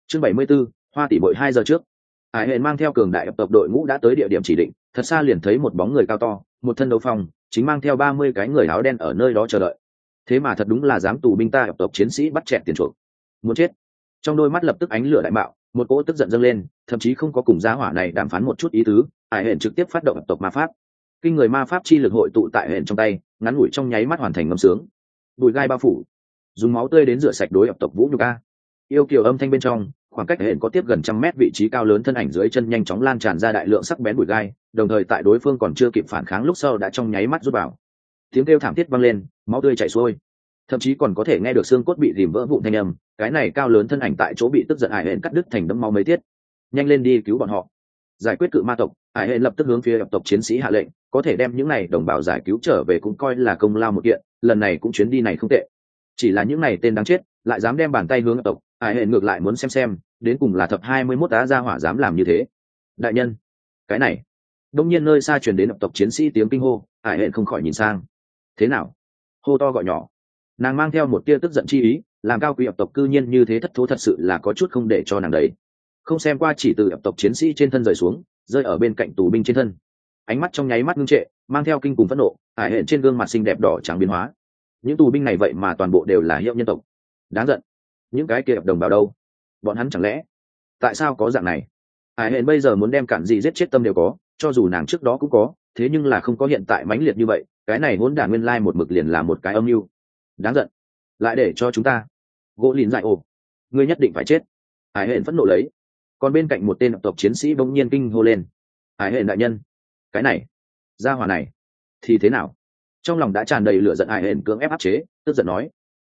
Chương 74, hoa tỷ muội 2 giờ trước. Hải Hện mang theo cường đại ập tộc đội ngũ đã tới địa điểm chỉ định, thật xa liền thấy một bóng người cao to, một thân đấu phong, chính mang theo 30 cái người áo đen ở nơi đó chờ đợi. Thế mà thật đúng là dám tù binh ta ập tộc chiến sĩ bắt chẹt tiền chuộc. Muốn chết. Trong đôi mắt lập tức ánh lửa đại bạo, một cỗ tức giận dâng lên, thậm chí không có cùng giá hỏa này đàm phán một chút ý tứ, Hải Hện trực tiếp phát động ập tộc ma pháp. Kinh người ma pháp chi lực hội tụ tại Hện trong tay, ngắn ngủi trong nháy mắt hoàn thành ngâm sướng. Bùi gai bao phủ, dùng máu tươi đến rửa sạch đối ập tộc vũ nhục a. Yêu kiều âm thanh bên trong, khoảng cách Hện có tiếp gần 100 mét vị trí cao lớn thân ảnh dưới chân nhanh chóng lan tràn ra đại lượng sắc bén bụi gai, đồng thời tại đối phương còn chưa kịp phản kháng lúc sau đã trong nháy mắt rút vào. Tiếng kêu thảm thiết vang lên, máu tươi chảy xuôi, thậm chí còn có thể nghe được xương cốt bị rìm vỡ vụn thanh âm. Cái này cao lớn thân ảnh tại chỗ bị tức giận Hải Hện cắt đứt thành đấm máu mấy tiết. Nhanh lên đi cứu bọn họ, giải quyết cự ma tộc. Hải Hện lập tức hướng phía tộc chiến sĩ hạ lệnh, có thể đem những này đồng bào giải cứu trở về cũng coi là công lao một kiện, lần này cũng chuyến đi này không tệ. Chỉ là những này tên đáng chết lại dám đem bàn tay hướng tộc, Hải Hện ngược lại muốn xem đến cùng là thập 21 đá ra hỏa dám làm như thế. Đại nhân, cái này. Đông nhiên nơi xa truyền đến tộc chiến sĩ tiếng kinh hô, Hải Hện không khỏi nhìn sang. Thế nào? Hô to gọi nhỏ, nàng mang theo một tia tức giận chi ý, làm cao quý tộc cư nhiên như thế thất thố, thật sự là có chút không để cho nàng đấy. Không xem qua chỉ từ tộc chiến sĩ trên thân rời xuống, rơi ở bên cạnh tù binh trên thân. Ánh mắt trong nháy mắt ngưng trệ, mang theo kinh cùng phẫn nộ, Hải Hện trên gương mặt xinh đẹp đỏ trắng biến hóa. Những tù binh này vậy mà toàn bộ đều là hiệu nhân tộc, đáng giận. Những cái kia đồng bào đâu, bọn hắn chẳng lẽ tại sao có dạng này? Hải Hện bây giờ muốn đem cản gì giết chết tâm đều có, cho dù nàng trước đó cũng có, thế nhưng là không có hiện tại mãnh liệt như vậy. Cái này hỗn đản nguyên lai một mực liền là một cái âm mưu, đáng giận. Lại để cho chúng ta gỗ lìn dại ồ, ngươi nhất định phải chết. Hải Hện phẫn nộ lấy. Còn bên cạnh một tên tộc chiến sĩ bỗng nhiên kinh hô lên, Hải Hện đại nhân, cái này gia hỏa này thì thế nào? Trong lòng đã tràn đầy lửa giận, Hải Hện cưỡng ép áp chế, tức giận nói,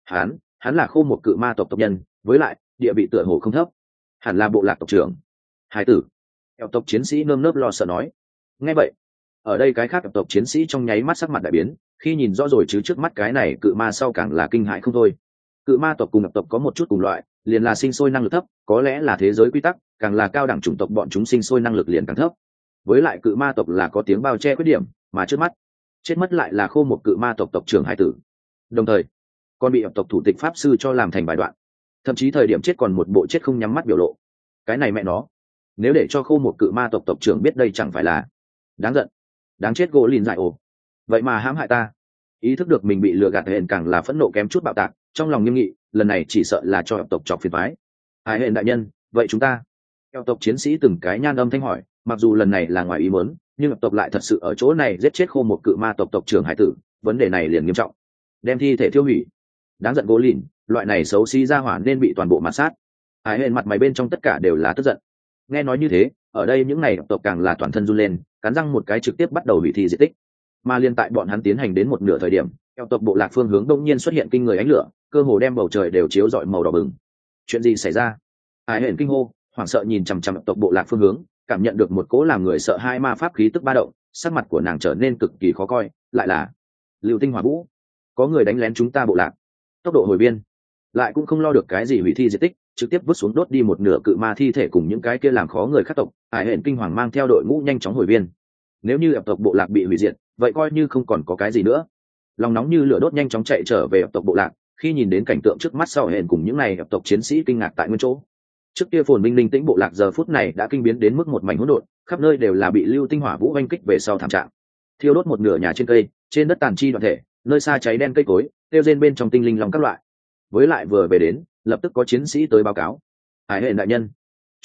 hắn là khô một cự ma tộc tộc nhân, với lại địa vị tựa hồ không thấp, hẳn là bộ lạc tộc trưởng. Hải tử. Tộc chiến sĩ nơm nớp lo sợ nói. Nghe vậy, ở đây cái khác tộc chiến sĩ trong nháy mắt sắc mặt đại biến, khi nhìn rõ rồi chứ trước mắt cái này cự ma sau càng là kinh hãi không thôi. Cự ma tộc cùng tộc có một chút cùng loại, liền là sinh sôi năng lực thấp, có lẽ là thế giới quy tắc, càng là cao đẳng chủng tộc bọn chúng sinh sôi năng lực liền càng thấp. Với lại cự ma tộc là có tiếng bao che khuyết điểm, mà trước mắt chết mất lại là khô một cự ma tộc tộc trưởng hải tử, đồng thời còn bị tộc thủ tịch pháp sư cho làm thành bài đoạn, thậm chí thời điểm chết còn một bộ chết không nhắm mắt biểu lộ. Cái này mẹ nó, nếu để cho khô một cự ma tộc tộc trưởng biết đây chẳng phải là đáng giận, đáng chết. Gỗ lìn dại ồ, vậy mà hãm hại ta. Ý thức được mình bị lừa gạt, Hện càng là phẫn nộ kém chút bạo tạc, trong lòng nghiêm nghị, lần này chỉ sợ là cho tộc chọc phiền toái. Hải Hện đại nhân, vậy chúng ta? Tộc chiến sĩ từng cái nhan âm thanh hỏi, mặc dù lần này là ngoài ý muốn, nhưng tộc lại thật sự ở chỗ này giết chết khô một cự ma tộc tộc trưởng hải tử, vấn đề này liền nghiêm trọng. Đem thi thể tiêu hủy. Đáng giận. Gỗ lìn, loại này xấu xí ra hỏa nên bị toàn bộ mạt sát. Hải Hện mặt mày bên trong tất cả đều là tức giận. Nghe nói như thế, ở đây những này tộc càng là toàn thân run lên, cắn răng một cái trực tiếp bắt đầu hủy thi diệt tích. Mà liên tại bọn hắn tiến hành đến một nửa thời điểm, tộc bộ lạc phương hướng đông nhiên xuất hiện kinh người ánh lửa, cơ hồ đem bầu trời đều chiếu rọi màu đỏ bừng. Chuyện gì xảy ra? Hải Hện kinh hô, hoảng sợ nhìn chằm chằm tộc bộ lạc phương hướng, cảm nhận được một cỗ làm người sợ hai ma pháp khí tức ba động, sắc mặt của nàng trở nên cực kỳ khó coi. Lại là Lưu Tinh Hỏa Vũ, có người đánh lén chúng ta bộ lạc. Tốc độ hồi biên, lại cũng không lo được cái gì hủy thi diệt tích, trực tiếp vứt xuống đốt đi một nửa cự ma thi thể cùng những cái kia làm khó người khác tộc. Hải Hện kinh hoàng mang theo đội ngũ nhanh chóng hồi biên. Nếu như tộc bộ lạc bị hủy diệt, vậy coi như không còn có cái gì nữa. Lòng nóng như lửa đốt nhanh chóng chạy trở về tộc bộ lạc, khi nhìn đến cảnh tượng trước mắt sau, Hện cùng những này tộc chiến sĩ kinh ngạc tại nguyên chỗ. Trước kia phồn minh linh tĩnh bộ lạc giờ phút này đã kinh biến đến mức một mảnh hỗn độn, khắp nơi đều là bị lưu tinh hỏa vũ oanh kích về sau thảm trạng. Thiêu đốt một nửa nhà trên cây, trên đất tàn chi đoạn thể, nơi xa cháy đen cây cối, tiêu rên bên trong tinh linh long các loại. Với lại vừa về đến, lập tức có chiến sĩ tới báo cáo. Hải Hện đại nhân,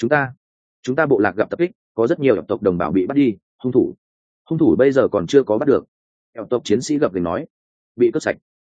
chúng ta bộ lạc gặp tập kích, có rất nhiều tộc đồng bào bị bắt đi, hung thủ bây giờ còn chưa có bắt được. Tộc chiến sĩ gập gành nói, bị cướp sạch.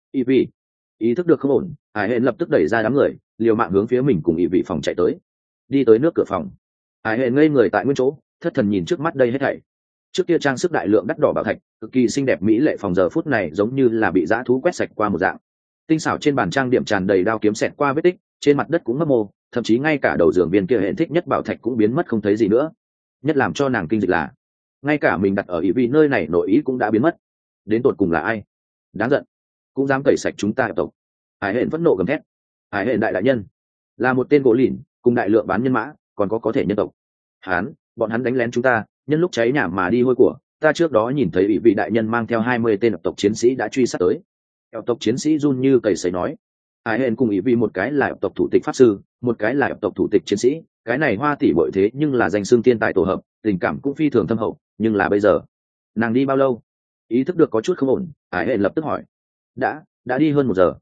Ý thức được không ổn, Hải Hện lập tức đẩy ra đám người, liều mạng hướng phía mình cùng ý vị phòng chạy tới. Đi tới nước cửa phòng, Hải Hện ngây người tại nguyên chỗ, thất thần nhìn trước mắt đây hết thảy. Trước kia trang sức đại lượng đắt đỏ bảo thạch, cực kỳ xinh đẹp mỹ lệ phòng giờ phút này giống như là bị dã thú quét sạch qua một dạng. Tinh xảo trên bàn trang điểm tràn đầy đao kiếm xẹt qua vết tích, trên mặt đất cũng mấp mô, thậm chí ngay cả đầu giường viên kia Hện thích nhất bảo thạch cũng biến mất không thấy gì nữa. Nhất làm cho nàng kinh dị là, ngay cả mình đặt ở ý vị nơi này nội ý cũng đã biến mất. Đến tột cùng là ai? Đáng giận, cũng dám tẩy sạch chúng ta tộc. Hải Hện phẫn nộ gầm thét. Hải Hện đại nhân là một tên gỗ lìn, cùng đại lượng bán nhân mã, còn có thể nhân tộc. Bọn hắn đánh lén chúng ta, nhân lúc cháy nhà mà đi hôi của. Ta trước đó nhìn thấy ủy vị đại nhân mang theo 20 tên tộc chiến sĩ đã truy sát tới. Tộc chiến sĩ run như cầy sấy nói. Ai hẹn cùng ý vì một cái là tộc thủ tịch pháp sư, một cái là tộc thủ tịch chiến sĩ, cái này Hoa tỷ bội thế nhưng là danh xưng thiên tài tổ hợp, tình cảm cũng phi thường thâm hậu, nhưng là bây giờ nàng đi bao lâu? Ý thức được có chút không ổn, Ai hẹn lập tức hỏi. Đã đi hơn 1 giờ,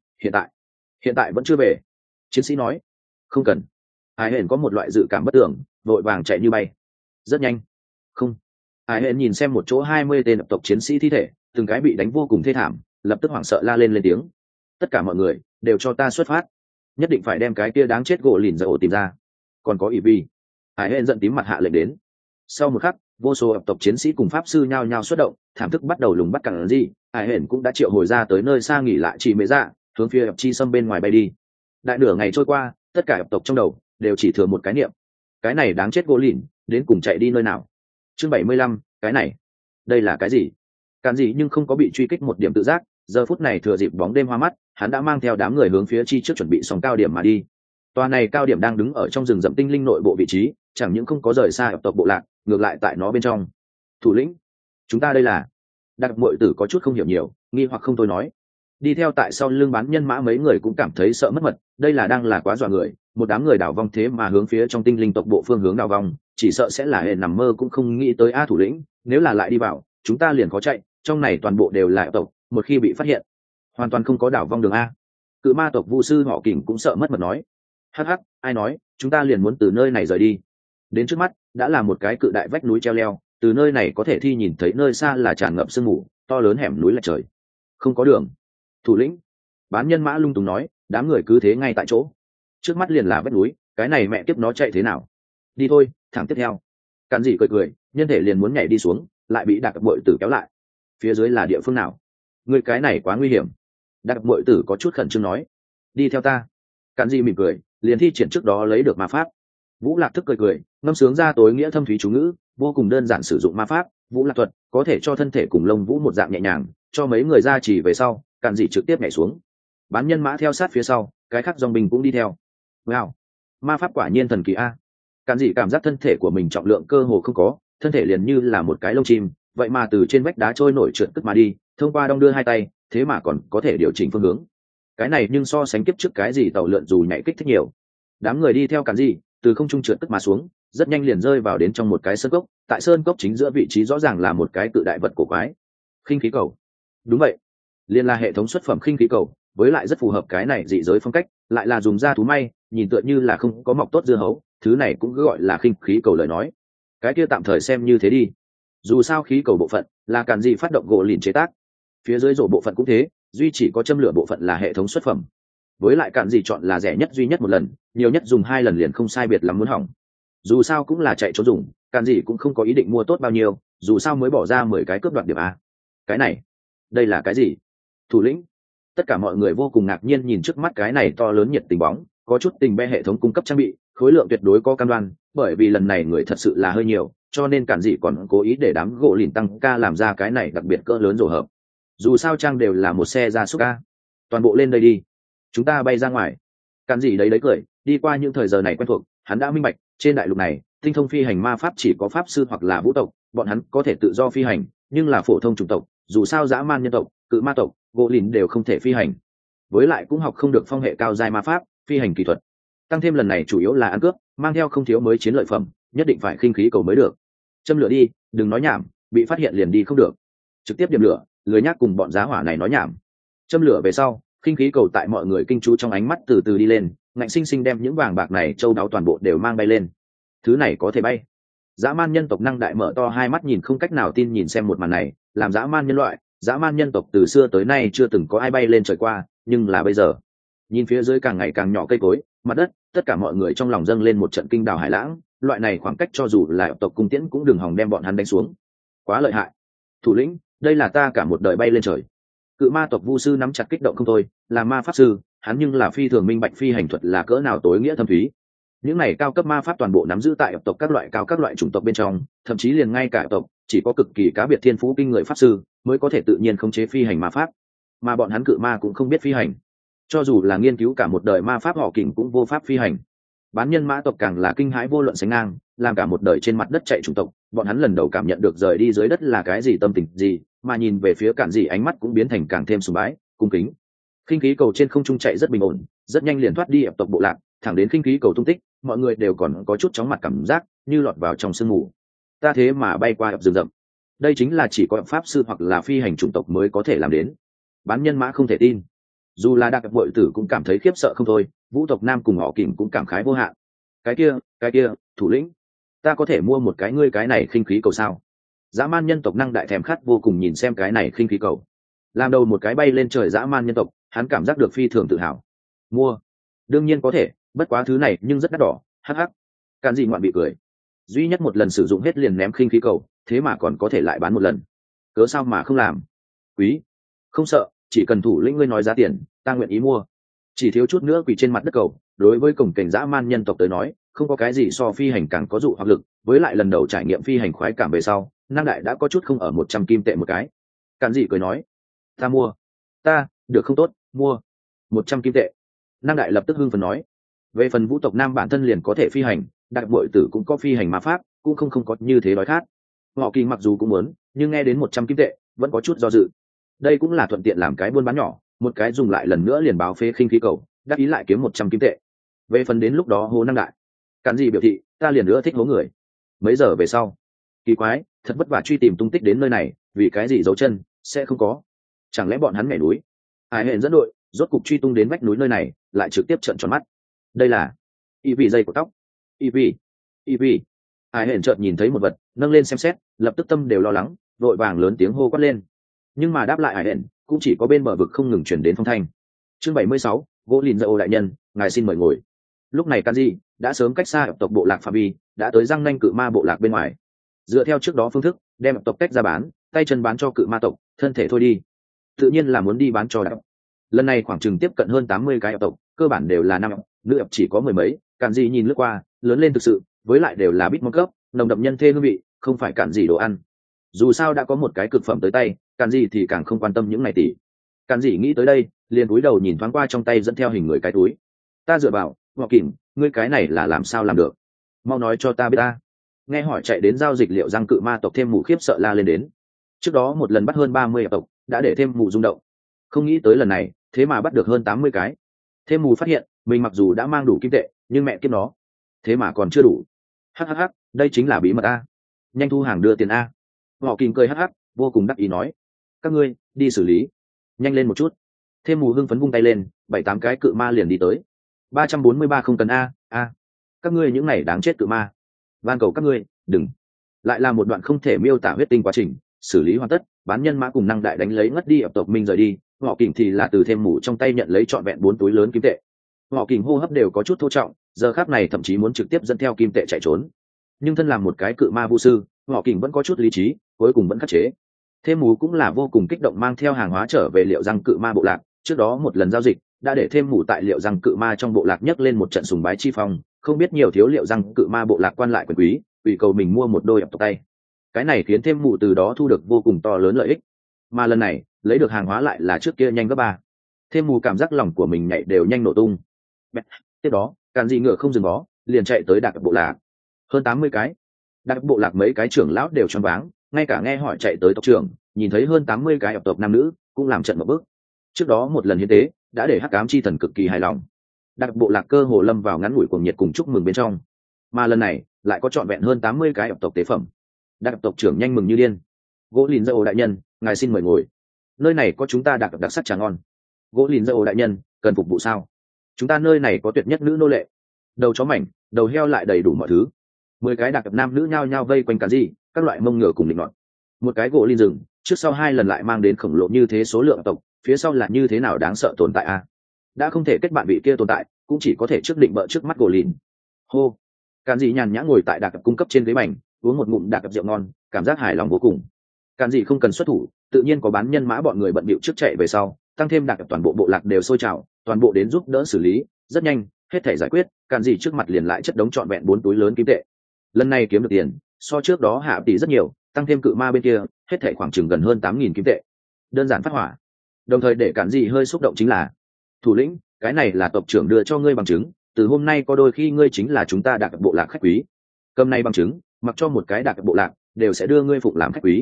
hiện tại vẫn chưa về. Chiến sĩ nói. Không cần. Ai hẹn có một loại dự cảm bất tưởng, vội vàng chạy như bay. Rất nhanh. Không. Ai hẹn nhìn xem một chỗ 20 tên tộc chiến sĩ thi thể, từng cái bị đánh vô cùng thê thảm, lập tức hoảng sợ la lên tiếng. Tất cả mọi người đều cho ta xuất phát, nhất định phải đem cái kia đáng chết gỗ lìn ra ổ tìm ra. Còn có ý vi. Ai hẹn giận tím mặt hạ lệnh đến. Sau một khắc, vô số tộc chiến sĩ cùng pháp sư nhao nhao xuất động, thảm thức bắt đầu lùng bắt cản gì. Ai hẹn cũng đã triệu hồi ra tới nơi xa nghỉ lại chỉ mễ dạ, hướng phía chi xâm bên ngoài bay đi. Đại nửa ngày trôi qua, tất cả tộc trong đầu đều chỉ thừa một cái niệm: cái này đáng chết gỗ lìn đến cùng chạy đi nơi nào. Chương 75, cái này đây là cái gì? Cản gì nhưng không có bị truy kích một điểm tự giác, giờ phút này thừa dịp bóng đêm hoa mắt, hắn đã mang theo đám người hướng phía chi trước chuẩn bị xong cao điểm mà đi. Tòa này cao điểm đang đứng ở trong rừng rậm tinh linh nội bộ vị trí, chẳng những không có rời xa tộc bộ lạc, ngược lại tại nó bên trong. Thủ lĩnh, chúng ta đây là... Đặc muội tử có chút không hiểu nhiều, nghi hoặc không thôi nói. Đi theo tại sau lưng bán nhân mã mấy người cũng cảm thấy sợ mất mật, đây là đang là quá dọa người, một đám người đảo vong thế mà hướng phía trong tinh linh tộc bộ phương hướng đảo vong, chỉ sợ sẽ là hệ nằm mơ cũng không nghĩ tới thủ lĩnh, nếu là lại đi vào, chúng ta liền khó chạy, trong này toàn bộ đều là tộc, một khi bị phát hiện, hoàn toàn không có đảo vong đường a. Cự ma tộc vu sư họ Kình cũng sợ mất mật nói. Hắc hắc, ai nói, chúng ta liền muốn từ nơi này rời đi. Đến trước mắt đã là một cái cự đại vách núi treo leo, từ nơi này có thể thi nhìn thấy nơi xa là tràn ngập sương mù, to lớn hẻm núi lệch trời, không có đường. Thủ lĩnh, bán nhân mã lung tung nói, đám người cứ thế ngay tại chỗ, trước mắt liền là vách núi, cái này mẹ tiếp nó chạy thế nào? Đi thôi, thẳng tiếp theo. Cản dị cười cười, nhân thể liền muốn nhảy đi xuống, lại bị đặc bội tử kéo lại. Phía dưới là địa phương nào? Người cái này quá nguy hiểm. Đặc bội tử có chút khẩn trương nói. Đi theo ta. Cản dị mỉm cười, liền thi triển trước đó lấy được ma pháp. Vũ Lạc thức cười cười, ngâm sướng ra tối nghĩa thâm thúy chú ngữ, vô cùng đơn giản sử dụng ma pháp. Vũ Lạc thuật có thể cho thân thể cùng lông vũ một dạng nhẹ nhàng, cho mấy người ra chỉ về sau, Cản dị trực tiếp nhảy xuống. Bán nhân mã theo sát phía sau, cái khác dòng binh cũng đi theo. Wow, ma pháp quả nhiên thần kỳ a. Cản dị cảm giác thân thể của mình trọng lượng cơ hồ không có, thân thể liền như là một cái lông chim, vậy mà từ trên vách đá trôi nổi trượt tức mà đi, thông qua đong đưa hai tay, thế mà còn có thể điều chỉnh phương hướng. Cái này nhưng so sánh kiếp trước cái gì tàu lượn dù nhảy kích thích nhiều. Đám người đi theo Cản dị, từ không trung trượt tức mà xuống, rất nhanh liền rơi vào đến trong một cái sơn cốc, tại sơn cốc chính giữa vị trí rõ ràng là một cái cự đại vật cổ quái. Khinh khí cầu. Đúng vậy, liên là hệ thống xuất phẩm khinh khí cầu, với lại rất phù hợp cái này dị giới phong cách, lại là dùng da thú may, nhìn tựa như là không có mọc tốt dưa hấu, thứ này cũng gọi là khinh khí cầu lời nói. Cái kia tạm thời xem như thế đi. Dù sao khí cầu bộ phận là Cản dị phát động gỗ lìn chế tác, phía dưới rổ bộ phận cũng thế, duy chỉ có châm lửa bộ phận là hệ thống xuất phẩm. Với lại Cản dị chọn là rẻ nhất duy nhất một lần, nhiều nhất dùng 2 lần liền không sai biệt lắm muốn hỏng. Dù sao cũng là chạy trốn dùng, Cản dị cũng không có ý định mua tốt bao nhiêu, dù sao mới bỏ ra 10 cái cướp đoạt điểm a. Cái này, đây là cái gì? Thủ lĩnh, tất cả mọi người vô cùng ngạc nhiên nhìn trước mắt cái này to lớn nhiệt tình bóng, có chút tình be hệ thống cung cấp trang bị, khối lượng tuyệt đối có cam đoan, bởi vì lần này người thật sự là hơi nhiều, cho nên Cản dị còn cố ý để đám gỗ lìn tăng ca làm ra cái này đặc biệt cỡ lớn tổ hợp. Dù sao trang đều là một xe gia súc ca, toàn bộ lên đây đi, chúng ta bay ra ngoài. Cản dị đấy cười, đi qua những thời giờ này quen thuộc, hắn đã minh bạch, trên đại lục này, tinh thông phi hành ma pháp chỉ có pháp sư hoặc là vũ tộc, bọn hắn có thể tự do phi hành, nhưng là phổ thông chủng tộc, dù sao dã man nhân tộc, cự ma tộc, gỗ lìn đều không thể phi hành. Với lại cũng học không được phong hệ cao giai ma pháp, phi hành kỹ thuật. Tăng thêm lần này chủ yếu là ăn cướp, mang theo không thiếu mới chiến lợi phẩm, nhất định phải khinh khí cầu mới được. Châm lửa đi, đừng nói nhảm, bị phát hiện liền đi không được. Trực tiếp điểm lửa, lười nhác cùng bọn giá hỏa này nói nhảm. Châm lửa về sau, khinh khí cầu tại mọi người kinh chú trong ánh mắt từ từ đi lên, ngạnh sinh sinh đem những vàng bạc này châu đáo toàn bộ đều mang bay lên. Thứ này có thể bay. Dã man nhân tộc năng đại mở to hai mắt nhìn không cách nào tin nhìn xem một màn này, làm dã man nhân loại, dã man nhân tộc từ xưa tới nay chưa từng có ai bay lên trời qua, nhưng là bây giờ, nhìn phía dưới càng ngày càng nhỏ cây cối, mặt đất, tất cả mọi người trong lòng dâng lên một trận kinh đào hải lãng, loại này khoảng cách cho dù là tộc cung tiễn cũng đừng hòng đem bọn hắn đánh xuống. Quá lợi hại. Thủ lĩnh, đây là ta cả một đời bay lên trời. Cự ma tộc vu sư nắm chặt kích động không thôi, là ma pháp sư, hắn nhưng là phi thường minh bạch phi hành thuật là cỡ nào tối nghĩa thâm thúy. Những này cao cấp ma pháp toàn bộ nắm giữ tại tộc các loại cao các loại chủng tộc bên trong, thậm chí liền ngay cả tộc chỉ có cực kỳ cá biệt thiên phú kinh người pháp sư mới có thể tự nhiên khống chế phi hành ma pháp, mà bọn hắn cự ma cũng không biết phi hành, cho dù là nghiên cứu cả một đời ma pháp họ Kình cũng vô pháp phi hành. Bán nhân mã tộc càng là kinh hãi vô luận sánh ngang, làm cả một đời trên mặt đất chạy chủng tộc, bọn hắn lần đầu cảm nhận được rời đi dưới đất là cái gì tâm tình gì, mà nhìn về phía Cản dị ánh mắt cũng biến thành càng thêm sùng bái, cung kính. Khinh khí cầu trên không trung chạy rất bình ổn, rất nhanh liền thoát đi ập tộc bộ lạc, thẳng đến khinh khí cầu tung tích, mọi người đều còn có chút chóng mặt cảm giác như lọt vào trong sương mù. Ta thế mà bay qua ập rừng rậm, đây chính là chỉ có pháp sư hoặc là phi hành chủng tộc mới có thể làm đến. Bán nhân mã không thể tin, dù là đặc bội tử cũng cảm thấy khiếp sợ không thôi, vũ tộc nam cùng họ kìm cũng cảm khái vô hạn. Cái kia thủ lĩnh, ta có thể mua một cái ngươi cái này khinh khí cầu sao? Dã man nhân tộc năng đại thèm khát vô cùng nhìn xem cái này khinh khí cầu, làm đầu một cái bay lên trời dã man nhân tộc, hắn cảm giác được phi thường tự hào. Mua, đương nhiên có thể, bất quá thứ này nhưng rất đắt đỏ. Hắc hắc, Càn Dị ngoạn bị cười. Duy nhất một lần sử dụng hết liền ném khinh khí cầu, thế mà còn có thể lại bán một lần, cớ sao mà không làm? Quý, không sợ, chỉ cần thủ lĩnh ngươi nói giá tiền, ta nguyện ý mua. Chỉ thiếu chút nữa quỳ trên mặt đất cầu. Đối với cổng cảnh dã man nhân tộc tới nói, không có cái gì so phi hành càng có dụ hoặc lực, với lại lần đầu trải nghiệm phi hành khoái cảm về sau, năng đại đã có chút không ở 100 kim tệ một cái. Càn Dị cười nói, ta mua. Ta được không tốt, mua 100 kim tệ. Năng đại lập tức hưng phấn nói, về phần vũ tộc nam bản thân liền có thể phi hành, đặc bội tử cũng có phi hành ma pháp, cũng không có như thế đói khát. Họ Kỳ mặc dù cũng muốn, nhưng nghe đến 100 kim tệ vẫn có chút do dự. Đây cũng là thuận tiện làm cái buôn bán nhỏ, một cái dùng lại lần nữa liền báo phế khinh khí cầu, đắc ý lại kiếm 100 kim tệ. Về phần đến lúc đó hô năng đại, Càn Dị biểu thị, ta liền nữa thích hố người. Mấy giờ về sau, kỳ quái, thật vất vả truy tìm tung tích đến nơi này, vì cái gì dấu chân sẽ không có? Chẳng lẽ bọn hắn nhảy núi? Hải Hện dẫn đội rốt cục truy tung đến vách núi nơi này, lại trực tiếp trợn tròn mắt. Đây là y vị dây của tóc. Y vị. Hải Hện chợt nhìn thấy một vật, nâng lên xem xét, lập tức tâm đều lo lắng, vội vàng lớn tiếng hô quát lên. Nhưng mà đáp lại Hải Hện cũng chỉ có bên bờ vực không ngừng chuyển đến phong thanh. Chương 76, gỗ lìn dậu đại nhân, ngài xin mời ngồi. Lúc này Càn Dị đã sớm cách xa tộc bộ lạc phạm vi, đã tới răng nanh cự ma bộ lạc bên ngoài. Dựa theo trước đó phương thức, đem tộc tách ra bán, tay chân bán cho cự ma tộc, thân thể thôi đi. Tự nhiên là muốn đi bán cho đạo. Lần này khoảng chừng tiếp cận hơn 80 cái tộc, cơ bản đều là nam, nữ chỉ có mười mấy. Càn Dị nhìn lướt qua, lớn lên thực sự, với lại đều là bít mong cấp, nồng đậm nhân thê hương vị, không phải Càn Dị đồ ăn. Dù sao đã có một cái cực phẩm tới tay, Càn Dị thì càng không quan tâm những này tỷ. Càn Dị nghĩ tới đây, liền cúi đầu nhìn thoáng qua trong tay dẫn theo hình người cái túi. Ta dựa vào, Ngọ Kìm, ngươi cái này là làm sao làm được? Mau nói cho ta biết ta. Nghe hỏi chạy đến giao dịch liệu răng cự ma tộc thêm mù khiếp sợ la lên đến. Trước đó một lần bắt hơn 30 tộc, đã để thêm mù rung động. Không nghĩ tới lần này, thế mà bắt được hơn 80 cái. Thêm mù phát hiện, mình mặc dù đã mang đủ kim tệ, nhưng mẹ kiếp nó, thế mà còn chưa đủ. Hắc, đây chính là bí mật a. Nhanh thu hàng đưa tiền a. Ngọ Kìm cười hắc, vô cùng đắc ý nói, các ngươi đi xử lý, nhanh lên một chút. Thêm mù hưng phấn vung tay lên, 7-8 cái cự ma liền đi tới. 343 không cần a. Các ngươi những này đáng chết cự ma, van cầu các ngươi đừng. Lại là một đoạn không thể miêu tả huyết tinh quá trình, xử lý hoàn tất, bán nhân mã cùng năng đại đánh lấy ngất đi ập tộc minh rời đi. Ngọ Kình thì là từ thêm mù trong tay nhận lấy trọn vẹn 4 túi lớn kim tệ. Ngọ Kình hô hấp đều có chút thô trọng, giờ khắc này thậm chí muốn trực tiếp dẫn theo kim tệ chạy trốn, nhưng thân làm một cái cự ma vu sư, Ngọ Kình vẫn có chút lý trí, cuối cùng vẫn khắc chế. Thêm mù cũng là vô cùng kích động mang theo hàng hóa trở về liệu răng cự ma bộ lạc. Trước đó một lần giao dịch đã để thêm mù tại liệu răng cự ma trong bộ lạc nhấc lên một trận sùng bái chi phong, không biết nhiều thiếu liệu răng cự ma bộ lạc quan lại quyền quý ủy cầu mình mua một đôi ập tộc tay. Cái này khiến thêm mù từ đó thu được vô cùng to lớn lợi ích, mà lần này lấy được hàng hóa lại là trước kia nhanh gấp 3. Thêm mù cảm giác lòng của mình nhảy đều nhanh nổ tung. Tiếp đó Càn Dị ngựa không dừng bó, liền chạy tới đặc bộ lạc. Hơn 80 cái đặc bộ lạc, mấy cái trưởng lão đều choáng váng, ngay cả nghe hỏi chạy tới tộc trưởng nhìn thấy hơn 80 cái ập tộc nam nữ cũng làm trận một bước. Trước đó một lần hiến tế đã để hắc ám chi thần cực kỳ hài lòng, đặc bộ lạc cơ hồ lâm vào ngắn ngủi cuồng nhiệt cùng chúc mừng bên trong, mà lần này lại có trọn vẹn hơn 80 cái ập tộc tế phẩm. Đặc tộc trưởng nhanh mừng như điên. Gỗ lìn dâu đại nhân, ngài xin mời ngồi, nơi này có chúng ta đặc sắc trà ngon. Gỗ lìn dâu đại nhân, cần phục vụ sao? Chúng ta nơi này có tuyệt nhất nữ nô lệ, đầu chó mảnh, đầu heo lại đầy đủ mọi thứ. 10 cái đặc nam nữ nhao nhao vây quanh Càn Dị, các loại mông ngựa cùng định nọt. Một cái gỗ lìn rừng trước sau 2 lần lại mang đến khổng lồ như thế số lượng tộc, phía sau là như thế nào đáng sợ tồn tại a? Đã không thể kết bạn vị kia tồn tại, cũng chỉ có thể trước định bợ trước mắt gỗ lìn. Hô. Càn Dị nhàn nhã ngồi tại đặc cung cấp trên ghế bành, uống một ngụm đặc rượu ngon, cảm giác hài lòng vô cùng. Càn Dị không cần xuất thủ, tự nhiên có bán nhân mã bọn người bận bịu trước chạy về sau, tăng thêm đặc toàn bộ bộ lạc đều sôi trào, toàn bộ đến giúp đỡ xử lý, rất nhanh, hết thảy giải quyết. Càn Dị trước mặt liền lại chất đống trọn vẹn 4 túi lớn kim tệ. Lần này kiếm được tiền, so trước đó hạ tỷ rất nhiều, tăng thêm cự ma bên kia, hết thảy khoảng chừng gần hơn 8.000 kim tệ. Đơn giản phát hỏa. Đồng thời để Càn Dị hơi xúc động chính là, thủ lĩnh, cái này là tộc trưởng đưa cho ngươi bằng chứng, từ hôm nay có đôi khi ngươi chính là chúng ta đặc bộ lạc khách quý. Cầm này bằng chứng, mặc cho một cái đặc bộ lạc đều sẽ đưa ngươi phục làm khách quý.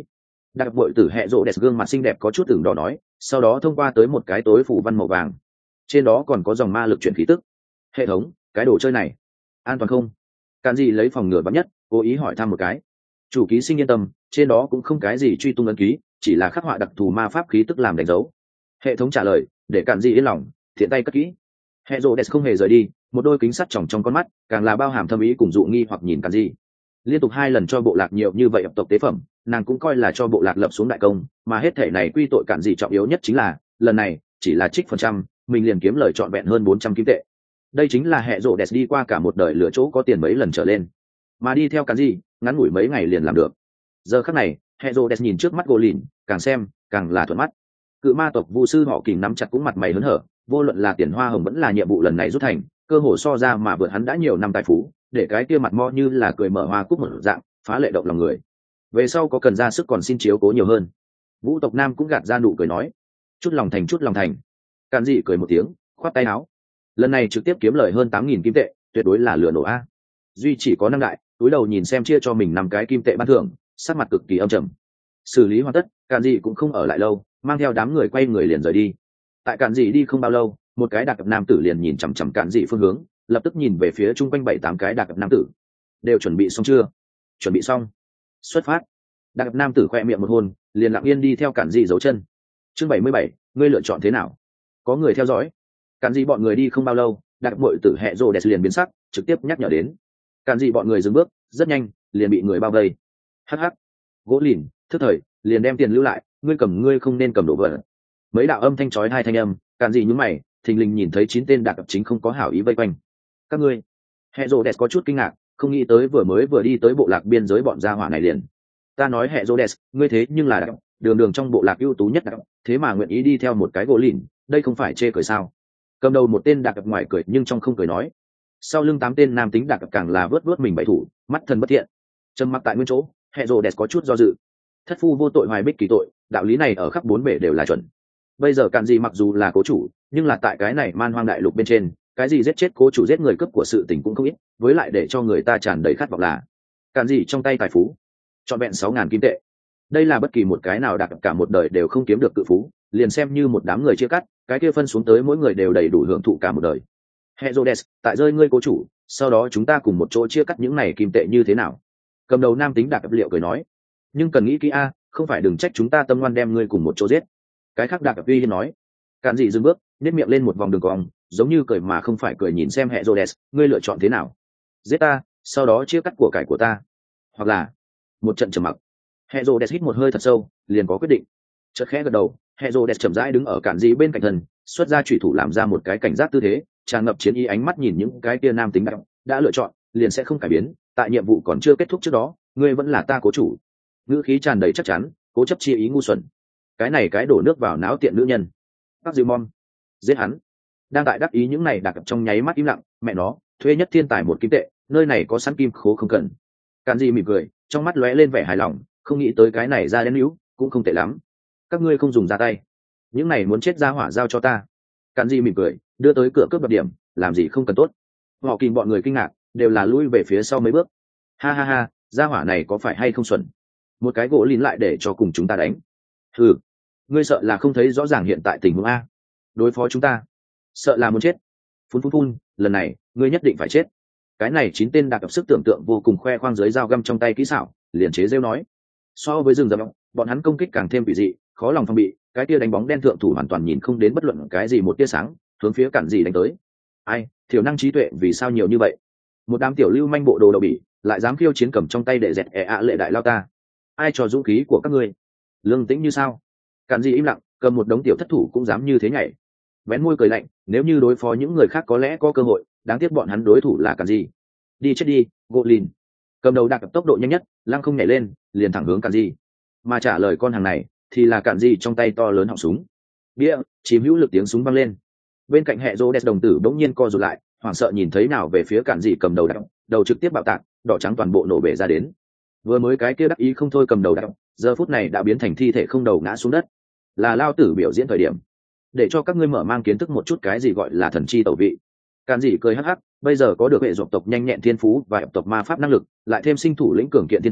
Đặc bội tử hệ rộ đẹp gương mặt xinh đẹp có chút tưởng đỏ nói, sau đó thông qua tới một cái tối phủ văn màu vàng, trên đó còn có dòng ma lực chuyển khí tức. Hệ thống, cái đồ chơi này an toàn không? Càn gì lấy phòng ngừa vắn nhất cố ý hỏi thăm một cái. Chủ ký sinh yên tâm, trên đó cũng không cái gì truy tung ấn ký, chỉ là khắc họa đặc thù ma pháp khí tức làm đánh dấu. Hệ thống trả lời, để Càn gì yên lòng, thiện tay cất kỹ. Hệ rộ đẹp không hề rời đi, một đôi kính sắt tròng trong con mắt càng là bao hàm thâm ý cùng dụ nghi hoặc nhìn Càn gì. Liên tục 2 lần cho bộ lạc nhiều như vậy ập tộc tế phẩm, nàng cũng coi là cho bộ lạc lập xuống đại công, mà hết thể này quy tội Càn gì trọng yếu nhất chính là lần này chỉ là trích phần trăm, mình liền kiếm lời trọn vẹn hơn 400 kim tệ. Đây chính là hệ rộ đẹp đi qua cả một đời lựa chỗ có tiền mấy lần trở lên, mà đi theo Càn gì ngắn ngủi mấy ngày liền làm được. Giờ khắc này hệ rộ đẹp nhìn trước mắt gỗ lìn, càng xem càng là thuận mắt. Cự ma tộc vu sư họ kình nắm chặt cũng mặt mày hớn hở, vô luận là tiền hoa hồng vẫn là nhiệm vụ lần này rút thành, cơ hồ so ra mà vượt hắn đã nhiều năm tài phú, để cái kia mặt mo như là cười mở hoa cúc một dạng, phá lệ động lòng người. Về sau có cần ra sức còn xin chiếu cố nhiều hơn. Vũ tộc nam cũng gạt ra nụ cười nói, chút lòng thành chút lòng thành. Càn dị cười một tiếng, khoát tay áo. Lần này trực tiếp kiếm lời hơn 8.000 kim tệ, tuyệt đối là lửa nổ a. Duy chỉ có năng đại, túi đầu nhìn xem chia cho mình 5 cái kim tệ ban thưởng, sắc mặt cực kỳ âm trầm. Xử lý hoàn tất, Càn dị cũng không ở lại lâu, mang theo đám người quay người liền rời đi. Tại Càn dị đi không bao lâu, một cái đặc cập nam tử liền nhìn chằm chằm Càn dị phương hướng, lập tức nhìn về phía chung quanh 7-8 cái đặc cập nam tử. Đều chuẩn bị xong chưa? Chuẩn bị xong. Xuất phát. Đặc cập nam tử khoe miệng một hôn, liền lặng yên đi theo Càn dị giấu chân. Chương 77, ngươi lựa chọn thế nào? Có người theo dõi. Càn dị bọn người đi không bao lâu, đặc bội tử hệ rồ đẹp liền biến sắc, trực tiếp nhắc nhở đến. Càn dị bọn người dừng bước, rất nhanh liền bị người bao vây. Hắc hắc. Gỗ lìn, thức thời, liền đem tiền lưu lại, ngươi cầm ngươi không nên cầm đồ vật. Mấy đạo âm thanh chói hai thanh âm, Càn dị nhún mày, thình lình nhìn thấy 9 tên đặc cập chính không có hảo ý vây quanh. Các ngươi. Hệ rồ đẹp có chút kinh ngạc, không nghĩ tới vừa đi tới bộ lạc biên giới bọn gia hỏa này liền. Ta nói hệ rồ đẹp, ngươi thế nhưng là đặc cập, đường trong bộ lạc ưu tú nhất đặc cập, thế mà nguyện ý đi theo một cái gỗ lìn, đây không phải chê cười sao? Cầm đầu một tên đặc cập ngoài cười nhưng trong không cười nói. Sau lưng 8 tên nam tính đặc cập càng là vớt mình bậy thủ, mắt thần bất thiện. Trầm mặc tại nguyên chỗ, hệ rồ đẹp có chút do dự. Thất phu vô tội hoài bích kỳ tội, đạo lý này ở khắp 4 bể đều là chuẩn. Bây giờ Càn dị mặc dù là cố chủ, nhưng là tại cái này man hoang đại lục bên trên, cái gì giết chết cố chủ giết người cướp của sự tình cũng không ít, với lại để cho người ta tràn đầy khát vọng là Càn dị trong tay tài phú trọn vẹn 6.000 kim tệ. Đây là bất kỳ một cái nào đặc cả một đời đều không kiếm được cự phú, liền xem như một đám người chia cắt, cái kia phân xuống tới mỗi người đều đầy đủ hưởng thụ cả một đời. Herodes, tại rơi ngươi cố chủ, sau đó chúng ta cùng một chỗ chia cắt những này kim tệ như thế nào? Cầm đầu nam tính đặc liệu cười nói, nhưng cần nghĩ kỹ a, không phải đừng trách chúng ta tâm ngoan đem ngươi cùng một chỗ giết. Cái khác đặc uy nói. Càn dị dừng bước, nếp miệng lên một vòng đường cong, giống như cười mà không phải cười nhìn xem Herodes, ngươi lựa chọn thế nào? Giết ta, sau đó chia cắt của cải của ta, hoặc là một trận trầm mặc. Herodes hít một hơi thật sâu, liền có quyết định. Chợt khẽ gật đầu, Herodes chậm rãi đứng ở Càn dị bên cạnh thân, xuất ra chủy thủ làm ra một cái cảnh giác tư thế, tràn ngập chiến ý ánh mắt nhìn những cái kia nam tính đã lựa chọn, liền sẽ không cải biến. Tại nhiệm vụ còn chưa kết thúc trước đó, ngươi vẫn là ta cố chủ. Ngữ khí tràn đầy chắc chắn, cố chấp chi ý ngu xuẩn. Cái này cái đổ nước vào náo tiện nữ nhân. Bác Dư Mon, giết hắn. Đang tại đắc ý những này đặc trong nháy mắt im lặng, mẹ nó, thuê nhất thiên tài 1 kim tệ, nơi này có sẵn kim khố không cần. Càn dị mỉm cười, trong mắt lóe lên vẻ hài lòng, không nghĩ tới cái này ra đến níu, cũng không tệ lắm. Các ngươi không dùng ra tay, những này muốn chết ra hỏa giao cho ta. Càn dị mỉm cười, đưa tới cửa cướp đoạt điểm, làm gì không cần tốt. Họ kìm bọn người kinh ngạc, đều là lui về phía sau mấy bước. Ha ha ha, ra hỏa này có phải hay không xuẩn? Một cái gỗ lín lại để cho cùng chúng ta đánh. Ừ, ngươi sợ là không thấy rõ ràng hiện tại tình huống a. Đối phó chúng ta, sợ là muốn chết. Phun, lần này ngươi nhất định phải chết. Cái này 9 tên đặc sức tưởng tượng vô cùng khoe khoang dưới dao găm trong tay kỹ xảo, liền chế rêu nói. So với rừng rậm, bọn hắn công kích càng thêm quỷ dị, khó lòng phòng bị. Cái tia đánh bóng đen thượng thủ hoàn toàn nhìn không đến bất luận cái gì một tia sáng, hướng phía Càn dị đánh tới. Ai, thiểu năng trí tuệ vì sao nhiều như vậy? Một đám tiểu lưu manh bộ đồ đậu bỉ, lại dám khiêu chiến cầm trong tay để dẹt lệ đại lao ta. Ai cho dũng khí của các ngươi? Lương tĩnh như sao? Càn dị im lặng, cầm một đống tiểu thất thủ cũng dám như thế nhảy. Vén môi cười lạnh, nếu như đối phó những người khác có lẽ có cơ hội, đáng tiếc bọn hắn đối thủ là Càn dị. Đi chết đi, Goblin. Cầm đầu đạt tốc độ nhanh nhất, lăng không nhảy lên, liền thẳng hướng Càn dị. Mà trả lời con hàng này, thì là Càn dị trong tay to lớn họng súng. Bia, chìm hữu lực tiếng súng vang lên. Bên cạnh hệ Rhodes đồng tử bỗng nhiên co rụt lại, hoảng sợ nhìn thấy nào về phía Càn dị cầm đầu đặc, đầu trực tiếp bạo tạc, đỏ trắng toàn bộ nổ bể ra đến. Vừa mới cái kia đắc ý không thôi cầm đầu đặc, giờ phút này đã biến thành thi thể không đầu ngã xuống đất. Là lao tử biểu diễn thời điểm, để cho các ngươi mở mang kiến thức một chút cái gì gọi là thần chi tẩu vị. Càn dị cười hắc hắc, bây giờ có được hệ dọc tộc nhanh nhẹn thiên phú và tộc ma pháp năng lực, lại thêm sinh thủ lĩnh cường kiện thiên phú,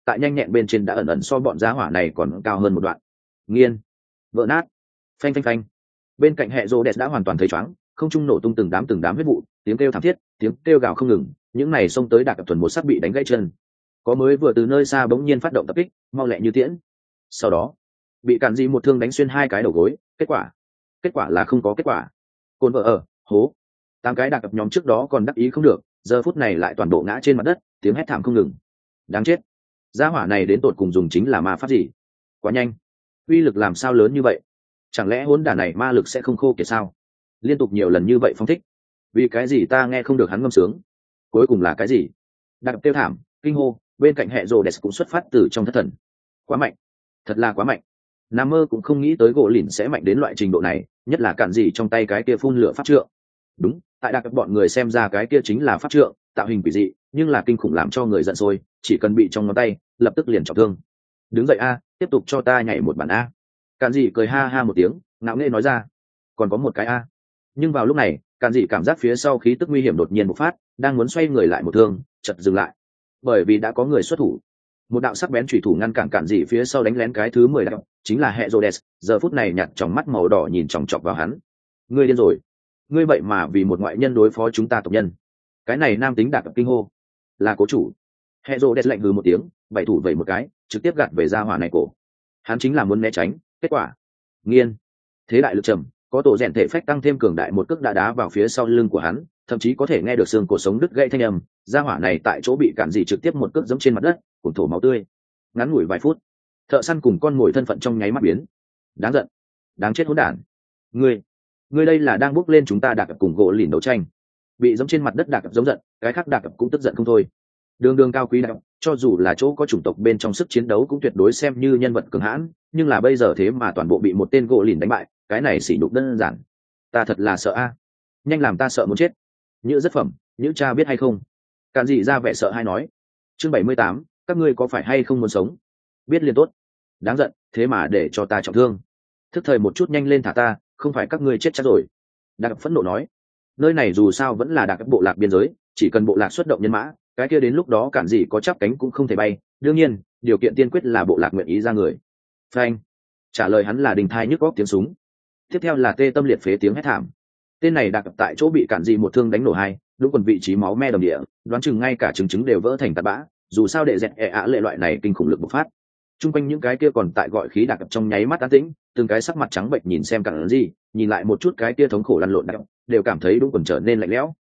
tại nhanh nhẹn bên trên đã ẩn ẩn so bọn giá hỏa này còn cao hơn một đoạn. Nghiên, vỡ nát, phanh phanh phanh. Bên cạnh hệ rô đẹp đã hoàn toàn thấy chóng, không trung nổ tung từng đám huyết vụ, tiếng kêu thảm thiết, tiếng kêu gào không ngừng, những này xông tới Đạc Cập Thuần một sắc bị đánh gãy chân. Có mới vừa từ nơi xa bỗng nhiên phát động tập kích, mau lẹ như tiễn. Sau đó bị Cản Dị một thương đánh xuyên hai cái đầu gối, kết quả là không có kết quả. Côn vợ ở hố, 8 cái Đạc Cập nhóm trước đó còn đắc ý không được, giờ phút này lại toàn bộ ngã trên mặt đất, tiếng hét thảm không ngừng. Đáng chết, gia hỏa này đến tột cùng dùng chính là ma pháp gì? Quá nhanh, uy lực làm sao lớn như vậy? Chẳng lẽ hỗn đản này ma lực sẽ không khô kiệt sao? Liên tục nhiều lần như vậy phong thích, vì cái gì ta nghe không được hắn ngâm sướng? Cuối cùng là cái gì? Đạc Cập kêu thảm, kinh hô, bên cạnh hệ rồ đẹp cũng xuất phát từ trong thất thần. Quá mạnh, thật là quá mạnh. Nam mơ cũng không nghĩ tới gỗ lìn sẽ mạnh đến loại trình độ này, nhất là Cản Dị trong tay cái kia phun lửa pháp trượng. Đúng, tại Đạc Cập bọn người xem ra cái kia chính là pháp trượng, tạo hình quỷ dị, nhưng là kinh khủng làm cho người giận sôi, chỉ cần bị trong ngón tay, lập tức liền trọng thương. Đứng dậy a, tiếp tục cho ta nhảy một bản a. Cản Dị cười ha ha một tiếng, ngạo nghễ nói ra, còn có một cái a. Nhưng vào lúc này, Cản Dị cảm giác phía sau khí tức nguy hiểm đột nhiên bộc phát, đang muốn xoay người lại một thương, chợt dừng lại, bởi vì đã có người xuất thủ. Một đạo sắc bén chủy thủ ngăn cản Cản Dị phía sau đánh lén cái thứ 10 đạo, chính là Herodes, giờ phút này nhặt tròng mắt màu đỏ nhìn chòng chọc vào hắn. Ngươi điên rồi, ngươi vậy mà vì một ngoại nhân đối phó chúng ta tộc nhân? Cái này nam tính Đạc Cập kinh hô, là cố chủ. Herodes lạnh hừ một tiếng, bảy thủ vẩy một cái, trực tiếp gạt về gia hỏa này cổ. Hắn chính là muốn né tránh, kết quả nghiên, thế đại lực trầm, có tổ rèn thể phách tăng thêm cường đại một cước đã đá vào phía sau lưng của hắn, thậm chí có thể nghe được xương cổ sống đứt gãy thanh âm. Gia hỏa này tại chỗ bị Cản Dị trực tiếp một cước giẫm trên mặt đất, cuồn thổ máu tươi. Ngắn ngủi vài phút, thợ săn cùng con mồi thân phận trong nháy mắt biến. Đáng giận, đáng chết hỗn đản. Ngươi đây là đang bước lên chúng ta Đạc Cập cùng gỗ lìn đấu tranh. Bị giẫm trên mặt đất Đạc Cập giống giận, cái khác Đạc Cập cũng tức giận không thôi. Đường cao quý Đạc Cập, cho dù là chỗ có chủng tộc bên trong sức chiến đấu cũng tuyệt đối xem như nhân vật cường hãn, nhưng là bây giờ thế mà toàn bộ bị một tên gỗ lìn đánh bại, cái này sỉ nhục đơn giản. Ta thật là sợ a, nhanh làm ta sợ muốn chết. Nhữ rất phẩm, nhữ cha biết hay không? Cản Dị ra vẻ sợ hay nói. Chương 78, các ngươi có phải hay không muốn sống? Biết liền tốt. Đáng giận, thế mà để cho ta trọng thương. Thức thời một chút nhanh lên thả ta, không phải các ngươi chết chắc rồi. Đạc Cập phẫn nộ nói. Nơi này dù sao vẫn là Đạc Cập bộ lạc biên giới, chỉ cần bộ lạc xuất động nhân mã, cái kia đến lúc đó Cản Dị có chắp cánh cũng không thể bay. Đương nhiên, điều kiện tiên quyết là bộ lạc nguyện ý ra người. Phanh. Trả lời hắn là đình thai nhức góc tiếng súng. Tiếp theo là tê tâm liệt phế tiếng hét thảm. Tên này Đạc Cập tại chỗ bị Cản Dị một thương đánh nổ hai, đúng còn vị trí máu me đầm địa, đoán chừng ngay cả trứng đều vỡ thành tạt bã. Dù sao để dẹt lệ loại này kinh khủng lực bộc phát. Trung quanh những cái kia còn tại gọi khí Đạc Cập trong nháy mắt an tĩnh, từng cái sắc mặt trắng bệch nhìn xem Cản Dị, nhìn lại một chút cái kia thống khổ lăn lộn Đạc Cập, đều cảm thấy đúng còn trở nên lạnh lẽo.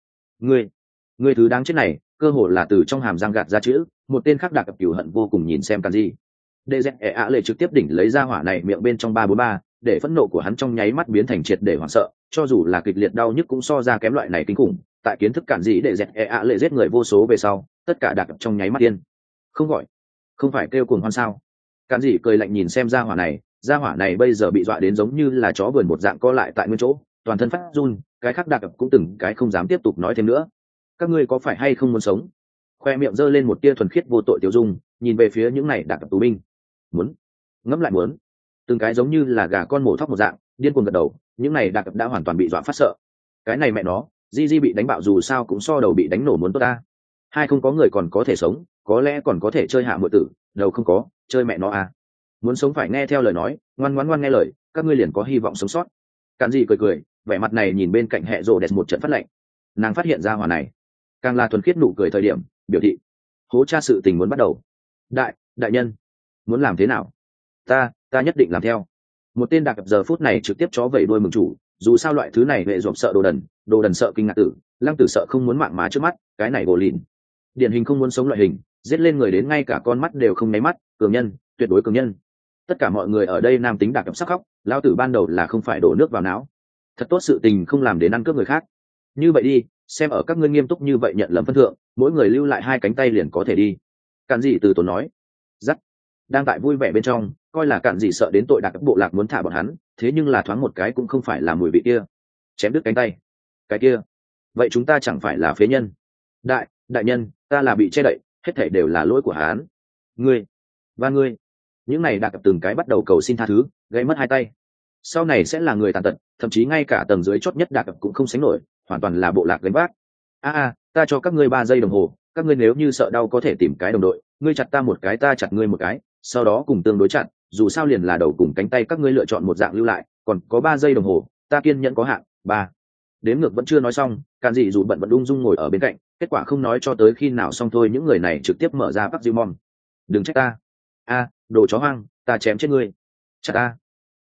Ngươi thứ đáng chết này, cơ hồ là từ trong hàm răng gạt ra chữ. Một tên khác Đạc Cập cừu hận vô cùng nhìn xem Cản Dị. Để dẹt lệ trực tiếp đỉnh lấy ra hỏa này miệng bên trong 343, để phẫn nộ của hắn trong nháy mắt biến thành triệt để hoảng sợ, cho dù là kịch liệt đau nhức cũng so ra kém loại này kinh khủng. Tại kiến thức Cản Dị để dẹt lệ giết người vô số về sau, tất cả Đạc Cập trong nháy mắt điên. Không gọi, không phải kêu cuồng hoan sao? Cản Dị cười lạnh nhìn xem gia hỏa này bây giờ bị dọa đến giống như là chó vườn một dạng co lại tại nguyên chỗ, toàn thân phát run. Cái khác Đạc Cập cũng từng cái không dám tiếp tục nói thêm nữa. Các ngươi có phải hay không muốn sống? Khoe miệng giơ lên một tia thuần khiết vô tội tiêu dung, nhìn về phía những này Đạc Cập tù binh. Muốn, ngẫm lại muốn. Từng cái giống như là gà con mổ thóc một dạng, điên cuồng gật đầu. Những này Đạc Cập đã hoàn toàn bị dọa phát sợ. Cái này mẹ nó, Di bị đánh bạo dù sao cũng so đầu bị đánh nổ muốn tốt ta. Hai không có người còn có thể sống, có lẽ còn có thể chơi hạ muội tử, đầu không có, chơi mẹ nó à. Muốn sống phải nghe theo lời nói, ngoan nghe lời, các ngươi liền có hy vọng sống sót. Cản Dị cười, vẻ mặt này nhìn bên cạnh hệ rồ đẹp một trận phát lệnh. Nàng phát hiện ra hỏa này, càng là thuần khiết nụ cười thời điểm, biểu thị hố cha sự tình muốn bắt đầu. Đại nhân, muốn làm thế nào? Ta nhất định làm theo. Một tên Đạc Cập giờ phút này trực tiếp chó vẩy đuôi mừng chủ, dù sao loại thứ này hệ dộp sợ đồ đần sợ kinh ngạc tử, lăng tử sợ không muốn mạng má trước mắt, cái này gỗ lìn điển hình không muốn sống loại hình, giết lên người đến ngay cả con mắt đều không nháy mắt, cường nhân, tuyệt đối cường nhân. Tất cả mọi người ở đây nam tính Đạc Cập sắc khóc, lão tử ban đầu là không phải đổ nước vào não, thật tốt sự tình không làm đến ăn cướp người khác. Như vậy đi, xem ở các ngươi nghiêm túc như vậy nhận lầm phân thượng, mỗi người lưu lại 2 cánh tay liền có thể đi. Cản Dị từ tốn nói. Dắt, đang tại vui vẻ bên trong, coi là Cản Dị sợ đến tội Đạc Cập bộ lạc muốn thả bọn hắn, thế nhưng là thoáng một cái cũng không phải là mùi vị kia. Chém đứt cánh tay, cái kia, vậy chúng ta chẳng phải là phế nhân? Đại nhân, ta là bị che đậy, hết thảy đều là lỗi của hắn. Ngươi, những này Đạc Cập từng cái bắt đầu cầu xin tha thứ, gây mất 2 tay. Sau này sẽ là người tàn tật, thậm chí ngay cả tầng dưới chót nhất Đạc Cập cũng không sánh nổi, hoàn toàn là bộ lạc gánh vác. Ta cho các ngươi 3 giây đồng hồ, các ngươi nếu như sợ đau có thể tìm cái đồng đội, ngươi chặt ta một cái ta chặt ngươi một cái, sau đó cùng tương đối chặt, dù sao liền là đầu cùng cánh tay các ngươi lựa chọn một dạng lưu lại, còn có 3 giây đồng hồ, ta kiên nhẫn có hạn. 3. Đếm ngược vẫn chưa nói xong, Càn Dị dù bận ung dung ngồi ở bên cạnh, kết quả không nói cho tới khi nào xong thôi, những người này trực tiếp mở ra Park Ji-mon. Đừng trách ta. Đồ chó hoang, ta chém chết ngươi. Chặt ta.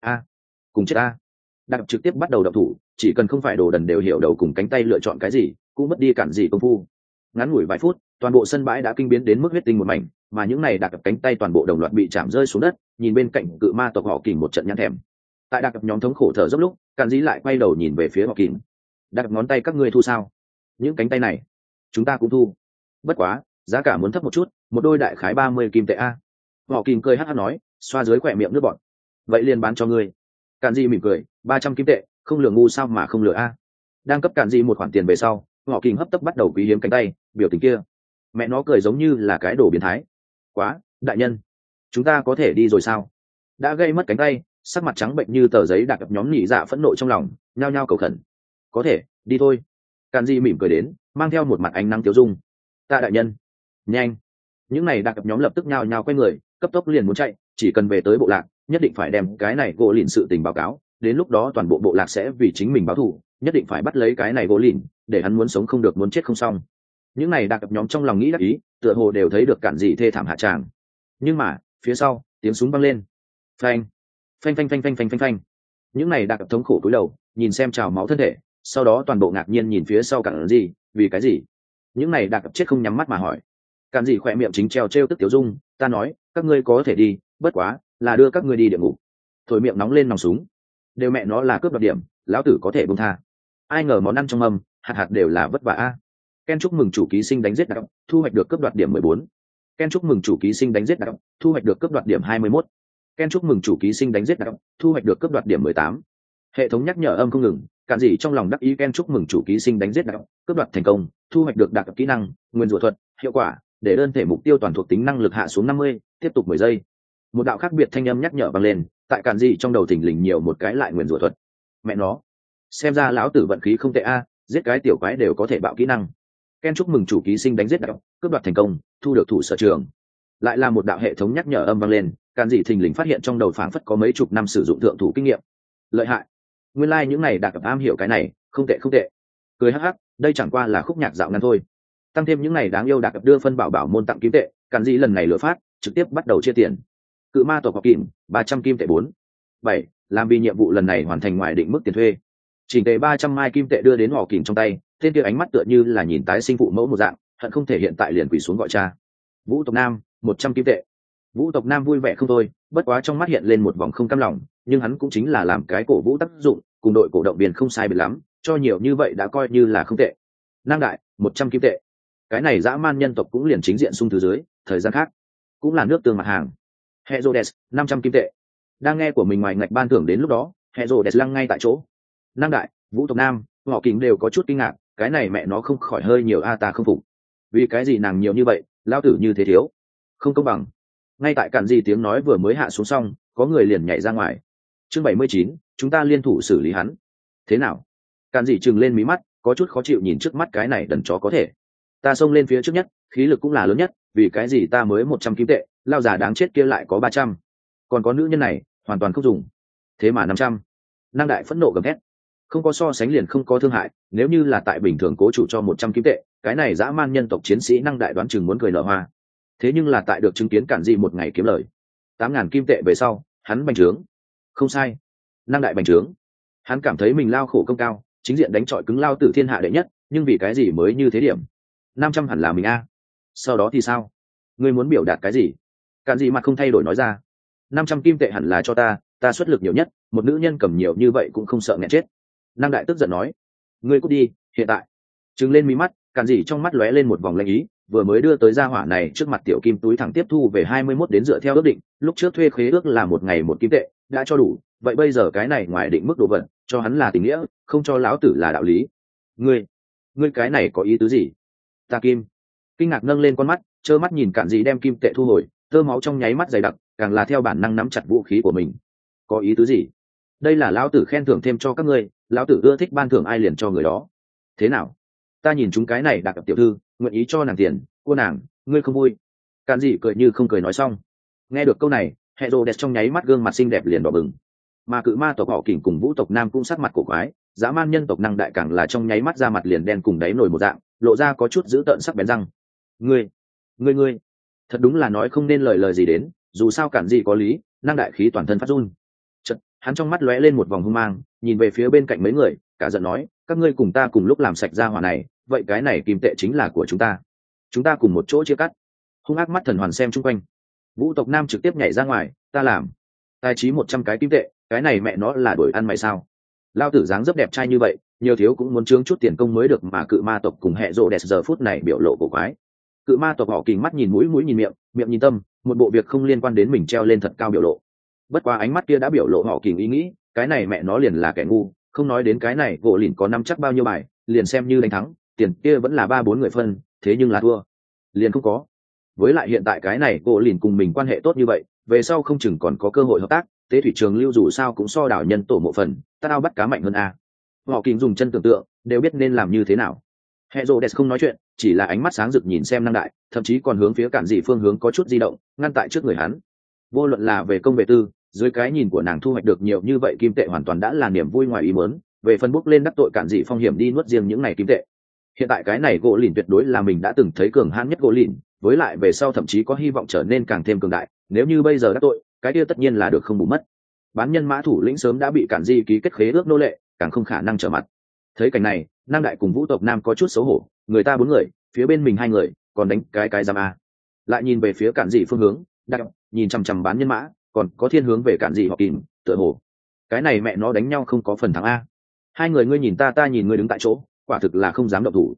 Cùng chết ta. Đặc trực tiếp bắt đầu động thủ, chỉ cần không phải đồ đần đều hiểu đầu cùng cánh tay lựa chọn cái gì, cũng mất đi Càn Dị công phu. Ngắn ngủi vài phút, toàn bộ sân bãi đã kinh biến đến mức huyết tinh một mảnh, mà những này đặc cánh tay toàn bộ đồng loạt bị chạm rơi xuống đất, nhìn bên cạnh cự ma tộc họ Kình một trận nhăn thèm. Tại đặc nhóm thống khổ thở dốc lúc, Càn Dị lại quay đầu nhìn về phía họ Kình. Đặc ngón tay các ngươi thu sao? Những cánh tay này chúng ta cũng thu, bất quá giá cả muốn thấp một chút, một đôi đại khái 30 kim tệ a. Họ Kình cười hắc hắc nói, xoa dưới khỏe miệng nước bọt. Vậy liền bán cho ngươi. Càn Dị mỉm cười, 300 kim tệ, không lừa ngu sao mà không lừa a. Đang cấp Càn Dị một khoản tiền về sau, họ Kình hấp tấp bắt đầu quý hiếm cánh tay, biểu tình kia mẹ nó cười giống như là cái đồ biến thái. Quá, đại nhân, chúng ta có thể đi rồi sao? Đã gây mất cánh tay, sắc mặt trắng bệnh như tờ giấy, đặc nhóm nhị dạ phẫn nộ trong lòng, nhao nhao cầu khẩn. Có thể, đi thôi. Càn Dị mỉm cười đến, mang theo một mặt ánh nắng tiêu dung. Ta đại nhân, nhanh. Những này đặc nhóm lập tức nhao nhao quay người, cấp tốc liền muốn chạy, chỉ cần về tới bộ lạc, nhất định phải đem cái này gỗ lìn sự tình báo cáo, đến lúc đó toàn bộ bộ lạc sẽ vì chính mình báo thù, nhất định phải bắt lấy cái này gỗ lìn, để hắn muốn sống không được muốn chết không xong. Những này đặc nhóm trong lòng nghĩ đắc ý, tựa hồ đều thấy được Càn Dị thê thảm hạ tràng. Nhưng mà phía sau tiếng súng vang lên, phanh phanh phanh phanh phanh phanh phanh phanh. Những này đặc thống khổ cúi đầu nhìn xem trào máu thân thể, sau đó toàn bộ ngạc nhiên nhìn phía sau Càn Dị, vì cái gì? Những này đặc chết không nhắm mắt mà hỏi. Càn Dị khỏe miệng chính treo trêu tức tiểu dung, ta nói các ngươi có thể đi, bất quá là đưa các ngươi đi địa ngục. Thổi miệng nóng lên nòng súng, đều mẹ nó là cướp đoạt điểm, lão tử có thể buông tha. Ai ngờ món ăn trong mâm hạt hạt đều là vất vả a. Ken chúc mừng chủ ký sinh đánh giết đặc, thu hoạch được cướp đoạt điểm 14. Ken chúc mừng chủ ký sinh đánh giết đặc, thu hoạch được cướp đoạt điểm 21. Ken chúc mừng chủ ký sinh đánh giết đặc, thu hoạch được cướp đoạt điểm 18. Hệ thống nhắc nhở âm không ngừng, Càn Dị trong lòng đắc ý. Ken chúc mừng chủ ký sinh đánh giết đặc, cướp đoạt thành công, thu hoạch được đặc kỹ năng nguyên rủa thuật, hiệu quả để đơn thể mục tiêu toàn thuộc tính năng lực hạ xuống 50, tiếp tục 10 giây. Một đạo khác biệt thanh âm nhắc nhở vang lên, tại Càn Dị trong đầu thình lình nhiều một cái lại nguyên rủa thuật. Mẹ nó, xem ra lão tử vận khí không tệ a, giết cái tiểu quái đều có thể bạo kỹ năng. Ken chúc mừng chủ ký sinh đánh giết đặc, cướp đoạt thành công, thu được thủ sở trường. Lại là một đạo hệ thống nhắc nhở âm vang lên, Càn Dị thình lình phát hiện trong đầu phảng phất có mấy chục năm sử dụng thượng thủ kinh nghiệm. Lợi hại, nguyên lai những này đặc am hiểu cái này, không tệ không tệ. Cười hắc hắc, đây chẳng qua là khúc nhạc dạo ngắn thôi. Tăng thêm những này đáng yêu đặc đưa phân bảo môn tặng kim tệ, Càn Dị lần này lựa phát, trực tiếp bắt đầu chia tiền. Cự ma tộc học kìm, 300 kim tệ 4. 7. Làm vì nhiệm vụ lần này hoàn thành ngoài định mức tiền thuê. Chỉnh tề 300 mai kim tệ đưa đến họ kìm trong tay, tên kia ánh mắt tựa như là nhìn tái sinh phụ mẫu một dạng, hận không thể hiện tại liền quỳ xuống gọi cha. Vũ tộc Nam, 100 kim tệ. Vũ tộc Nam vui vẻ không thôi, bất quá trong mắt hiện lên một vòng không cam lòng, nhưng hắn cũng chính là làm cái cổ vũ tác dụng, cùng đội cổ động viên không sai biệt lắm, cho nhiều như vậy đã coi như là không tệ. Năng đại, 100 kim tệ. Cái này dã man nhân tộc cũng liền chính diện xung thứ dưới, thời gian khác cũng là nước tương mặt hàng. Herodes, 500 kim tệ. Đang nghe của mình ngoài ngạch ban thưởng đến lúc đó, Herodes lăng ngay tại chỗ. Năng đại, Vũ tộc Nam, họ Kình đều có chút kinh ngạc, cái này mẹ nó không khỏi hơi nhiều a, ta không phục. Vì cái gì nàng nhiều như vậy, lao tử như thế thiếu, không công bằng. Ngay tại Càn Dị tiếng nói vừa mới hạ xuống xong, có người liền nhảy ra ngoài. Chương 79, chúng ta liên thủ xử lý hắn. Thế nào? Càn Dị trừng lên mí mắt, có chút khó chịu nhìn trước mắt cái này đần chó có thể. Ta xông lên phía trước nhất, khí lực cũng là lớn nhất, vì cái gì ta mới 100 kim tệ, lao già đáng chết kia lại có 300. Còn có nữ nhân này, hoàn toàn không dùng. Thế mà 500. Năng đại phẫn nộ gầm thét. Không có so sánh liền không có thương hại, nếu như là tại bình thường cố chủ cho 100 kim tệ, cái này dã man nhân tộc chiến sĩ năng đại đoán chừng muốn cười nở hoa. Thế nhưng là tại được chứng kiến Càn Dị một ngày kiếm lời 8.000 kim tệ về sau, hắn bành trướng. Không sai, năng đại bành trướng. Hắn cảm thấy mình lao khổ công cao, chính diện đánh trọi cứng lao tử thiên hạ đệ nhất, nhưng vì cái gì mới như thế điểm? 500 hẳn là mình a. Sau đó thì sao? Ngươi muốn biểu đạt cái gì? Càn Dị mặt không thay đổi nói ra. 500 kim tệ hẳn là cho ta xuất lực nhiều nhất, một nữ nhân cầm nhiều như vậy cũng không sợ nghẹn chết. Năng đại tức giận nói. Ngươi cút đi, hiện tại. Trừng lên mí mắt, Càn Dị trong mắt lóe lên một vòng lanh ý, vừa mới đưa tới gia hỏa này trước mặt tiểu kim túi thẳng tiếp thu về 21 đến dựa theo ước định, lúc trước thuê khế ước là một ngày 1 kim tệ, đã cho đủ, vậy bây giờ cái này ngoài định mức đồ vật, cho hắn là tình nghĩa, không cho lão tử là đạo lý. Ngươi cái này có ý tứ gì? Ta kim. Kinh ngạc nâng lên con mắt, trơ mắt nhìn Càn Dị đem kim tệ thu hồi, tơ máu trong nháy mắt dày đặc, càng là theo bản năng nắm chặt vũ khí của mình. Có ý tứ gì? Đây là lão tử khen thưởng thêm cho các ngươi, lão tử ưa thích ban thưởng ai liền cho người đó. Thế nào? Ta nhìn chúng cái này đặc tiểu thư, nguyện ý cho nàng tiền, cô nàng ngươi không vui. Cản dị cười như không cười nói xong. Nghe được câu này, hệ rồ đẹp trong nháy mắt gương mặt xinh đẹp liền đỏ bừng, mà cự ma tộc họ kình cùng vũ tộc nam cũng sắc mặt cổ quái, dã man nhân tộc năng đại càng là trong nháy mắt ra mặt liền đen cùng đáy nổi một dạng, lộ ra có chút dữ tợn sắc bén răng. Ngươi thật đúng là nói không nên lời gì đến, dù sao Cản dị có lý, năng đại khí toàn thân phát run. Chợt hắn trong mắt lóe lên một vòng hung mang, nhìn về phía bên cạnh mấy người, cả giận nói, các ngươi cùng ta cùng lúc làm sạch ra hỏa này, vậy cái này kim tệ chính là của chúng ta cùng một chỗ chia cắt. Hung ác mắt thần hoàn xem chung quanh, vũ tộc nam trực tiếp nhảy ra ngoài, ta làm tài trí 100 cái kim tệ, cái này mẹ nó là đổi ăn mày sao? Lao tử dáng dấp đẹp trai như vậy, nhiều thiếu cũng muốn trướng chút tiền công mới được, mà cự ma tộc cùng hệ rộ đẹp giờ phút này biểu lộ cổ quái. Cự ma tộc họ kình mắt nhìn mũi nhìn miệng, miệng nhìn tâm, một bộ việc không liên quan đến mình treo lên thật cao biểu lộ. Bất quá ánh mắt kia đã biểu lộ họ kình ý nghĩ, cái này mẹ nó liền là kẻ ngu, không nói đến cái này gỗ lìn có năm chắc bao nhiêu bài, liền xem như đánh thắng, tiền kia vẫn là 3-4 người phân, thế nhưng là thua liền không có. Với lại hiện tại cái này gỗ lìn cùng mình quan hệ tốt như vậy, về sau không chừng còn có cơ hội hợp tác, tế thủy trường lưu dù sao cũng so đảo nhân tổ mộ phần, tao bắt cá mạnh hơn a. Họ kình dùng chân tưởng tượng đều biết nên làm như thế nào. Herodes không nói chuyện, chỉ là ánh mắt sáng rực nhìn xem năng đại, thậm chí còn hướng phía Cản dị phương hướng có chút di động, ngăn tại trước người hắn. Vô luận là về công về tư, dưới cái nhìn của nàng thu hoạch được nhiều như vậy kim tệ hoàn toàn đã là niềm vui ngoài ý muốn, về phân bút lên đắc tội Cản dị phong hiểm đi nuốt riêng những này kim tệ. Hiện tại cái này gỗ lìn tuyệt đối là mình đã từng thấy cường hãn nhất gỗ lìn, với lại về sau thậm chí có hy vọng trở nên càng thêm cường đại, nếu như bây giờ đắc tội, cái kia tất nhiên là được không bù mất. Bán nhân mã thủ lĩnh sớm đã bị Cản dị ký kết khế ước nô lệ, càng không khả năng trở mặt. Thấy cảnh này, Nam đại cùng vũ tộc nam có chút xấu hổ, người ta 4 người, phía bên mình 2 người, còn đánh cái giam a. Lại nhìn về phía Cản dị phương hướng, đặc nhìn chằm chằm bán nhân mã, còn có thiên hướng về Cản dị họ kìm, tựa hồ cái này mẹ nó đánh nhau không có phần thắng a. 2 người ngươi nhìn ta nhìn ngươi đứng tại chỗ, quả thực là không dám động thủ.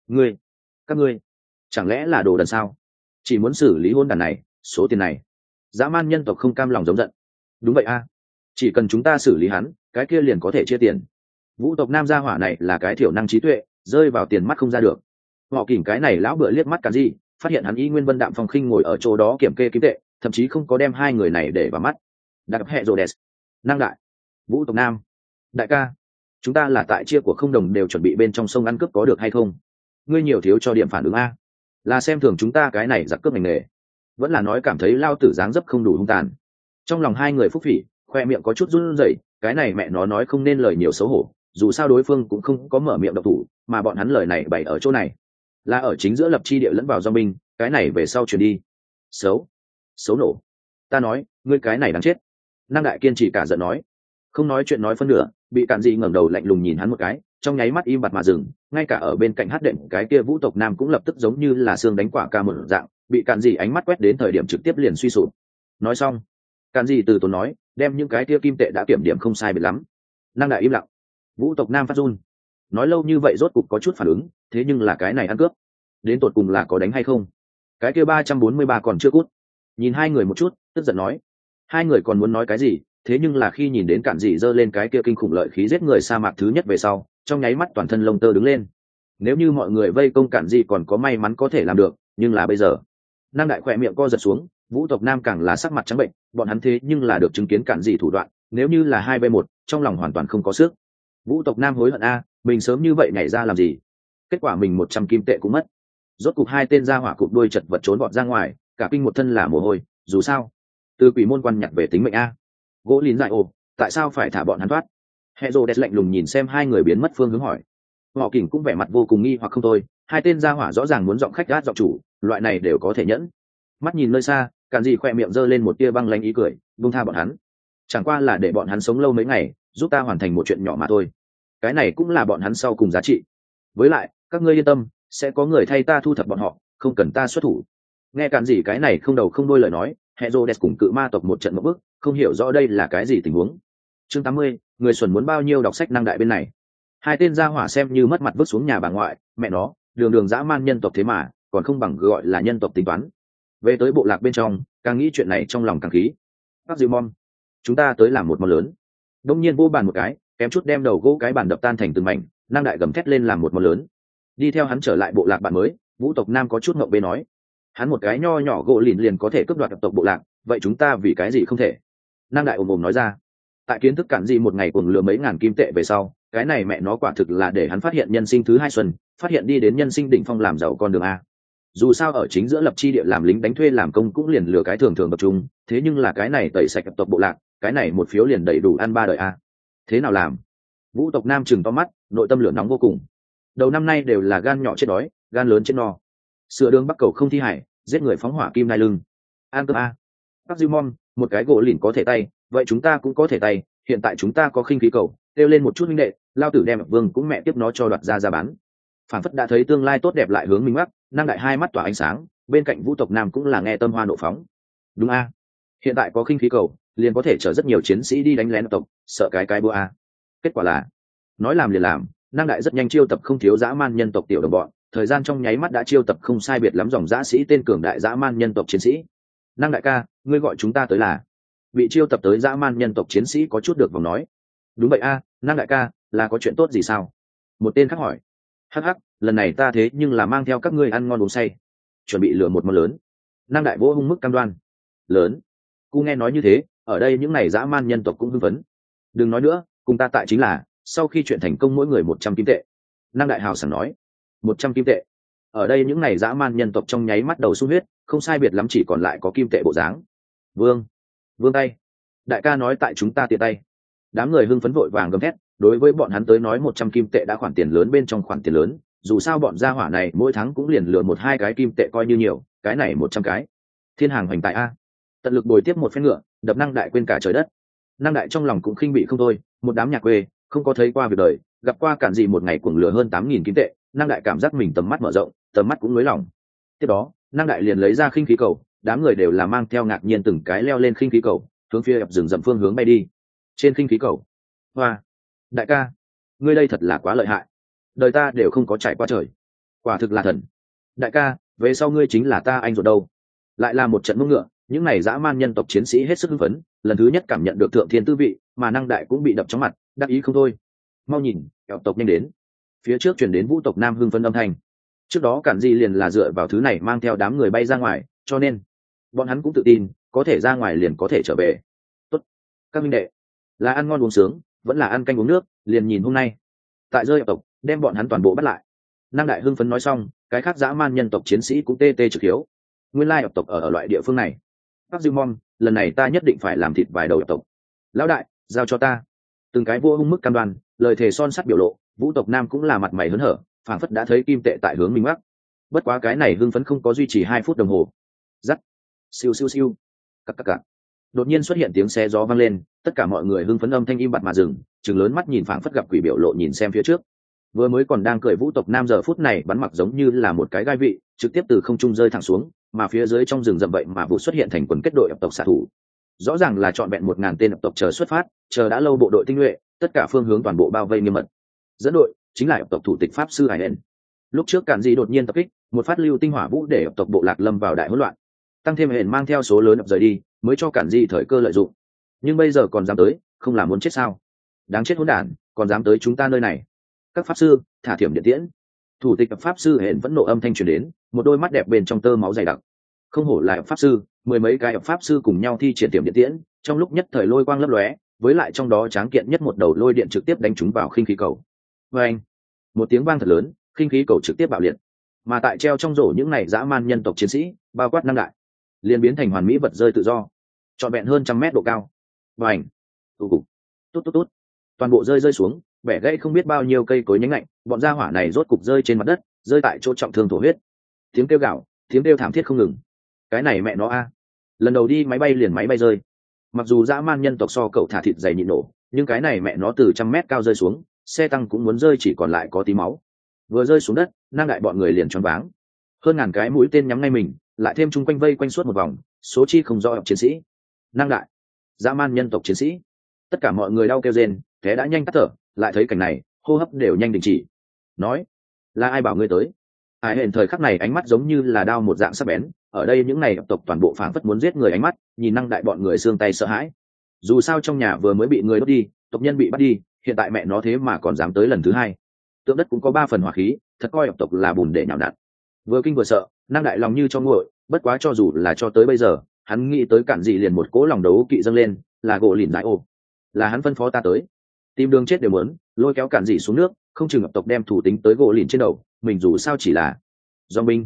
Các ngươi chẳng lẽ là đồ đần sao? Chỉ muốn xử lý hôn đàn này, số tiền này. Dã man nhân tộc không cam lòng giống giận. Đúng vậy a, chỉ cần chúng ta xử lý hắn, cái kia liền có thể chia tiền. Vũ tộc nam gia hỏa này là cái thiểu năng trí tuệ, rơi vào tiền mắt không ra được. Họ kìm cái này lão bựa liếc mắt Cản dị, phát hiện hắn y nguyên vân đạm phong khinh ngồi ở chỗ đó kiểm kê kim tệ, thậm chí không có đem 2 người này để vào mắt. Đặc hệ rồ đẹp, năng đại, vũ tộc nam, đại ca, chúng ta là tại chia của không đồng đều chuẩn bị bên trong sông ăn cướp có được hay không? Ngươi nhiều thiếu cho điểm phản ứng a, là xem thường chúng ta cái này giặc cướp ngành nghề, vẫn là nói cảm thấy lao tử dáng dấp không đủ hung tàn? Trong lòng 2 người phúc phỉ, khoe miệng có chút run rẩy, cái này mẹ nó nói không nên lời nhiều xấu hổ, dù sao đối phương cũng không có mở miệng độc thủ, mà bọn hắn lời này bày ở chỗ này là ở chính giữa lập chi địa lẫn vào do binh, cái này về sau chuyển đi xấu nổ. Ta nói ngươi cái này đáng chết. Năng đại kiên trì cả giận nói, không nói chuyện nói phân nửa, bị Cản dị ngẩng đầu lạnh lùng nhìn hắn một cái, trong nháy mắt im bặt mà dừng, ngay cả ở bên cạnh hát đệm cái kia vũ tộc nam cũng lập tức giống như là xương đánh quả ca một dạng, bị Cản dị ánh mắt quét đến thời điểm trực tiếp liền suy sụp. Nói xong, Cản dị từ tốn nói, đem những cái kia kim tệ đã kiểm điểm không sai biệt lắm. Năng đại im lặng. Vũ tộc nam phát run, nói lâu như vậy rốt cục có chút phản ứng, thế nhưng là cái này ăn cướp đến tột cùng là có đánh hay không? Cái kia 343 còn chưa cút. Nhìn 2 người một chút, tức giận nói. 2 người còn muốn nói cái gì, thế nhưng là khi nhìn đến Cản dị giơ lên cái kia kinh khủng lợi khí giết người sa mạc thứ nhất về sau, trong nháy mắt toàn thân lông tơ đứng lên. Nếu như mọi người vây công Cản dị còn có may mắn có thể làm được, nhưng là bây giờ, Nam đại khỏe miệng co giật xuống, vũ tộc nam càng là sắc mặt trắng bệnh, bọn hắn thế nhưng là được chứng kiến Cản dị thủ đoạn, nếu như là 2v1, trong lòng hoàn toàn không có sức. Vũ tộc nam hối hận a, mình sớm như vậy nhảy ra làm gì? Kết quả mình 100 kim tệ cũng mất. Rốt cục 2 tên ra hỏa cụp đuôi chật vật trốn bọt ra ngoài, cả kinh một thân là mồ hôi, dù sao từ quỷ môn quan nhặt về tính mệnh a. Gỗ lín dại ồ, tại sao phải thả bọn hắn thoát? Herodes lạnh lùng nhìn xem 2 người biến mất phương hướng hỏi. Họ kỉnh cũng vẻ mặt vô cùng nghi hoặc không thôi, 2 tên ra hỏa rõ ràng muốn giọng khách gát giọng chủ, loại này đều có thể nhẫn. Mắt nhìn nơi xa, Cản dị khoe miệng giơ lên một tia băng lãnh ý cười, buông tha bọn hắn, chẳng qua là để bọn hắn sống lâu mấy ngày, giúp ta hoàn thành một chuyện nhỏ mà thôi. Cái này cũng là bọn hắn sau cùng giá trị. Với lại, các ngươi yên tâm, sẽ có người thay ta thu thập bọn họ, không cần ta xuất thủ. Nghe Cản dị cái này không đầu không đuôi lời nói, Herodes cùng cự ma tộc một trận một bước, không hiểu rõ đây là cái gì tình huống. Chương 80, người xuẩn muốn bao nhiêu đọc sách năng đại bên này. 2 tên gia hỏa xem như mất mặt vứt xuống nhà bà ngoại, mẹ nó, đường dã man nhân tộc thế mà, còn không bằng gọi là nhân tộc tính toán. Về tới bộ lạc bên trong, càng nghĩ chuyện này trong lòng càng khí. Bác Diêu Mom, chúng ta tới làm một món lớn. Đông nhiên vô bàn một cái, kém chút đem đầu gỗ cái bàn đập tan thành từng mảnh, năng đại gầm thét lên làm một món lớn. Đi theo hắn trở lại bộ lạc bạn mới, vũ tộc nam có chút ngậm bê nói, hắn một cái nho nhỏ gỗ lìn liền có thể cướp đoạt tộc bộ lạc, vậy chúng ta vì cái gì không thể? Năng đại ồm ồm nói ra. Tại kiến thức Cản dị một ngày cuồng lừa mấy ngàn kim tệ về sau, cái này mẹ nó quả thực là để hắn phát hiện nhân sinh thứ 2 xuân, phát hiện đi đến nhân sinh đỉnh phong làm giàu con đường a. dù sao ở chính giữa lập chi địa làm lính đánh thuê làm công cũng liền lừa cái thường thường tập trung, thế nhưng là cái này tẩy sạch tộc bộ lạc, cái này một phiếu liền đầy đủ ăn 3 đời a. Thế nào làm? Vũ tộc nam chừng to mắt, nội tâm lửa nóng vô cùng. Đầu năm nay đều là gan nhỏ chết đói, gan lớn chết no. Sửa đường bắc cầu không thi hải, giết người phóng hỏa kim nai lưng. An cơm a. Bắc Diêu Mom, một cái gỗ lìn có thể tay, vậy chúng ta cũng có thể tay, hiện tại chúng ta có khinh khí cầu, kêu lên một chút minh đệ, lao tử đem vương cũng mẹ tiếp nó cho đoạt ra bán. Phản phất đã thấy tương lai tốt đẹp lại hướng minh mắc, năng đại hai mắt tỏa ánh sáng, bên cạnh vũ tộc nam cũng là nghe tâm hoa nộ phóng. Đúng a, hiện tại có khinh khí cầu liền có thể chở rất nhiều chiến sĩ đi đánh lén tộc, sợ cái búa a. Kết quả là nói làm liền làm, năng đại rất nhanh chiêu tập không thiếu dã man nhân tộc tiểu đồng bọn, thời gian trong nháy mắt đã chiêu tập không sai biệt lắm dòng dã sĩ tên cường đại dã man nhân tộc chiến sĩ. Năng đại ca, ngươi gọi chúng ta tới là? Bị chiêu tập tới dã man nhân tộc chiến sĩ có chút được vòng nói. Đúng vậy a, năng đại ca, là có chuyện tốt gì sao? Một tên khác hỏi. Hắc hắc, lần này ta thế nhưng là mang theo các ngươi ăn ngon uống say, chuẩn bị lừa một món lớn. Năng đại vỗ hung mức cam đoan. Lớn? Cu nghe nói như thế, ở đây những này dã man nhân tộc cũng hưng phấn. Đừng nói nữa, cùng ta tại chính là sau khi chuyện thành công mỗi người 100 kim tệ. Năng đại hào sảng nói. 100 kim tệ? Ở đây những này dã man nhân tộc trong nháy mắt đầu sung huyết, không sai biệt lắm chỉ còn lại có kim tệ bộ dáng. Vương tay, đại ca nói tại chúng ta tiện tay. Đám người hưng phấn vội vàng gầm thét, đối với bọn hắn tới nói 100 kim tệ đã khoản tiền lớn bên trong khoản tiền lớn, dù sao bọn gia hỏa này mỗi tháng cũng liền lừa 1-2 cái kim tệ coi như nhiều, cái này 100 cái. Thiên hàng hoành tại a. Tận lực bồi tiếp một phen ngựa, đập năng đại quên cả trời đất. Năng đại trong lòng cũng khinh bị không thôi, một đám nhà quê, không có thấy qua việc đời, gặp qua cản gì một ngày cuồng lừa hơn 8.000 kim tệ, năng đại cảm giác mình tầm mắt mở rộng, tầm mắt cũng nới lỏng. Tiếp đó, năng đại liền lấy ra khinh khí cầu, đám người đều là mang theo ngạc nhiên từng cái leo lên khinh khí cầu, hướng phía rừng rậm phương hướng bay đi. Trên khinh khí cầu, hoa, đại ca, ngươi đây thật là quá lợi hại, đời ta đều không có trải qua trời, quả thực là thần. Đại ca, về sau ngươi chính là ta anh ruột đâu. Lại là một trận mông ngựa, những này dã man nhân tộc chiến sĩ hết sức hưng phấn, lần thứ nhất cảm nhận được thượng thiên tư vị, mà năng đại cũng bị đập trong mặt, đắc ý không thôi. Mau nhìn, kẹo tộc nhanh đến. Phía trước chuyển đến vũ tộc nam hưng phấn âm thanh. Trước đó cản di liền là dựa vào thứ này mang theo đám người bay ra ngoài, cho nên bọn hắn cũng tự tin có thể ra ngoài liền có thể trở về. Tốt, các minh đệ, là ăn ngon uống sướng vẫn là ăn canh uống nước, liền nhìn hôm nay. Tại rơi tộc đem bọn hắn toàn bộ bắt lại. Năng đại hưng phấn nói xong, cái khác dã man nhân tộc chiến sĩ cũng tê tê trực hiếu. Nguyên lai tộc ở loại địa phương này. Bắc Diêu Mom, lần này ta nhất định phải làm thịt vài đầu tộc. Lão đại, giao cho ta. Từng cái vua hung mức cam đoan, lời thề son sắt biểu lộ, vũ tộc nam cũng là mặt mày hớn hở, phảng phất đã thấy kim tệ tại hướng mình mắc. Bất quá cái này hưng phấn không có duy trì 2 phút đồng hồ. Rắc, siêu siêu siêu, cặc cặc cặc. Đột nhiên xuất hiện tiếng xe gió vang lên, tất cả mọi người hưng phấn âm thanh im bặt mà dừng, trừng lớn mắt nhìn phảng phất gặp quỷ biểu lộ nhìn xem phía trước. Vừa mới còn đang cười vũ tộc nam giờ phút này bắn mặc giống như là một cái gai vị, trực tiếp từ không trung rơi thẳng xuống, mà phía dưới trong rừng rậm vậy mà vụ xuất hiện thành quần kết đội tộc xạ thủ. Rõ ràng là trọn vẹn 1000 tên tộc chờ xuất phát, chờ đã lâu bộ đội tinh nhuệ, tất cả phương hướng toàn bộ bao vây nghiêm mật. Dẫn đội chính là tộc thủ tịch pháp sư Hải Hển. Lúc trước cản gì đột nhiên tập kích, một phát lưu tinh hỏa vũ để tộc bộ lạc lâm vào đại hỗn loạn, tăng thêm Hển mang theo số lớn rời đi, mới cho cản gì thời cơ lợi dụng. Nhưng bây giờ còn dám tới, không làm muốn chết sao? Đáng chết hỗn đản, còn dám tới chúng ta nơi này. Các pháp sư, thả thiểm điện tiễn. Thủ tịch pháp sư Hển vẫn nộ âm thanh truyền đến, một đôi mắt đẹp bên trong tơ máu dày đặc. Không hổ là pháp sư, 10 mấy cái pháp sư cùng nhau thi triển tiểm điện tiễn, trong lúc nhất thời lôi quang lấp lóe, với lại trong đó tráng kiện nhất một đầu lôi điện trực tiếp đánh trúng vào khinh khí cầu. Và anh, một tiếng vang thật lớn, khinh khí cầu trực tiếp bạo liệt. Mà tại treo trong rổ những này dã man nhân tộc chiến sĩ, bao quát năng đại, liền biến thành hoàn mỹ vật rơi tự do, trọn vẹn hơn 100 mét độ cao. Và ảnh, tốt, toàn bộ rơi xuống, bẻ gãy không biết bao nhiêu cây cối nhánh lạnh, bọn gia hỏa này rốt cục rơi trên mặt đất, rơi tại chỗ trọng thương thổ huyết. Tiếng kêu gào, tiếng kêu thảm thiết không ngừng. Cái này mẹ nó a, lần đầu đi máy bay liền máy bay rơi. Mặc dù dã man nhân tộc so cậu thả thịt dày nhịn nổ, nhưng cái này mẹ nó từ 100 mét cao rơi xuống, xe tăng cũng muốn rơi chỉ còn lại có tí máu. Vừa rơi xuống đất, năng đại bọn người liền choáng váng. Hơn ngàn cái mũi tên nhắm ngay mình, lại thêm chung quanh vây quanh suốt một vòng, số chi không rõ chiến sĩ. Năng đại, dã man nhân tộc chiến sĩ. Tất cả mọi người đau kêu rên, té đã nhanh tắt thở, lại thấy cảnh này, hô hấp đều nhanh đình chỉ. Nói, là ai bảo ngươi tới? Hải Hển thời khắc này ánh mắt giống như là đao một dạng sắc bén, ở đây những này tộc toàn bộ phảng phất muốn giết người ánh mắt, nhìn năng đại bọn người xương tay sợ hãi. Dù sao trong nhà vừa mới bị người đốt đi, tộc nhân bị bắt đi, hiện tại mẹ nó thế mà còn dám tới lần thứ hai. Tượng đất cũng có 3 phần hỏa khí, thật coi tộc là bùn để nhào nặn. Vừa kinh vừa sợ, năng đại lòng như cho nguội, bất quá cho dù là cho tới bây giờ, hắn nghĩ tới cản gì liền một cỗ lòng đấu kỵ dâng lên, là gỗ lìn giải ô, là hắn phân phó ta tới, tìm đường chết đều muốn, lôi kéo cản gì xuống nước, không chừng tộc đem thủ tính tới gỗ lìn trên đầu, mình dù sao chỉ là do binh.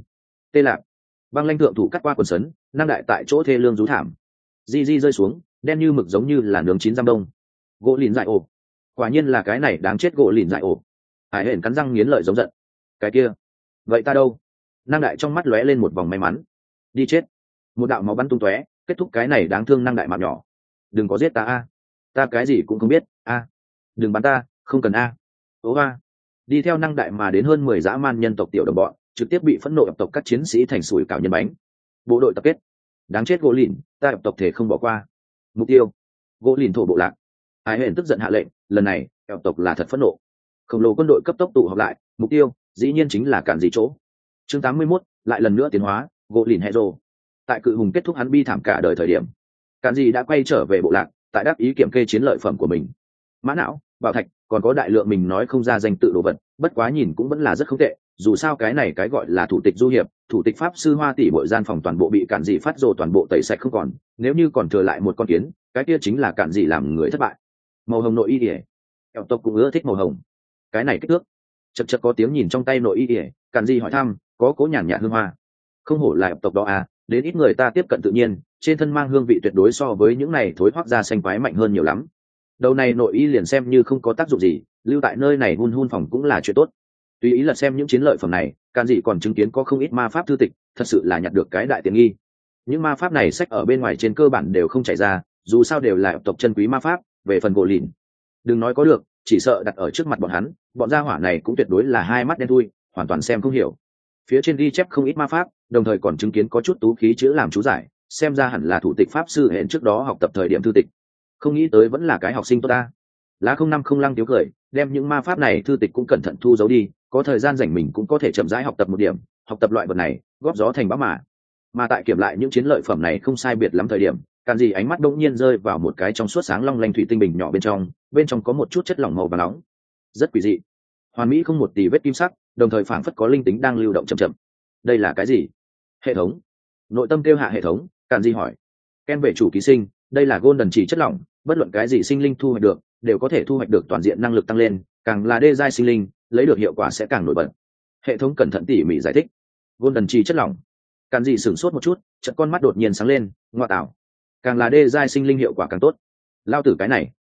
tê lạc. Băng lanh thượng thủ cắt qua quần sấn, năng đại tại chỗ thê lương rú thảm. Di di rơi xuống, đen như mực giống như là nướng chín giam đông. Gỗ lìn dại ổ, quả nhiên là cái này đáng chết gỗ lìn dại ổ. Hải hển cắn răng nghiến lợi giống giận. Cái kia, vậy ta đâu? Năng đại trong mắt lóe lên một vòng may mắn. Đi chết. Một đạo máu bắn tung tóe, kết thúc cái này đáng thương năng đại mạng nhỏ. Đừng có giết ta a, ta cái gì cũng không biết a. Đừng bắn ta, không cần a. Ố a. Đi theo năng đại mà đến hơn 10 dã man nhân tộc tiểu đồng bọn, trực tiếp bị phẫn nộ ập tộc các chiến sĩ thành sủi cảo nhân bánh. Bộ đội tập kết. Đáng chết gỗ lìn, ta ập tộc thể không bỏ qua. Mục tiêu, gỗ lìn thổ bộ lạc. Ai hển tức giận hạ lệnh, lần này ập tộc là thật phẫn nộ. Khổng lồ quân đội cấp tốc tụ họp lại, mục tiêu dĩ nhiên chính là cản dị chỗ. Chương 81, lại lần nữa tiến hóa, gỗ lìn hero. Tại cự hùng kết thúc hắn bi thảm cả đời thời điểm, cản dị đã quay trở về bộ lạc, tại đáp ý kiểm kê chiến lợi phẩm của mình. Mã não, bảo thạch, còn có đại lượng mình nói không ra danh tự đồ vật, bất quá nhìn cũng vẫn là rất không tệ. Dù sao cái này cái gọi là thủ tịch du hiệp, thủ tịch pháp sư hoa tỷ bội gian phòng toàn bộ bị cản dị phát rồ toàn bộ tẩy sạch không còn, nếu như còn thừa lại một con kiến, cái kia chính là cản dị làm người thất bại. Màu hồng nội y ỉa, eo tộc cũng ưa thích màu hồng. Cái này kích thước. Chật chật có tiếng nhìn trong tay nội y ỉa, cản dị hỏi thăm, có cố nhàn nhạt hương hoa. Không hổ là eo tộc đó à, đến ít người ta tiếp cận tự nhiên, trên thân mang hương vị tuyệt đối so với những này thối hoắc da xanh quái mạnh hơn nhiều lắm. Đầu này nội y liền xem như không có tác dụng gì, lưu tại nơi này hun hun phòng cũng là chuyện tốt. Tùy ý là xem những chiến lợi phẩm này, can dị còn chứng kiến có không ít ma pháp thư tịch, thật sự là nhặt được cái đại tiện nghi. Những ma pháp này sách ở bên ngoài trên cơ bản đều không chảy ra, dù sao đều là tộc chân quý ma pháp. Về phần gỗ lìn, đừng nói có được, chỉ sợ đặt ở trước mặt bọn hắn, bọn gia hỏa này cũng tuyệt đối là hai mắt đen thui, hoàn toàn xem không hiểu. Phía trên ghi chép không ít ma pháp, đồng thời còn chứng kiến có chút tú khí chữ làm chú giải, xem ra hẳn là thủ tịch pháp sư hẹn trước đó học tập thời điểm thư tịch. Không nghĩ tới vẫn là cái học sinh tốt ta. Lá 05 lăng tiếu cười, đem những ma pháp này thư tịch cũng cẩn thận thu giấu đi, có thời gian rảnh mình cũng có thể chậm rãi học tập một điểm, học tập loại vật này góp gió thành bão mà tại kiểm lại những chiến lợi phẩm này không sai biệt lắm thời điểm, càn gì ánh mắt đột nhiên rơi vào một cái trong suốt sáng long lanh thủy tinh bình nhỏ bên trong có một chút chất lỏng màu vàng nóng, rất quỷ dị, hoàn mỹ không một tì vết kim sắc, đồng thời phảng phất có linh tính đang lưu động chậm chậm. Đây là cái gì? Hệ thống. Nội tâm kêu hạ hệ thống, càn gì hỏi. Ken vệ chủ ký sinh, đây là golden chỉ chất lỏng, bất luận cái gì sinh linh thu hoạch được đều có thể thu hoạch được toàn diện năng lực tăng lên, càng là đê giai sinh linh lấy được hiệu quả sẽ càng nổi bật. Hệ thống cẩn thận tỉ mỉ giải thích. Golden chỉ chất lỏng. Càn gì sửng sốt một chút, chợt con mắt đột nhiên sáng lên, ngoa tạo, càng là đê giai sinh linh hiệu quả càng tốt. Lao tử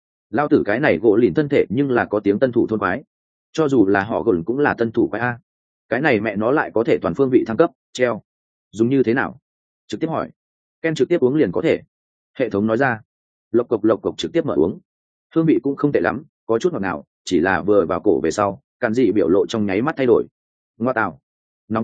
cái này gỗ lìn thân thể nhưng là có tiếng tân thủ thôn quái, cho dù là họ gồn cũng là tân thủ quái a. Cái này mẹ nó lại có thể toàn phương vị thăng cấp, treo. Dùng như thế nào? Trực tiếp hỏi. Ken trực tiếp uống liền có thể. Hệ thống nói ra. Lộc cộc trực tiếp mở uống. Hương vị cũng không tệ lắm, có chút ngọt ngào, chỉ là vừa vào cổ về sau, Càn dị biểu lộ trong nháy mắt thay đổi. Ngoa tạo, nóng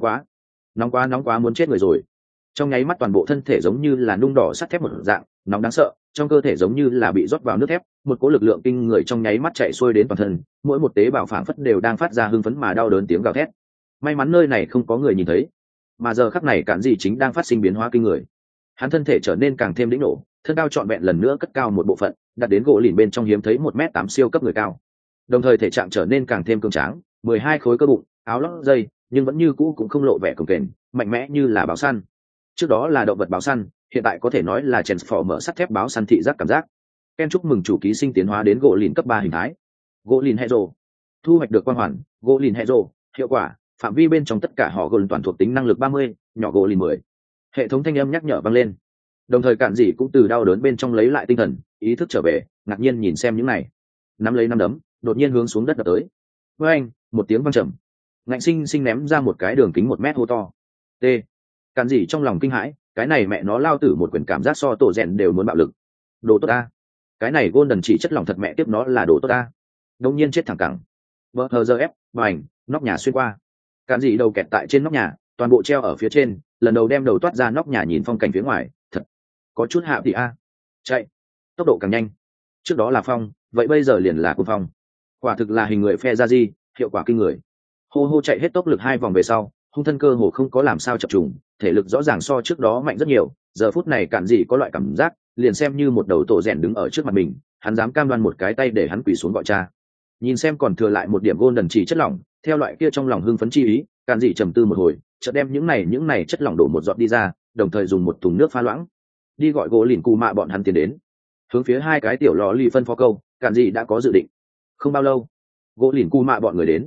quá muốn chết người rồi. Trong nháy mắt toàn bộ thân thể giống như là nung đỏ sắt thép một dạng, nóng đáng sợ, trong cơ thể giống như là bị rót vào nước thép, một cỗ lực lượng kinh người trong nháy mắt chạy xuôi đến toàn thân, mỗi một tế bào phảng phất đều đang phát ra hưng phấn mà đau đớn tiếng gào thét. May mắn nơi này không có người nhìn thấy, mà giờ khắc này Càn dị chính đang phát sinh biến hóa kinh người. Hắn thân thể trở nên càng thêm đĩnh nổ, thân cao trọn vẹn lần nữa cất cao một bộ phận, đặt đến gỗ lìn bên trong hiếm thấy 1m8 siêu cấp người cao. Đồng thời thể trạng trở nên càng thêm cường tráng, 12 khối cơ bụng, áo lót dây, nhưng vẫn như cũ cũng không lộ vẻ cồng kềnh, mạnh mẽ như là báo săn. Trước đó là động vật báo săn, hiện tại có thể nói là transformer sắt thép báo săn thị giác cảm giác. Ken chúc mừng chủ ký sinh tiến hóa đến gỗ lìn cấp 3 hình thái. Gỗ lìn hero. Thu hoạch được quang hoàn, gỗ lìn hero, hiệu quả, phạm vi bên trong tất cả họ gồm toàn thuộc tính năng lực 30, nhỏ gỗ lìn 10. Hệ thống thanh âm nhắc nhở vang lên. Đồng thời Càn dị cũng từ đau đớn bên trong lấy lại tinh thần, ý thức trở về, ngạc nhiên nhìn xem những này. Nắm lấy nắm đấm, đột nhiên hướng xuống đất đập tới. Với anh, một tiếng vang trầm. Ngạnh sinh ném ra một cái đường kính 1 mét hô to. T. Càn dị trong lòng kinh hãi, cái này mẹ nó lao tử một quyền cảm giác so tổ rèn đều muốn bạo lực. Đồ tốt ta. Cái này golden chỉ chất lỏng thật mẹ tiếp nó là đồ tốt ta. Đống nhiên chết thẳng cẳng. Vợ hờ giờ ép, bành, nóc nhà xuyên qua. Càn dị đầu kẹt tại trên nóc nhà, toàn bộ treo ở phía trên, lần đầu đem đầu toát ra nóc nhà nhìn phong cảnh phía ngoài, thật có chút hạ thì a. Chạy, tốc độ càng nhanh. Trước đó là phong, vậy bây giờ liền là cuồng phong. Quả thực là hình người phe ra di, hiệu quả kinh người. Hô chạy hết tốc lực 2 vòng về sau, hung thân cơ hồ không có làm sao chập trùng, thể lực rõ ràng so trước đó mạnh rất nhiều. Giờ phút này Càn dị có loại cảm giác, liền xem như một đầu tổ rèn đứng ở trước mặt mình, hắn dám cam đoan một cái tay để hắn quỳ xuống gọi cha. Nhìn xem còn thừa lại một điểm golden chỉ chất lỏng, theo loại kia trong lòng hưng phấn chi ý, Càn dị trầm tư một hồi, chợt đem những này chất lỏng đổ một giọt đi ra, đồng thời dùng một thùng nước pha loãng, đi gọi gỗ lìn cù mạ bọn hắn tiến đến. Hướng phía 2 cái tiểu lò ly phân phó câu, Càn dị đã có dự định. Không bao lâu, gỗ lìn cù mạ bọn người đến.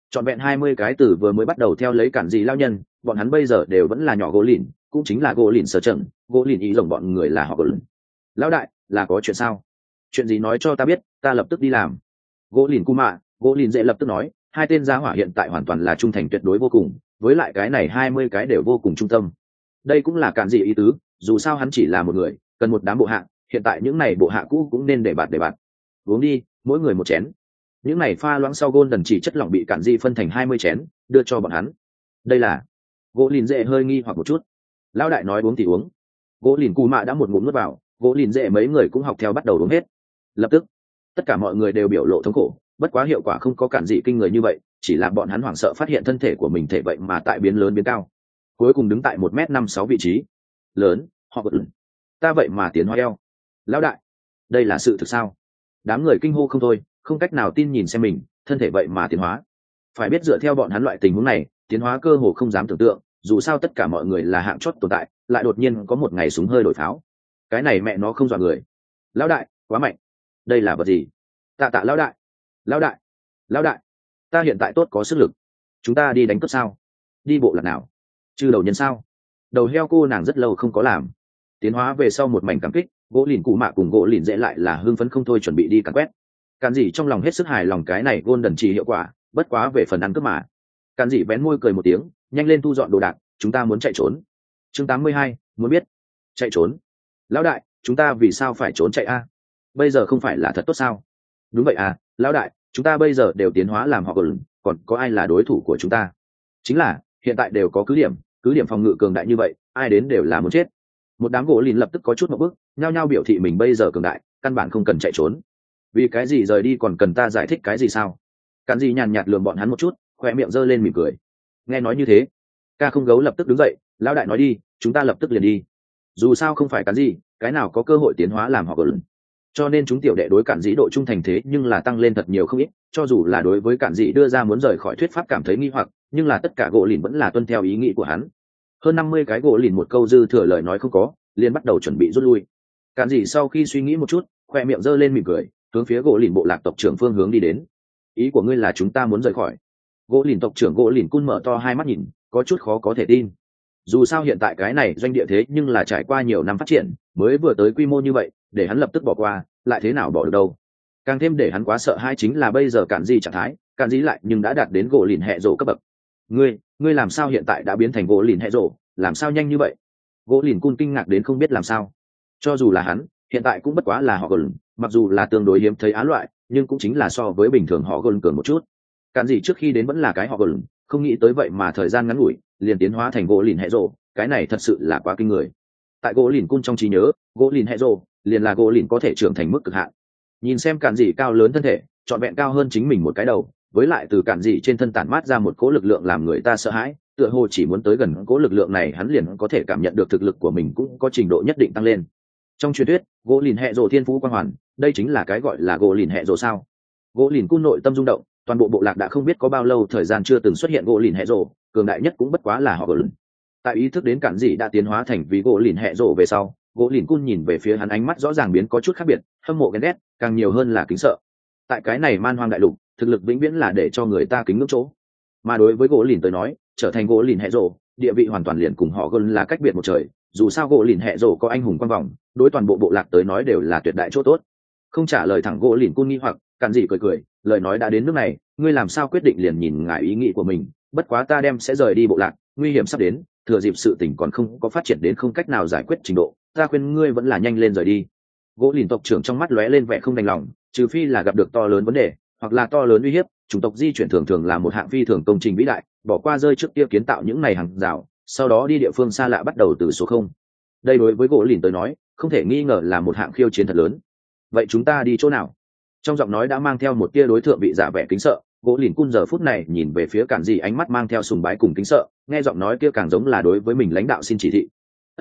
trọn vẹn 20 cái từ vừa mới bắt đầu theo lấy cản dị lao nhân, bọn hắn bây giờ đều vẫn là nhỏ gỗ lìn, cũng chính là gỗ lìn sở trầm, gỗ lìn ý rồng bọn người là họ gỗ lìn. Lão đại, là có chuyện sao? Chuyện gì nói cho ta biết, ta lập tức đi làm. Gỗ lìn cu mạ, gỗ lìn dễ lập tức nói, hai tên gia hỏa hiện tại hoàn toàn là trung thành tuyệt đối vô cùng, với lại cái này 20 cái đều vô cùng trung tâm. Đây cũng là cản dị ý tứ, dù sao hắn chỉ là một người, cần một đám bộ hạ, hiện tại những này bộ hạ cũ cũng nên để bạt. Uống đi, mỗi người một chén. Những này pha loãng sau golden chỉ chất lỏng bị cản dị phân thành 20 chén, đưa cho bọn hắn. Đây là gỗ lìn dễ hơi nghi hoặc một chút. Lão đại nói uống thì uống. Gỗ lìn cù mạ đã một ngụm nuốt vào, gỗ lìn dễ mấy người cũng học theo bắt đầu uống hết. Lập tức tất cả mọi người đều biểu lộ thống khổ, bất quá hiệu quả không có cản dị kinh người như vậy, chỉ là bọn hắn hoảng sợ phát hiện thân thể của mình thể vậy mà tại biến lớn biến cao, cuối cùng đứng tại 1m56 vị trí lớn. Họ gật lửng, ta vậy mà tiến hóa eo. Lão đại, đây là sự thực sao? Đám người kinh hô không thôi, không cách nào tin nhìn xem mình, thân thể vậy mà tiến hóa. Phải biết dựa theo bọn hắn loại tình huống này, tiến hóa cơ hồ không dám tưởng tượng, dù sao tất cả mọi người là hạng chót tồn tại, lại đột nhiên có một ngày súng hơi đổi pháo. Cái này mẹ nó không dọa người. Lão đại, quá mạnh. Đây là vật gì? Tạ lão đại. Lão đại, lão đại, ta hiện tại tốt có sức lực. Chúng ta đi đánh cướp sao? Đi bộ lạc nào? Chư đầu nhân sao? Đầu heo cô nàng rất lâu không có làm. Tiến hóa về sau một mảnh cảm kích, gỗ lìn cụ mạ cùng gỗ lìn dễ lại là hưng phấn không thôi, chuẩn bị đi càn quét. Càn dị trong lòng hết sức hài lòng cái này golden chỉ hiệu quả, bất quá về phần ăn cướp mà. Càn dị vén môi cười một tiếng, nhanh lên thu dọn đồ đạc, chúng ta muốn chạy trốn. Chương 82, muốn biết chạy trốn. Lão đại, chúng ta vì sao phải trốn chạy a? Bây giờ không phải là thật tốt sao? Đúng vậy à, lão đại, chúng ta bây giờ đều tiến hóa làm họ gừng, còn có ai là đối thủ của chúng ta? Chính là hiện tại đều có cứ điểm phòng ngự cường đại như vậy, ai đến đều là muốn chết. Một đám gỗ lìn lập tức có chút một bước, nhao nhao biểu thị mình bây giờ cường đại, căn bản không cần chạy trốn. Vì cái gì rời đi còn cần ta giải thích cái gì sao? Cản dị nhàn nhạt lườm bọn hắn một chút, khoe miệng giơ lên mỉm cười. Nghe nói như thế, ca không gấu lập tức đứng dậy, lão đại nói đi, chúng ta lập tức liền đi. Dù sao không phải cản dị, cái nào có cơ hội tiến hóa làm họ gừng, cho nên chúng tiểu đệ đối cản dị độ trung thành thế nhưng là tăng lên thật nhiều không ít. Cho dù là đối với cản dị đưa ra muốn rời khỏi thuyết pháp cảm thấy nghi hoặc, nhưng là tất cả gỗ lìn vẫn là tuân theo ý nghĩ của hắn. Hơn 50 cái gỗ lìn một câu dư thừa lời nói không có, liền bắt đầu chuẩn bị rút lui. Cản dị sau khi suy nghĩ một chút, khoe miệng giơ lên mỉm cười, hướng phía gỗ lìn bộ lạc tộc trưởng phương hướng đi đến. Ý của ngươi là chúng ta muốn rời khỏi? Gỗ lìn tộc trưởng gỗ lìn cun mở to hai mắt nhìn, có chút khó có thể tin. Dù sao hiện tại cái này doanh địa thế nhưng là trải qua nhiều năm phát triển, mới vừa tới quy mô như vậy, để hắn lập tức bỏ qua, lại thế nào bỏ được đâu. Càng thêm để hắn quá sợ hãi chính là bây giờ cản dị trạng thái, cản dị lại nhưng đã đạt đến gỗ lìn hệ rổ cấp bậc. Ngươi làm sao hiện tại đã biến thành gỗ lìn hệ rổ, làm sao nhanh như vậy? Gỗ lìn cun kinh ngạc đến không biết làm sao. Cho dù là hắn hiện tại cũng bất quá là họ gừng, mặc dù là tương đối hiếm thấy á loại, nhưng cũng chính là so với bình thường họ gừng cường một chút. Cản dị trước khi đến vẫn là cái họ gừng, không nghĩ tới vậy mà thời gian ngắn ngủi liền tiến hóa thành gỗ lìn hệ rổ, cái này thật sự là quá kinh người. Tại gỗ lìn cun trong trí nhớ, gỗ lìn hệ rổ liền là gỗ lìn có thể trưởng thành mức cực hạn. Nhìn xem cản dị cao lớn thân thể, trọn vẹn cao hơn chính mình một cái đầu, với lại từ cản dị trên thân tản mát ra một cỗ lực lượng làm người ta sợ hãi, tựa hồ chỉ muốn tới gần cỗ lực lượng này hắn liền có thể cảm nhận được thực lực của mình cũng có trình độ nhất định tăng lên. Trong truyền thuyết, gỗ lìn hệ rổ thiên phú quang hoàn, đây chính là cái gọi là gỗ lìn hệ rổ sao? Gỗ lìn cun nội tâm rung động, toàn bộ bộ lạc đã không biết có bao lâu thời gian chưa từng xuất hiện gỗ lìn hệ rổ, cường đại nhất cũng bất quá là họ gỗ lìn. Tại ý thức đến cản dị đã tiến hóa thành vì gỗ lìn hệ rổ về sau, gỗ lìn cun nhìn về phía hắn ánh mắt rõ ràng biến có chút khác biệt, hâm mộ ghen ghét, càng nhiều hơn là kính sợ. Tại cái này man hoang đại lục, thực lực vĩnh viễn là để cho người ta kính ngưỡng chỗ. Mà đối với gỗ lìn tới nói, trở thành gỗ lìn hệ rổ, địa vị hoàn toàn liền cùng họ gỗ là cách biệt một trời. Dù sao gỗ lìn hệ rổ có anh hùng quan vọng, đối toàn bộ bộ lạc tới nói đều là tuyệt đại chỗ tốt. Không trả lời thẳng gỗ lìn cun nghi hoặc, cản dị cười cười, lời nói đã đến nước này, ngươi làm sao quyết định liền nhìn ngại ý nghĩ của mình, bất quá ta đem sẽ rời đi bộ lạc, nguy hiểm sắp đến, thừa dịp sự tình còn không có phát triển đến không cách nào giải quyết trình độ, ta khuyên ngươi vẫn là nhanh lên rời đi. Gỗ lìn tộc trưởng trong mắt lóe lên vẻ không đành lòng, trừ phi là gặp được to lớn vấn đề hoặc là to lớn uy hiếp, chủng tộc di chuyển thường thường là một hạng phi thường công trình vĩ đại, bỏ qua rơi trước kia kiến tạo những này hàng rào, sau đó đi địa phương xa lạ bắt đầu từ số không. Đây đối với gỗ lìn tới nói không thể nghi ngờ là một hạng khiêu chiến thật lớn. Vậy chúng ta đi chỗ nào? Trong giọng nói đã mang theo một tia đối tượng bị giả vẻ kính sợ, gỗ lìn cun giờ phút này nhìn về phía cản dị ánh mắt mang theo sùng bái cùng kính sợ, nghe giọng nói kia càng giống là đối với mình lãnh đạo xin chỉ thị.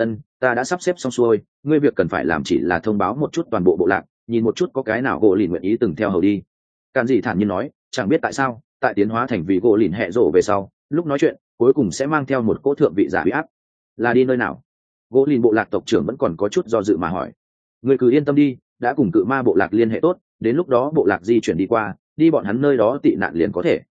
Ta đã sắp xếp xong xuôi, ngươi việc cần phải làm chỉ là thông báo một chút toàn bộ bộ lạc, nhìn một chút có cái nào gỗ lìn nguyện ý từng theo hầu đi. Cản dị thản nhiên nói, chẳng biết tại sao tại tiến hóa thành vì gỗ lìn hệ rổ về sau, lúc nói chuyện cuối cùng sẽ mang theo một cỗ thượng vị giả uy áp. Là đi nơi nào? Gỗ lìn bộ lạc tộc trưởng vẫn còn có chút do dự mà hỏi. Ngươi cứ yên tâm đi, đã cùng cự ma bộ lạc liên hệ tốt, đến lúc đó bộ lạc di chuyển đi qua, đi bọn hắn nơi đó tị nạn liền có thể.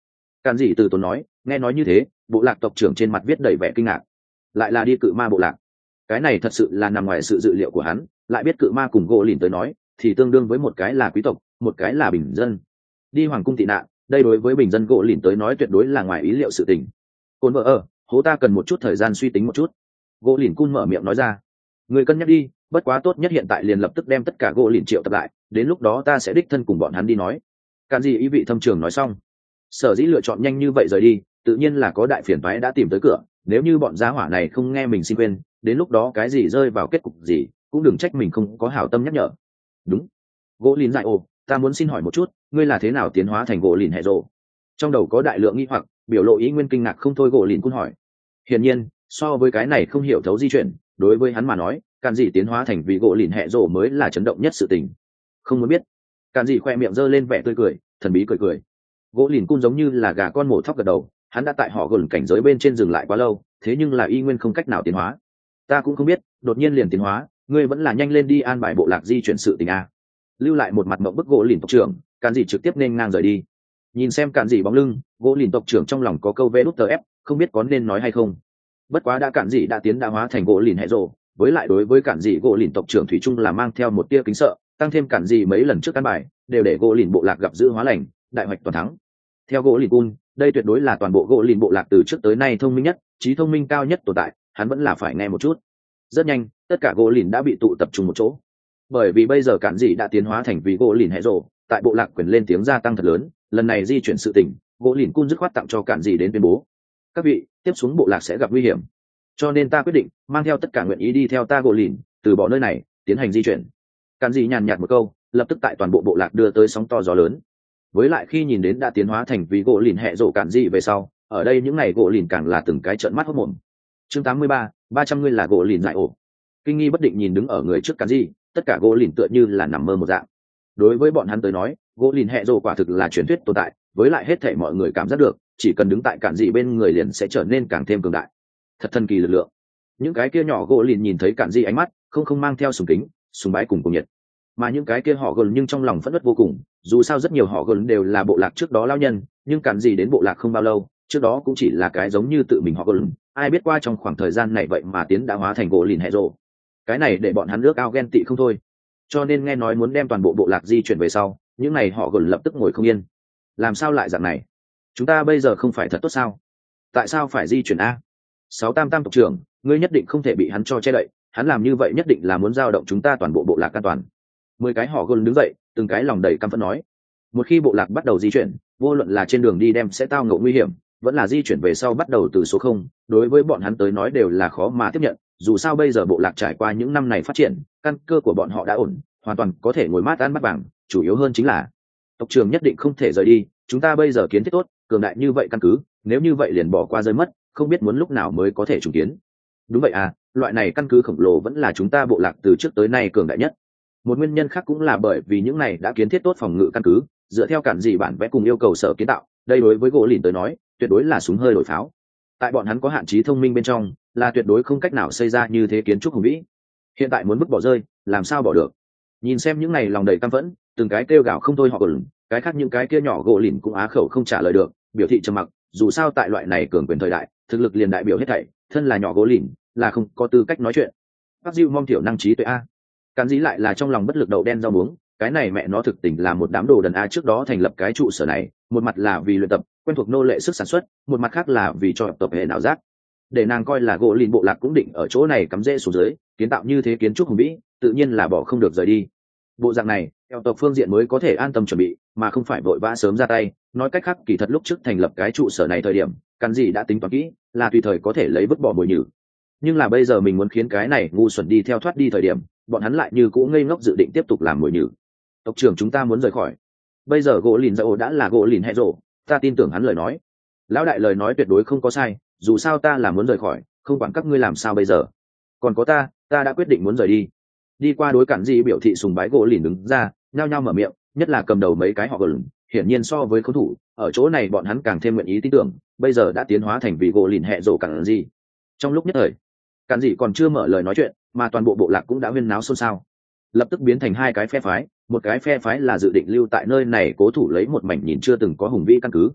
Cản dị từ tốn nói. Nghe nói như thế, bộ lạc tộc trưởng trên mặt viết đầy vẻ kinh ngạc. Lại là đi cự ma bộ lạc. Cái này thật sự là nằm ngoài sự dự liệu của hắn, lại biết cự ma cùng gỗ lìn tới nói thì tương đương với một cái là quý tộc, một cái là bình dân. Đi hoàng cung tị nạn, đây đối với bình dân gỗ lìn tới nói tuyệt đối là ngoài ý liệu sự tình. Cồn vợ ở, hố ta cần một chút thời gian suy tính một chút. Gỗ lìn cun mở miệng nói ra. Người cân nhắc đi, bất quá tốt nhất hiện tại liền lập tức đem tất cả gỗ lìn triệu tập lại, đến lúc đó ta sẽ đích thân cùng bọn hắn đi nói. Cản gì ý vị thâm trường nói xong. Sở dĩ lựa chọn nhanh như vậy rời đi, tự nhiên là có đại phiền toái đã tìm tới cửa, nếu như bọn gia hỏa này không nghe mình xin quên, đến lúc đó cái gì rơi vào kết cục gì cũng đừng trách mình không có hảo tâm nhắc nhở. Đúng. Gỗ lìn dại ồ, ta muốn xin hỏi một chút, ngươi là thế nào tiến hóa thành gỗ lìn hệ rộ? Trong đầu có đại lượng nghi hoặc, biểu lộ ý nguyên kinh ngạc không thôi. Gỗ lìn cun hỏi. Hiển nhiên, so với cái này không hiểu thấu di chuyển, đối với hắn mà nói, Cản gì tiến hóa thành vì gỗ lìn hệ rộ mới là chấn động nhất sự tình. Không muốn biết. Cản gì khoe miệng giơ lên vẻ tươi cười, thần bí cười cười. Gỗ lìn cun giống như là gà con mổ thóc gật đầu, hắn đã tại họ gần cảnh giới bên trên dừng lại quá lâu, thế nhưng là y nguyên không cách nào tiến hóa. Ta cũng không biết, đột nhiên liền tiến hóa, ngươi vẫn là nhanh lên đi an bài bộ lạc di chuyển sự tình a. Lưu lại một mặt mộng bức gỗ lìn tộc trưởng, Cản gì trực tiếp nên ngang rời đi. Nhìn xem Cản gì bóng lưng, gỗ lìn tộc trưởng trong lòng có câu vê đút tờ ép, không biết có nên nói hay không. Bất quá đã Cản gì đã tiến đã hóa thành gỗ lìn hệ rồ, với lại đối với Cản gì gỗ lìn tộc trưởng thủy chung là mang theo một tia kính sợ, tăng thêm Cản gì mấy lần trước căn bài đều để gỗ lìn bộ lạc gặp dữ hóa lành, đại hoạch toàn thắng. Theo gỗ lìn cun, đây tuyệt đối là toàn bộ gỗ lìn bộ lạc từ trước tới nay thông minh nhất, trí thông minh cao nhất tồn tại, hắn vẫn là phải nghe một chút. Rất nhanh, tất cả gỗ lìn đã bị tụ tập trung một chỗ, bởi vì bây giờ Cản dị đã tiến hóa thành vì gỗ lìn hệ rồ, tại bộ lạc quyền lên tiếng gia tăng thật lớn. Lần này di chuyển sự tình, gỗ lìn cun dứt khoát tặng cho Cản dị đến tuyên bố: các vị, tiếp xuống bộ lạc sẽ gặp nguy hiểm, cho nên ta quyết định mang theo tất cả nguyện ý đi theo ta gỗ lìn từ bỏ nơi này tiến hành di chuyển. Cản dị nhàn nhạt một câu, lập tức tại toàn bộ bộ lạc đưa tới sóng to gió lớn. Với lại khi nhìn đến đã tiến hóa thành vì gỗ lìn hệ rồ Cản dị về sau, ở đây những ngày gỗ lìn càng là từng cái trợn mắt hốt mồm. Chương 83, 300 ngươi là gỗ lìn dại ổ. Kinh nghi bất định nhìn đứng ở người trước Cản dị, tất cả gỗ lìn tựa như là nằm mơ một dạng. Đối với bọn hắn tới nói, gỗ lìn hệ rồ quả thực là truyền thuyết tồn tại, với lại hết thảy mọi người cảm giác được, chỉ cần đứng tại Cản dị bên người liền sẽ trở nên càng thêm cường đại. Thật thần kỳ lực lượng. Những cái kia nhỏ gỗ lìn nhìn thấy Cản dị ánh mắt, không mang theo sùng kính, sùng bái cùng nhiệt. Mà những cái kia họ gồn nhưng trong lòng phẫn uất vô cùng, dù sao rất nhiều họ gồn đều là bộ lạc trước đó lao nhân, nhưng Cản dị đến bộ lạc không bao lâu, trước đó cũng chỉ là cái giống như tự mình họ gồn, ai biết qua trong khoảng thời gian này vậy mà tiến đã hóa thành gỗ lìn hệ rồ. Cái này để bọn hắn ước ao ghen tị không thôi. Cho nên nghe nói muốn đem toàn bộ bộ lạc di chuyển về sau, những này họ gần lập tức ngồi không yên. Làm sao lại dạng này? Chúng ta bây giờ không phải thật tốt sao? Tại sao phải di chuyển a? Sáu tam tam tộc trưởng, ngươi nhất định không thể bị hắn cho che đậy, hắn làm như vậy nhất định là muốn giao động chúng ta toàn bộ bộ lạc an toàn. 10 cái họ gần đứng dậy, từng cái lòng đầy căm phẫn nói. Một khi bộ lạc bắt đầu di chuyển, vô luận là trên đường đi đem sẽ tao ngộ nguy hiểm, vẫn là di chuyển về sau bắt đầu từ số 0, đối với bọn hắn tới nói đều là khó mà tiếp nhận. Dù sao bây giờ bộ lạc trải qua những năm này phát triển, căn cơ của bọn họ đã ổn, hoàn toàn có thể ngồi mát ăn bát vàng. Chủ yếu hơn chính là tộc trưởng nhất định không thể rời đi, chúng ta bây giờ kiến thiết tốt, cường đại như vậy căn cứ, nếu như vậy liền bỏ qua rơi mất, không biết muốn lúc nào mới có thể trùng kiến. Đúng vậy à, loại này căn cứ khổng lồ vẫn là chúng ta bộ lạc từ trước tới nay cường đại nhất. Một nguyên nhân khác cũng là bởi vì những này đã kiến thiết tốt phòng ngự căn cứ, dựa theo Cản dị bản vẽ cùng yêu cầu sở kiến tạo, đây đối với gỗ lìn tới nói tuyệt đối là súng hơi đổi pháo. Tại bọn hắn có hạn chế thông minh bên trong, là tuyệt đối không cách nào xây ra như thế kiến trúc hùng vĩ. Hiện tại muốn vứt bỏ rơi, làm sao bỏ được? Nhìn xem những này lòng đầy căm phẫn, từng cái kêu gào không thôi họ gồn, cái khác những cái kia nhỏ gỗ lìn cũng á khẩu không trả lời được, biểu thị trầm mặc. Dù sao tại loại này cường quyền thời đại, thực lực liền đại biểu hết thảy, thân là nhỏ gỗ lìn là không có tư cách nói chuyện. Bác Diệu mong thiểu năng trí tuệ a. Cản dĩ lại là trong lòng bất lực đậu đen rau muống, cái này mẹ nó thực tình là một đám đồ đần a. Trước đó thành lập cái trụ sở này, một mặt là vì luyện tập quen thuộc nô lệ sức sản xuất, một mặt khác là vì cho tập hệ não giác, để nàng coi là gỗ lìn bộ lạc cũng định ở chỗ này cắm rễ xuống dưới, kiến tạo như thế kiến trúc hùng vĩ, tự nhiên là bỏ không được rời đi. Bộ dạng này theo tộc phương diện mới có thể an tâm chuẩn bị, mà không phải vội vã sớm ra tay. Nói cách khác, kỳ thật lúc trước thành lập cái trụ sở này thời điểm, Cản dị đã tính toán kỹ, là tùy thời có thể lấy vứt bỏ bồi nhử. Nhưng là bây giờ mình muốn khiến cái này ngu xuẩn đi theo thoát đi thời điểm, bọn hắn lại như cũ ngây ngốc dự định tiếp tục làm bồi nhử. Tộc trưởng, chúng ta muốn rời khỏi. Bây giờ gỗ lìn dậu đã là gỗ lìn hệ rộ, ta tin tưởng hắn lời nói. Lão đại lời nói tuyệt đối không có sai, dù sao ta là muốn rời khỏi, không quản các ngươi làm sao bây giờ. Còn có ta đã quyết định muốn rời đi. Đi qua đối Cản dị biểu thị sùng bái gỗ lìn đứng ra, nhao nhao mở miệng, nhất là cầm đầu mấy cái họ gỗ lìn, hiển nhiên so với khấu thủ, ở chỗ này bọn hắn càng thêm nguyện ý tin tưởng, bây giờ đã tiến hóa thành vị gỗ lìn hệ rộ Cản dị. Trong lúc nhất thời, Cản dị còn chưa mở lời nói chuyện, mà toàn bộ bộ lạc cũng đã huyên náo xôn xao, lập tức biến thành hai cái phe phái. Một cái phe phái là dự định lưu tại nơi này cố thủ lấy một mảnh nhìn chưa từng có hùng vĩ căn cứ,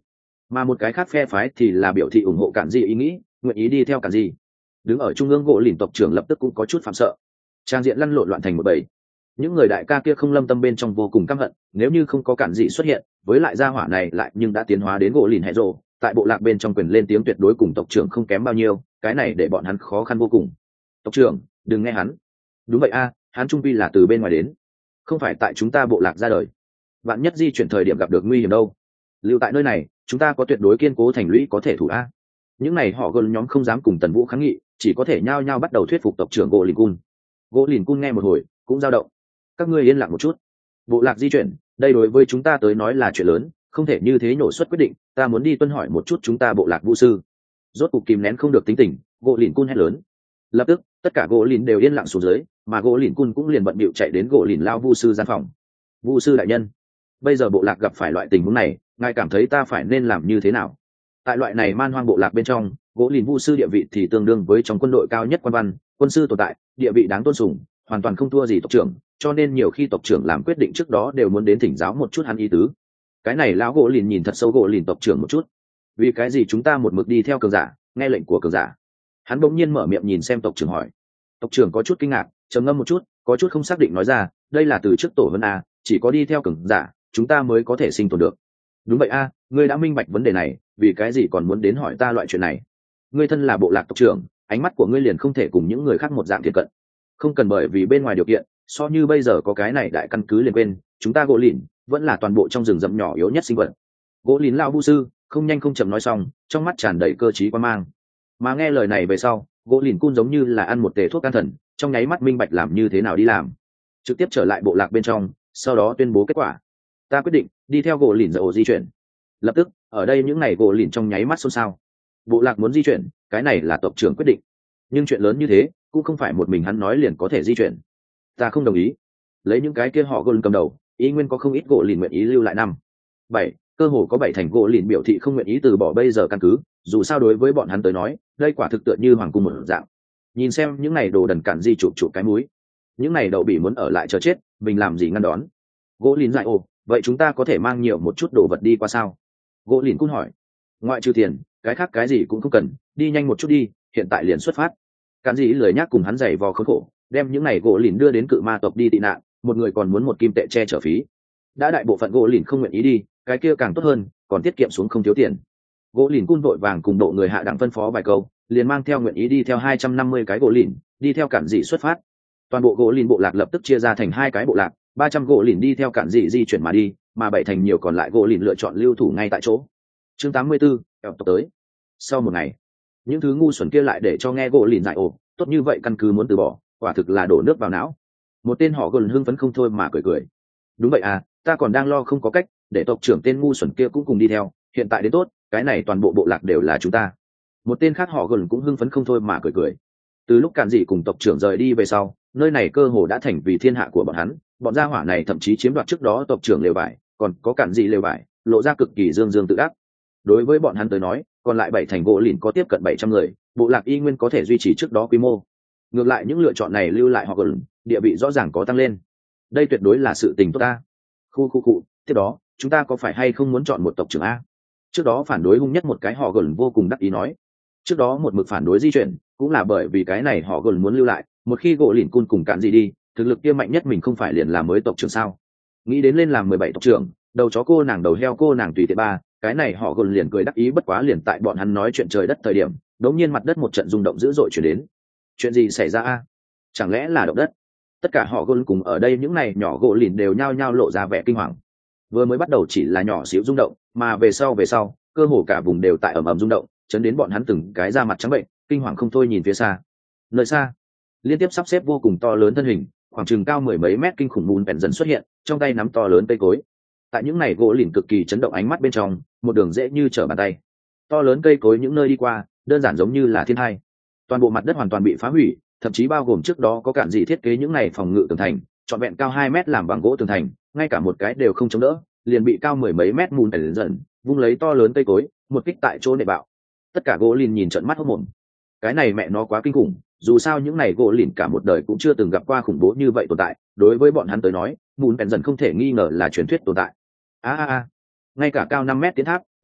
mà một cái khác phe phái thì là biểu thị ủng hộ cản dị ý nghĩ, nguyện ý đi theo cản dị. Đứng ở trung ương gỗ lìn tộc trưởng lập tức cũng có chút phạm sợ, trang diện lăn lộn loạn thành một bầy. Những người đại ca kia không lâm tâm bên trong vô cùng căm hận, nếu như không có cản dị xuất hiện, với lại gia hỏa này lại nhưng đã tiến hóa đến gỗ lìn hệ rồ, tại bộ lạc bên trong quyền lên tiếng tuyệt đối cùng tộc trưởng không kém bao nhiêu, cái này để bọn hắn khó khăn vô cùng. Tộc trưởng, đừng nghe hắn. Đúng vậy a, hắn trung quy là từ bên ngoài đến, không phải tại chúng ta bộ lạc ra đời. Vạn nhất di chuyển thời điểm gặp được nguy hiểm đâu. Lưu tại nơi này, chúng ta có tuyệt đối kiên cố thành lũy có thể thủ a. Những này họ gần nhóm không dám cùng Tần Vũ kháng nghị, chỉ có thể nhao nhao bắt đầu thuyết phục tộc trưởng gỗ lìn cun. Gỗ lìn cun nghe một hồi cũng dao động. Các ngươi yên lặng một chút. Bộ lạc di chuyển, đây đối với chúng ta tới nói là chuyện lớn, không thể như thế nổ suất quyết định. Ta muốn đi tuân hỏi một chút chúng ta bộ lạc vũ sư. Rốt cục kìm nén không được tính tình, gỗ lìn cun hét lớn. Lập tức tất cả gỗ lìn đều yên lặng xuống dưới, mà gỗ lìn cun cũng liền bận bịu chạy đến gỗ lìn lao vu sư gian phòng. Vu sư đại nhân, bây giờ bộ lạc gặp phải loại tình huống này, ngài cảm thấy ta phải nên làm như thế nào? Tại loại này man hoang bộ lạc bên trong, gỗ lìn vu sư địa vị thì tương đương với trong quân đội cao nhất quan văn, quân sư tồn tại, địa vị đáng tôn sùng, hoàn toàn không thua gì tộc trưởng, cho nên nhiều khi tộc trưởng làm quyết định trước đó đều muốn đến thỉnh giáo một chút hắn ý tứ. Cái này lão gỗ lìn nhìn thật sâu gỗ lìn tộc trưởng một chút. Vì cái gì chúng ta một mực đi theo cường giả, nghe lệnh của cường giả? Hắn bỗng nhiên mở miệng nhìn xem tộc trưởng hỏi. Tộc trưởng có chút kinh ngạc, trầm ngâm một chút, có chút không xác định nói ra, đây là từ trước tổ vân a, chỉ có đi theo cường giả chúng ta mới có thể sinh tồn được. Đúng vậy a, ngươi đã minh bạch vấn đề này, vì cái gì còn muốn đến hỏi ta loại chuyện này? Ngươi thân là bộ lạc tộc trưởng, ánh mắt của ngươi liền không thể cùng những người khác một dạng thiệt cận. Không cần bởi vì bên ngoài điều kiện, so như bây giờ có cái này đại căn cứ liền quên, chúng ta gỗ lìn vẫn là toàn bộ trong rừng rậm nhỏ yếu nhất sinh vật. Gỗ lìn lao bu sư không nhanh không chậm nói xong, trong mắt tràn đầy cơ trí quan mang. Mà nghe lời này về sau, gỗ lìn cun giống như là ăn một tề thuốc can thần, trong nháy mắt minh bạch làm như thế nào đi làm, trực tiếp trở lại bộ lạc bên trong, sau đó tuyên bố kết quả. Ta quyết định đi theo gỗ lìn dậu di chuyển. Lập tức ở đây những ngày gỗ lìn trong nháy mắt xôn xao. Bộ lạc muốn di chuyển, cái này là tộc trưởng quyết định, nhưng chuyện lớn như thế cũng không phải một mình hắn nói liền có thể di chuyển. Ta không đồng ý. Lấy những cái kia họ gỗ cầm đầu, ý nguyên có không ít gỗ lìn nguyện ý lưu lại năm bảy, cơ hồ có 7 thành gỗ lìn biểu thị không nguyện ý từ bỏ bây giờ căn cứ, dù sao đối với bọn hắn tới nói, đây quả thực tựa như hoàng cung một dạng. Nhìn xem những này đồ đần cản di chụp cái mũi, những này đậu bị muốn ở lại chờ chết, mình làm gì ngăn đón? Gỗ lìn dại ồ, vậy chúng ta có thể mang nhiều một chút đồ vật đi qua sao? Gỗ lìn cun hỏi. Ngoại trừ tiền, cái khác cái gì cũng không cần, đi nhanh một chút đi, hiện tại liền xuất phát. Cản di lười nhác cùng hắn giày vò khốn khổ, đem những này gỗ lìn đưa đến cự ma tộc đi tị nạn, một người còn muốn một kim tệ che chở phí. Đã đại bộ phận gỗ lìn không nguyện ý đi, cái kia càng tốt hơn, còn tiết kiệm xuống không thiếu tiền. Gỗ lìn cun vội vàng cùng độ người hạ đẳng phân phó vài câu, liền mang theo nguyện ý đi theo 250 cái gỗ lìn, đi theo cản dị xuất phát. Toàn bộ gỗ lìn bộ lạc lập tức chia ra thành 2 cái bộ lạc, 300 gỗ lìn đi theo cản dị di chuyển mà đi, mà 7 thành nhiều còn lại gỗ lìn lựa chọn lưu thủ ngay tại chỗ. Chương 84, eo tộc tới. Sau một ngày, những thứ ngu xuẩn kia lại để cho nghe gỗ lìn dại ồ, tốt như vậy căn cứ muốn từ bỏ, quả thực là đổ nước vào não. Một tên họ gỗ lìn hưng phấn không thôi mà cười. Đúng vậy à, ta còn đang lo không có cách để tộc trưởng tên ngu xuẩn kia cũng cùng đi theo, hiện tại đến tốt, cái này toàn bộ bộ lạc đều là chúng ta. Một tên khác họ gần cũng hưng phấn không thôi mà cười. Từ lúc cản dị cùng tộc trưởng rời đi về sau, nơi này cơ hồ đã thành vì thiên hạ của bọn hắn, bọn gia hỏa này thậm chí chiếm đoạt trước đó tộc trưởng lều vải, còn có cản dị lều vải, lộ ra cực kỳ dương dương tự ác. Đối với bọn hắn tới nói, còn lại 7 thành gỗ lìn có tiếp cận 700 người, bộ lạc y nguyên có thể duy trì trước đó quy mô. Ngược lại những lựa chọn này lưu lại họ gần, địa vị rõ ràng có tăng lên. Đây tuyệt đối là sự tình tốt ta. Khu, tiếp đó chúng ta có phải hay không muốn chọn một tộc trưởng a? Trước đó phản đối hung nhất một cái họ gần vô cùng đắc ý nói. Trước đó một mực phản đối di chuyển cũng là bởi vì cái này họ gần muốn lưu lại, một khi gỗ lìn cun cùng cạn gì đi, thực lực kia mạnh nhất mình không phải liền làm mới tộc trưởng sao? Nghĩ đến lên làm 17 tộc trưởng, đầu chó cô nàng đầu heo cô nàng tùy tiện ba, cái này họ gần liền cười đắc ý. Bất quá liền tại bọn hắn nói chuyện trời đất thời điểm, đống nhiên mặt đất một trận rung động dữ dội chuyển đến. Chuyện gì xảy ra a? Chẳng lẽ là động đất? Tất cả họ gôn cùng ở đây những này nhỏ gỗ lìn đều nhao nhao lộ ra vẻ kinh hoàng. Vừa mới bắt đầu chỉ là nhỏ xíu rung động, mà về sau cơ hồ cả vùng đều tại ầm ầm rung động, chấn đến bọn hắn từng cái da mặt trắng bệnh, kinh hoàng không thôi nhìn phía xa. Nơi xa, liên tiếp sắp xếp vô cùng to lớn thân hình, khoảng chừng cao 10 mấy mét kinh khủng mùn bèn dần xuất hiện, trong tay nắm to lớn cây cối. Tại những này gỗ lìn cực kỳ chấn động ánh mắt bên trong, một đường dễ như trở bàn tay. To lớn cây cối những nơi đi qua, đơn giản giống như là thiên hai. Toàn bộ mặt đất hoàn toàn bị phá hủy, thậm chí bao gồm trước đó có cản gì thiết kế những này phòng ngự tường thành, trọn vẹn cao 2 mét làm bằng gỗ tường thành, ngay cả một cái đều không chống đỡ, liền bị cao 10 mấy mét mùn bèn dần vung lấy to lớn cây cối, một kích tại chỗ để bạo. Tất cả gỗ lìn nhìn trợn mắt hốt mồm. Cái này mẹ nó quá kinh khủng, dù sao những này gỗ lìn cả một đời cũng chưa từng gặp qua khủng bố như vậy tồn tại, đối với bọn hắn tới nói, mùn bèn dần không thể nghi ngờ là truyền thuyết tồn tại. Ngay cả cao 5 mét tiến tháp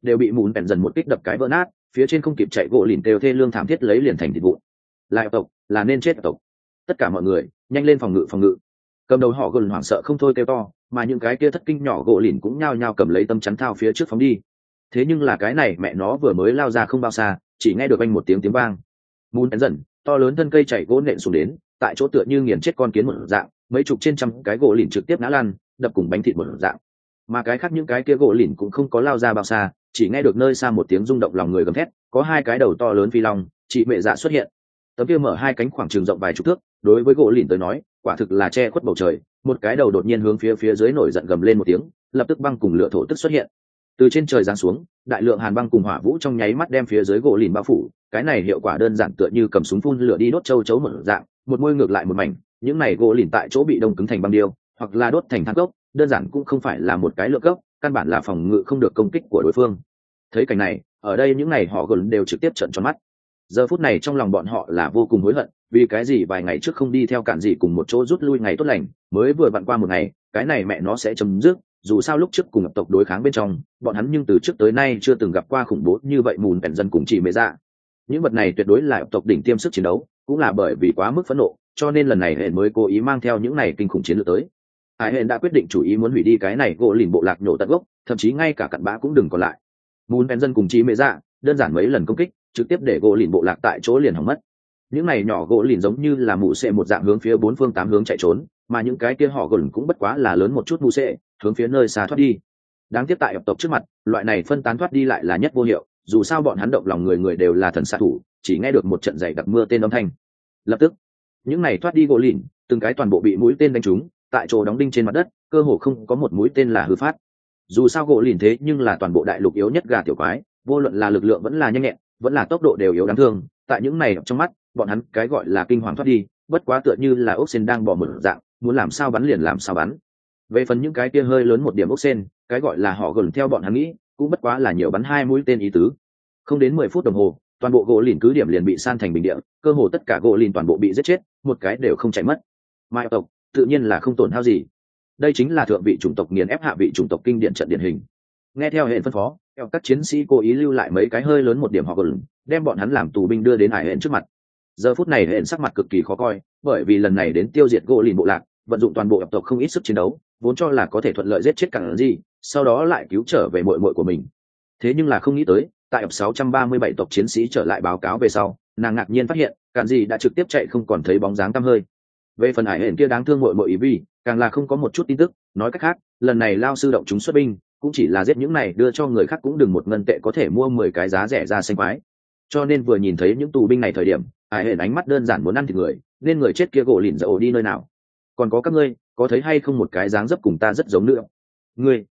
đều bị mùn bèn dần một kích đập cái vỡ nát, phía trên không kịp chạy gỗ lìn đều thê lương thảm thiết lấy liền thành thịt vụn. Lại tộc là nên chết tộc, tất cả mọi người nhanh lên phòng ngự. Cầm đầu họ gần hoảng sợ không thôi kêu to, mà những cái kia thất kinh nhỏ gỗ lìn cũng nhao nhao cầm lấy tâm chắn thao phía trước phóng đi. Thế nhưng là cái này mẹ nó vừa mới lao ra không bao xa, chỉ nghe được anh một tiếng vang, mùn bèn dần to lớn thân cây chạy gỗ nện xuống đến, tại chỗ tựa như nghiền chết con kiến một dạng, mấy chục trên trăm cái gỗ lìn trực tiếp ngã lăn, đập cùng bánh thịt một dạng. Mà cái khác những cái kia gỗ lìn cũng không có lao ra bao xa, chỉ nghe được nơi xa một tiếng rung động lòng người gầm thét, có hai cái đầu to lớn phi long chị mẹ dạ xuất hiện. Tấm kia mở hai cánh khoảng trường rộng vài chục thước, đối với gỗ lìn tới nói quả thực là che khuất bầu trời. Một cái đầu đột nhiên hướng phía dưới nổi giận gầm lên một tiếng, lập tức băng cùng lửa thổ tức xuất hiện từ trên trời giáng xuống, đại lượng hàn băng cùng hỏa vũ trong nháy mắt đem phía dưới gỗ lìn bao phủ. Cái này hiệu quả đơn giản tựa như cầm súng phun lửa đi đốt châu chấu một dạng, một môi ngược lại một mảnh. Những này gỗ lìn tại chỗ bị đông cứng thành băng điêu, hoặc là đốt thành than cốc, đơn giản cũng không phải là một cái lượng gốc, căn bản là phòng ngự không được công kích của đối phương. Thấy cảnh này, ở đây những này họ gần đều trực tiếp trợn tròn mắt. Giờ phút này trong lòng bọn họ là vô cùng hối hận, vì cái gì vài ngày trước không đi theo cản gì cùng một chỗ rút lui ngày tốt lành, mới vừa vặn qua một ngày, cái này mẹ nó sẽ chấm dứt. Dù sao lúc trước cùng tộc đối kháng bên trong, bọn hắn nhưng từ trước tới nay chưa từng gặp qua khủng bố như vậy mùn bèn dân cùng chỉ mê ra. Những vật này tuyệt đối là tộc đỉnh tiêm sức chiến đấu, cũng là bởi vì quá mức phẫn nộ, cho nên lần này hẹn mới cố ý mang theo những này kinh khủng chiến lược tới. Hẹn đã quyết định chủ ý muốn hủy đi cái này gỗ lìn bộ lạc nhổ tận gốc, thậm chí ngay cả cặn bã cũng đừng còn lại. Mùn bèn dân cùng chỉ mê ra đơn giản mấy lần công kích, trực tiếp để gỗ lìn bộ lạc tại chỗ liền hỏng mất. Những này nhỏ gỗ lìn giống như là mụ xệ một dạng hướng phía bốn phương tám hướng chạy trốn, mà những cái kia họ gồn cũng bất quá là lớn một chút mụ xệ, hướng phía nơi xa thoát đi. Đáng tiếc tại tộc trước mặt, loại này phân tán thoát đi lại là nhất vô hiệu, dù sao bọn hắn động lòng người đều là thần xạ thủ, chỉ nghe được một trận dày đặc mưa tên âm thanh. Lập tức, những này thoát đi gỗ lìn, từng cái toàn bộ bị mũi tên đánh trúng, tại chỗ đóng đinh trên mặt đất, cơ hồ không có một mũi tên là hư phát. Dù sao gỗ lìn thế nhưng là toàn bộ đại lục yếu nhất gà tiểu quái, vô luận là lực lượng vẫn là nhanh nhẹn, vẫn là tốc độ đều yếu đáng thương. Tại những này trong mắt, bọn hắn cái gọi là kinh hoàng thoát đi, bất quá tựa như là ốc sên đang bỏ một dạng, muốn làm sao bắn liền làm sao bắn. Về phần những cái kia hơi lớn một điểm ốc sên, cái gọi là họ gần theo bọn hắn nghĩ, cũng bất quá là nhiều bắn hai mũi tên ý tứ. Không đến 10 phút đồng hồ, toàn bộ gỗ lìn cứ điểm liền bị san thành bình địa, cơ hồ tất cả gỗ lìn toàn bộ bị giết chết, một cái đều không chạy mất. Mai tộc tự nhiên là không tổn hao gì. Đây chính là thượng vị chủng tộc nghiền ép hạ vị chủng tộc kinh điển trận điển hình. Nghe theo hệ phân phó, các chiến sĩ cố ý lưu lại mấy cái hơi lớn một điểm họ gần, đem bọn hắn làm tù binh đưa đến hải hẹn trước mặt. Giờ phút này hẹn sắc mặt cực kỳ khó coi, bởi vì lần này đến tiêu diệt gỗ lìn bộ lạc, vận dụng toàn bộ tộc không ít sức chiến đấu, vốn cho là có thể thuận lợi giết chết cản gì, sau đó lại cứu trở về muội muội của mình. Thế nhưng là không nghĩ tới, tại 637 tộc chiến sĩ trở lại báo cáo về sau, nàng ngạc nhiên phát hiện cản gì đã trực tiếp chạy không còn thấy bóng dáng tăm hơi. Về phần hải hẹn kia đáng thương muội muội ý vi, càng là không có một chút tin tức. Nói cách khác, lần này lao sư động chúng xuất binh, cũng chỉ là giết những này đưa cho người khác cũng đừng một ngân tệ có thể mua 10 cái giá rẻ ra xanh quái. Cho nên vừa nhìn thấy những tù binh này thời điểm, hải hẹn ánh mắt đơn giản muốn ăn thịt người, nên người chết kia gỗ lìn dậu đi nơi nào. Còn có các ngươi, có thấy hay không một cái dáng dấp cùng ta rất giống nữa. Ngươi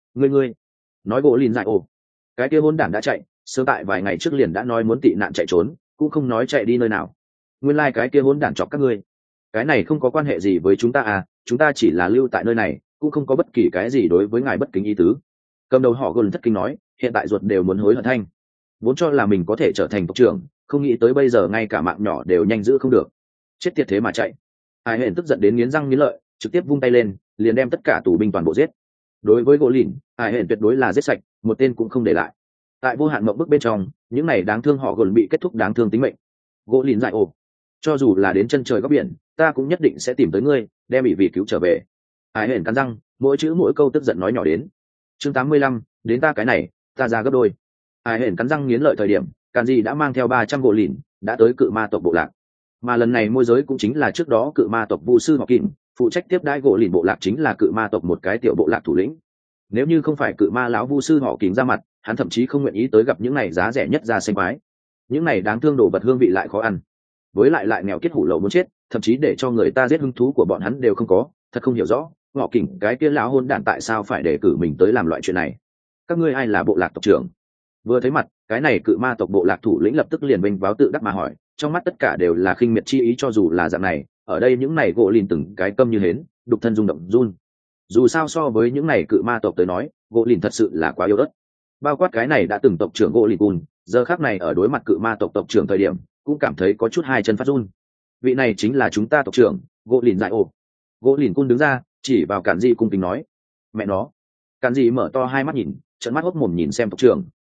nói gỗ lìn dại ồ, cái kia hôn đản đã chạy, sớm tại vài ngày trước liền đã nói muốn tị nạn chạy trốn, cũng không nói chạy đi nơi nào. Nguyên lai cái kia hôn đản chọc các ngươi. Cái này không có quan hệ gì với chúng ta à, chúng ta chỉ là lưu tại nơi này, cũng không có bất kỳ cái gì đối với ngài bất kính ý tứ. Cầm đầu họ gần thất kinh nói, hiện tại ruột đều muốn hối hận thanh, vốn cho là mình có thể trở thành tộc trưởng, không nghĩ tới bây giờ ngay cả mạng nhỏ đều nhanh giữ không được, chết tiệt thế mà chạy. Ai hẹn tức giận đến nghiến răng nghiến lợi, trực tiếp vung tay lên, liền đem tất cả tù binh toàn bộ giết. Đối với gỗ lìn, ai hẹn tuyệt đối là giết sạch, một tên cũng không để lại. Tại vô hạn mộng bức bên trong, những này đáng thương họ gần bị kết thúc đáng thương tính mệnh. Gỗ lìn dại ồ, cho dù là đến chân trời góc biển, ta cũng nhất định sẽ tìm tới ngươi, đem bị vì cứu trở về. Ai hẹn cắn răng, mỗi chữ mỗi câu tức giận nói nhỏ đến. Chương 85, đến ta cái này, ta ra gấp đôi. Ai hẹn cắn răng nghiến lợi thời điểm, Càn Dị đã mang theo 300 gỗ lìn, đã tới cự ma tộc bộ lạc. Mà lần này môi giới cũng chính là trước đó cự ma tộc vu sư họ Kình, phụ trách tiếp đãi gỗ lìn bộ lạc chính là cự ma tộc một cái tiểu bộ lạc thủ lĩnh. Nếu như không phải cự ma lão vu sư họ Kình ra mặt, hắn thậm chí không nguyện ý tới gặp những này giá rẻ nhất ra xanh quái. Những này đáng thương đồ vật hương vị lại khó ăn, với lại nghèo kiết hủ lậu muốn chết, thậm chí để cho người ta giết hứng thú của bọn hắn đều không có. Thật không hiểu rõ, họ Kình cái kia lão hôn đản tại sao phải để cử mình tới làm loại chuyện này. Các ngươi ai là bộ lạc tộc trưởng? Vừa thấy mặt, cái này cự ma tộc bộ lạc thủ lĩnh lập tức liền vênh váo tự đắc mà hỏi, trong mắt tất cả đều là khinh miệt chi ý. Cho dù là dạng này, ở đây những này gỗ lìn từng cái câm như hến, đục thân rung động run. Dù sao so với những này cự ma tộc tới nói, gỗ lìn thật sự là quá yếu ớt. Bao quát cái này đã từng tộc trưởng gỗ lìn cun, giờ khác này ở đối mặt cự ma tộc tộc trưởng thời điểm, cũng cảm thấy có chút hai chân phát run. Vị này chính là chúng ta tộc trưởng, gỗ lìn dại ồ. Gỗ lìn cun đứng ra, chỉ vào Càn Dị cung kính nói. Mẹ nó. Càn Dị mở to hai mắt nhìn, trợn mắt hốc mồm nhìn xem tộc trưởng,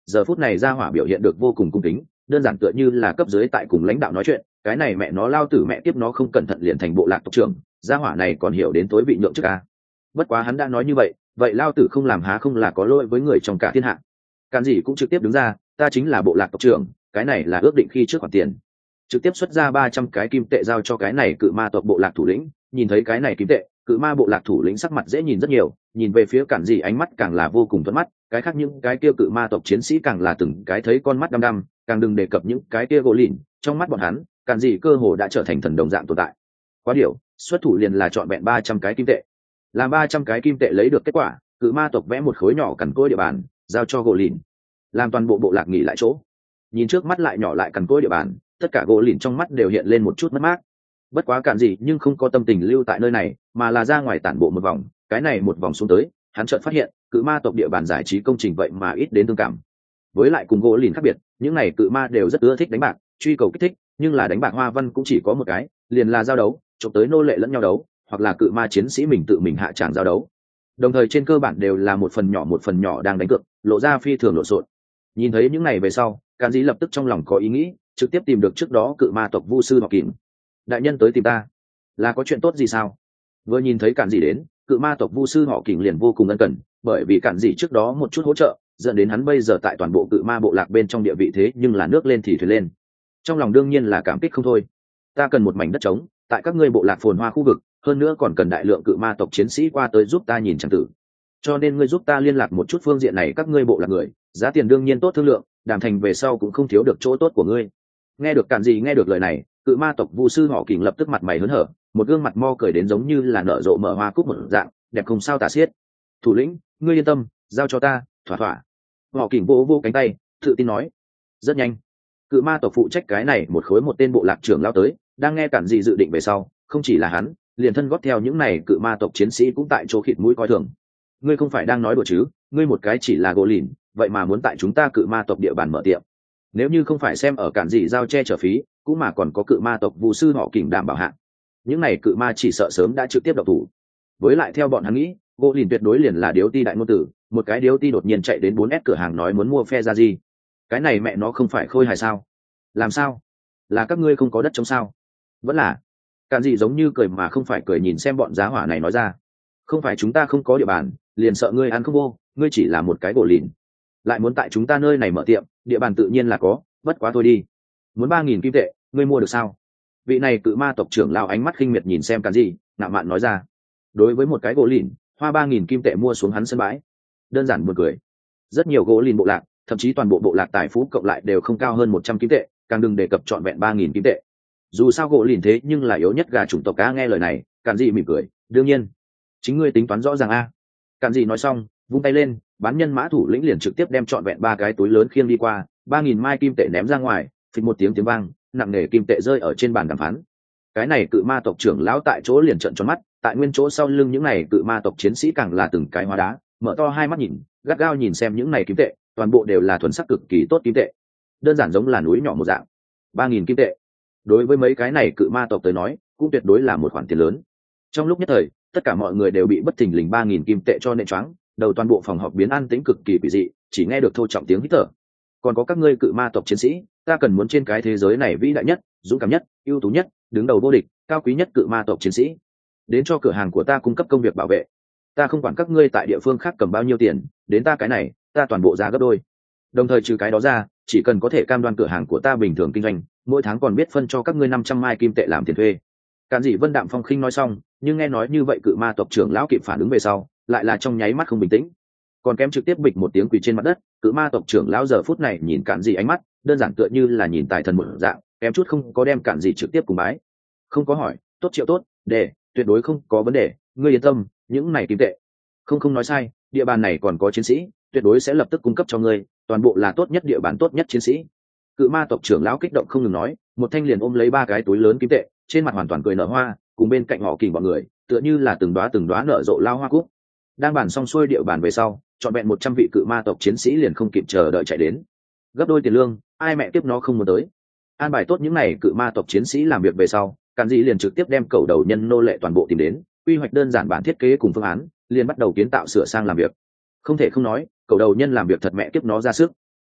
giờ phút này gia hỏa biểu hiện được vô cùng cung kính, đơn giản tựa như là cấp dưới tại cùng lãnh đạo nói chuyện. Cái này mẹ nó lao tử mẹ tiếp nó không cẩn thận liền thành bộ lạc tộc trưởng, gia hỏa này còn hiểu đến tối vị nhượng trước ca. Bất quá hắn đã nói như vậy lao tử không làm há không là có lỗi với người trong cả thiên hạ. Càn gì cũng trực tiếp đứng ra, ta chính là bộ lạc tộc trưởng, cái này là ước định khi trước khoản tiền. Trực tiếp xuất ra 300 cái kim tệ giao cho cái này cự ma tộc bộ lạc thủ lĩnh. Nhìn thấy cái này kim tệ, cự ma bộ lạc thủ lĩnh sắc mặt dễ nhìn rất nhiều, nhìn về phía Càn gì ánh mắt càng là vô cùng thuận mắt. Cái khác những cái kia cự ma tộc chiến sĩ càng là từng cái thấy con mắt đăm đăm, càng đừng đề cập những cái kia gỗ lìn, trong mắt bọn hắn Càn gì cơ hồ đã trở thành thần đồng dạng tồn tại. Quá điều, xuất thủ liền là chọn vẹn 300 cái kim tệ. Làm 300 cái kim tệ lấy được kết quả, cự ma tộc vẽ một khối nhỏ cằn cỗi địa bàn giao cho gỗ lìn, làm toàn bộ bộ lạc nghỉ lại chỗ. Nhìn trước mắt lại nhỏ lại cằn cỗi địa bàn, tất cả gỗ lìn trong mắt đều hiện lên một chút mất mát. Bất quá Càn gì nhưng không có tâm tình lưu tại nơi này, mà là ra ngoài tản bộ một vòng. Cái này một vòng xuống tới, hắn chợt phát hiện cự ma tộc địa bàn giải trí công trình vậy mà ít đến thương cảm. Với lại cùng gỗ lìn khác biệt, những này cự ma đều rất ưa thích đánh bạc, truy cầu kích thích, nhưng là đánh bạc hoa văn cũng chỉ có một cái, liền là giao đấu, trộm tới nô lệ lẫn nhau đấu, hoặc là cự ma chiến sĩ mình tự mình hạ tràng giao đấu. Đồng thời trên cơ bản đều là một phần nhỏ đang đánh cược, lộ ra phi thường lộn xộn. Nhìn thấy những này về sau, Càn Dĩ lập tức trong lòng có ý nghĩ, trực tiếp tìm được trước đó cự ma tộc vu sư Họ Kình. Đại nhân tới tìm ta, là có chuyện tốt gì sao? Vừa nhìn thấy Càn Dĩ đến, cự ma tộc vu sư Họ Kình liền vô cùng ân cần, bởi vì Càn Dĩ trước đó một chút hỗ trợ, dẫn đến hắn bây giờ tại toàn bộ cự ma bộ lạc bên trong địa vị thế nhưng là nước lên thì thuyền lên. Trong lòng đương nhiên là cảm kích không thôi. Ta cần một mảnh đất trống, tại các ngươi bộ lạc phồn hoa khu vực, hơn nữa còn cần đại lượng cự ma tộc chiến sĩ qua tới giúp ta nhìn chẳng tử. Cho nên ngươi giúp ta liên lạc một chút phương diện này các ngươi bộ lạc người, giá tiền đương nhiên tốt thương lượng, đàm thành về sau cũng không thiếu được chỗ tốt của ngươi. Nghe được Càn Dĩ nghe được lời này, cự ma tộc vu sư Họ Kình lập tức mặt mày hớn hở, một gương mặt mo cười đến giống như là nở rộ mở hoa cúc một dạng, đẹp không sao tả xiết. Thủ lĩnh, ngươi yên tâm, giao cho ta, thỏa thỏa. Họ Kình vỗ vỗ cánh tay, tự tin nói. Rất nhanh, cự ma tộc phụ trách cái này một khối một tên bộ lạc trưởng lao tới, đang nghe Càn Dĩ dự định về sau, không chỉ là hắn, liền thân góp theo những này cự ma tộc chiến sĩ cũng tại chỗ khịt mũi coi thường. Ngươi không phải đang nói đùa chứ? Ngươi một cái chỉ là gỗ lìn, vậy mà muốn tại chúng ta cự ma tộc địa bàn mở tiệm? Nếu như không phải xem ở Càn Dĩ giao che chở phí, cũng mà còn có cự ma tộc vu sư Họ Kình đảm bảo hạng, những này cự ma chỉ sợ sớm đã trực tiếp độc thủ. Với lại theo bọn hắn nghĩ, gỗ lìn tuyệt đối liền là điếu ti đại ngôn tử, một cái điếu ti đột nhiên chạy đến 4S cửa hàng nói muốn mua phe ra gì? Cái này mẹ nó không phải khôi hài sao? Làm sao? Là các ngươi không có đất trống sao? Vẫn là Càn Dĩ giống như cười mà không phải cười nhìn xem bọn giá hỏa này nói ra, không phải chúng ta không có địa bàn, liền sợ ngươi ăn không vô, ngươi chỉ là một cái gỗ lìn, lại muốn tại chúng ta nơi này mở tiệm, địa bàn tự nhiên là có, bất quá thôi đi. Muốn 3.000 kim tệ, ngươi mua được sao? Vị này cự ma tộc trưởng lao ánh mắt khinh miệt nhìn xem Càn Dĩ, ngạo mạn nói ra. Đối với một cái gỗ lìn, hoa 3.000 kim tệ mua xuống hắn sân bãi, đơn giản buồn cười. Rất nhiều gỗ lìn bộ lạc, thậm chí toàn bộ bộ lạc tài phú cộng lại đều không cao hơn 100 kim tệ, càng đừng đề cập trọn vẹn 3.000 kim tệ. Dù sao gỗ lìn thế nhưng là yếu nhất gà chủng tộc cá. Nghe lời này, Càn Dĩ mỉm cười, đương nhiên, chính ngươi tính toán rõ ràng a. Càn Dĩ nói xong, vung tay lên, bán nhân mã thủ lĩnh liền trực tiếp đem trọn vẹn 3 cái túi lớn khiêng đi qua, 3.000 mai kim tệ ném ra ngoài, phịch một tiếng vang, nặng nề kim tệ rơi ở trên bàn đàm phán. Cái này cự ma tộc trưởng lão tại chỗ liền trợn tròn mắt, tại nguyên chỗ sau lưng những này cự ma tộc chiến sĩ càng là từng cái hóa đá, mở to hai mắt nhìn, gắt gao nhìn xem những này kim tệ, toàn bộ đều là thuần sắc cực kỳ tốt kim tệ, đơn giản giống là núi nhỏ một dạng. 3.000 kim tệ đối với mấy cái này cự ma tộc tới nói cũng tuyệt đối là một khoản tiền lớn. Trong lúc nhất thời, tất cả mọi người đều bị bất thình lình 3.000 kim tệ cho nện choáng, đầu toàn bộ phòng họp biến an tĩnh cực kỳ quỷ dị, chỉ nghe được thô trọng tiếng hít thở. Còn có các ngươi cự ma tộc chiến sĩ, ta cần muốn trên cái thế giới này vĩ đại nhất, dũng cảm nhất, ưu tú nhất, đứng đầu vô địch, cao quý nhất cự ma tộc chiến sĩ, đến cho cửa hàng của ta cung cấp công việc bảo vệ. Ta không quản các ngươi tại địa phương khác cầm bao nhiêu tiền, đến ta cái này, ta toàn bộ ra gấp đôi. Đồng thời trừ cái đó ra, chỉ cần có thể cam đoan cửa hàng của ta bình thường kinh doanh, mỗi tháng còn biết phân cho các ngươi 500 mai kim tệ làm tiền thuê. Càn Dĩ vân đạm phong khinh nói xong, nhưng nghe nói như vậy cự ma tộc trưởng lão kịp phản ứng về sau, lại là trong nháy mắt không bình tĩnh, còn kém trực tiếp bịch một tiếng quỳ trên mặt đất. Cự ma tộc trưởng lão giờ phút này nhìn Càn Dĩ ánh mắt, đơn giản tựa như là nhìn tài thần một dạng, kém chút không có đem Càn Dĩ trực tiếp cùng bái. Không có hỏi, tốt triệu tốt, để tuyệt đối không có vấn đề, ngươi yên tâm, những này kim tệ. Không nói sai, địa bàn này còn có chiến sĩ, tuyệt đối sẽ lập tức cung cấp cho ngươi, toàn bộ là tốt nhất địa bàn tốt nhất chiến sĩ. Cự ma tộc trưởng lão kích động không ngừng nói, một thanh liền ôm lấy 3 cái túi lớn kim tệ, trên mặt hoàn toàn cười nở hoa, cùng bên cạnh Họ Kình bọn người, tựa như là từng đóa nở rộ lao hoa cúc. Đang bàn xong xuôi địa bàn về sau, chọn vẹn 100 vị cự ma tộc chiến sĩ liền không kịp chờ đợi chạy đến. Gấp đôi tiền lương, ai mẹ tiếp nó không muốn tới. An bài tốt những này cự ma tộc chiến sĩ làm việc về sau, Càn Dĩ liền trực tiếp đem cầu đầu nhân nô lệ toàn bộ tìm đến, quy hoạch đơn giản bản thiết kế cùng phương án, liền bắt đầu kiến tạo sửa sang làm việc. Không thể không nói, cầu đầu nhân làm việc thật mẹ tiếp nó ra sức.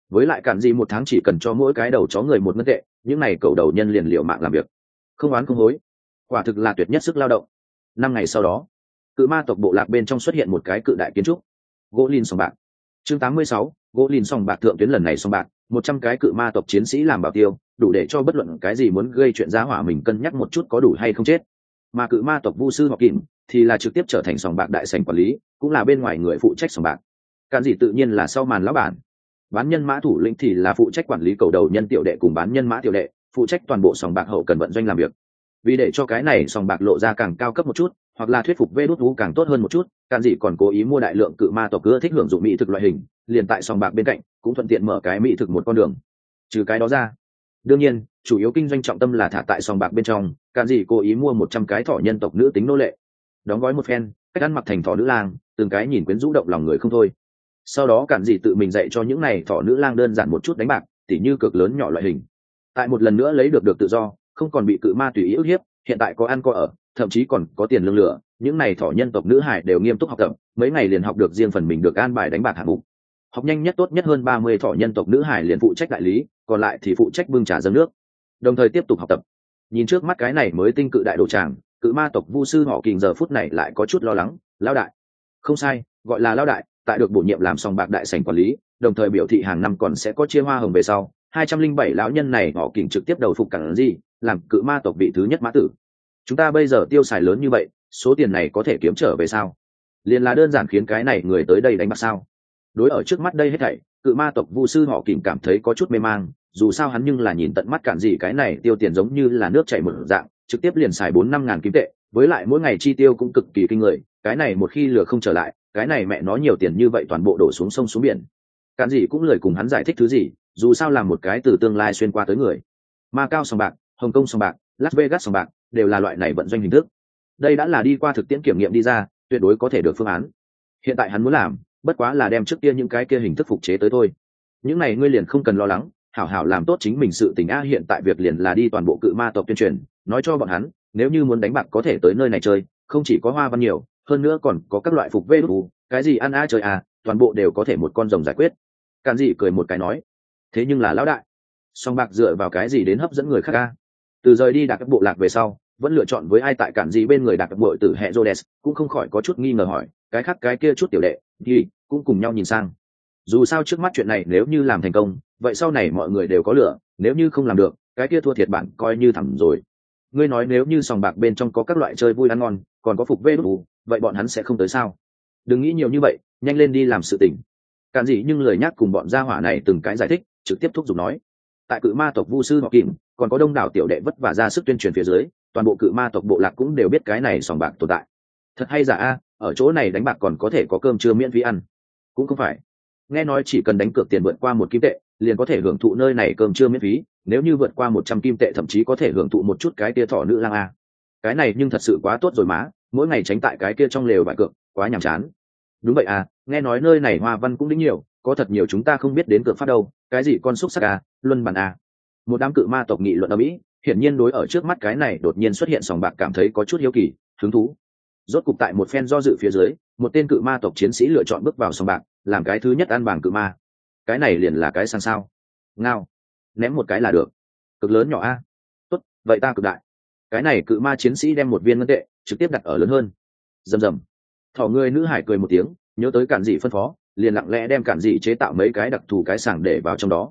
với lại cản gì một tháng chỉ cần cho mỗi cái đầu chó người một ngân tệ, những này cầu đầu nhân liền liệu mạng làm việc, không oán không hối, quả thực là tuyệt nhất sức lao động. 5 ngày sau đó, cự ma tộc bộ lạc bên trong xuất hiện một cái cự đại kiến trúc, gỗ lìn sòng bạc. Chương 86, gỗ lìn sòng bạc thượng tuyến lần này sòng bạc, 100 cái cự ma tộc chiến sĩ làm bảo tiêu, đủ để cho bất luận cái gì muốn gây chuyện giá hỏa mình cân nhắc một chút có đủ hay không chết. Mà cự ma tộc vu sư hoặc kìm thì là trực tiếp trở thành sòng bạc đại sảnh quản lý, cũng là bên ngoài người phụ trách sòng bạc. Cản gì tự nhiên là sau màn lão bản. Bán nhân mã thủ lĩnh thì là phụ trách quản lý cầu đầu nhân tiểu đệ cùng bán nhân mã tiểu đệ, phụ trách toàn bộ sòng bạc hậu cần vận doanh làm việc. Vì để cho cái này sòng bạc lộ ra càng cao cấp một chút, hoặc là thuyết phục vê đốt thú càng tốt hơn một chút, Cản dị còn cố ý mua đại lượng cự ma tộc ưa thích hưởng dụng mỹ thực loại hình, liền tại sòng bạc bên cạnh cũng thuận tiện mở cái mỹ thực một con đường. Trừ cái đó ra, đương nhiên chủ yếu kinh doanh trọng tâm là thả tại sòng bạc bên trong. Cản dị cố ý mua 100 cái thỏ nhân tộc nữ tính nô lệ, đóng gói một phen, cách ăn mặc thành thỏ nữ lang, từng cái nhìn quyến rũ động lòng người không thôi. Sau đó Cản dị tự mình dạy cho những này thỏ nữ lang đơn giản một chút đánh bạc, tỉ như cược lớn nhỏ loại hình. Tại một lần nữa lấy được tự do, không còn bị cự ma tùy ý ức hiếp, hiện tại có ăn có ở, thậm chí còn có tiền lương lửa. Những này thỏ nhân tộc nữ hải đều nghiêm túc học tập, mấy ngày liền học được riêng phần mình được an bài đánh bạc hạng mục. Học nhanh nhất tốt nhất hơn 30 thỏ nhân tộc nữ hải liền phụ trách đại lý, còn lại thì phụ trách bưng trà dâng nước, đồng thời tiếp tục học tập. Nhìn trước mắt cái này mới tinh cự đại đồ tràng, cự ma tộc vu sư họ Kình giờ phút này lại có chút lo lắng. Lão đại, không sai, gọi là lão đại, tại được bổ nhiệm làm sòng bạc đại sảnh quản lý, đồng thời biểu thị hàng năm còn sẽ có chia hoa hồng về sau. 207 lão nhân này họ Kình trực tiếp đầu phục Cản gì, làm cự ma tộc vị thứ nhất mã tử. Chúng ta bây giờ tiêu xài lớn như vậy, số tiền này có thể kiếm trở về sao? Liền là đơn giản khiến cái này người tới đây đánh bạc sao? Đối ở trước mắt đây hết thảy, cự ma tộc vu sư họ Kình cảm thấy có chút mê mang, dù sao hắn nhưng là nhìn tận mắt Cản gì cái này tiêu tiền giống như là nước chảy một dạng, trực tiếp liền xài 4-5 ngàn kim tệ, với lại mỗi ngày chi tiêu cũng cực kỳ kinh người, cái này một khi lừa không trở lại, cái này mẹ nó nhiều tiền như vậy toàn bộ đổ xuống sông xuống biển. Cản gì cũng lười cùng hắn giải thích thứ gì, dù sao là một cái từ tương lai xuyên qua tới người. Ma Cao sòng bạc, Hồng Kông sòng bạc, Las Vegas sòng bạc đều là loại này vận doanh hình thức. Đây đã là đi qua thực tiễn kiểm nghiệm đi ra, tuyệt đối có thể được phương án. Hiện tại hắn muốn làm, bất quá là đem trước kia những cái kia hình thức phục chế tới thôi. Những này ngươi liền không cần lo lắng, hảo hảo làm tốt chính mình sự tình a. Hiện tại việc liền là đi toàn bộ cự ma tộc tuyên truyền, nói cho bọn hắn, nếu như muốn đánh bạc có thể tới nơi này chơi, không chỉ có hoa văn nhiều, hơn nữa còn có các loại phục vê đủ, cái gì ăn a chơi a, toàn bộ đều có thể một con rồng giải quyết. Cản dị cười một cái nói, thế nhưng là lão đại, song bạc dựa vào cái gì đến hấp dẫn người khác a? Từ rời đi đặc các bộ lạc về sau, vẫn lựa chọn với ai tại Cản dị bên người đặc các bộ tử hệ Rhodes, cũng không khỏi có chút nghi ngờ hỏi, cái khác cái kia chút tiểu đệ, thì cũng cùng nhau nhìn sang. Dù sao trước mắt chuyện này nếu như làm thành công, vậy sau này mọi người đều có lửa, nếu như không làm được, cái kia thua thiệt bạn coi như thẳng rồi. Ngươi nói nếu như sòng bạc bên trong có các loại chơi vui ăn ngon, còn có phục vê đủ, vậy bọn hắn sẽ không tới sao? Đừng nghĩ nhiều như vậy, nhanh lên đi làm sự tình. Cản dị nhưng lời nhắc cùng bọn gia hỏa này từng cái giải thích, trực tiếp thúc giục nói, tại cự ma tộc vu sư họ Kình, còn có đông đảo tiểu đệ vất vả ra sức tuyên truyền phía dưới, toàn bộ cự ma tộc bộ lạc cũng đều biết cái này sòng bạc tồn tại. Thật hay giả a, ở chỗ này đánh bạc còn có thể có cơm trưa miễn phí ăn? Cũng không phải. Nghe nói chỉ cần đánh cược tiền vượt qua 1 kim tệ, liền có thể hưởng thụ nơi này cơm trưa miễn phí, nếu như vượt qua 100 kim tệ thậm chí có thể hưởng thụ một chút cái kia thỏ nữ lang a. Cái này nhưng thật sự quá tốt rồi má, mỗi ngày tránh tại cái kia trong lều bại cược, quá nhàm chán. Đúng vậy à, nghe nói nơi này hoa văn cũng đỉnh nhiều, có thật nhiều chúng ta không biết đến cược pháp đâu, cái gì con xúc sắc à, luân bàn à. Một đám cự ma tộc nghị luận ở mỹ, hiển nhiên đối ở trước mắt cái này đột nhiên xuất hiện sòng bạc cảm thấy có chút hiếu kỳ, hứng thú. Rốt cục tại một phen do dự phía dưới, một tên cự ma tộc chiến sĩ lựa chọn bước vào sòng bạc, làm cái thứ nhất ăn bảng cự ma. Cái này liền là cái sang sao? Ngao, ném một cái là được. Cực lớn nhỏ a. Tốt, vậy ta cực đại. Cái này cự ma chiến sĩ đem một viên ngân tệ trực tiếp đặt ở lớn hơn. Rầm rầm. Thỏ người nữ hải cười một tiếng, nhớ tới Cản dị phân phó, liền lặng lẽ đem Cản dị chế tạo mấy cái đặc thù cái sảng để vào trong đó.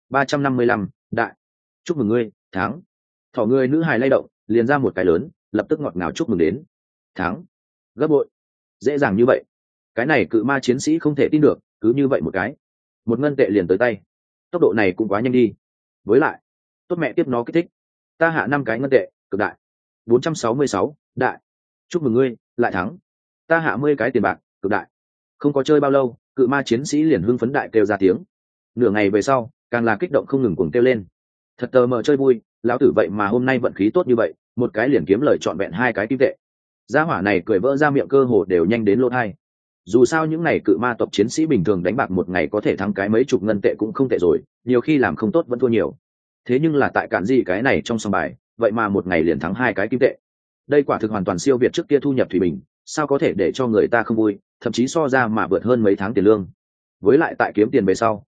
355, đại. Chúc mừng ngươi, thắng. Thỏ người nữ hải lay động, liền ra một cái lớn, lập tức ngọt ngào chúc mừng đến. Thắng. Gấp bội. Dễ dàng như vậy. Cái này cự ma chiến sĩ không thể tin được, cứ như vậy một cái. Một ngân tệ liền tới tay. Tốc độ này cũng quá nhanh đi. Với lại, tốt mẹ tiếp nó kích thích. Ta hạ 5 cái ngân tệ, cực đại. 466, đại. Chúc mừng ngươi, lại thắng. Ta hạ 10 cái tiền bạc, cực đại. Không có chơi bao lâu, cự ma chiến sĩ liền hưng phấn đại kêu ra tiếng. Nửa ngày về sau, càng là kích động không ngừng cuồng kêu lên. Thật tờ mờ chơi vui, lão tử vậy mà hôm nay vận khí tốt như vậy, một cái liền kiếm lời trọn vẹn 2 cái kim tệ. Gia hỏa này cười vỡ ra miệng cơ hồ đều nhanh đến lỗ tai. Dù sao những này cự ma tộc chiến sĩ bình thường đánh bạc một ngày có thể thắng cái mấy chục ngân tệ cũng không tệ rồi, nhiều khi làm không tốt vẫn thua nhiều. Thế nhưng là tại Cản dị cái này trong sòng bài, vậy mà một ngày liền thắng 2 cái kim tệ. Đây quả thực hoàn toàn siêu việt trước kia thu nhập thủy bình, sao có thể để cho người ta không vui, thậm chí so ra mà vượt hơn mấy tháng tiền lương. Với lại tại kiếm tiền về sau,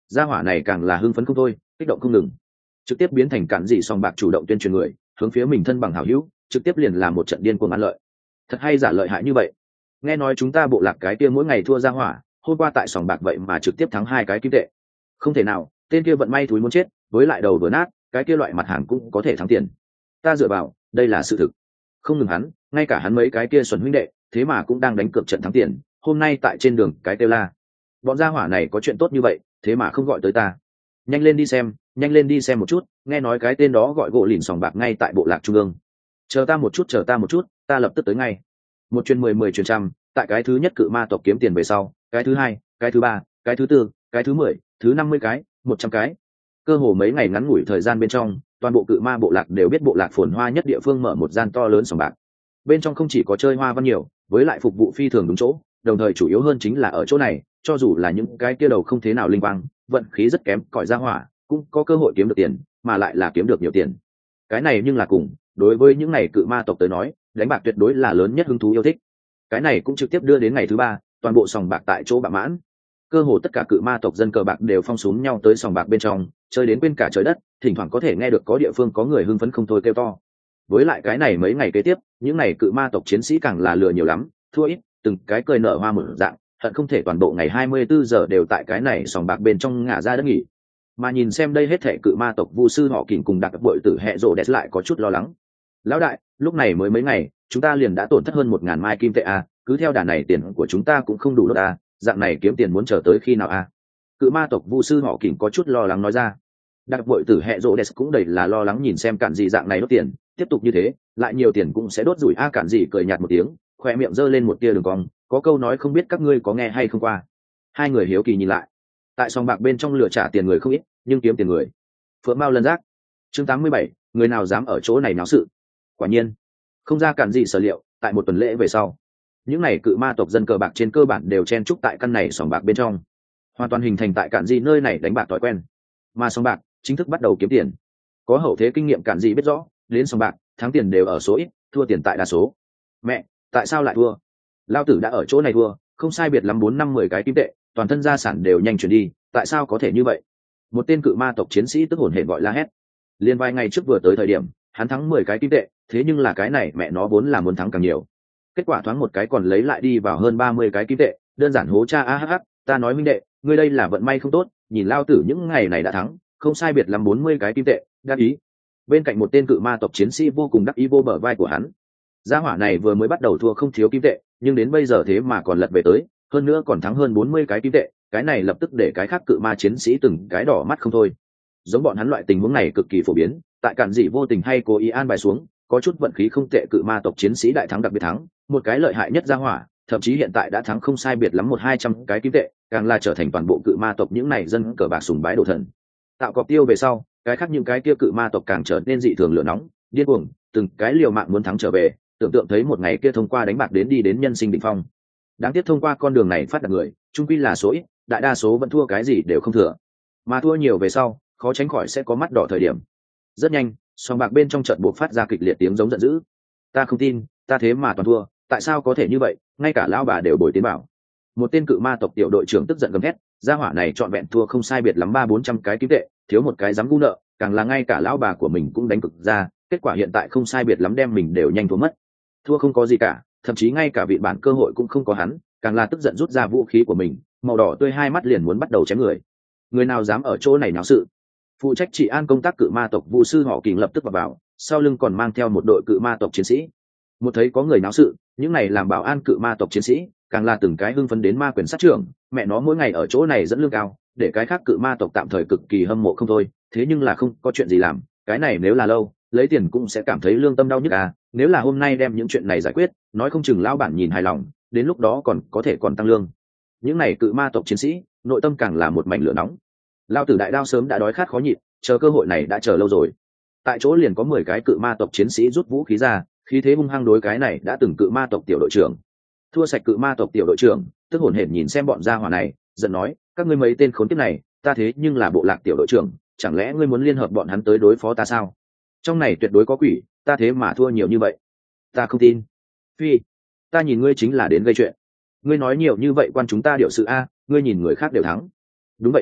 gia hỏa này càng là hưng phấn không thôi, kích động không ngừng, trực tiếp biến thành cản dị sòng bạc chủ động tuyên truyền người hướng phía mình thân bằng hảo hữu, trực tiếp liền làm một trận điên cuồng ăn lợi. Thật hay giả lợi hại như vậy. Nghe nói chúng ta bộ lạc cái kia mỗi ngày thua gia hỏa, hôm qua tại sòng bạc vậy mà trực tiếp thắng 2 cái kim tệ. Không thể nào, tên kia vận may thúi muốn chết, với lại đầu vừa nát, cái kia loại mặt hàng cũng có thể thắng tiền. Ta dựa vào, đây là sự thực. Không ngừng hắn, ngay cả hắn mấy cái kia xuẩn huynh đệ, thế mà cũng đang đánh cược trận thắng tiền, hôm nay tại trên đường cái kêu la. Bọn gia hỏa này có chuyện tốt như vậy, thế mà không gọi tới ta. Nhanh lên đi xem, nhanh lên đi xem một chút, nghe nói cái tên đó gọi gỗ lìn sòng bạc ngay tại bộ lạc trung ương. Chờ ta một chút, ta lập tức tới ngay. Một truyền 10, 10 truyền trăm, tại cái thứ nhất cự ma tộc kiếm tiền về sau, cái thứ hai, cái thứ ba, cái thứ tư, cái thứ 10, thứ 50 cái, 100 cái. Cơ hồ mấy ngày ngắn ngủi thời gian bên trong, toàn bộ cự ma bộ lạc đều biết bộ lạc phồn hoa nhất địa phương mở một gian to lớn sòng bạc. Bên trong không chỉ có chơi hoa văn nhiều, với lại phục vụ phi thường đúng chỗ, đồng thời chủ yếu hơn chính là ở chỗ này, cho dù là những cái kia đầu không thế nào linh quang, vận khí rất kém, cõi ra hỏa, cũng có cơ hội kiếm được tiền, mà lại là kiếm được nhiều tiền. Cái này nhưng là cùng, đối với những này cự ma tộc tới nói, đánh bạc tuyệt đối là lớn nhất hứng thú yêu thích. Cái này cũng trực tiếp đưa đến ngày thứ 3, toàn bộ sòng bạc tại chỗ bạ mãn. Cơ hồ tất cả cự ma tộc dân cờ bạc đều phong súm nhau tới sòng bạc bên trong, chơi đến quên cả trời đất, thỉnh thoảng có thể nghe được có địa phương có người hưng phấn không thôi kêu to. Với lại cái này mấy ngày kế tiếp, những này cự ma tộc chiến sĩ càng là lừa nhiều lắm, thua ít, từng cái cười nở hoa mở dạng, hận không thể toàn bộ ngày 24 giờ đều tại cái này sòng bạc bên trong ngả ra đất nghỉ. Mà nhìn xem đây hết thảy cự ma tộc vu sư họ kình cùng đặc bội tử hệ rồ đẹp lại có chút lo lắng. Lão đại, lúc này mới mấy ngày, chúng ta liền đã tổn thất hơn 1000 mai kim tệ a, cứ theo đà này tiền của chúng ta cũng không đủ đốt a, dạng này kiếm tiền muốn chờ tới khi nào a? Cự ma tộc vu sư họ kình có chút lo lắng nói ra. Đặc bội tử hệ rồ đẹp cũng đầy là lo lắng nhìn xem cản gì dạng này đốt tiền, tiếp tục như thế, lại nhiều tiền cũng sẽ đốt rủi a. Cản gì cười nhạt một tiếng, khoe miệng giơ lên một tia đường cong, có câu nói không biết các ngươi có nghe hay không qua. Hai người hiếu kỳ nhìn lại, tại sòng bạc bên trong lừa trả tiền người không ít, nhưng kiếm tiền người phượng mao lân giác. Chương 87, người nào dám ở chỗ này náo sự. Quả nhiên không ra cản gì sở liệu, tại một tuần lễ về sau, những này cự ma tộc dân cờ bạc trên cơ bản đều chen chúc tại căn này sòng bạc bên trong, hoàn toàn hình thành tại cản gì nơi này đánh bạc thói quen. Mà sòng bạc chính thức bắt đầu kiếm tiền. Có hậu thế kinh nghiệm cản gì biết rõ, đến sòng bạc thắng tiền đều ở số ít, thua tiền tại đa số. Mẹ, tại sao lại thua? Lao tử đã ở chỗ này thua, không sai biệt lắm 4, 5, 10 cái kim tệ, toàn thân gia sản đều nhanh chuyển đi, tại sao có thể như vậy? Một tên cự ma tộc chiến sĩ tức hổn hển gọi la hét. Liên vài ngày trước vừa tới thời điểm, hắn thắng 10 cái kim tệ, thế nhưng là cái này mẹ nó vốn là muốn thắng càng nhiều. Kết quả thoáng một cái còn lấy lại đi vào hơn 30 cái kim tệ, đơn giản hố cha a hh, ta nói minh đệ, ngươi đây là vận may không tốt, nhìn lao tử những ngày này đã thắng, không sai biệt lắm 40 cái kim tệ, đắc ý. Bên cạnh một tên cự ma tộc chiến sĩ vô cùng đắc ý vô bờ vai của hắn. Gia hỏa này vừa mới bắt đầu thua không thiếu kim tệ, nhưng đến bây giờ thế mà còn lật về tới, hơn nữa còn thắng hơn 40 cái kim tệ, cái này lập tức để cái khác cự ma chiến sĩ từng cái đỏ mắt không thôi. Giống bọn hắn loại tình huống này cực kỳ phổ biến, tại cản dị vô tình hay cố ý an bài xuống, có chút vận khí không tệ cự ma tộc chiến sĩ đại thắng đặc biệt thắng, một cái lợi hại nhất gia hỏa, thậm chí hiện tại đã thắng không sai biệt lắm 100-200 cái kim tệ, càng là trở thành toàn bộ cự ma tộc những này dân cờ bạc sùng bái đồ thần. Tạo cọc tiêu về sau, cái khác những cái kia cự ma tộc càng trở nên dị thường lửa nóng, điên cuồng, từng cái liều mạng muốn thắng trở về, tưởng tượng thấy một ngày kia thông qua đánh bạc đến đi đến nhân sinh đỉnh phong. Đáng tiếc thông qua con đường này phát đạt người, chung quy là số ít, đại đa số vẫn thua cái gì đều không thừa, mà thua nhiều về sau, khó tránh khỏi sẽ có mắt đỏ thời điểm. Rất nhanh, sòng bạc bên trong trận buộc phát ra kịch liệt tiếng giống giận dữ. Ta không tin, ta thế mà toàn thua, tại sao có thể như vậy, ngay cả lão bà đều bồi tiến bảo. Một tên cự ma tộc tiểu đội trưởng tức giận gầm thét, gia hỏa này trọn vẹn thua không sai biệt lắm 300-400 cái kim tệ, thiếu một cái dám gu nợ, càng là ngay cả lão bà của mình cũng đánh cực ra, kết quả hiện tại không sai biệt lắm đem mình đều nhanh thua mất. Thua không có gì cả, thậm chí ngay cả vị bản cơ hội cũng không có hắn, càng là tức giận rút ra vũ khí của mình, màu đỏ tươi hai mắt liền muốn bắt đầu chém người. Người nào dám ở chỗ này náo sự? Phụ trách trị an công tác cự ma tộc vu sư họ Kình lập tức vào, sau lưng còn mang theo một đội cự ma tộc chiến sĩ. Một thấy có người náo sự, những này làm bảo an cự ma tộc chiến sĩ, càng là từng cái hưng phấn đến ma quyền sát trưởng, mẹ nó mỗi ngày ở chỗ này dẫn lương cao, để cái khác cự ma tộc tạm thời cực kỳ hâm mộ không thôi, thế nhưng là không có chuyện gì làm, cái này nếu là lâu, lấy tiền cũng sẽ cảm thấy lương tâm đau nhức à, nếu là hôm nay đem những chuyện này giải quyết, nói không chừng lão bản nhìn hài lòng, đến lúc đó còn có thể còn tăng lương. Những này cự ma tộc chiến sĩ, nội tâm càng là một mảnh lửa nóng. Lao tử đại đao sớm đã đói khát khó nhịn, chờ cơ hội này đã chờ lâu rồi. Tại chỗ liền có 10 cái cự ma tộc chiến sĩ rút vũ khí ra, khí thế hung hăng đối cái này đã từng cự ma tộc tiểu đội trưởng. Thua sạch cự ma tộc tiểu đội trưởng, tức hổn hển nhìn xem bọn gia hỏa này, giận nói, các ngươi mấy tên khốn kiếp này, ta thế nhưng là bộ lạc tiểu đội trưởng, chẳng lẽ ngươi muốn liên hợp bọn hắn tới đối phó ta sao? Trong này tuyệt đối có quỷ, ta thế mà thua nhiều như vậy. Ta không tin. Phi, ta nhìn ngươi chính là đến gây chuyện. Ngươi nói nhiều như vậy quan chúng ta điều sự a, ngươi nhìn người khác đều thắng. Đúng vậy à,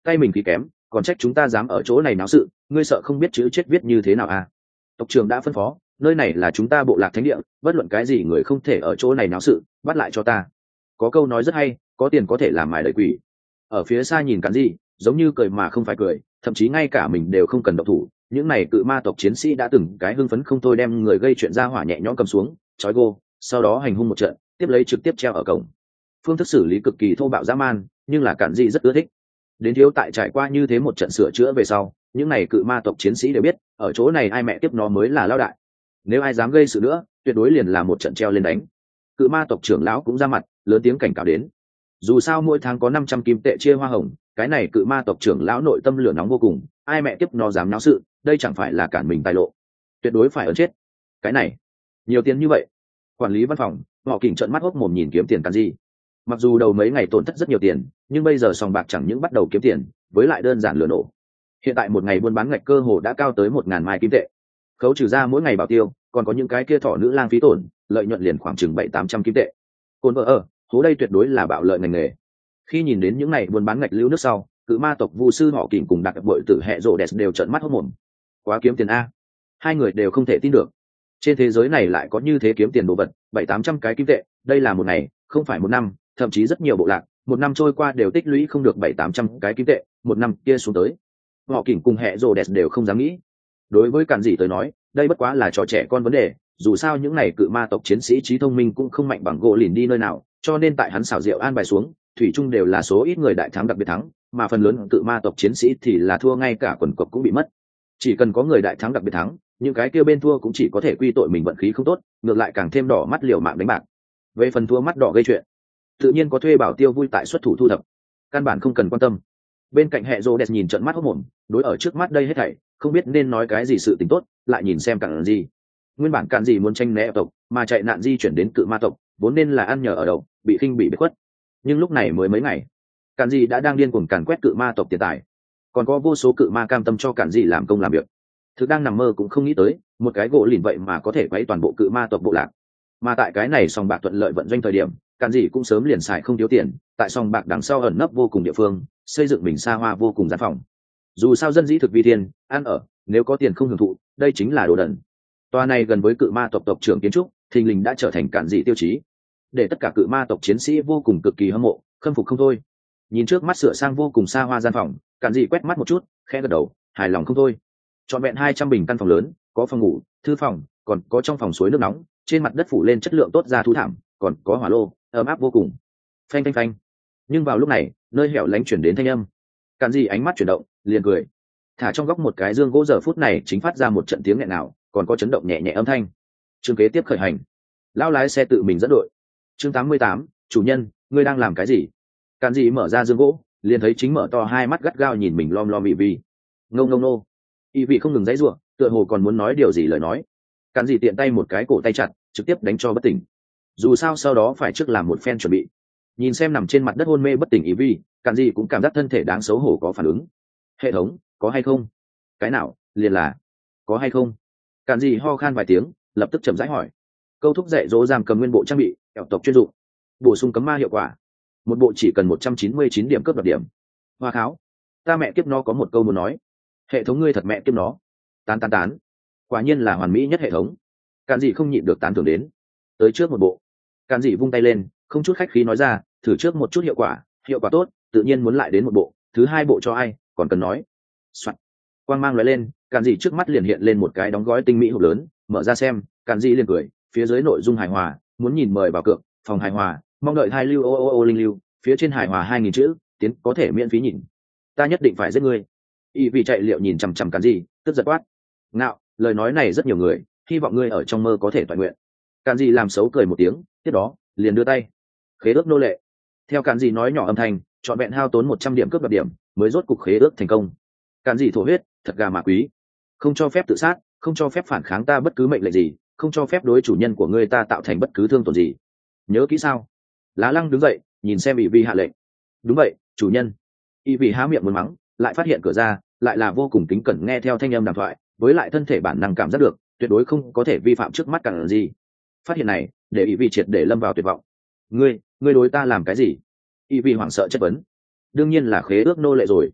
tay mình khí kém, còn trách chúng ta dám ở chỗ này náo sự, ngươi sợ không biết chữ chết viết như thế nào à? Tộc trưởng đã phân phó, nơi này là chúng ta bộ lạc thánh địa, bất luận cái gì người không thể ở chỗ này náo sự, bắt lại cho ta. Có câu nói rất hay, có tiền có thể làm mài đợi quỷ. Ở phía xa nhìn Cản Dị, giống như cười mà không phải cười, thậm chí ngay cả mình đều không cần động thủ, những này cự ma tộc chiến sĩ đã từng cái hưng phấn không thôi, đem người gây chuyện ra hỏa nhẹ nhõm cầm xuống, trói gô, sau đó hành hung một trận, tiếp lấy trực tiếp treo ở cổng. Phương thức xử lý cực kỳ thô bạo dã man, nhưng là Cản Dị rất ưa thích. Đến thiếu tại trải qua như thế một trận sửa chữa về sau, những này cự ma tộc chiến sĩ đều biết, ở chỗ này ai mẹ tiếp nó mới là lao đại. Nếu ai dám gây sự nữa, tuyệt đối liền là một trận treo lên đánh. Cự ma tộc trưởng lão cũng ra mặt, lớn tiếng cảnh cáo đến. Dù sao mỗi tháng có 500 kim tệ chia hoa hồng, cái này cự ma tộc trưởng lão nội tâm lửa nóng vô cùng, ai mẹ tiếp nó dám náo sự, đây chẳng phải là cản mình tài lộ, tuyệt đối phải ấn chết. Cái này, nhiều tiền như vậy. Quản lý văn phòng, họ kỉnh trợn mắt hốc mồm nhìn kiếm tiền Cản Dị. Mặc dù đầu mấy ngày tổn thất rất nhiều tiền, nhưng bây giờ sòng bạc chẳng những bắt đầu kiếm tiền, với lại đơn giản lừa nổ. Hiện tại một ngày buôn bán ngạch cơ hồ đã cao tới 1.000 mai kim tệ. Khấu trừ ra mỗi ngày bảo tiêu, còn có những cái kia thỏ nữ lang phí tổn, lợi nhuận liền khoảng chừng 700-800 kim tệ. Côn vợ ở, hố đây tuyệt đối là bạo lợi ngành nghề. Khi nhìn đến những này buôn bán ngạch lưu nước sau, cự ma tộc vu sư họ kỉnh cùng đặc bội tử hệ rộ đẹp đều trợn mắt hốt mồm. Quá kiếm tiền a. Hai người đều không thể tin được. Trên thế giới này lại có như thế kiếm tiền đồ vật, 700-800 cái kim tệ, đây là một ngày, không phải một năm, thậm chí rất nhiều bộ lạc, một năm trôi qua đều tích lũy không được 700-800 cái kim tệ, một năm kia xuống tới. Họ kỉnh cùng hệ rộ đẹp đều không dám nghĩ. Đối với Cản Dị tới nói, đây bất quá là trò trẻ con vấn đề, dù sao những này cự ma tộc chiến sĩ trí thông minh cũng không mạnh bằng gỗ lìn đi nơi nào, cho nên tại hắn xảo diệu an bài xuống, thủy chung đều là số ít người đại thắng đặc biệt thắng, mà phần lớn cự ma tộc chiến sĩ thì là thua, ngay cả quần cộc cũng bị mất. Chỉ cần có người đại thắng đặc biệt thắng, những cái kia bên thua cũng chỉ có thể quy tội mình vận khí không tốt, ngược lại càng thêm đỏ mắt liều mạng đánh bạc. Về phần thua mắt đỏ gây chuyện, tự nhiên có thuê bảo tiêu vui tại xuất thủ thu thập, căn bản không cần quan tâm. Bên cạnh hệ rô đẹp nhìn trận mắt hốt mồm, đối ở trước mắt đây hết thảy không biết nên nói cái gì sự tình tốt, lại nhìn xem Cản Dị. Nguyên bản Cản Dị muốn tranh né tộc, mà chạy nạn di chuyển đến cự ma tộc, vốn nên là ăn nhờ ở đậu, bị khinh bị khuất. Nhưng lúc này mới mấy ngày, Cản Dị đã đang điên cuồng càn quét cự ma tộc tiền tài, còn có vô số cự ma cam tâm cho Cản Dị làm công làm việc. Thực đang nằm mơ cũng không nghĩ tới, một cái gỗ lìn vậy mà có thể quấy toàn bộ cự ma tộc bộ lạc. Mà tại cái này sòng bạc thuận lợi vận doanh thời điểm, Cản Dị cũng sớm liền xài không thiếu tiền, tại sòng bạc đằng sau ẩn nấp vô cùng địa phương, xây dựng mình xa hoa vô cùng gian phòng. Dù sao dân dĩ thực vi thiên, ăn ở, nếu có tiền không hưởng thụ, đây chính là đồ đần. Tòa này gần với cự ma tộc tộc trưởng kiến trúc, thình lình đã trở thành Cản Dị tiêu chí, để tất cả cự ma tộc chiến sĩ vô cùng cực kỳ hâm mộ, khâm phục không thôi. Nhìn trước mắt sửa sang vô cùng xa hoa gian phòng, Cản Dị quét mắt một chút, khẽ gật đầu, hài lòng không thôi. Trọn vẹn 200 bình căn phòng lớn, có phòng ngủ, thư phòng, còn có trong phòng suối nước nóng, trên mặt đất phủ lên chất lượng tốt ra thú thảm, còn có hỏa lô, ấm áp vô cùng. Phanh phanh phanh. Nhưng vào lúc này, nơi hẻo lánh chuyển đến thanh âm. Cản Dị ánh mắt chuyển động, liền cười. Thả trong góc một cái dương gỗ giờ phút này chính phát ra một trận tiếng nghẹn nào, còn có chấn động nhẹ nhẹ âm thanh. Chương kế tiếp khởi hành. Lão lái xe tự mình dẫn đội. Chương 88, chủ nhân, ngươi đang làm cái gì? Cản Dị mở ra dương gỗ, liền thấy chính mở to hai mắt gắt gao nhìn mình lom lom ị vị. Ngông ngông nô. Ị vị không ngừng giãy giụa, tựa hồ còn muốn nói điều gì lời nói. Cản Dị tiện tay một cái cổ tay chặt, trực tiếp đánh cho bất tỉnh. Dù sao sau đó phải trước làm một phen chuẩn bị. Nhìn xem nằm trên mặt đất hôn mê bất tỉnh ị vị, Cản Dị cũng cảm giác thân thể đáng xấu hổ có phản ứng. Hệ thống, có hay không? Cái nào? Liền là có hay không? Cản Dị ho khan vài tiếng, lập tức chậm rãi hỏi. Câu thúc dạy dỗ giam cầm nguyên bộ trang bị kẹo tộc chuyên dụng, bổ sung cấm ma hiệu quả, một bộ chỉ cần 199 điểm cướp đoạt điểm. Hoa kháo, ta mẹ kiếp nó có một câu muốn nói. Hệ thống ngươi thật mẹ kiếp nó. Tán tán tán, quả nhiên là hoàn mỹ nhất hệ thống. Cản Dị không nhịn được tán thưởng đến. Tới trước một bộ. Cản Dị vung tay lên, không chút khách khí nói ra, thử trước một chút hiệu quả tốt, tự nhiên muốn lại đến một bộ, thứ hai bộ cho ai, còn cần nói. Soạn. Quang mang lóe lên, Cản Dị trước mắt liền hiện lên một cái đóng gói tinh mỹ hộp lớn, mở ra xem, Cản Dị liền cười, phía dưới nội dung hài hòa, muốn nhìn mời vào cược, phòng hài hòa, mong đợi hai lưu ô linh lưu, phía trên hài hòa 2000 chữ, tiến có thể miễn phí nhìn. Ta nhất định phải giết ngươi. Y vì chạy liệu nhìn chằm chằm Cản Dị, tức giật quát. Ngạo, lời nói này rất nhiều người, hy vọng ngươi ở trong mơ có thể toàn nguyện. Cản Dị làm xấu cười một tiếng, tiếp đó liền đưa tay. Khế ước nô lệ. Theo Cản Dị nói nhỏ âm thanh, trọn vẹn hao tốn 100 điểm cướp đoạt điểm, mới rốt cục khế ước thành công. Cản Dị thổ huyết, thật gà mà quý. Không cho phép tự sát, không cho phép phản kháng ta bất cứ mệnh lệnh gì, không cho phép đối chủ nhân của ngươi ta tạo thành bất cứ thương tổn gì. Nhớ kỹ sao? Lá Lăng đứng dậy, nhìn xem ỷ vi hạ lệnh. Đúng vậy, chủ nhân. ỷ vi há miệng muốn mắng, lại phát hiện cửa ra, lại là vô cùng kính cẩn nghe theo thanh âm đàm thoại, với lại thân thể bản năng cảm giác được, tuyệt đối không có thể vi phạm trước mắt Cản Dị. Phát hiện này, để ỷ vi triệt để lâm vào tuyệt vọng. Ngươi đối ta làm cái gì? ỷ vi hoảng sợ chất vấn. Đương nhiên là khế ước nô lệ rồi.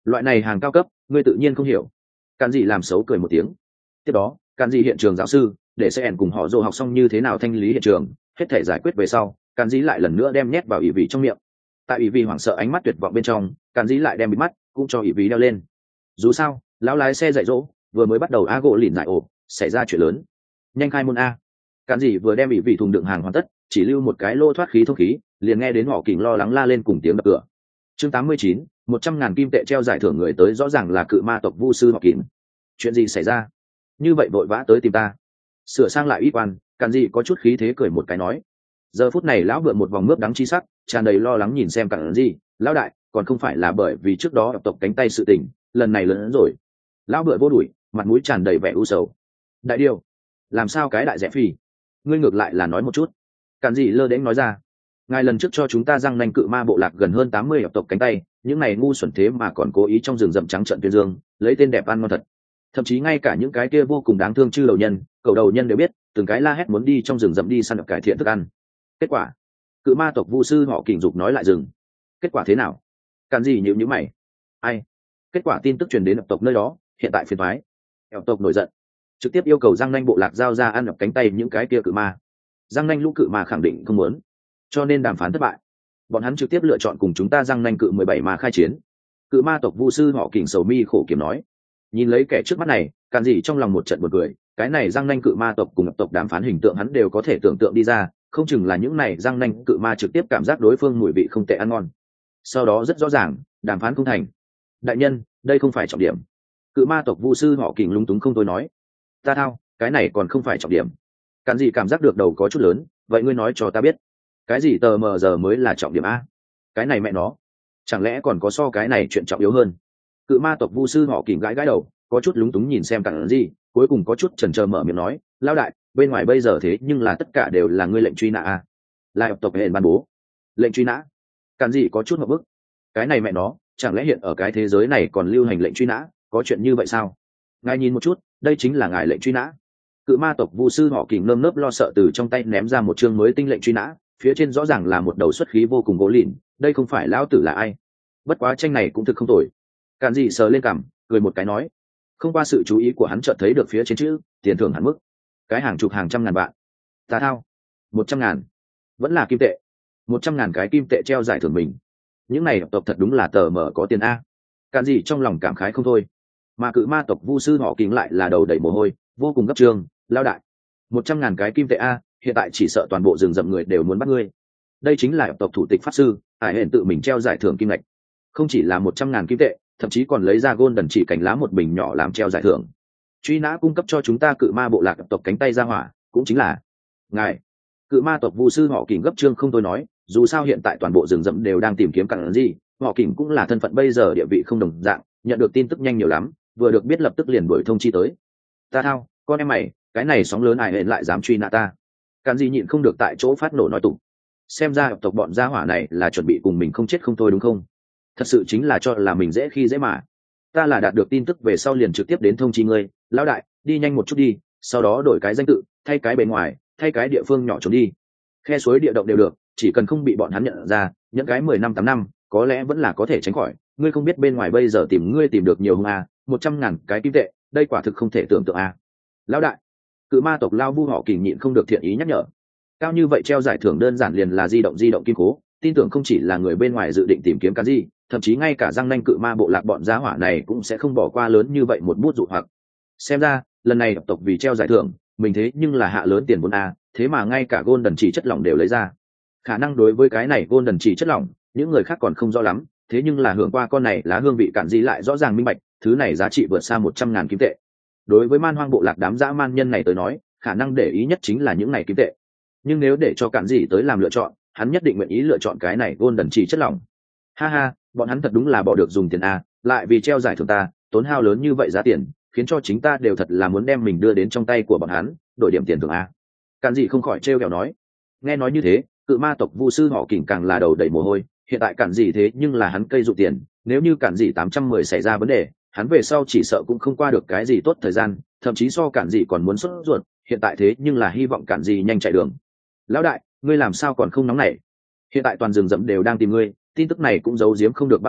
loại này hàng cao cấp ngươi tự nhiên không hiểu. Càn dị làm xấu cười một tiếng. Tiếp đó Càn dị hiện trường giáo sư để sẽ ẻn cùng họ dồ học xong như thế nào thanh lý hiện trường, hết thể giải quyết về sau Càn dị lại lần nữa đem nhét vào ỷ vị trong miệng. Tại ỷ vị hoảng sợ ánh mắt tuyệt vọng bên trong, Càn dị lại đem bịt mắt cũng cho ỷ vị đeo lên. Dù sao lão lái xe dạy dỗ vừa mới bắt đầu a gỗ lìn giải ổ xảy ra chuyện lớn. Nhanh khai môn a. Càn dị vừa đem ỷ vị thùng đựng hàng hoàn tất, chỉ lưu một cái lô thoát khí thông khí, liền nghe đến họ kình lo lắng la lên cùng tiếng đập cửa. Chương 89, 100.000 kim tệ treo giải thưởng người tới rõ ràng là cự ma tộc vu sư họ kình. Chuyện gì xảy ra? Như vậy vội vã tới tìm ta? Sửa sang lại uy quan, Càn dị có chút khí thế cười một cái nói. Giờ phút này lão vượn một vòng mướp đắng chi sắc, tràn đầy lo lắng nhìn xem Càn dị. Lão đại, còn không phải là bởi vì trước đó tộc cánh tay sự tình, lần này lớn hơn rồi. Lão vượn vô đuổi, mặt mũi tràn đầy vẻ u sầu. Đại điều, làm sao cái đại rẻ phi? Ngươi ngược lại là nói một chút. Càn dị lơ đễnh nói ra. Ngài lần trước cho chúng ta răng nanh cự ma bộ lạc gần hơn 80 tộc cánh tay, những này ngu xuẩn thế mà còn cố ý trong rừng rậm trắng trận tuyên dương, lấy tên đẹp ăn ngon thật. Thậm chí ngay cả những cái kia vô cùng đáng thương chư đầu nhân, cầu đầu nhân đều biết, từng cái la hét muốn đi trong rừng rậm đi săn cải thiện thức ăn. Kết quả, cự ma tộc vu sư họ kình dục nói lại dừng. Kết quả thế nào? Càn gì nhíu nhíu mày. Ai? Kết quả tin tức truyền đến tộc nơi đó, hiện tại phiền toái. Tộc nổi giận, trực tiếp yêu cầu răng nanh bộ lạc giao ra ăn cánh tay những cái kia cự ma. Răng nanh lũ cự ma khẳng định không muốn, cho nên đàm phán thất bại. Bọn hắn trực tiếp lựa chọn cùng chúng ta răng nanh cự 17 ma khai chiến. Cự ma tộc vu sư họ kình sầu mi khổ kiểm nói. Nhìn lấy kẻ trước mắt này, Càn dị trong lòng một trận buồn cười. Cái này răng nanh cự ma tộc cùng tộc đàm phán hình tượng hắn đều có thể tưởng tượng đi ra, không chừng là những này răng nanh cự ma trực tiếp cảm giác đối phương mùi vị không tệ ăn ngon, sau đó rất rõ ràng đàm phán không thành. Đại nhân, đây không phải trọng điểm. Cự ma tộc vu sư họ kình lúng túng không thôi nói. Ta thao, cái này còn không phải trọng điểm. Càn dị cảm giác được đầu có chút lớn. Vậy ngươi nói cho ta biết, cái gì tờ mờ giờ mới là trọng điểm a? Cái này mẹ nó, chẳng lẽ còn có so cái này chuyện trọng yếu hơn? Cự ma tộc vu sư họ kìm gãi gãi đầu, có chút lúng túng nhìn xem Càn dị, cuối cùng có chút chần chờ mở miệng nói, lao đại, bên ngoài bây giờ thế nhưng là tất cả đều là ngươi lệnh truy nã a. Lại tộc hẹn ban bố lệnh truy nã. Càn dị có chút ngập bức. Cái này mẹ nó, chẳng lẽ hiện ở cái thế giới này còn lưu hành lệnh truy nã? Có chuyện như vậy sao? Ngài nhìn một chút, đây chính là ngài lệnh truy nã. Cự ma tộc vu sư họ kìm nơm nớp lo sợ từ trong tay ném ra một chương mới tinh lệnh truy nã, phía trên rõ ràng là một đầu xuất khí vô cùng gỗ lìn. Đây không phải lão tử là ai? Bất quá tranh này cũng thực không tồi. Càn dị sờ lên cằm, cười một cái nói. Không qua sự chú ý của hắn chợt thấy được phía trên chữ tiền thưởng hạn mức, cái hàng chục hàng trăm ngàn vạn. Ta thao, 100.000, vẫn là kim tệ. 100.000 cái kim tệ treo giải thưởng mình. Những này tộc thật đúng là tờ mở có tiền a. Càn dị trong lòng cảm khái không thôi. Mà cự ma tộc vu sư họ kính lại là đầu đầy mồ hôi, vô cùng gấp trường. Lao đại, 100.000 cái kim tệ a, hiện tại chỉ sợ toàn bộ rừng rậm người đều muốn bắt ngươi. Đây chính là tộc thủ tịch pháp sư Hải Hển tự mình treo giải thưởng kim ngạch. Không chỉ là 100.000 kim tệ, thậm chí còn lấy ra golden chỉ cành lá một bình nhỏ làm treo giải thưởng. Truy nã cung cấp cho chúng ta cự ma bộ lạc tộc cánh tay ra hỏa, cũng chính là ngài. Cự ma tộc vu sư họ kìm gấp trương không tôi nói, dù sao hiện tại toàn bộ rừng rậm đều đang tìm kiếm Càn dị, họ kìm cũng là thân phận bây giờ địa vị không đồng dạng, nhận được tin tức nhanh nhiều lắm, vừa được biết lập tức liền đuổi thông chi tới. Ta thao, con em mày, cái này sóng lớn Hải Hển lại dám truy nã ta. Càn dị nhịn không được tại chỗ phát nổ nói tụng. Xem ra tộc bọn gia hỏa này là chuẩn bị cùng mình không chết không thôi đúng không? Thật sự chính là cho là mình dễ khi dễ mà. Ta là đạt được tin tức về sau liền trực tiếp đến thông chi ngươi, lão đại, đi nhanh một chút đi, sau đó đổi cái danh tự, thay cái bề ngoài, thay cái địa phương nhỏ trốn đi. Khe suối địa động đều được, chỉ cần không bị bọn hắn nhận ra, những cái 10 năm 8 năm, có lẽ vẫn là có thể tránh khỏi. Ngươi không biết bên ngoài bây giờ tìm ngươi tìm được nhiều hung a, 100.000 cái kim tệ, đây quả thực không thể tưởng tượng a. Lão đại, cự ma tộc lao vu họ kỳ nhịn không được thiện ý nhắc nhở. Cao như vậy treo giải thưởng đơn giản liền là di động kim cố, tin tưởng không chỉ là người bên ngoài dự định tìm kiếm cái gì, thậm chí ngay cả răng nanh cự ma bộ lạc bọn giá hỏa này cũng sẽ không bỏ qua lớn như vậy một bút dụ hoặc. Xem ra lần này tộc vì treo giải thưởng mình thế nhưng là hạ lớn tiền vốn a, thế mà ngay cả golden chỉ chất lỏng đều lấy ra. Khả năng đối với cái này golden chỉ chất lỏng những người khác còn không rõ lắm, thế nhưng là hưởng qua con này lá hương vị Càn dị lại rõ ràng minh bạch, thứ này giá trị vượt xa 100.000 kim tệ. Đối với man hoang bộ lạc đám dã man nhân này tới nói, khả năng để ý nhất chính là những này kim tệ. Nhưng nếu để cho Càn dị tới làm lựa chọn, hắn nhất định nguyện ý lựa chọn cái này golden chỉ chất lỏng. Ha ha, bọn hắn thật đúng là bỏ được dùng tiền a, lại vì treo giải thưởng ta tốn hao lớn như vậy giá tiền, khiến cho chính ta đều thật là muốn đem mình đưa đến trong tay của bọn hắn đổi điểm tiền thưởng a. Càn dị không khỏi trêu ghẹo nói. Nghe nói như thế, cự ma tộc vu sư họ kỉnh càng là đầu đầy mồ hôi. Hiện tại Càn dị thế nhưng là hắn cây dụ tiền, nếu như Càn dị 810 xảy ra vấn đề, hắn về sau chỉ sợ cũng không qua được cái gì tốt thời gian, thậm chí so Càn dị còn muốn sốt ruột. Hiện tại thế nhưng là hy vọng Càn dị nhanh chạy đường. Lão đại, ngươi làm sao còn không nóng nảy? Hiện tại toàn rừng rậm đều đang tìm ngươi, tin tức này cũng giấu giếm không được bao lâu,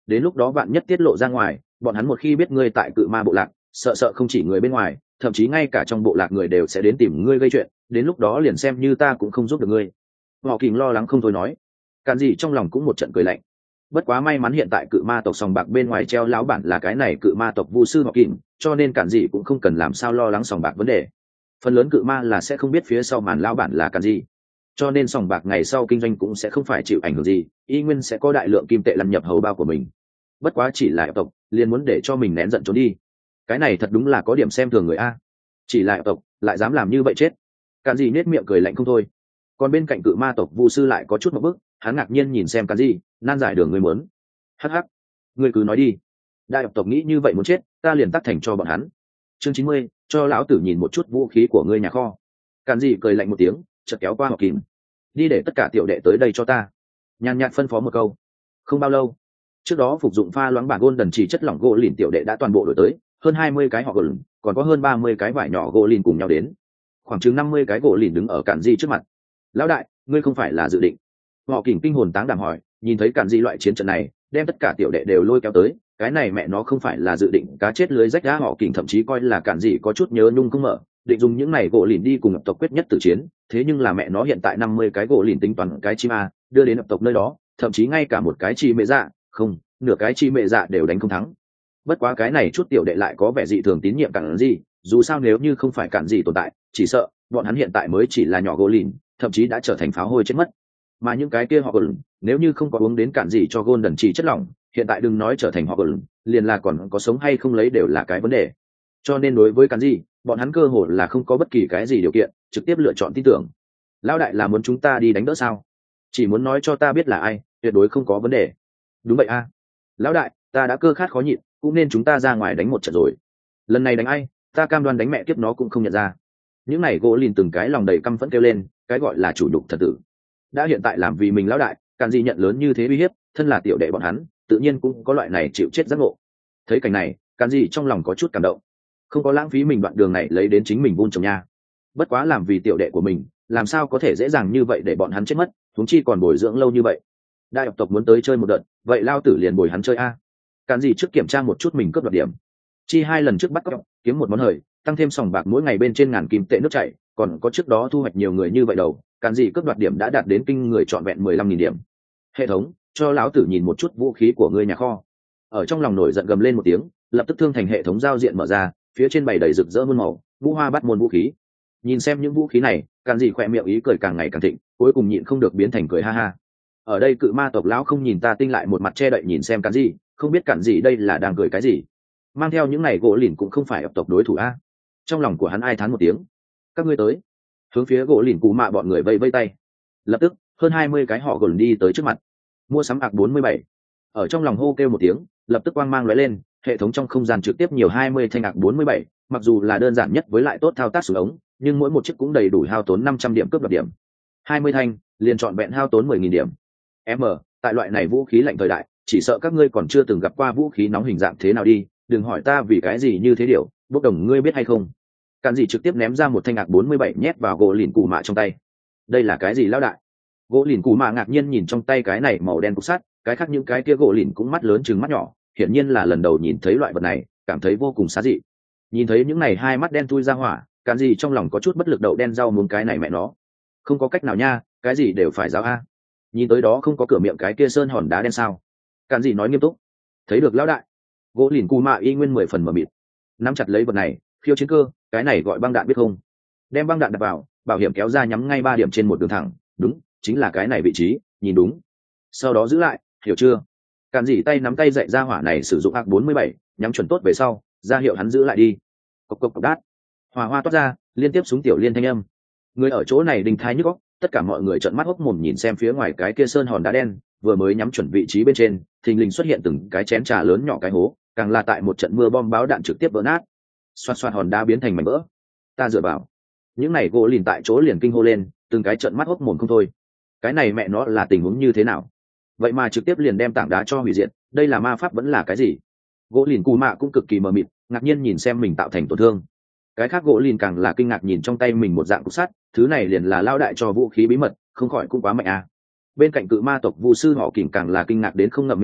đến lúc đó bạn nhất tiết lộ ra ngoài, bọn hắn một khi biết ngươi tại cự ma bộ lạc, sợ sợ không chỉ người bên ngoài, thậm chí ngay cả trong bộ lạc người đều sẽ đến tìm ngươi gây chuyện, đến lúc đó liền xem như ta cũng không giúp được ngươi. Họ Kình lo lắng không thôi nói. Cản gì trong lòng cũng một trận cười lạnh. Bất quá may mắn hiện tại cự ma tộc sòng bạc bên ngoài treo lão bản là cái này cự ma tộc vu sư Họ Kình, cho nên Cản gì cũng không cần làm sao lo lắng sòng bạc vấn đề. Phần lớn cự ma là sẽ không biết phía sau màn lão bản là Cản gì, cho nên sòng bạc ngày sau kinh doanh cũng sẽ không phải chịu ảnh hưởng gì, y nguyên sẽ có đại lượng kim tệ lăn nhập hầu bao của mình. Bất quá chỉ là tộc liền muốn để cho mình nén giận trốn đi, cái này thật đúng là có điểm xem thường người a. Chỉ là tộc lại dám làm như vậy chết. Cản gì nết miệng cười lạnh không thôi. Còn bên cạnh cự ma tộc vu sư lại có chút một bước, hắn ngạc nhiên nhìn xem Cản gì, nan giải đường người muốn. Hắc hắc, ngươi cứ nói đi. Đại tộc nghĩ như vậy muốn chết, ta liền tắt thành cho bọn hắn. Chương 90, cho lão tử nhìn một chút vũ khí của ngươi nhà kho. Cản gì cười lạnh một tiếng, chợt kéo qua Họ Kình. Đi để tất cả tiểu đệ tới đây cho ta. Nhàn nhạt phân phó một câu. Không bao lâu, trước đó phục dụng pha loãng bản gôn đần chỉ chất lỏng gỗ lìn tiểu đệ đã toàn bộ đổi tới, hơn 20 cái họ gỗ lìn, còn có hơn 30 cái vải nhỏ gỗ lìn cùng nhau đến. Khoảng chừng 50 cái gỗ lìn đứng ở Cản Di trước mặt. Lão đại, ngươi không phải là dự định? Họ Kình kinh hồn táng đảm hỏi, nhìn thấy Cản Di loại chiến trận này, đem tất cả tiểu đệ đều lôi kéo tới, cái này mẹ nó không phải là dự định cá chết lưới rách đá. Họ Kình thậm chí coi là Cản Di có chút nhớ nhung không mở, định dùng những này gỗ lìn đi cùng tộc quyết nhất tử chiến, thế nhưng là mẹ nó hiện tại 50 cái gỗ lìn tính toán cái chim a, đưa đến tộc nơi đó, thậm chí ngay cả một cái chi mẹ dạ, không, nửa cái chi mẹ dạ đều đánh không thắng. Bất quá cái này chút tiểu đệ lại có vẻ dị thường tín nhiệm Cản Di, dù sao nếu như không phải Cản Di tồn tại, chỉ sợ bọn hắn hiện tại mới chỉ là nhỏ gỗ lìn, thậm chí đã trở thành pháo hôi chết mất. Mà những cái kia họ gỗ lìn, nếu như không có uống đến Cản Di cho golden chỉ chất lỏng, hiện tại đừng nói trở thành họ gỗ lìn, liền là còn có sống hay không lấy đều là cái vấn đề. Cho nên đối với Cản Di, bọn hắn cơ hồ là không có bất kỳ cái gì điều kiện, trực tiếp lựa chọn tin tưởng. Lão đại là muốn chúng ta đi đánh đỡ sao? Chỉ muốn nói cho ta biết là ai, tuyệt đối không có vấn đề. Đúng vậy a. Lão đại, ta đã cơ khát khó nhịn, cũng nên chúng ta ra ngoài đánh một trận rồi. Lần này đánh ai, ta cam đoan đánh mẹ kiếp nó cũng không nhận ra. Những này gỗ lìn từng cái lòng đầy căm phẫn kêu lên, cái gọi là chủ nhục thật tử. Đã hiện tại làm vì mình lão đại, Cản Di nhận lớn như thế uy hiếp, thân là tiểu đệ bọn hắn, tự nhiên cũng có loại này chịu chết giác ngộ. Thấy cảnh này, Cản Di trong lòng có chút cảm động. Không có lãng phí mình đoạn đường này lấy đến chính mình vun trồng nha. Bất quá làm vì tiểu đệ của mình, làm sao có thể dễ dàng như vậy để bọn hắn chết mất, huống chi còn bồi dưỡng lâu như vậy. Đại tộc muốn tới chơi một đợt, vậy lao tử liền bồi hắn chơi a. Cản gì trước kiểm tra một chút mình cướp đoạt điểm. Chi 2 lần trước bắt cóc, kiếm một món hời, tăng thêm sòng bạc mỗi ngày bên trên ngàn kim tệ nước chảy, còn có trước đó thu hoạch nhiều người như vậy đầu, Cản gì cướp đoạt điểm đã đạt đến kinh người trọn vẹn 15.000 điểm. Hệ thống, cho lão tử nhìn một chút vũ khí của ngươi nhà kho. Ở trong lòng nổi giận gầm lên một tiếng, lập tức thương thành hệ thống giao diện mở ra, phía trên bày đầy rực rỡ muôn màu, ngũ hoa bắt môn vũ khí. Nhìn xem những vũ khí này, Cản gì khỏe miệng ý cười càng ngày càng thịnh, cuối cùng nhịn không được biến thành cười ha ha. Ở đây cự ma tộc lão không nhìn ta tinh lại một mặt che đậy nhìn xem Cản gì, không biết Cản gì đây là đang cười cái gì. Mang theo những này gỗ lìn cũng không phải tộc đối thủ a. Trong lòng của hắn ai thán một tiếng. Các ngươi tới. Hướng phía gỗ lìn cú mạ bọn người vây vây tay. Lập tức, hơn 20 cái họ gỗ lìn đi tới trước mặt. Mua sắm ạc 47. Ở trong lòng hô kêu một tiếng, lập tức quang mang lóe lên, hệ thống trong không gian trực tiếp nhiều 20 thanh ạc 47, mặc dù là đơn giản nhất với lại tốt thao tác súng ống, nhưng mỗi một chiếc cũng đầy đủ hao tốn 500 điểm cướp đoạt điểm. 20 thanh, liền chọn vẹn hao tốn 10.000 điểm. Tại loại này vũ khí lạnh thời đại, chỉ sợ các ngươi còn chưa từng gặp qua vũ khí nóng hình dạng thế nào đi, đừng hỏi ta vì cái gì như thế điều, bốc đồng ngươi biết hay không. Cản gì trực tiếp ném ra một thanh ạc 47 nhét vào gỗ lìn cù mạ trong tay. Đây là cái gì lão đại? Gỗ lìn cù mạ ngạc nhiên nhìn trong tay cái này màu đen cục sắt, cái khác những cái kia gỗ lìn cũng mắt lớn chừng mắt nhỏ, hiển nhiên là lần đầu nhìn thấy loại vật này, cảm thấy vô cùng xá dị. Nhìn thấy những này hai mắt đen thui ra hỏa, Cản gì trong lòng có chút bất lực, đậu đen rau muống cái này mẹ nó. Không có cách nào nha, cái gì đều phải giáo a. Nhìn tới đó không có cửa miệng cái kia sơn hòn đá đen sao? Cản gì nói nghiêm túc. Thấy được lão đại. Gỗ lìn cù mạ y nguyên 10 phần mờ mịt. Nắm chặt lấy vật này, khiêu chiến cơ, cái này gọi băng đạn biết không? Đem băng đạn đặt vào, bảo hiểm kéo ra nhắm ngay 3 điểm trên một đường thẳng, đúng, chính là cái này vị trí, nhìn đúng. Sau đó giữ lại, hiểu chưa? Cản gì tay nắm tay dạy ra hỏa này sử dụng ạc 47, nhắm chuẩn tốt về sau, ra hiệu hắn giữ lại đi. Cộc cộc cộc đát. Hỏa hoa toát ra, liên tiếp súng tiểu liên thanh âm. Người ở chỗ này đình thai nhức óc, tất cả mọi người trợn mắt hốc mồm nhìn xem phía ngoài cái kia sơn hòn đá đen, vừa mới nhắm chuẩn vị trí bên trên, thình lình xuất hiện từng cái chén trà lớn nhỏ cái hố, càng là tại một trận mưa bom báo đạn trực tiếp vỡ nát. Xoạt xoạt hòn đá biến thành mảnh vỡ. Ta dựa vào. Những này gỗ lìn tại chỗ liền kinh hô lên, từng cái trợn mắt hốc mồm không thôi. Cái này mẹ nó là tình huống như thế nào? Vậy mà trực tiếp liền đem tảng đá cho hủy diệt, đây là ma pháp vẫn là cái gì? Gỗ lìn cù mạ cũng cực kỳ mờ mịt, ngạc nhiên nhìn xem mình tạo thành tổn thương. Cái khác gỗ lìn càng là kinh ngạc nhìn trong tay mình một dạng cục sắt, thứ này liền là lao đại cho vũ khí bí mật, không khỏi cũng quá mạnh à. Bên cạnh cự ma tộc vu sư họ kìm càng là kinh ngạc đến không ngậm miệng được,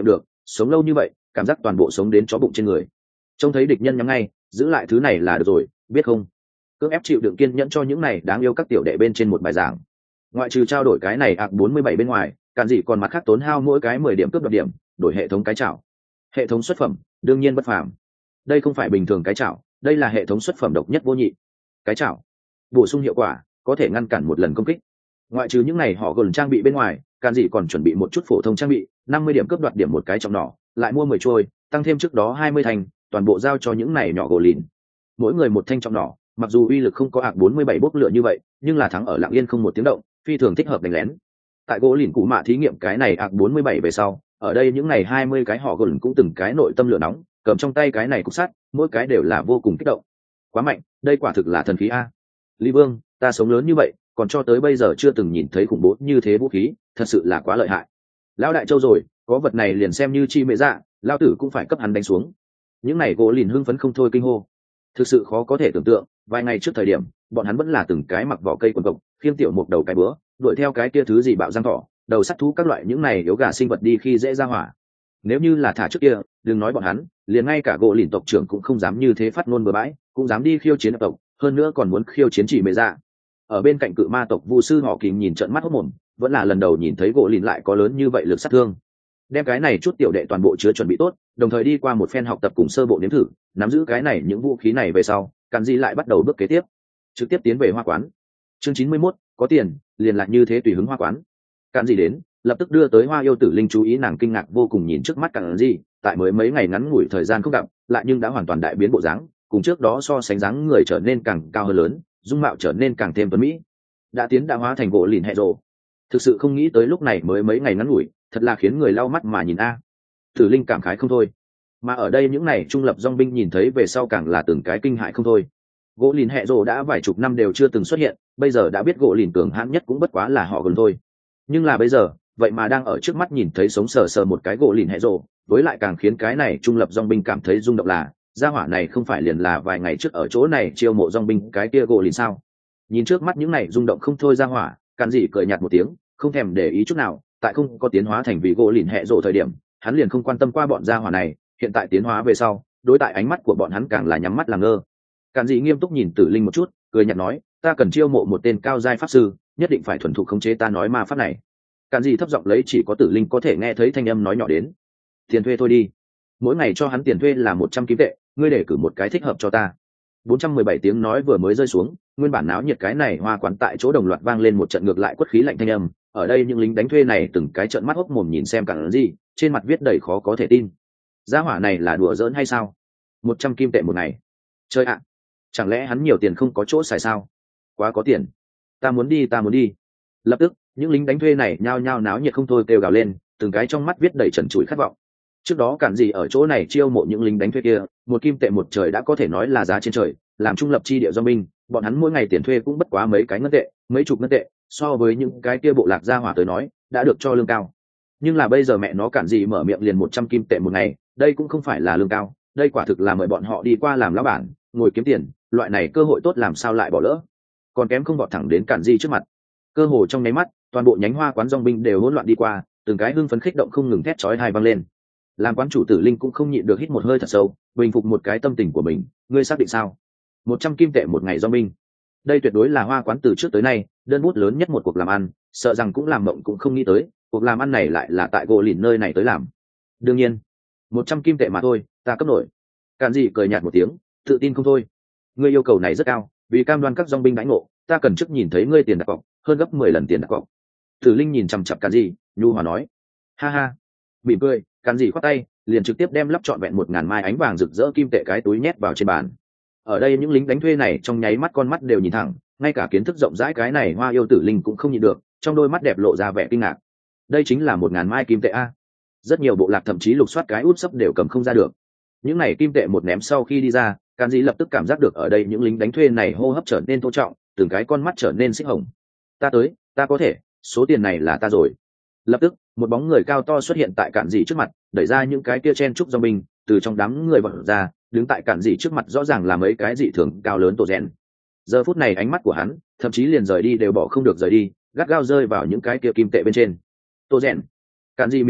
sống lâu như vậy cảm giác toàn bộ sống đến chó bụng trên người. Trông thấy địch nhân nhắm ngay, giữ lại thứ này là được rồi, biết không? Cưỡng ép chịu đựng kiên nhẫn cho những này đáng yêu các tiểu đệ bên trên một bài giảng. Ngoại trừ trao đổi cái này ạc 47 bên ngoài, cản dị còn mặt khác tốn hao mỗi cái 10 điểm cướp đoạt điểm, đổi hệ thống cái chảo. Hệ thống xuất phẩm, đương nhiên bất phàm. Đây không phải bình thường cái chảo, đây là hệ thống xuất phẩm độc nhất vô nhị. Cái chảo, bổ sung hiệu quả, có thể ngăn cản một lần công kích. Ngoại trừ những này họ gồm trang bị bên ngoài, cản dị còn chuẩn bị một chút phổ thông trang bị, 50 điểm cướp đoạt điểm một cái trọng nỏ, lại mua 10 trôi, tăng thêm trước đó 20 thành, toàn bộ giao cho những này nhỏ gỗ lìn. Mỗi người một thanh trọng nỏ, mặc dù uy lực không có ạc 47 bốc lửa như vậy, nhưng là thắng ở lặng yên không một tiếng động, phi thường thích hợp đánh lén. Tại gỗ lìn cụ mạ thí nghiệm cái này ạc 47 về sau, ở đây những này 20 cái họ gỗ lìn cũng từng cái nội tâm lửa nóng, cầm trong tay cái này cục sắt, mỗi cái đều là vô cùng kích động. Quá mạnh, đây quả thực là thần khí a. Lý Vương, ta sống lớn như vậy, còn cho tới bây giờ chưa từng nhìn thấy khủng bố như thế vũ khí, thật sự là quá lợi hại. Lão đại châu rồi, có vật này liền xem như chi mẹ dạ, lão tử cũng phải cấp hắn đánh xuống. Những này gỗ lìn hưng phấn không thôi kinh hô. Thực sự khó có thể tưởng tượng, vài ngày trước thời điểm, bọn hắn vẫn là từng cái mặc vỏ cây quần cộc, khiêng tiểu một đầu cái bữa, đuổi theo cái kia thứ gì bạo giang thỏ, đầu sắt thú các loại những này yếu gà sinh vật đi khi dễ ra hỏa. Nếu như là thả trước kia, đừng nói bọn hắn, liền ngay cả gỗ lìn tộc trưởng cũng không dám như thế phát ngôn bừa bãi, cũng dám đi khiêu chiến tộc, hơn nữa còn muốn khiêu chiến chỉ mẹ dạ. Ở bên cạnh cự ma tộc vu sư họ kìm nhìn trợn mắt hốt mồm, vẫn là lần đầu nhìn thấy gỗ lìn lại có lớn như vậy lực sát thương. Đem cái này chút tiểu đệ toàn bộ chứa chuẩn bị tốt, đồng thời đi qua một phen học tập cùng sơ bộ nếm thử, nắm giữ cái này những vũ khí này về sau, càn di lại bắt đầu bước kế tiếp, trực tiếp tiến về hoa quán. Chương 91, có tiền liền lại như thế tùy hứng hoa quán. Càn di đến, lập tức đưa tới Hoa Yêu Tử Linh chú ý, nàng kinh ngạc vô cùng nhìn trước mắt Càn di, tại mới mấy ngày ngắn ngủi thời gian không gặp, lại nhưng đã hoàn toàn đại biến bộ dáng, cùng trước đó so sánh dáng người trở nên càng cao hơn lớn, dung mạo trở nên càng thêm tuấn mỹ, đã tiến đã hóa thành gỗ lìn hệ rồ. Thực sự không nghĩ tới lúc này mới mấy ngày ngắn ngủi, thật là khiến người lau mắt mà nhìn a. Tử Linh cảm khái không thôi, mà ở đây những này trung lập dòng binh nhìn thấy về sau càng là từng cái kinh hại không thôi. Gỗ lìn hệ rồ đã vài chục năm đều chưa từng xuất hiện, bây giờ đã biết gỗ lìn cường hãn nhất cũng bất quá là họ gần thôi, nhưng là bây giờ vậy mà đang ở trước mắt nhìn thấy sống sờ sờ một cái gỗ lìn hệ rồ, với lại càng khiến cái này trung lập dòng binh cảm thấy rung động là gia hỏa này không phải liền là vài ngày trước ở chỗ này chiêu mộ dòng binh cái kia gỗ lìn sao? Nhìn trước mắt những này rung động không thôi gia hỏa, Càn Dị cười nhạt một tiếng, không thèm để ý chút nào. Tại không có tiến hóa thành vì gỗ lìn hệ rồ thời điểm, hắn liền không quan tâm qua bọn gia hỏa này, hiện tại tiến hóa về sau, đối tại ánh mắt của bọn hắn càng là nhắm mắt làm ngơ. Càn Dị nghiêm túc nhìn Tử Linh một chút, cười nhạt nói, ta cần chiêu mộ một tên cao giai pháp sư, nhất định phải thuần thục khống chế ta nói ma pháp này. Càn Dị thấp giọng lấy chỉ có Tử Linh có thể nghe thấy thanh âm nói nhỏ đến, tiền thuê thôi đi, mỗi ngày cho hắn tiền thuê là 100 kim tệ, ngươi để cử một cái thích hợp cho ta. 417 tiếng nói vừa mới rơi xuống, nguyên bản náo nhiệt cái này hoa quán tại chỗ đồng loạt vang lên một trận ngược lại quất khí lạnh thanh âm. Ở đây những lính đánh thuê này từng cái trợn mắt hốc mồm nhìn xem Càn Dị, trên mặt viết đầy khó có thể tin. Gia hỏa này là đùa giỡn hay sao? 100 kim tệ một ngày? Chơi ạ! Chẳng lẽ hắn nhiều tiền không có chỗ xài sao? Quá có tiền! Ta muốn đi, ta muốn đi! Lập tức, những lính đánh thuê này nhao nhao náo nhiệt không thôi kêu gào lên, từng cái trong mắt viết đầy trần trụi khát vọng. Trước đó Càn Dị ở chỗ này chiêu mộ những lính đánh thuê kia, 1 kim tệ một trời đã có thể nói là giá trên trời, làm trung lập chi địa do binh, bọn hắn mỗi ngày tiền thuê cũng bất quá mấy cái ngân tệ, mấy chục ngân tệ, so với những cái kia bộ lạc gia hỏa tới nói, đã được cho lương cao. Nhưng là bây giờ mẹ nó Càn Dị mở miệng liền 100 kim tệ một ngày, đây cũng không phải là lương cao, đây quả thực là mời bọn họ đi qua làm lão bản, ngồi kiếm tiền, loại này cơ hội tốt làm sao lại bỏ lỡ. Còn kém không vọt thẳng đến Càn Dị trước mặt. Cơ hồ trong nháy mắt, toàn bộ nhánh hoa quán dòng binh đều hỗn loạn đi qua, từng cái hưng phấn kích động không ngừng thét chói tai vang lên. Làm quán chủ Tử Linh cũng không nhịn được hít một hơi thật sâu, bình phục một cái tâm tình của mình. Ngươi xác định sao? 100 kim tệ một ngày do binh, đây tuyệt đối là hoa quán từ trước tới nay đơn bút lớn nhất một cuộc làm ăn, sợ rằng cũng làm mộng cũng không nghĩ tới cuộc làm ăn này lại là tại gỗ lìn nơi này tới làm. Đương nhiên 100 kim tệ mà thôi, ta cấp nổi. Càn Dị cười nhạt một tiếng, tự tin không thôi. Ngươi yêu cầu này rất cao, vì cam đoan các dòng binh đãi ngộ, ta cần trước nhìn thấy ngươi tiền đặt cọc, hơn gấp 10 lần tiền đặt cọc. Tử Linh nhìn chằm chặp Càn Dị, nhu hòa nói. Ha ha. Mỉm cười, Càn Dị khoát tay, liền trực tiếp đem lắp trọn vẹn 1000 mai ánh vàng rực rỡ kim tệ cái túi nhét vào trên bàn. Ở đây những lính đánh thuê này trong nháy mắt con mắt đều nhìn thẳng, ngay cả kiến thức rộng rãi cái này Hoa Yêu Tử Linh cũng không nhịn được, trong đôi mắt đẹp lộ ra vẻ kinh ngạc. Đây chính là 1000 mai kim tệ a. Rất nhiều bộ lạc thậm chí lục soát cái út sấp đều cầm không ra được. Những này kim tệ một ném sau khi đi ra, Càn Dị lập tức cảm giác được ở đây những lính đánh thuê này hô hấp trở nên thô trọng, từng cái con mắt trở nên xích hồng. Ta tới, ta có thể, số tiền này là ta rồi. Lập tức, một bóng người cao to xuất hiện tại Càn Dị trước mặt, đẩy ra những cái kia chen trúc do mình, từ trong đám người vọt ra, đứng tại Càn Dị trước mặt rõ ràng là mấy cái dị thường cao lớn tổ rèn. Giờ phút này ánh mắt của hắn, thậm chí liền rời đi đều bỏ không được rời đi, gắt gao rơi vào những cái kia kim tệ bên trên. Tổ rèn. Càn Dị mỉm cười,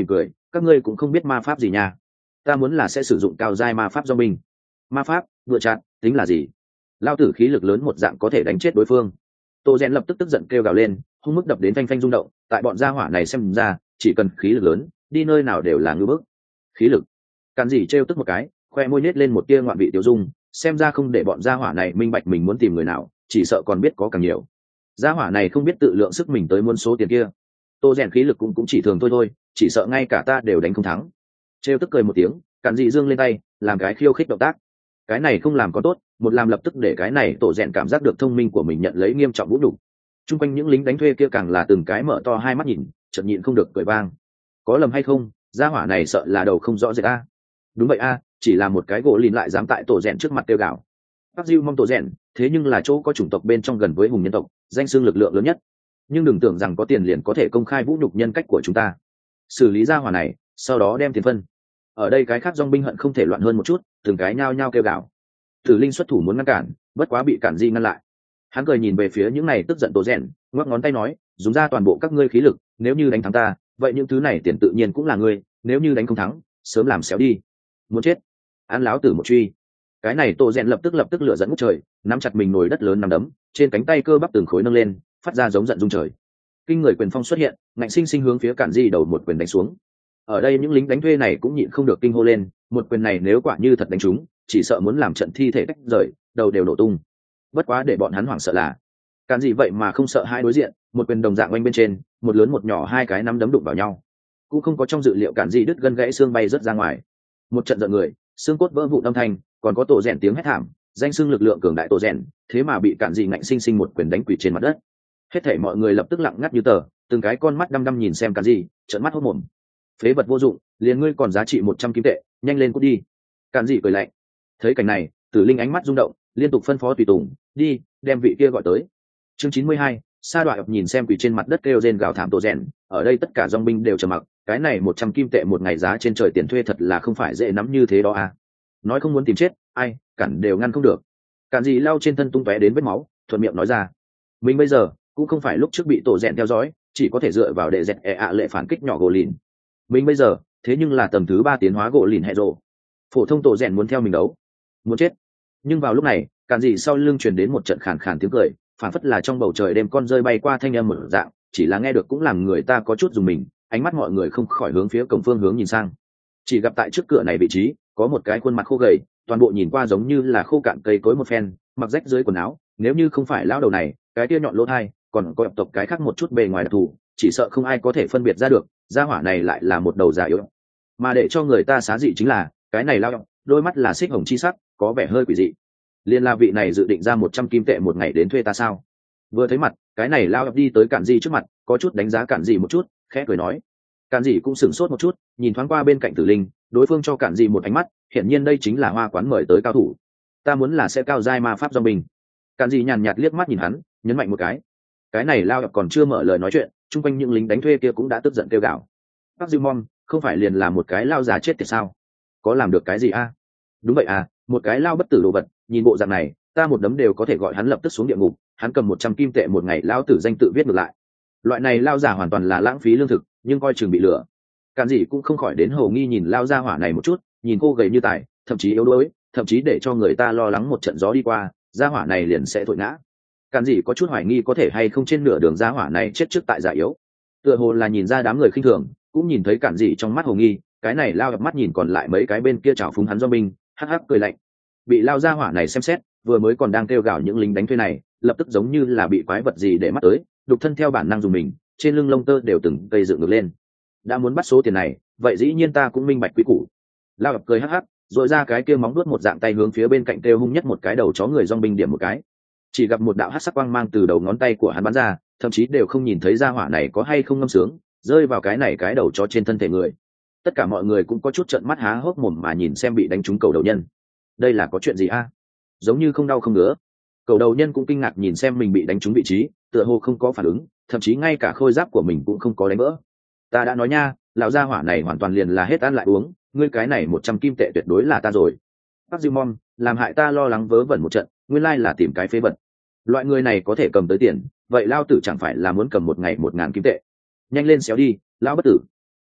các ngươi cũng không biết ma pháp gì nha. Ta muốn là sẽ sử dụng cao giai ma pháp do mình. Ma pháp vừa chặn tính là gì? Lao tử khí lực lớn một dạng có thể đánh chết đối phương. Tô Rèn lập tức tức giận kêu gào lên, hung mức đập đến phanh phanh rung động. Tại bọn gia hỏa này xem ra chỉ cần khí lực lớn đi nơi nào đều là ngưỡng bức. Khí lực Càn gì trêu tức một cái, khoe môi nhếch lên một tia ngoạn vị tiêu dung, xem ra không để bọn gia hỏa này minh bạch mình muốn tìm người nào, chỉ sợ còn biết có càng nhiều. Gia hỏa này không biết tự lượng sức mình tới muốn số tiền kia. Tô Rèn khí lực cũng chỉ thường thôi, chỉ sợ ngay cả ta đều đánh không thắng. Trêu tức cười một tiếng, Càn dị dương lên tay làm cái khiêu khích động tác. Cái này không làm có tốt, một làm lập tức để cái này Tổ Rèn cảm giác được thông minh của mình nhận lấy nghiêm trọng vũ nhục. Trung quanh những lính đánh thuê kia càng là từng cái mở to hai mắt nhìn, chợt nhịn không được cười vang. Có lầm hay không, gia hỏa này sợ là đầu không rõ rệt a. Đúng vậy a, chỉ là một cái gỗ lìn lại dám tại Tổ Rèn trước mặt tiêu gạo. Bác Diêu mong Tổ Rèn, thế nhưng là chỗ có chủng tộc bên trong gần với hùng nhân tộc, danh xưng lực lượng lớn nhất. Nhưng đừng tưởng rằng có tiền liền có thể công khai vũ nhục nhân cách của chúng ta. Xử lý gia hỏa này, sau đó đem tiền phân. Ở đây cái khác dòng binh hận không thể loạn hơn một chút, từng cái nhao nhao kêu gào. Tử Linh xuất thủ muốn ngăn cản, bất quá bị Cản Di ngăn lại. Hắn cười nhìn về phía những này tức giận Tổ Rèn, ngoắc ngón tay nói, dùng ra toàn bộ các ngươi khí lực, nếu như đánh thắng ta, vậy những thứ này tiền tự nhiên cũng là ngươi, nếu như đánh không thắng, sớm làm xéo đi. Muốn chết, án láo tử một truy. Cái này Tổ Rèn lập tức lửa dẫn ngút trời, nắm chặt mình nồi đất lớn nắm đấm, trên cánh tay cơ bắp từng khối nâng lên, phát ra giống giận rung trời. Kinh người quyền phong xuất hiện, ngạnh sinh sinh hướng phía Cản Di đầu một quyền đánh xuống. Ở đây những lính đánh thuê này cũng nhịn không được kinh hô lên, một quyền này nếu quả như thật đánh trúng, chỉ sợ muốn làm trận thi thể tách rời, đầu đều nổ tung. Bất quá để bọn hắn hoảng sợ là, Cản Dị vậy mà không sợ hai đối diện, một quyền đồng dạng oanh bên trên, một lớn một nhỏ hai cái nắm đấm đụng vào nhau. Cũng không có trong dự liệu Cản Dị đứt gân gãy xương bay rớt ra ngoài. Một trận giận người, xương cốt vỡ vụn âm thanh, còn có Tổ Rèn tiếng hét thảm, danh xưng lực lượng cường đại Tổ Rèn, thế mà bị Cản Dị ngạnh sinh sinh một quyền đánh quỳ trên mặt đất. Hết thảy mọi người lập tức lặng ngắt như tờ, từng cái con mắt đăm đăm nhìn xem Cản Dị, trợn mắt hốt mồm. Phế vật vô dụng, liền ngươi còn giá trị 100 kim tệ, nhanh lên cút đi. Cản Dị cười lạnh. Thấy cảnh này, Tử Linh ánh mắt rung động, liên tục phân phó tùy tùng, đi, đem vị kia gọi tới. Chương 92, Sa Đoạ nhìn xem quỳ trên mặt đất kêu rên gào thảm Tổ Rèn, ở đây tất cả dòng binh đều trầm mặc, cái này 100 kim tệ một ngày giá trên trời tiền thuê thật là không phải dễ nắm như thế đó à. Nói không muốn tìm chết, ai, cản đều ngăn không được. Cản Dị lau trên thân tung tóe đến vết máu, thuận miệng nói ra, mình bây giờ cũng không phải lúc trước bị Tổ Rèn theo dõi, chỉ có thể dựa vào đệ dẹt lệ phản kích nhỏ gỗ lìn. Mình bây giờ thế nhưng là tầng thứ 3 tiến hóa gỗ lìn hệ rộ, phổ thông Tổ Rèn muốn theo mình đấu, muốn chết. Nhưng vào lúc này, Cản Dị sau lưng truyền đến một trận khàn khàn tiếng cười, phản phất là trong bầu trời đêm con rơi bay qua thanh âm một dạng, chỉ là nghe được cũng làm người ta có chút dùng mình, ánh mắt mọi người không khỏi hướng phía cổng phương hướng nhìn sang. Chỉ gặp tại trước cửa này vị trí có một cái khuôn mặt khô gầy, toàn bộ nhìn qua giống như là khô cạn cây cối một phen, mặc rách dưới quần áo, nếu như không phải lão đầu này, cái kia nhọn lỗ thai, còn có tộc cái khác một chút bề ngoài đặc thù, chỉ sợ không ai có thể phân biệt ra được, gia hỏa này lại là một đầu già yếu. Mà để cho người ta xá dị chính là, cái này lão đôi mắt là xích hồng chi sắc, có vẻ hơi quỷ dị. Liên la vị này dự định ra 100 kim tệ một ngày đến thuê ta sao? Vừa thấy mặt, cái này lao đi tới Cản Dị trước mặt, có chút đánh giá Cản Dị một chút, khẽ cười nói. Cản Dị cũng sửng sốt một chút, nhìn thoáng qua bên cạnh Tử Linh, đối phương cho Cản Dị một ánh mắt, hiển nhiên đây chính là hoa quán mời tới cao thủ. Ta muốn là sẽ cao giai ma pháp do mình. Cản Dị nhàn nhạt liếc mắt nhìn hắn, nhấn mạnh một cái. Cái này lao còn chưa mở lời nói chuyện, chung quanh những lính đánh thuê kia cũng đã tức giận kêu gào. Bác Diêu Mom, không phải liền là một cái lao già chết tiệt sao? Có làm được cái gì a? Đúng vậy à, một cái lao bất tử đồ vật, nhìn bộ dạng này, ta một đấm đều có thể gọi hắn lập tức xuống địa ngục. Hắn cầm 100 kim tệ một ngày, lao tử danh tự viết ngược lại. Loại này lao giả hoàn toàn là lãng phí lương thực, nhưng coi chừng bị lừa. Cản Dị cũng không khỏi đến hồ nghi nhìn lao gia hỏa này một chút, nhìn cô gầy như tài, thậm chí yếu đuối, thậm chí để cho người ta lo lắng một trận gió đi qua, gia hỏa này liền sẽ thổi ngã. Cản Dị có chút hoài nghi có thể hay không trên nửa đường gia hỏa này chết trước tại giả yếu. Tựa hồ là nhìn ra đám người khinh thường, cũng nhìn thấy Cản Dị trong mắt hồ nghi, cái này lao gặp mắt nhìn còn lại mấy cái bên kia chảo phúng hắn do mình, hắc hắc cười lạnh. Bị lao gia hỏa này xem xét, vừa mới còn đang kêu gào những lính đánh thuê này, lập tức giống như là bị quái vật gì để mắt tới, đục thân theo bản năng dùng mình, trên lưng lông tơ đều từng cây dựng ngược lên. Đã muốn bắt số tiền này, vậy dĩ nhiên ta cũng minh bạch quý củ. Lao gặp cười hắc hắc, rồi ra cái kia móng đuốt một dạng tay hướng phía bên cạnh kêu hung nhất một cái đầu chó người dong binh điểm một cái. Chỉ gặp một đạo hắc sắc quang mang từ đầu ngón tay của hắn bắn ra, thậm chí đều không nhìn thấy gia hỏa này có hay không ngâm sướng, rơi vào cái này cái đầu chó trên thân thể người. Tất cả mọi người cũng có chút trợn mắt há hốc mồm mà nhìn xem bị đánh trúng cầu đầu nhân. Đây là có chuyện gì a? Giống như không đau không ngứa. Cầu đầu nhân cũng kinh ngạc nhìn xem mình bị đánh trúng vị trí, tựa hồ không có phản ứng, thậm chí ngay cả khôi giáp của mình cũng không có đánh vỡ. Ta đã nói nha, lão gia hỏa này hoàn toàn liền là hết ăn lại uống, ngươi cái này 100 kim tệ tuyệt đối là ta rồi. Bác Diêu Mom, làm hại ta lo lắng vớ vẩn một trận, nguyên lai là tìm cái phế vật. Loại người này có thể cầm tới tiền, vậy lao tử chẳng phải là muốn cầm một ngày 1000 kim tệ. Nhanh lên xéo đi, lão bất tử.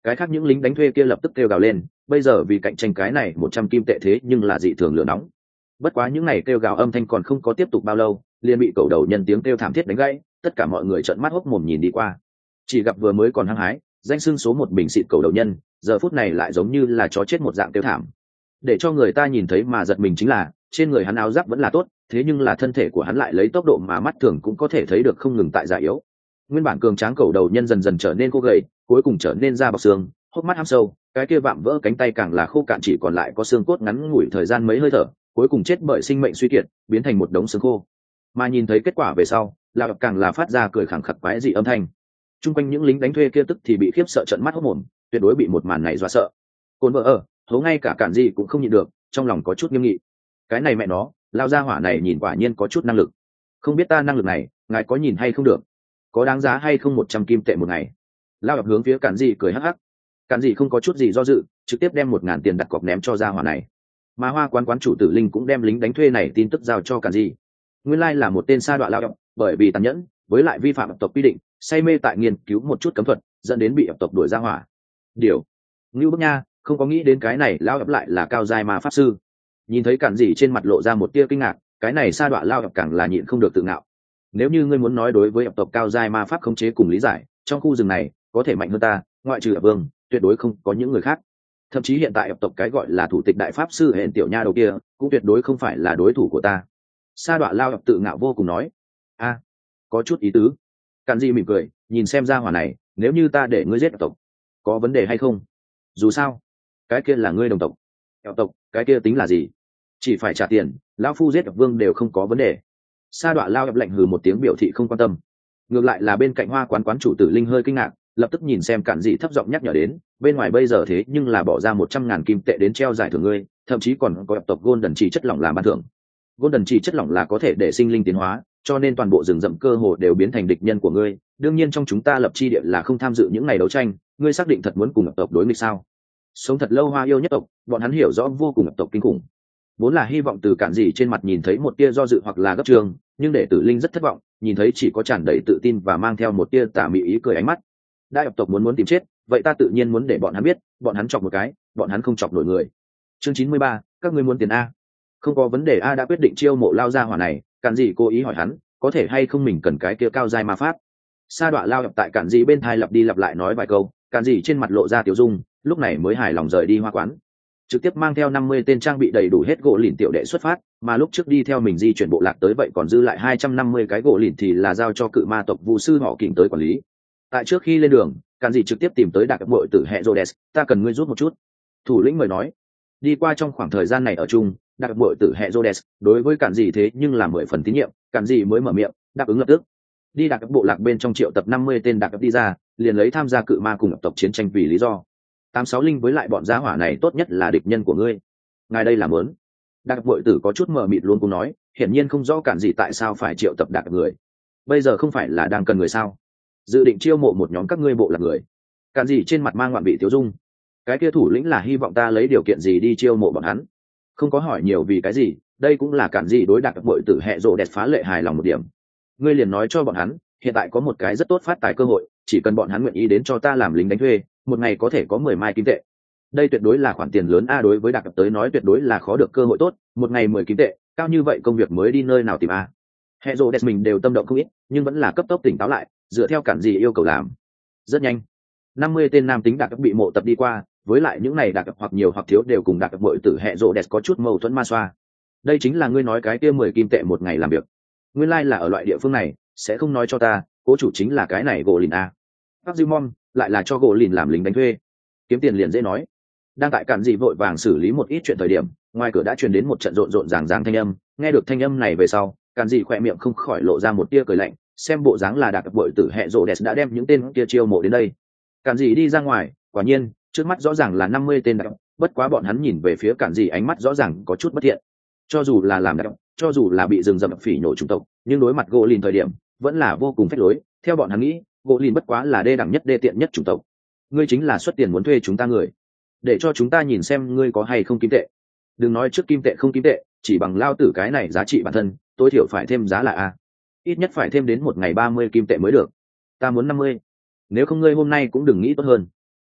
Cái khác những lính đánh thuê kia lập tức kêu gào lên, bây giờ vì cạnh tranh cái này 100 kim tệ thế nhưng là dị thường lửa nóng. Bất quá những này kêu gào âm thanh còn không có tiếp tục bao lâu, liền bị cầu đầu nhân tiếng kêu thảm thiết đánh gãy, tất cả mọi người trợn mắt hốc mồm nhìn đi qua. Chỉ gặp vừa mới còn hăng hái, danh xưng số một bình xịt cầu đầu nhân, giờ phút này lại giống như là chó chết một dạng kêu thảm. Để cho người ta nhìn thấy mà giật mình chính là, trên người hắn áo giáp vẫn là tốt, thế nhưng là thân thể của hắn lại lấy tốc độ mà mắt thường cũng có thể thấy được không ngừng tại già yếu. Nguyên bản cường tráng cầu đầu nhân dần dần trở nên khô gầy, cuối cùng trở nên da bọc xương, hốc mắt hăm sâu, cái kia vạm vỡ cánh tay càng là khô cạn chỉ còn lại có xương cốt ngắn ngủi thời gian mấy hơi thở, cuối cùng chết bởi sinh mệnh suy kiệt, biến thành một đống xương khô. Mà nhìn thấy kết quả về sau, lão càng là phát ra cười khẳng khặc quái dị âm thanh. Trung quanh những lính đánh thuê kia tức thì bị khiếp sợ trợn mắt hốt mồm, tuyệt đối bị một màn này dọa sợ. Côn vợ ở, hố ngay cả cản gì cũng không nhịn được, trong lòng có chút nghiêm nghị. Cái này mẹ nó, lao ra hỏa này nhìn quả nhiên có chút năng lực. Không biết ta năng lực này, ngài có nhìn hay không được? Có đáng giá hay không 100 kim tệ một ngày? Lao đập hướng phía cản gì cười hắc hắc. Cản gì không có chút gì do dự, trực tiếp đem 1.000 tiền đặt cọc ném cho ra hỏa này. Mà hoa quán chủ tử linh cũng đem lính đánh thuê này tin tức giao cho cản gì. Nguyên lai là một tên sa đọa lao động, bởi vì tàn nhẫn, với lại vi phạm tộc quy định, say mê tại nghiên cứu một chút cấm thuật, dẫn đến bị tộc đuổi ra hỏa. Điều, Ngưu Bức Nha, không có nghĩ đến cái này lao ập lại là cao giai ma pháp sư. Nhìn thấy cản gì trên mặt lộ ra một tia kinh ngạc, cái này sa đọa lao ập càng là nhịn không được tự ngạo. Nếu như ngươi muốn nói đối với tộc cao giai ma pháp khống chế cùng lý giải, trong khu rừng này có thể mạnh hơn ta, ngoại trừ vương, tuyệt đối không có những người khác. Thậm chí hiện tại tộc cái gọi là thủ tịch đại pháp sư hẹn tiểu nha đầu kia, cũng tuyệt đối không phải là đối thủ của ta. Sa đọa lao ập tự ngạo vô cùng nói, a, có chút ý tứ. Cản gì mỉm cười, nhìn xem ra hỏa này, nếu như ta để ngươi giết tộc, có vấn đề hay không? Dù sao, cái kia là ngươi đồng tộc. Tộc, cái kia tính là gì? Chỉ phải trả tiền, lão phu giết vương đều không có vấn đề. Sa đọa lao ập lạnh hừ một tiếng biểu thị không quan tâm. Ngược lại là bên cạnh hoa quán chủ tử linh hơi kinh ngạc, lập tức nhìn xem cản dị thấp giọng nhắc nhở đến, bên ngoài bây giờ thế nhưng là bỏ ra 100.000 kim tệ đến treo giải thưởng ngươi, thậm chí còn có tộc golden chỉ chất lỏng làm ban thưởng. Golden chỉ chất lỏng là có thể để sinh linh tiến hóa, cho nên toàn bộ rừng rậm cơ hồ đều biến thành địch nhân của ngươi. Đương nhiên trong chúng ta lập chi địa là không tham dự những ngày đấu tranh, ngươi xác định thật muốn cùng tộc đối nghịch sao? Sống thật lâu hoa yêu nhất tộc, bọn hắn hiểu rõ vô cùng tộc kinh khủng. Vốn là hy vọng từ cản dị trên mặt nhìn thấy một tia do dự hoặc là gấp trường, nhưng để tử linh rất thất vọng, nhìn thấy chỉ có tràn đầy tự tin và mang theo một tia tà mị ý cười ánh mắt. Đại tộc muốn tìm chết, vậy ta tự nhiên muốn để bọn hắn biết, bọn hắn chọc một cái, bọn hắn không chọc nổi người. Chương 93, các ngươi muốn tiền a? Không có vấn đề a đã quyết định chiêu mộ lao ra hỏa này, cản dị cố ý hỏi hắn, có thể hay không mình cần cái kia cao giai ma pháp. Sa đọa lao tại cản dị bên thai lặp đi lặp lại nói vài câu, cản dị trên mặt lộ ra tiểu dung, lúc này mới hài lòng rời đi hoa quán, trực tiếp mang theo 50 tên trang bị đầy đủ hết gỗ lìn tiểu đệ xuất phát, mà lúc trước đi theo mình di chuyển bộ lạc tới vậy còn dư lại 250 cái gỗ lìn thì là giao cho cự ma tộc vu sư họ kỉnh tới quản lý. Tại trước khi lên đường, cản dị trực tiếp tìm tới đặc bội tử hệ Rhodes, ta cần ngươi giúp một chút. Thủ lĩnh mời nói. Đi qua trong khoảng thời gian này ở chung, đặc bội tử hệ Rhodes đối với cản dị thế nhưng là 10 phần tín nhiệm, cản dị mới mở miệng đáp ứng lập tức. Đi đặc bộ lạc bên trong triệu tập 50 tên đặc đi ra, liền lấy tham gia cự ma cùng tộc chiến tranh vì lý do. 86 linh với lại bọn giá hỏa này tốt nhất là địch nhân của ngươi. Ngài đây làm muốn. Đặc bội tử có chút mờ mịt luôn cũng nói, hiển nhiên không rõ cản gì tại sao phải triệu tập đặc người. Bây giờ không phải là đang cần người sao? Dự định chiêu mộ một nhóm các ngươi bộ lạc người. Cản gì trên mặt mang ngoạn bị tiêu dung. Cái kia thủ lĩnh là hy vọng ta lấy điều kiện gì đi chiêu mộ bọn hắn. Không có hỏi nhiều vì cái gì, đây cũng là cản gì đối đặc bội tử hệ rộ đẹp phá lệ hài lòng một điểm. Ngươi liền nói cho bọn hắn, hiện tại có một cái rất tốt phát tài cơ hội, chỉ cần bọn hắn nguyện ý đến cho ta làm lính đánh thuê, một ngày có thể có 10 mai kim tệ. Đây tuyệt đối là khoản tiền lớn a, đối với đặc tới nói tuyệt đối là khó được cơ hội tốt, một ngày 10 kim tệ, cao như vậy công việc mới đi nơi nào tìm a. Hệ rồ đẹp mình đều tâm động không ít, nhưng vẫn là cấp tốc tỉnh táo lại, dựa theo cản gì yêu cầu làm. Rất nhanh, 50 tên nam tính đặc bị mộ tập đi qua, với lại những này đặc hoặc nhiều hoặc thiếu đều cùng đặc bội tử hệ rồ đẹp có chút mâu thuẫn ma xoa. Đây chính là ngươi nói cái kia 10 kim tệ một ngày làm việc. Nguyên lai like là ở loại địa phương này, sẽ không nói cho ta, cố chủ chính là cái này gỗ lìn a. Bác Dimon lại là cho gỗ lìn làm lính đánh thuê, kiếm tiền liền dễ nói. Đang tại cản dị vội vàng xử lý một ít chuyện thời điểm, ngoài cửa đã truyền đến một trận rộn rộn ràng ràng thanh âm. Nghe được thanh âm này về sau, cản dị khỏe miệng không khỏi lộ ra một tia cười lạnh, xem bộ dáng là đặc bội tử hệ rộ đẹp đã đem những tên kia chiêu mộ đến đây. Cản dị đi ra ngoài, quả nhiên trước mắt rõ ràng là 50 tên đặc, bất quá bọn hắn nhìn về phía cản dị ánh mắt rõ ràng có chút bất thiện. Cho dù là làm đặc, cho dù là bị rừng rậm phỉ nhổ chủng tộc, nhưng đối mặt gỗ lìn thời điểm vẫn là vô cùng phách lối. Theo bọn hắn nghĩ, gỗ lìn bất quá là đê đẳng nhất đê tiện nhất chủng tộc. Ngươi chính là xuất tiền muốn thuê chúng ta người, để cho chúng ta nhìn xem ngươi có hay không kim tệ. Đừng nói trước kim tệ không kim tệ, chỉ bằng lao tử cái này giá trị bản thân, tối thiểu phải thêm giá là a, ít nhất phải thêm đến một ngày 30 kim tệ mới được. Ta muốn 50, nếu không ngươi hôm nay cũng đừng nghĩ tốt hơn.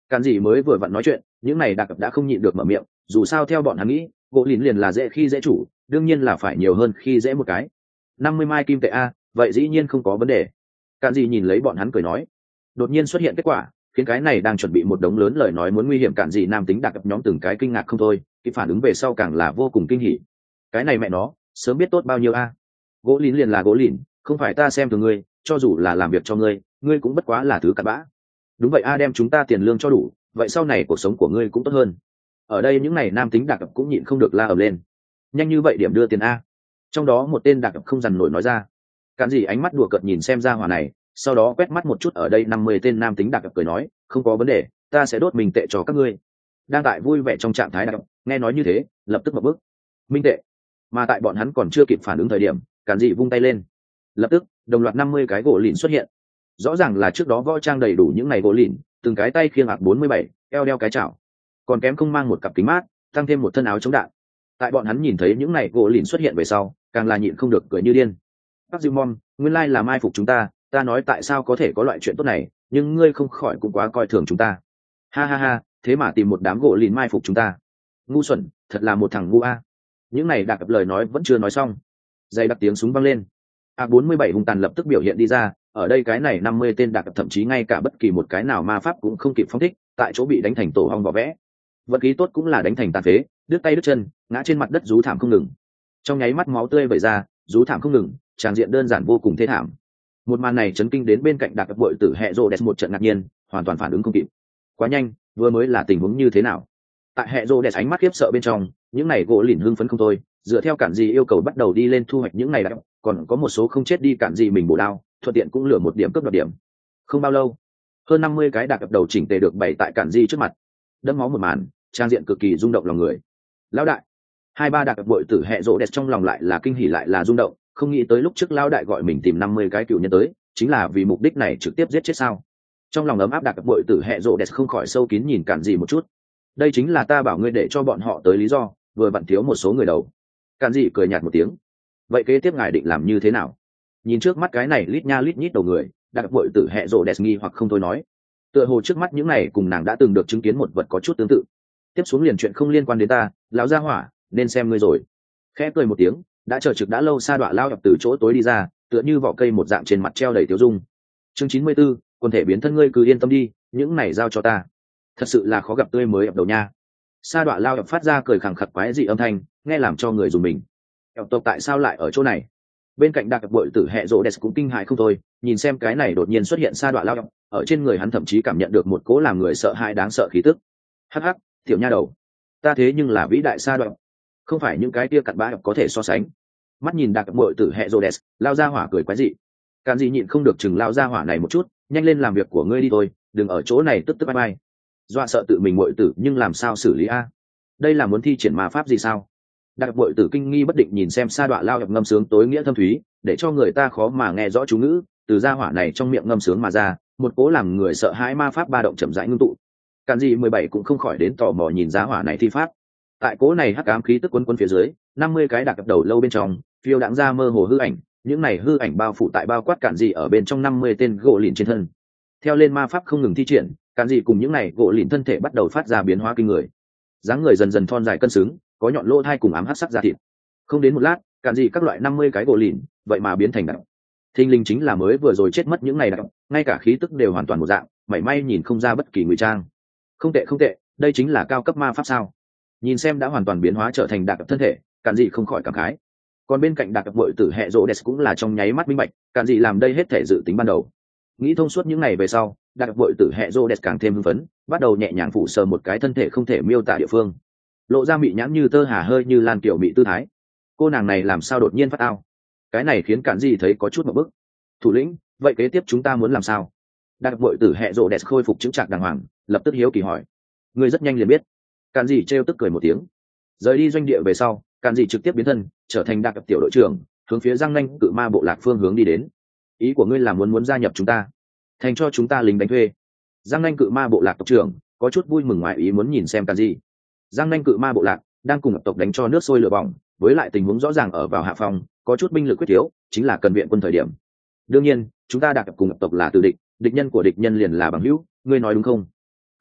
Cản gì mới vừa vặn nói chuyện, những này đặc đã không nhịn được mở miệng, dù sao theo bọn hắn nghĩ, gỗ lìn liền là dễ khi dễ chủ, đương nhiên là phải nhiều hơn khi dễ một cái. 50 mai kim tệ a, vậy dĩ nhiên không có vấn đề. Cản gì nhìn lấy bọn hắn cười nói. Đột nhiên xuất hiện kết quả, khiến cái này đang chuẩn bị một đống lớn lời nói muốn nguy hiểm Cản gì nam tính đặc nhóm từng cái kinh ngạc không thôi, cái phản ứng về sau càng là vô cùng kinh hỉ. Cái này mẹ nó, sớm biết tốt bao nhiêu a. Gỗ lìn liền là gỗ lìn, không phải ta xem thường ngươi, cho dù là làm việc cho ngươi, ngươi cũng bất quá là thứ cặn bã. Đúng vậy a, đem chúng ta tiền lương cho đủ, vậy sau này cuộc sống của ngươi cũng tốt hơn. Ở đây những này nam tính đặc cũng nhịn không được la ầm lên. Nhanh như vậy điểm đưa tiền a. Trong đó một tên đặc không dằn nổi nói ra. Cản gì ánh mắt đùa cợt nhìn xem ra hỏa này, sau đó quét mắt một chút ở đây 50 tên nam tính đặc cười nói, không có vấn đề, ta sẽ đốt mình tệ cho các ngươi. Đang tại vui vẻ trong trạng thái đặc, nghe nói như thế, lập tức ngậm bức. Minh tệ. Mà tại bọn hắn còn chưa kịp phản ứng thời điểm, Cản gì vung tay lên. Lập tức, đồng loạt 50 cái gỗ lìn xuất hiện. Rõ ràng là trước đó võ trang đầy đủ những ngày gỗ lìn, từng cái tay khiêng ạc 47, eo đeo cái chảo, còn kém không mang một cặp kính mát, tăng thêm một thân áo chống đạn. Tại bọn hắn nhìn thấy những này gỗ lìn xuất hiện về sau, càng là nhịn không được cười như điên. Bác Diêu Mom, nguyên lai là mai phục chúng ta nói tại sao có thể có loại chuyện tốt này, nhưng ngươi không khỏi cũng quá coi thường chúng ta. Ha ha ha, thế mà tìm một đám gỗ lìn mai phục chúng ta. Ngu xuẩn, thật là một thằng ngu a. Những này đặc lời nói vẫn chưa nói xong. Dây đặc tiếng súng vang lên. A47 hung tàn lập tức biểu hiện đi ra, ở đây cái này 50 tên đặc thậm chí ngay cả bất kỳ một cái nào ma pháp cũng không kịp phóng thích, tại chỗ bị đánh thành tổ hong vỏ vẽ. Vận khí tốt cũng là đánh thành tàn phế, đứt tay đứt chân, ngã trên mặt đất rú thảm không ngừng. Trong nháy mắt máu tươi vẩy ra, rú thảm không ngừng, tràng diện đơn giản vô cùng thê thảm. Một màn này chấn kinh đến bên cạnh đặc bội tử hệ rô đẹp một trận ngạc nhiên, hoàn toàn phản ứng không kịp. Quá nhanh, vừa mới là tình huống như thế nào? Tại hệ rô đẹp ánh mắt khiếp sợ bên trong, những này gỗ lìn hưng phấn không thôi, dựa theo Cản gì yêu cầu bắt đầu đi lên thu hoạch những này đặc, còn có một số không chết đi Cản gì mình bổ đao, thuận tiện cũng lừa một điểm cướp đoạt điểm. Không bao lâu, hơn 50 cái đặc đầu chỉnh tề được bày tại Cản gì trước mặt. Đẫm máu một màn, trang diện cực kỳ rung động lòng người. Lão đại, hai ba đặc bội tử hệ rỗ đẹp trong lòng lại là kinh hỉ lại là rung động, không nghĩ tới lúc trước lão đại gọi mình tìm 50 cái cựu nhân tới, chính là vì mục đích này trực tiếp giết chết sao? Trong lòng ấm áp đặc bội tử hệ rỗ đẹp không khỏi sâu kín nhìn Cản gì một chút. Đây chính là ta bảo ngươi để cho bọn họ tới lý do, vừa vặn thiếu một số người đầu. Cản gì cười nhạt một tiếng. Vậy kế tiếp ngài định làm như thế nào? Nhìn trước mắt cái này lít nha lít nhít đầu người, đặc bội tử hệ rỗ đẹp nghi hoặc không thôi nói. Tựa hồ trước mắt những này cùng nàng đã từng được chứng kiến một vật có chút tương tự. Tiếp xuống liền chuyện không liên quan đến ta, lão gia hỏa, nên xem ngươi rồi. Khẽ cười một tiếng, đã chờ trực đã lâu Sa Đọa lao nhập từ chỗ tối đi ra, tựa như vỏ cây một dạng trên mặt treo đầy tiêu dung. Chương 94, quần thể biến thân ngươi cứ yên tâm đi, những này giao cho ta. Thật sự là khó gặp tươi mới ập đầu nha. Sa Đọa lao nhập phát ra cười khẳng khặc quái dị âm thanh, nghe làm cho người dùng mình. Tộc tại sao lại ở chỗ này? Bên cạnh đặc bội tử hệ rỗ đẹp cũng kinh hại không thôi, nhìn xem cái này đột nhiên xuất hiện Sa Đọa lao nhập, ở trên người hắn thậm chí cảm nhận được một cỗ làm người sợ hãi đáng sợ khí tức. Hắc hắc, tiểu nha đầu, ta thế nhưng là vĩ đại Sa Đọa, không phải những cái kia cặn bã có thể so sánh. Mắt nhìn đặc bội tử hệ rỗ đẹp, lao ra hỏa cười quái dị. Cản gì nhịn không được chừng lao ra hỏa này một chút, nhanh lên làm việc của ngươi đi thôi, đừng ở chỗ này tức bye bye. Dọa sợ tự mình muội tử nhưng làm sao xử lý a? Đây là muốn thi triển ma pháp gì sao? Đặc bội tử kinh nghi bất định nhìn xem Sa Đọa lao nhập ngâm sướng tối nghĩa thâm thúy, để cho người ta khó mà nghe rõ chú ngữ, từ gia hỏa này trong miệng ngâm sướng mà ra, một cố làm người sợ hãi ma pháp ba động chậm rãi ngưng tụ. Cản gì 17 cũng không khỏi đến tò mò nhìn gia hỏa này thi pháp. Tại cố này hắc ám khí tức quấn quấn phía dưới, 50 cái đặc đầu lâu bên trong, phiêu đãng ra mơ hồ hư ảnh, những này hư ảnh bao phủ tại bao quát Cản gì ở bên trong 50 tên gỗ lìn trên thân. Theo lên ma pháp không ngừng thi triển, Cản gì cùng những này gỗ lìn thân thể bắt đầu phát ra biến hóa kinh người. Dáng người dần dần thon dài cân xứng, có nhọn lỗ thai cùng ám hắc sắc da thịt. Không đến một lát, Cản gì các loại 50 cái gỗ lìn, vậy mà biến thành đặc. Thinh linh chính là mới vừa rồi chết mất những này đặc, ngay cả khí tức đều hoàn toàn một dạng, mảy may nhìn không ra bất kỳ ngụy trang. Không tệ không tệ, đây chính là cao cấp ma pháp sao? Nhìn xem đã hoàn toàn biến hóa trở thành đặc thân thể, Cản gì không khỏi cảm khái. Còn bên cạnh đặc bội tử hệ rỗ đẹp cũng là trong nháy mắt minh bạch, Cản gì làm đây hết thể dự tính ban đầu. Nghĩ thông suốt những ngày về sau, đặc bội tử hệ rỗ đẹp càng thêm hưng phấn, bắt đầu nhẹ nhàng phủ sờ một cái thân thể không thể miêu tả địa phương, lộ ra mị nhãn như tơ hà hơi như lan kiểu mị tư thái. Cô nàng này làm sao đột nhiên phát ao? Cái này khiến Cản gì thấy có chút một bức. Thủ lĩnh, vậy kế tiếp chúng ta muốn làm sao? Đặc bội tử hệ rỗ đẹp khôi phục chững chạc đàng hoàng, lập tức hiếu kỳ hỏi. Ngươi rất nhanh liền biết. Cản gì trêu tức cười một tiếng. Rời đi doanh địa về sau, Cản gì trực tiếp biến thân trở thành đặc tiểu đội trưởng, hướng phía Giang Nanh cự ma bộ lạc phương hướng đi đến. Ý của ngươi là muốn gia nhập chúng ta, thành cho chúng ta lính đánh thuê? Giang Nanh cự ma bộ lạc tộc trưởng có chút vui mừng ngoài ý muốn nhìn xem Cản gì. Giang Nanh cự ma bộ lạc đang cùng tộc đánh cho nước sôi lửa bỏng, với lại tình huống rõ ràng ở vào hạ phòng, có chút binh lực quyết thiếu, chính là cần viện quân thời điểm. Đương nhiên, chúng ta đặc cùng tộc là tử địch, địch nhân của địch nhân liền là bằng hữu, ngươi nói đúng không? Cười nhẹ,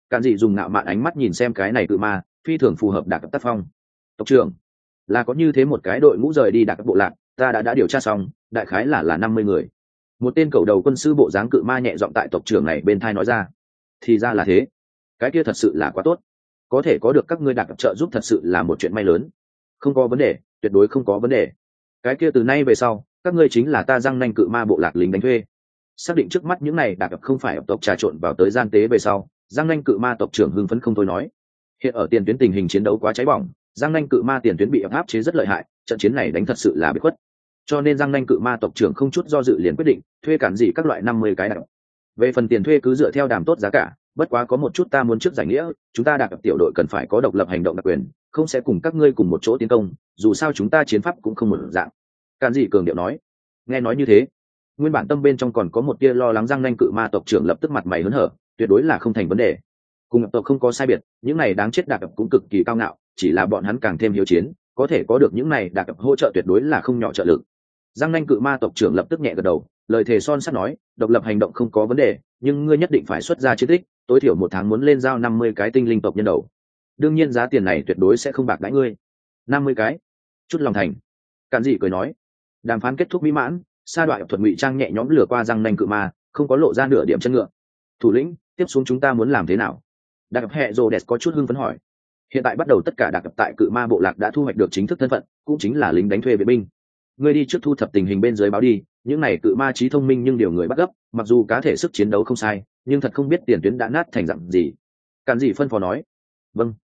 Cản dị dùng ngạo mạn ánh mắt nhìn xem cái này cự ma, phi thường phù hợp Đạc Cập tác phong. Tộc trưởng, là có như thế một cái đội ngũ rời đi Đạc Cập bộ lạc, ta đã điều tra xong, đại khái là 50 người. Một tên cầu đầu quân sư bộ dáng cự ma nhẹ giọng tại tộc trưởng này bên thai nói ra. Thì ra là thế, cái kia thật sự là quá tốt, có thể có được các ngươi Đạc Cập trợ giúp thật sự là một chuyện may lớn. Không có vấn đề, tuyệt đối không có vấn đề. Cái kia từ nay về sau, các ngươi chính là ta răng nanh cự ma bộ lạc lính đánh thuê. Xác định trước mắt những này Đạc Cập không phải tộc trà trộn vào tới gian tế về sau, giang nanh cự ma tộc trưởng hưng phấn không thôi nói. Hiện ở tiền tuyến tình hình chiến đấu quá cháy bỏng, giang nanh cự ma tiền tuyến bị áp chế rất lợi hại, trận chiến này đánh thật sự là bị khuất. Cho nên giang nanh cự ma tộc trưởng không chút do dự liền quyết định thuê Cản dị các loại 50 cái Đạc Cập. Về phần tiền thuê cứ dựa theo đàm tốt giá cả, bất quá có một chút ta muốn trước giải nghĩa, chúng ta Đạc Cập tiểu đội cần phải có độc lập hành động đặc quyền, không sẽ cùng các ngươi cùng một chỗ tiến công, dù sao chúng ta chiến pháp cũng không một dạng. Cản dị cường điệu nói. Nghe nói như thế, nguyên bản tâm bên trong còn có một tia lo lắng giang nanh cự ma tộc trưởng lập tức mặt mày hớn hở, tuyệt đối là không thành vấn đề. Cùng nhập tộc không có sai biệt, những này đáng chết Đạc Cập cũng cực kỳ cao ngạo, chỉ là bọn hắn càng thêm hiếu chiến, có thể có được những này Đạc Cập hỗ trợ tuyệt đối là không nhỏ trợ lực. Giang nanh cự ma tộc trưởng lập tức nhẹ gật đầu, lời thề son sắt nói, độc lập hành động không có vấn đề, nhưng ngươi nhất định phải xuất ra chiến tích, tối thiểu một tháng muốn lên giao 50 cái tinh linh tộc nhân đầu. Đương nhiên giá tiền này tuyệt đối sẽ không bạc đãi ngươi. 50 cái, chút lòng thành. Cản dị cười nói. Đàm phán kết thúc mỹ mãn, sa đoạn thuật ngụy trang nhẹ nhõm lừa qua răng nanh cự ma, không có lộ ra nửa điểm chân ngựa. Thủ lĩnh, tiếp xuống chúng ta muốn làm thế nào? Đạc Cập hệ rồ đẹp có chút hưng phấn hỏi. Hiện tại bắt đầu tất cả Đạc Cập tại cự ma bộ lạc đã thu hoạch được chính thức thân phận, cũng chính là lính đánh thuê vệ binh. Ngươi đi trước thu thập tình hình bên dưới báo đi, những này cự ma trí thông minh nhưng điều người bắt gấp, mặc dù cá thể sức chiến đấu không sai, nhưng thật không biết tiền tuyến đã nát thành dặn gì. Cản dị phân phó nói. Vâng.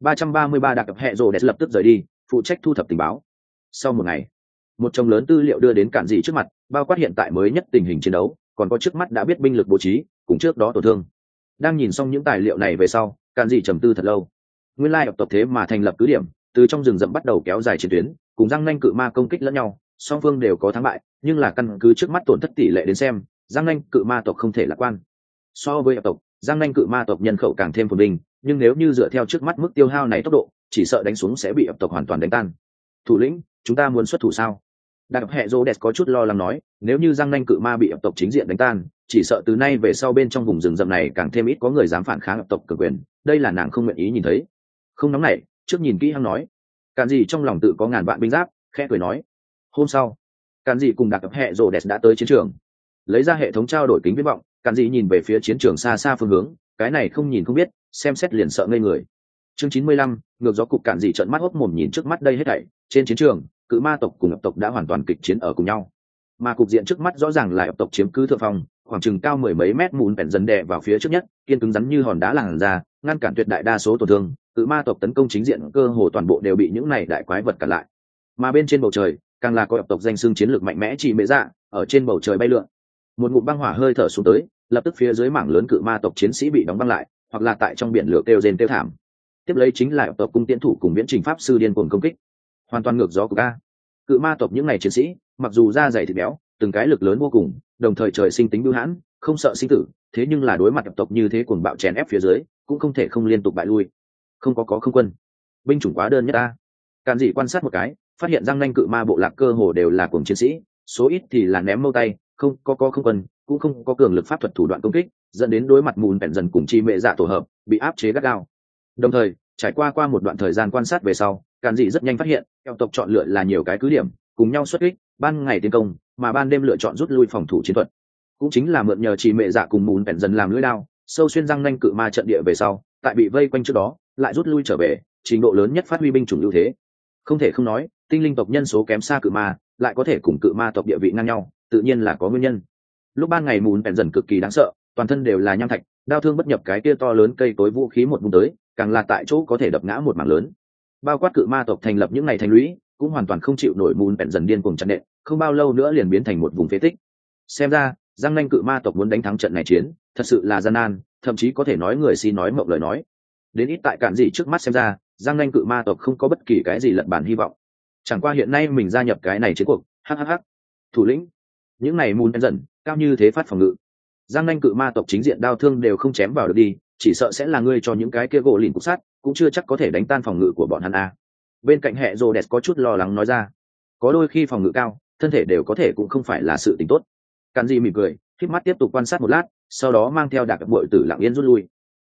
333 Đạc Cập hệ rồ đẹp lập tức rời đi, phụ trách thu thập tình báo. Sau một ngày, một chồng lớn tư liệu đưa đến Cản dị trước mặt, bao quát hiện tại mới nhất tình hình chiến đấu, còn có trước mắt đã biết binh lực bố trí, cùng trước đó tổn thương. Đang nhìn xong những tài liệu này về sau, Cản dị trầm tư thật lâu. Nguyên lai tộc thế mà thành lập cứ điểm, từ trong rừng rậm bắt đầu kéo dài chiến tuyến, cùng răng nanh cự ma công kích lẫn nhau, song phương đều có thắng bại, nhưng là căn cứ trước mắt tổn thất tỷ lệ đến xem, răng nanh cự ma tộc không thể lạc quan. So với tộc, răng nanh cự ma tộc nhân khẩu càng thêm phồn vinh, nhưng nếu như dựa theo trước mắt mức tiêu hao này tốc độ, chỉ sợ đánh xuống sẽ bị tộc hoàn toàn đánh tan. Thủ lĩnh, chúng ta muốn xuất thủ sao? Đạc Cập hệ Rhodes có chút lo lắng nói, nếu như răng nanh cự ma bị tộc chính diện đánh tan, chỉ sợ từ nay về sau bên trong vùng rừng rậm này càng thêm ít có người dám phản kháng tộc cường quyền, đây là nàng không nguyện ý nhìn thấy. Không nóng nảy, trước nhìn kỹ hăng nói. Cản dị trong lòng tự có ngàn vạn binh giáp, khẽ cười nói. Hôm sau, Cản dị cùng Đạc Cập hệ Rhodes đã tới chiến trường. Lấy ra hệ thống trao đổi kính viễn vọng, Cản dị nhìn về phía chiến trường xa xa phương hướng, cái này không nhìn không biết, xem xét liền sợ ngây người. Chương 95, ngược gió cục. Cản dị trợn mắt hốc mồm nhìn trước mắt đây hết thảy, trên chiến trường, cự ma tộc cùng tộc đã hoàn toàn kịch chiến ở cùng nhau. Mà cục diện trước mắt rõ ràng là tộc chiếm cứ thượng phong, khoảng chừng cao mười mấy mét mùn bèn dần đè vào phía trước nhất, kiên cứng rắn như hòn đá làn ra, ngăn cản tuyệt đại đa số tổn thương. Cự ma tộc tấn công chính diện cơ hồ toàn bộ đều bị những này đại quái vật cản lại. Mà bên trên bầu trời, càng là có tộc danh xưng chiến lược mạnh mẽ chỉ mễ dạ, ở trên bầu trời bay lượn. Một ngụm băng hỏa hơi thở xuống tới, lập tức phía dưới mảng lớn cự ma tộc chiến sĩ bị đóng băng lại, hoặc là tại trong biển lửa kêu rên kêu thảm. Tiếp lấy chính là tộc cung tiễn thủ cùng viễn trình pháp sư điên cuồng công kích. Hoàn toàn ngược gió của ca. Cự ma tộc những ngày chiến sĩ, mặc dù da dày thịt béo, từng cái lực lớn vô cùng, đồng thời trời sinh tính bưu hãn, không sợ sinh tử, thế nhưng là đối mặt tộc như thế cuồng bạo chèn ép phía dưới, cũng không thể không liên tục bại lui. Không có không quân, binh chủng quá đơn nhất ta. Cản dị quan sát một cái, phát hiện răng nanh cự ma bộ lạc cơ hồ đều là cuồng chiến sĩ, số ít thì là ném mâu tay, không có không quân, cũng không có cường lực pháp thuật thủ đoạn công kích, dẫn đến đối mặt mùn bèn dần cùng chi mẹ dạ tổ hợp, bị áp chế gắt gao. Đồng thời, trải qua một đoạn thời gian quan sát về sau, Cản dị rất nhanh phát hiện, keo tộc chọn lựa là nhiều cái cứ điểm, cùng nhau xuất kích, ban ngày tiến công, mà ban đêm lựa chọn rút lui phòng thủ chiến thuật. Cũng chính là mượn nhờ chỉ mẹ dạ cùng mùn bèn dần làm lưỡi đao, sâu xuyên răng nanh cự ma trận địa về sau, tại bị vây quanh trước đó, lại rút lui trở về, trình độ lớn nhất phát huy binh chủng ưu thế. Không thể không nói, tinh linh tộc nhân số kém xa cự ma, lại có thể cùng cự ma tộc địa vị ngang nhau, tự nhiên là có nguyên nhân. Lúc ban ngày mùn bèn dần cực kỳ đáng sợ, toàn thân đều là nham thạch, đao thương bất nhập cái kia to lớn cây tối vũ khí một vùng tới, càng là tại chỗ có thể đập ngã một mảng lớn. Bao quát cự ma tộc thành lập những ngày thành lũy, cũng hoàn toàn không chịu nổi mùn bèn dần điên cuồng chặn nện, không bao lâu nữa liền biến thành một vùng phế tích. Xem ra, răng nanh cự ma tộc muốn đánh thắng trận này chiến, thật sự là gian nan, thậm chí có thể nói người si nói mộng lời nói. Đến ít tại Cản dị trước mắt xem ra, răng nanh cự ma tộc không có bất kỳ cái gì lật bản hy vọng. Chẳng qua hiện nay mình gia nhập cái này chiến cuộc, hhh. Thủ lĩnh, những này mùn bèn dần cao như thế phát phòng ngự, răng nanh cự ma tộc chính diện đao thương đều không chém vào được đi, chỉ sợ sẽ là ngươi cho những cái kia gỗ lìn cục sát, cũng chưa chắc có thể đánh tan phòng ngự của bọn hắn a. Bên cạnh hệ Rhodes có chút lo lắng nói ra, có đôi khi phòng ngự cao, thân thể đều có thể cũng không phải là sự tình tốt. Cản dị mỉm cười, khép mắt tiếp tục quan sát một lát, sau đó mang theo Đạc Cập bội tử lặng yên rút lui.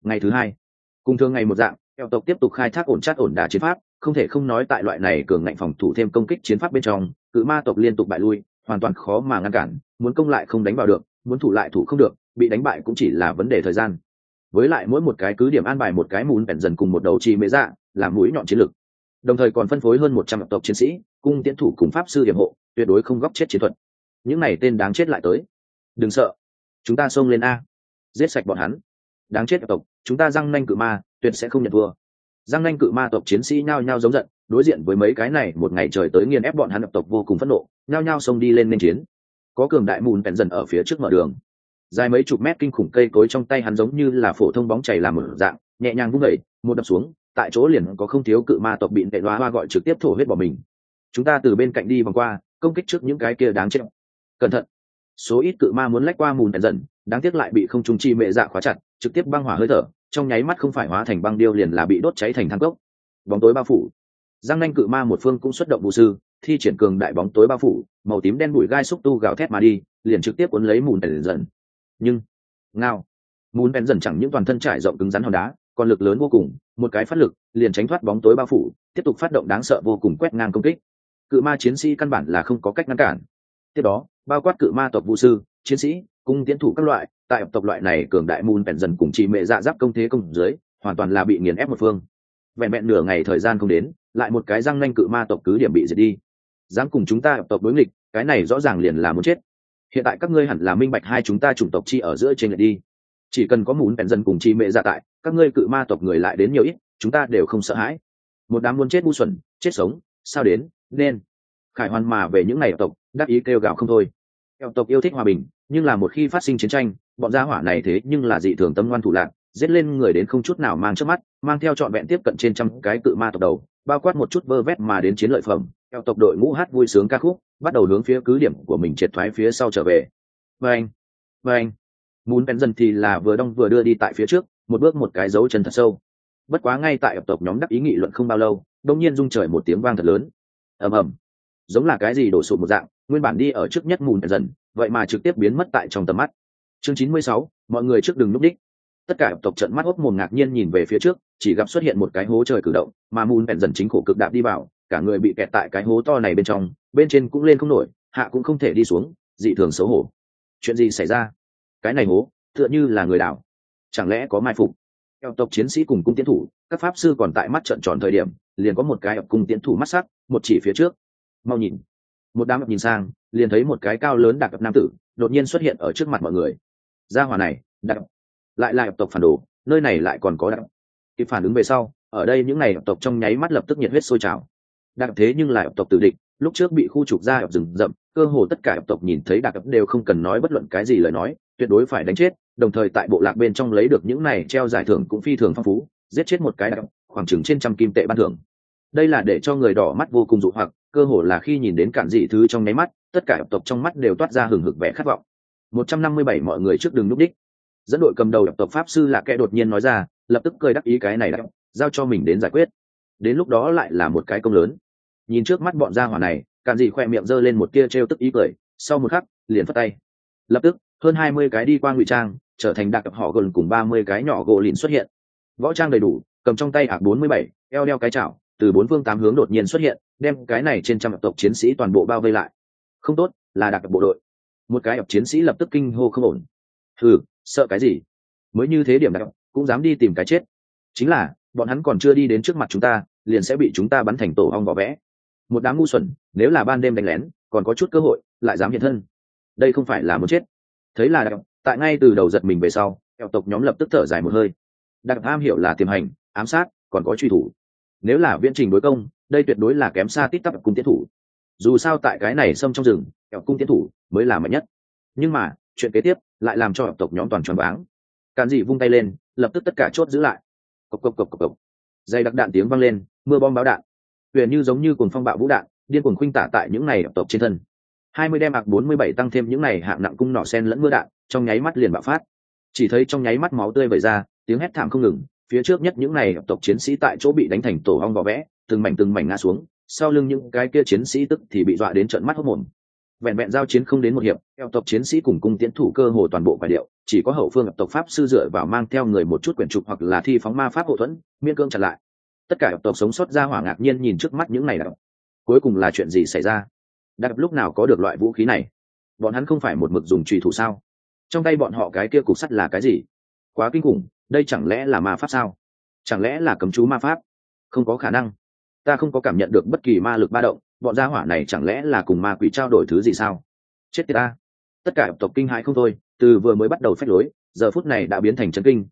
Ngày thứ hai, cùng thường ngày một dạng, eo tộc tiếp tục khai thác ổn chát ổn đả chiến pháp, không thể không nói tại loại này cường ngạnh phòng thủ thêm công kích chiến pháp bên trong, cự ma tộc liên tục bại lui, hoàn toàn khó mà ngăn cản, muốn công lại không đánh vào được, muốn thủ lại thủ không được, bị đánh bại cũng chỉ là vấn đề thời gian. Với lại mỗi một cái cứ điểm an bài một cái mún bèn dần cùng một đầu chi mễ dạ, làm mũi nhọn chiến lực. Đồng thời còn phân phối hơn 100 tộc chiến sĩ, cung tiến thủ cùng pháp sư yểm hộ, tuyệt đối không góc chết chiến thuật. Những này tên đáng chết lại tới. Đừng sợ, chúng ta xông lên a, giết sạch bọn hắn. Đáng chết tộc, chúng ta răng nanh cự ma, tuyệt sẽ không nhận thua. Răng nanh cự ma tộc chiến sĩ nhao nhao giống giận, đối diện với mấy cái này một ngày trời tới nghiền ép bọn hắn tộc vô cùng phẫn nộ, nhao nhao xông đi lên nên chiến. Có cường đại mùn bèn dần ở phía trước mở đường, dài mấy chục mét kinh khủng cây cối trong tay hắn giống như là phổ thông bóng chảy làm một dạng, nhẹ nhàng vung đẩy, một đập xuống, tại chỗ liền có không thiếu cự ma tộc bị nệ đoá hoa gọi trực tiếp thổ huyết bỏ mình. Chúng ta từ bên cạnh đi vòng qua, công kích trước những cái kia đáng chết. Cẩn thận, số ít cự ma muốn lách qua mùn bèn dần, đáng tiếc lại bị không trung chi mẹ dạ khóa chặt, trực tiếp băng hỏa hơi thở, trong nháy mắt không phải hóa thành băng điêu liền là bị đốt cháy thành than cốc. Bóng tối bao phủ, giang nanh cự ma một phương cũng xuất động bù sư, thi triển cường đại bóng tối bao phủ, màu tím đen bụi gai xúc tu gào thét mà đi, liền trực tiếp cuốn lấy mùn bèn dần. Nhưng ngao, mùn bèn dần chẳng những toàn thân trải rộng cứng rắn hòn đá, còn lực lớn vô cùng, một cái phát lực liền tránh thoát bóng tối bao phủ, tiếp tục phát động đáng sợ vô cùng quét ngang công kích. Cự ma chiến sĩ căn bản là không có cách ngăn cản. Tiếp đó, bao quát cự ma tộc vũ sư, chiến sĩ, cung tiến thủ các loại, tại tộc loại này cường đại mùn bèn dần cùng chỉ mẹ dạ giáp công thế công dưới, hoàn toàn là bị nghiền ép một phương. Vẹn vẹn nửa ngày thời gian không đến, lại một cái răng nanh cự ma tộc cứ điểm bị diệt đi. Dám cùng chúng ta tộc đối nghịch, cái này rõ ràng liền là muốn chết. Hiện tại các ngươi hẳn là minh bạch hai chúng ta chủng tộc chi ở giữa trên lệch đi. Chỉ cần có mùn bèn dần cùng chi mẹ dạ tại, các ngươi cự ma tộc người lại đến nhiều ít, chúng ta đều không sợ hãi. Một đám muốn chết ngu xuẩn, chết sống, sao đến, nên khải hoàn mà về những ngày tộc đắc ý kêu gào không thôi. Eo tộc yêu thích hòa bình, nhưng là một khi phát sinh chiến tranh, bọn gia hỏa này thế nhưng là dị thường tâm ngoan thủ lạc, giết lên người đến không chút nào mang trước mắt, mang theo trọn vẹn tiếp cận trên trăm cái cự ma tộc đầu, bao quát một chút vơ vét mà đến chiến lợi phẩm. Eo tộc đội ngũ hát vui sướng ca khúc, bắt đầu hướng phía cứ điểm của mình triệt thoái phía sau trở về. Vâng, muốn bèn dần thì là vừa đong vừa đưa đi tại phía trước, một bước một cái dấu chân thật sâu. Bất quá ngay tại tộc nhóm đắc ý nghị luận không bao lâu, đột nhiên rung trời một tiếng vang thật lớn. Ầm ầm, giống là cái gì đổ sụp một dạng, nguyên bản đi ở trước nhất mùn bèn dần, vậy mà trực tiếp biến mất tại trong tầm mắt. Chương 96, mọi người trước đừng núp đích. Tất cả tộc trận mắt hốc mồm ngạc nhiên nhìn về phía trước, chỉ gặp xuất hiện một cái hố trời cử động, mà mùn bèn dần chính khổ cực đạp đi vào, cả người bị kẹt tại cái hố to này bên trong, bên trên cũng lên không nổi, hạ cũng không thể đi xuống, dị thường xấu hổ. Chuyện gì xảy ra? Cái này hố tựa như là người đảo, chẳng lẽ có mai phục? Theo tộc chiến sĩ cùng cung tiến thủ, các pháp sư còn tại mắt trận tròn thời điểm, liền có một cái cung tiến thủ mắt sắc, một chỉ phía trước. Mau nhìn! Một đám nhìn sang, liền thấy một cái cao lớn đặc nam tử đột nhiên xuất hiện ở trước mặt mọi người. Gia hỏa này, đặc lại tộc phản đồ, nơi này lại còn có đặc. Kịp phản ứng về sau, ở đây những này tộc trong nháy mắt lập tức nhiệt huyết sôi trào. Đặc thế nhưng lại tộc tử địch, lúc trước bị khu trục ra rừng rậm, cơ hồ tất cả tộc nhìn thấy đặc đều không cần nói bất luận cái gì lời nói, tuyệt đối phải đánh chết. Đồng thời tại bộ lạc bên trong lấy được những này treo giải thưởng cũng phi thường phong phú, giết chết một cái đặc khoảng chừng trên 100 kim tệ ban thưởng. Đây là để cho người đỏ mắt vô cùng dụ hoặc, cơ hồ là khi nhìn đến cản dị thứ trong nháy mắt, tất cả tộc trong mắt đều toát ra hừng hực vẻ khát vọng. 157 mọi người trước đường núp đích. Dẫn đội cầm đầu tộc pháp sư là kẻ đột nhiên nói ra, lập tức cười đắc ý cái này đã giao cho mình đến giải quyết. Đến lúc đó lại là một cái công lớn. Nhìn trước mắt bọn gia hỏa này, cản dị khoe miệng giơ lên một tia trêu tức ý cười, sau một khắc liền phất tay. Lập tức hơn 20 cái đi qua ngụy trang, trở thành đặc họ gần cùng 30 cái nhỏ gỗ lìn xuất hiện. Võ trang đầy đủ, cầm trong tay ạc 47, eo đeo cái chảo, từ bốn phương tám hướng đột nhiên xuất hiện, đem cái này trên trăm tộc chiến sĩ toàn bộ bao vây lại. Không tốt, là đặc bộ đội. Một cái chiến sĩ lập tức kinh hô không ổn. Hừ, sợ cái gì? Mới như thế điểm đặc cũng dám đi tìm cái chết. Chính là bọn hắn còn chưa đi đến trước mặt chúng ta, liền sẽ bị chúng ta bắn thành tổ ong vỏ vẽ. Một đám ngu xuẩn, nếu là ban đêm đánh lén, còn có chút cơ hội, lại dám hiện thân. Đây không phải là muốn chết. Thấy là đặc, tại ngay từ đầu giật mình về sau, kẹo tộc nhóm lập tức thở dài một hơi. Đặc am hiểu là tiềm hành, ám sát, còn có truy thủ. Nếu là viễn trình đối công, đây tuyệt đối là kém xa tít tắp cung tiến thủ. Dù sao tại cái này xâm trong rừng, kẹo cung tiến thủ mới là mạnh nhất. Nhưng mà chuyện kế tiếp lại làm cho tộc nhóm toàn choáng váng. Càn dị vung tay lên, lập tức tất cả chốt giữ lại. Cộc cộc cộc cộc cộc. Dây đặc đạn tiếng vang lên, mưa bom báo đạn, huyền như giống như cuồng phong bạo vũ đạn, điên cuồng khuynh tả tại những này tộc trên thân. 20 đem ạc 47 tăng thêm những này hạng nặng cung nỏ sen lẫn mưa đạn, trong nháy mắt liền bạo phát. Chỉ thấy trong nháy mắt máu tươi vẩy ra, tiếng hét thảm không ngừng, phía trước nhất những này tộc chiến sĩ tại chỗ bị đánh thành tổ ong vỏ vẽ, từng mảnh ngã xuống, sau lưng những cái kia chiến sĩ tức thì bị dọa đến trợn mắt hốt mồm. vẹn vẹn giao chiến không đến một hiệp, eo tộc chiến sĩ cùng cung tiến thủ cơ hồ toàn bộ quả điệu, chỉ có hậu phương eo tộc pháp sư dựa vào mang theo người một chút quyển trục hoặc là thi phóng ma pháp hậu thuẫn miễn cưỡng chặn lại. Tất cả eo tộc sống sót ra hỏa ngạc nhiên nhìn trước mắt những này đạo. Cuối cùng là chuyện gì xảy ra? Đặc lúc nào có được loại vũ khí này? Bọn hắn không phải một mực dùng chùy thủ sao? Trong tay bọn họ cái kia cục sắt là cái gì? Quá kinh khủng, đây chẳng lẽ là ma pháp sao? Chẳng lẽ là cấm chú ma pháp? Không có khả năng. Ta không có cảm nhận được bất kỳ ma lực ba động, bọn gia hỏa này chẳng lẽ là cùng ma quỷ trao đổi thứ gì sao? Chết tiệt ta. Tất cả tộc kinh hãi không thôi, từ vừa mới bắt đầu phách lối, giờ phút này đã biến thành chấn kinh,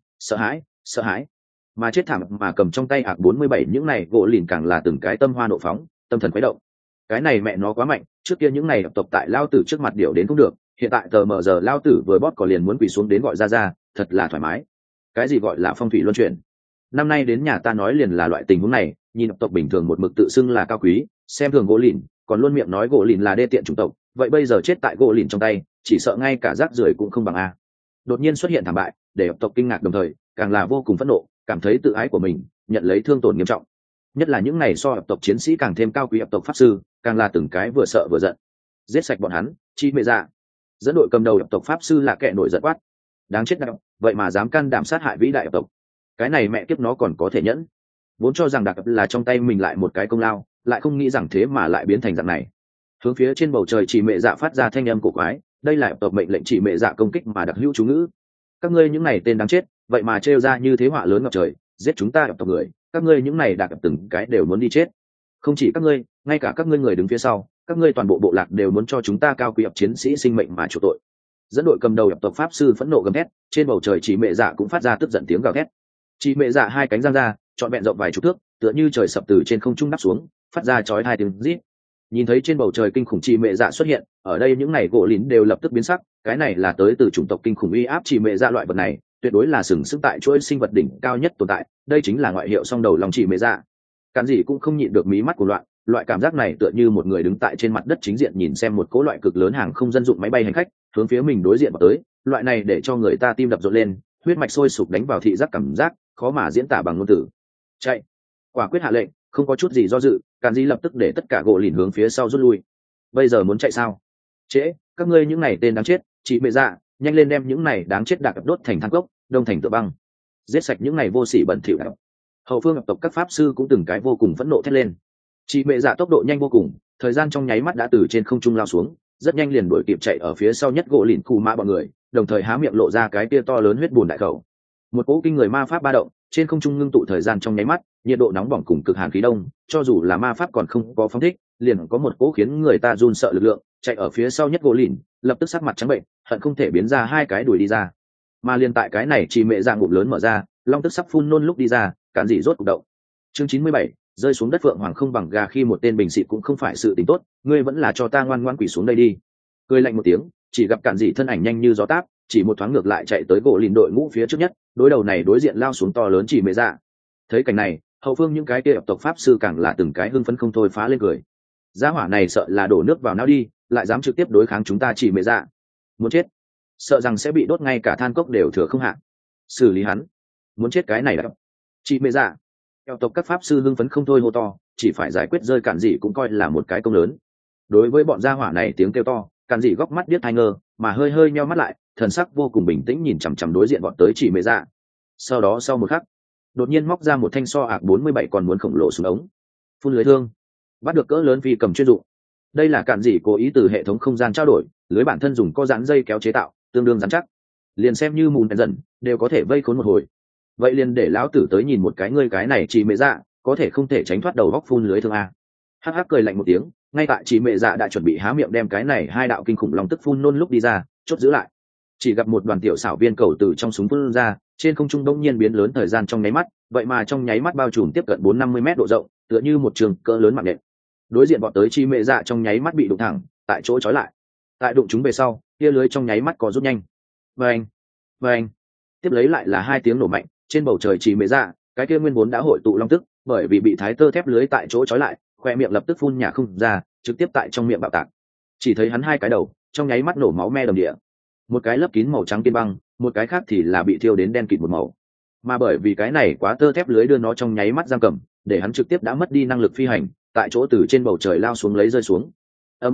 sợ hãi. Mà chết thảm mà cầm trong tay ạc 47 những này gỗ lìn càng là từng cái tâm hoa nộ phóng, tâm thần khuấy động. Cái này mẹ nó quá mạnh, trước kia những này tộc tại lao tử trước mặt điều đến không được, hiện tại tờ mờ giờ lao tử vừa bóp cò liền muốn quỳ xuống đến gọi ra, thật là thoải mái. Cái gì gọi là phong thủy luân chuyển? Năm nay đến nhà ta nói liền là loại tình huống này, nhìn tộc bình thường một mực tự xưng là cao quý, xem thường gỗ lìn, còn luôn miệng nói gỗ lìn là đê tiện chủng tộc, vậy bây giờ chết tại gỗ lìn trong tay, chỉ sợ ngay cả rác rưởi cũng không bằng a. Đột nhiên xuất hiện thảm bại, để tộc kinh ngạc đồng thời, càng là vô cùng phẫn nộ, cảm thấy tự ái của mình nhận lấy thương tổn nghiêm trọng. Nhất là những này so tộc chiến sĩ càng thêm cao quý tộc pháp sư, càng là từng cái vừa sợ vừa giận. Giết sạch bọn hắn, chi mẹ dạ. Dẫn đội cầm đầu tộc pháp sư là kẻ nổi giận quát. Đáng chết đạo, vậy mà dám can đảm sát hại vĩ đại tộc. Cái này mẹ kiếp nó còn có thể nhẫn. Vốn cho rằng đặc là trong tay mình lại một cái công lao, lại không nghĩ rằng thế mà lại biến thành dạng này. Hướng phía trên bầu trời chỉ mẹ dạ phát ra thanh âm cổ quái, đây là tộc mệnh lệnh chỉ mẹ dạ công kích mà đặc hữu chú ngữ. Các ngươi những này tên đáng chết, vậy mà trêu ra như thế họa lớn ngập trời, giết chúng ta tộc người, các ngươi những này đạt từng cái đều muốn đi chết. Không chỉ các ngươi, ngay cả các ngươi người đứng phía sau, các ngươi toàn bộ bộ lạc đều muốn cho chúng ta cao quý chiến sĩ sinh mệnh mà chịu tội. Dẫn đội cầm đầu tộc pháp sư phẫn nộ gầm thét, trên bầu trời chỉ mẹ dạ cũng phát ra tức giận tiếng gào thét. Chỉ mẹ dạ hai cánh giang ra, trọn vẹn rộng vài chục thước, tựa như trời sập từ trên không trung đắp xuống, phát ra chói hai tiếng rít. Nhìn thấy trên bầu trời kinh khủng chỉ mẹ dạ xuất hiện, ở đây những này gỗ lín đều lập tức biến sắc, cái này là tới từ chủng tộc kinh khủng uy áp chỉ mẹ dạ loại vật này, tuyệt đối là sừng sững tại chuỗi sinh vật đỉnh cao nhất tồn tại, đây chính là ngoại hiệu song đầu lòng chỉ mẹ dạ. Cản gì cũng không nhịn được mí mắt của loạn, loại cảm giác này tựa như một người đứng tại trên mặt đất chính diện nhìn xem một cỗ loại cực lớn hàng không dân dụng máy bay hành khách hướng phía mình đối diện vào tới, loại này để cho người ta tim đập rộn lên, huyết mạch sôi sục đánh vào thị giác, cảm giác khó mà diễn tả bằng ngôn từ. Chạy! Quả quyết hạ lệnh, không có chút gì do dự, Cản gì lập tức để tất cả gỗ lìn hướng phía sau rút lui. Bây giờ muốn chạy sao? Trễ, các ngươi những này tên đáng chết, chỉ mẹ dạ, nhanh lên đem những này đáng chết đạc đốt thành than cốc, đông thành tựa băng, giết sạch những này vô sỉ bẩn thỉu. Hậu phương tộc các pháp sư cũng từng cái vô cùng phẫn nộ thét lên. Chị mẹ dạ tốc độ nhanh vô cùng, thời gian trong nháy mắt đã từ trên không trung lao xuống, rất nhanh liền đuổi kịp chạy ở phía sau nhất gỗ lìn cù mã bọn người, đồng thời há miệng lộ ra cái tia to lớn huyết bùn đại khẩu. Một cỗ kinh người ma pháp ba động, trên không trung ngưng tụ thời gian trong nháy mắt, nhiệt độ nóng bỏng cùng cực hàn khí đông, cho dù là ma pháp còn không có phóng thích, liền có một cỗ khiến người ta run sợ lực lượng, chạy ở phía sau nhất gỗ lìn, lập tức sắc mặt trắng bệnh, hận không thể biến ra hai cái đuổi đi ra. Mà liền tại cái này chị mẹ dạ ngụm lớn mở ra, long tức sắp phun nôn lúc đi ra, Cản dị rốt cục động. Chương 97, rơi xuống đất phượng hoàng không bằng gà, khi một tên bình sĩ cũng không phải sự tình tốt, ngươi vẫn là cho ta ngoan ngoãn quỳ xuống đây đi. Cười lạnh một tiếng, chỉ gặp Cản dị thân ảnh nhanh như gió táp, chỉ một thoáng ngược lại chạy tới gỗ lìn đội ngũ phía trước nhất, đối đầu này đối diện lao xuống to lớn chỉ mẹ dạ. Thấy cảnh này, hậu phương những cái kia tộc pháp sư càng là từng cái hưng phấn không thôi phá lên cười. Gia hỏa này sợ là đổ nước vào não đi, lại dám trực tiếp đối kháng chúng ta chỉ mẹ dạ. Muốn chết, sợ rằng sẽ bị đốt ngay cả than cốc đều thừa không hạ. Xử lý hắn. Muốn chết cái này đã. Chị mẹ dạ. Theo tộc các pháp sư hưng phấn không thôi hô to, chỉ phải giải quyết rơi Cản dị cũng coi là một cái công lớn. Đối với bọn gia hỏa này tiếng kêu to, Cản dị góc mắt điếc hai ngơ, mà hơi hơi nheo mắt lại, thần sắc vô cùng bình tĩnh nhìn chằm chằm đối diện bọn tới chỉ mẹ dạ. Sau đó sau một khắc, đột nhiên móc ra một thanh so ạc 47 còn muốn khổng lồ xuống ống, phun lưới thương, bắt được cỡ lớn phi cầm chuyên dụng. Đây là Cản dị cố ý từ hệ thống không gian trao đổi, lưới bản thân dùng co giãn dây kéo chế tạo, tương đương rắn chắc, liền xem như mùn dần đều có thể vây khốn một hồi. Vậy liền để lão tử tới nhìn một cái ngươi cái này chỉ mẹ dạ có thể không thể tránh thoát đầu góc phun lưới thương a. Hắc hắc cười lạnh một tiếng, ngay tại chỉ mẹ dạ đã chuẩn bị há miệng đem cái này hai đạo kinh khủng long tức phun nôn lúc đi ra, chốt giữ lại. Chỉ gặp một đoàn tiểu xảo viên cầu từ trong súng phun ra, trên không trung đông nhiên biến lớn thời gian trong nháy mắt, vậy mà trong nháy mắt bao trùm tiếp cận 450 mét độ rộng, tựa như một trường cỡ lớn mạng nện. Đối diện bọn tới chi mẹ dạ trong nháy mắt bị đụng thẳng, tại chỗ trói lại. Tại đụng chúng về sau, tia lưới trong nháy mắt có rút nhanh. Vâng, vâng. Tiếp lấy lại là hai tiếng nổ mạnh, trên bầu trời chỉ mẹ dạ, cái kia nguyên vốn đã hội tụ long tức, bởi vì bị thái tơ thép lưới tại chỗ trói lại, khoe miệng lập tức phun nhả không ra, trực tiếp tại trong miệng bạo tạc. Chỉ thấy hắn hai cái đầu, trong nháy mắt nổ máu me đầm địa. Một cái lấp kín màu trắng kiên băng, một cái khác thì là bị thiêu đến đen kịt một màu. Mà bởi vì cái này quá tơ thép lưới đưa nó trong nháy mắt giam cầm, để hắn trực tiếp đã mất đi năng lực phi hành, tại chỗ từ trên bầu trời lao xuống lấy rơi xuống. Ầm ầm,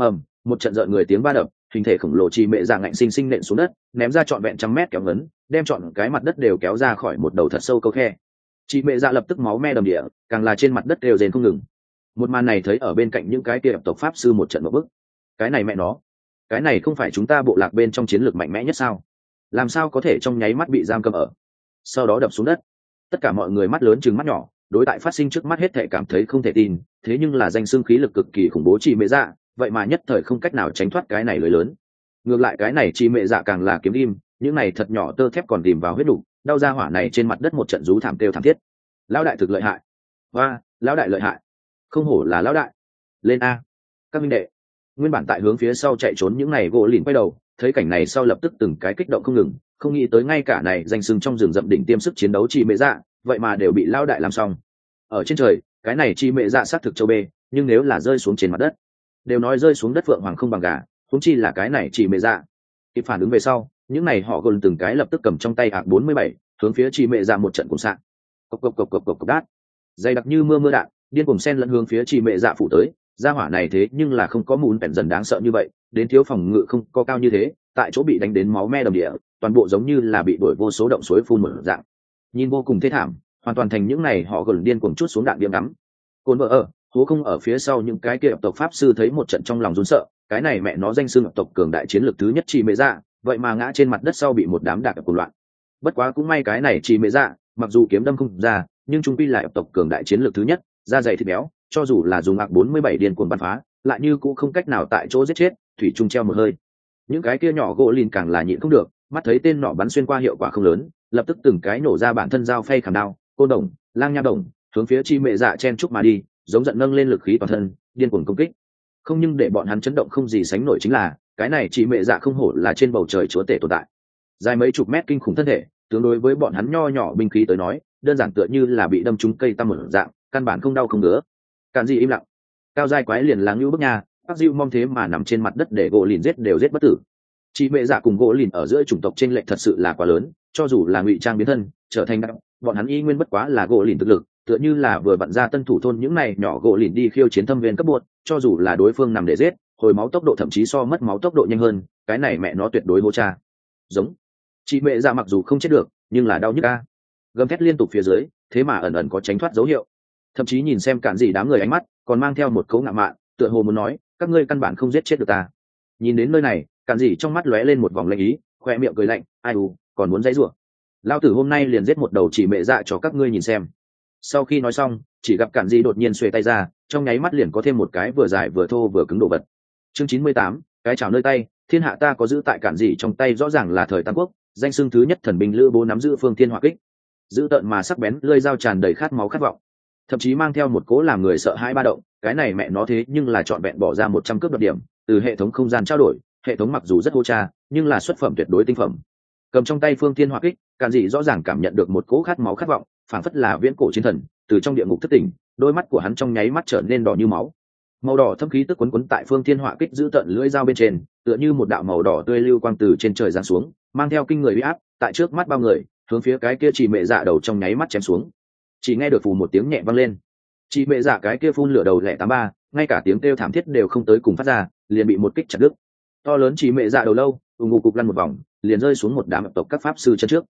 Một trận rợn người tiếng va đập, hình thể khổng lồ chi mẹ dạ ngạnh sinh sinh nện xuống đất, ném ra trọn vẹn trăm mét kéo ngấn, đem trọn cái mặt đất đều kéo ra khỏi một đầu thật sâu câu khe. Chị mẹ dạ lập tức máu me đầm địa, càng là trên mặt đất đều rền không ngừng. Một màn này thấy ở bên cạnh những cái kia tộc pháp sư một trận một bức. Cái này mẹ nó, cái này không phải chúng ta bộ lạc bên trong chiến lược mạnh mẽ nhất sao? Làm sao có thể trong nháy mắt bị giam cầm ở, sau đó đập xuống đất? Tất cả mọi người mắt lớn chừng mắt nhỏ, đối tại phát sinh trước mắt hết thảy cảm thấy không thể tin, thế nhưng là danh xưng khí lực cực kỳ khủng bố chị mẹ dạ, vậy mà nhất thời không cách nào tránh thoát cái này lưới lớn. Ngược lại cái này chị mẹ dạ càng là kiếm im, những này thật nhỏ tơ thép còn tìm vào huyết đủ, đau ra hỏa này trên mặt đất một trận rú thảm kêu thảm thiết. Lão đại thực lợi hại, và lão đại lợi hại, không hổ là lão đại, lên a các minh đệ. Nguyên bản tại hướng phía sau chạy trốn những này gỗ lìn quay đầu, thấy cảnh này sau lập tức từng cái kích động không ngừng, không nghĩ tới ngay cả này danh sừng trong rừng rậm đỉnh tiêm sức chiến đấu chị mẹ dạ, vậy mà đều bị lão đại làm xong. Ở trên trời cái này chị mẹ dạ xác thực châu bê, nhưng nếu là rơi xuống trên mặt đất, đều nói rơi xuống đất phượng hoàng không bằng gà, huống chi là cái này chị mẹ dạ. Kịp phản ứng về sau, những này họ gồm từng cái lập tức cầm trong tay hạc 47, hướng phía chị mẹ dạ một trận cùng sạn. Cộc cộc cộc cộc cộc đát, dày đặc như mưa đạn, điên cùng xen lẫn hướng phía chị mẹ dạ phủ tới. Gia hỏa này thế nhưng là không có mùn bèn dần đáng sợ như vậy, đến thiếu phòng ngự không có cao như thế, tại chỗ bị đánh đến máu me đầm địa, toàn bộ giống như là bị đuổi vô số động suối phun một dạng, nhìn vô cùng thê thảm, hoàn toàn thành những này họ gần điên cuồng chút xuống đạn điểm đắm. Cồn vợ ở, hố không ở phía sau những cái kia tộc pháp sư thấy một trận trong lòng run sợ, cái này mẹ nó danh xưng tộc cường đại chiến lược thứ nhất chị mẹ dạ, vậy mà ngã trên mặt đất sau bị một đám đạc cuồng loạn. Bất quá cũng may cái này chị mẹ dạ, mặc dù kiếm đâm không ra, nhưng trung quy lại tộc cường đại chiến lược thứ nhất, da dày thịt béo, cho dù là dùng ạc 47 điên cuồng bắn phá, lại như cũng không cách nào tại chỗ giết chết, thủy trung treo một hơi. Những cái kia nhỏ gỗ lìn càng là nhịn không được, mắt thấy tên nọ bắn xuyên qua hiệu quả không lớn, lập tức từng cái nổ ra bản thân dao phay khảm đao, côn đồng, lang nha đồng, hướng phía chi mẹ dạ chen chúc mà đi, giống giận nâng lên lực khí toàn thân, điên cuồng công kích. Không, nhưng để bọn hắn chấn động không gì sánh nổi chính là, cái này chi mẹ dạ không hổ là trên bầu trời chúa tể tồn tại. Dài mấy chục mét kinh khủng thân thể, tương đối với bọn hắn nho nhỏ binh khí tới nói, đơn giản tựa như là bị đâm trúng cây tăm một dạng, căn bản không đau không ngứa. Càn gì im lặng. Cao giai quái liền là ngưu bức nha, bác diêu mong thế mà nằm trên mặt đất để gỗ lìn giết đều giết bất tử. Chị mẹ dạ cùng gỗ lìn ở giữa chủng tộc chênh lệch thật sự là quá lớn, cho dù là ngụy trang biến thân trở thành đạo, bọn hắn y nguyên bất quá là gỗ lìn thực lực, tựa như là vừa vặn ra tân thủ thôn những này nhỏ gỗ lìn đi khiêu chiến thâm viên cấp bột, cho dù là đối phương nằm để giết, hồi máu tốc độ thậm chí so mất máu tốc độ nhanh hơn, cái này mẹ nó tuyệt đối hô cha. Giống. Chị mẹ dạ mặc dù không chết được, nhưng là đau nhức a. Gầm thét liên tục phía dưới, thế mà ẩn ẩn có tránh thoát dấu hiệu. Thậm chí nhìn xem cản gì đám người ánh mắt, còn mang theo một cấu ngạo mạn, tựa hồ muốn nói, các ngươi căn bản không giết chết được ta. Nhìn đến nơi này, cản gì trong mắt lóe lên một vòng lạnh ý, khoe miệng cười lạnh, ai u, còn muốn dãy rủa? Lao tử hôm nay liền giết một đầu chỉ mẹ dạ cho các ngươi nhìn xem. Sau khi nói xong, chỉ gặp cản gì đột nhiên xuề tay ra, trong nháy mắt liền có thêm một cái vừa dài vừa thô vừa cứng đồ vật. Chương 98, cái chảo nơi tay, thiên hạ ta có giữ tại cản gì trong tay rõ ràng là thời Tam Quốc, danh xưng thứ nhất thần binh lữ bố nắm giữ phương thiên hỏa kích. Giữ tợn mà sắc bén, lưỡi dao tràn đầy khát máu khát vọng, thậm chí mang theo một cố làm người sợ hãi ba động. Cái này mẹ nó thế nhưng là trọn vẹn bỏ ra 100 cướp đoạt điểm, từ hệ thống không gian trao đổi, hệ thống mặc dù rất hô cha, nhưng là xuất phẩm tuyệt đối tinh phẩm. Cầm trong tay phương thiên hỏa kích, càn dị rõ ràng cảm nhận được một cỗ khát máu khát vọng, phảng phất là viễn cổ chiến thần từ trong địa ngục thức tỉnh, đôi mắt của hắn trong nháy mắt trở nên đỏ như máu. Màu đỏ thâm khí tức quấn quấn tại phương thiên hỏa kích giữ tận lưỡi dao bên trên, tựa như một đạo màu đỏ tươi lưu quang từ trên trời giáng xuống, mang theo kinh người uy áp, tại trước mắt bao người, hướng phía cái kia chỉ mẹ dạ đầu trong nháy mắt chém xuống. Chỉ nghe được phù một tiếng nhẹ vang lên, chỉ mẹ dạ cái kia phun lửa đầu lẻ 83, ngay cả tiếng kêu thảm thiết đều không tới cùng phát ra, liền bị một kích chặt đứt. To lớn chỉ mẹ dạ đầu lâu ù ngục cục lăn một vòng, liền rơi xuống một đám tộc các pháp sư chân trước.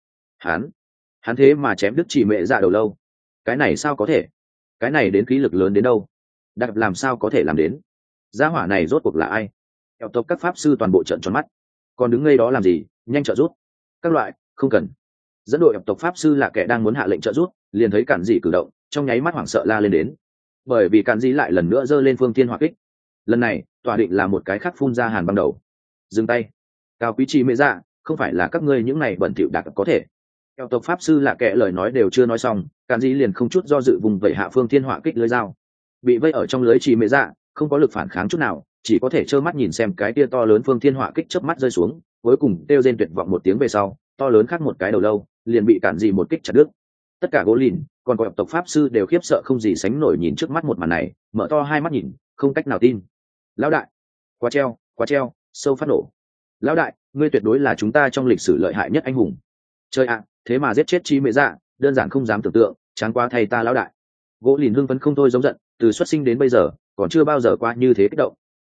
Hắn thế mà chém đứt chỉ mẹ dạ đầu lâu, cái này sao có thể? Cái này đến khí lực lớn đến đâu? Đặc làm sao có thể làm đến? Gia hỏa này rốt cuộc là ai? Kẹo tộc các pháp sư toàn bộ trợn tròn mắt, còn đứng ngây đó làm gì? Nhanh trợ rút! Các loại, không cần. Dẫn đội tộc pháp sư là kẻ đang muốn hạ lệnh trợ rút, liền thấy cản dị cử động, trong nháy mắt hoảng sợ la lên đến. Bởi vì cản dị lại lần nữa giơ lên phương thiên hỏa kích. Lần này, tỏa định là một cái khác phun ra hàn băng đầu. Dừng tay! Cao quý trì mẹ dạ, không phải là các ngươi những này bẩn thỉu đặc có thể. Kẹo tộc pháp sư là kẻ lời nói đều chưa nói xong, cản dị liền không chút do dự vùng vẩy hạ phương thiên hỏa kích lưới dao. Bị vây ở trong lưới trì mẹ dạ, không có lực phản kháng chút nào, chỉ có thể trơ mắt nhìn xem cái tia to lớn phương thiên hỏa kích chớp mắt rơi xuống, cuối cùng kêu rên tuyệt vọng một tiếng về sau, to lớn khác một cái đầu lâu liền bị cản dị một kích chặt đứt. Tất cả gỗ lìn còn có tộc pháp sư đều khiếp sợ không gì sánh nổi nhìn trước mắt một màn này, mở to hai mắt nhìn, không cách nào tin. Lão đại, quá treo, sâu phát nổ. Lão đại, ngươi tuyệt đối là chúng ta trong lịch sử lợi hại nhất anh hùng. Trời ạ, thế mà giết chết chi mẹ dạ, đơn giản không dám tưởng tượng, chán quá thay ta lão đại. Gỗ lìn hưng phấn không thôi giống giận, từ xuất sinh đến bây giờ còn chưa bao giờ qua như thế kích động.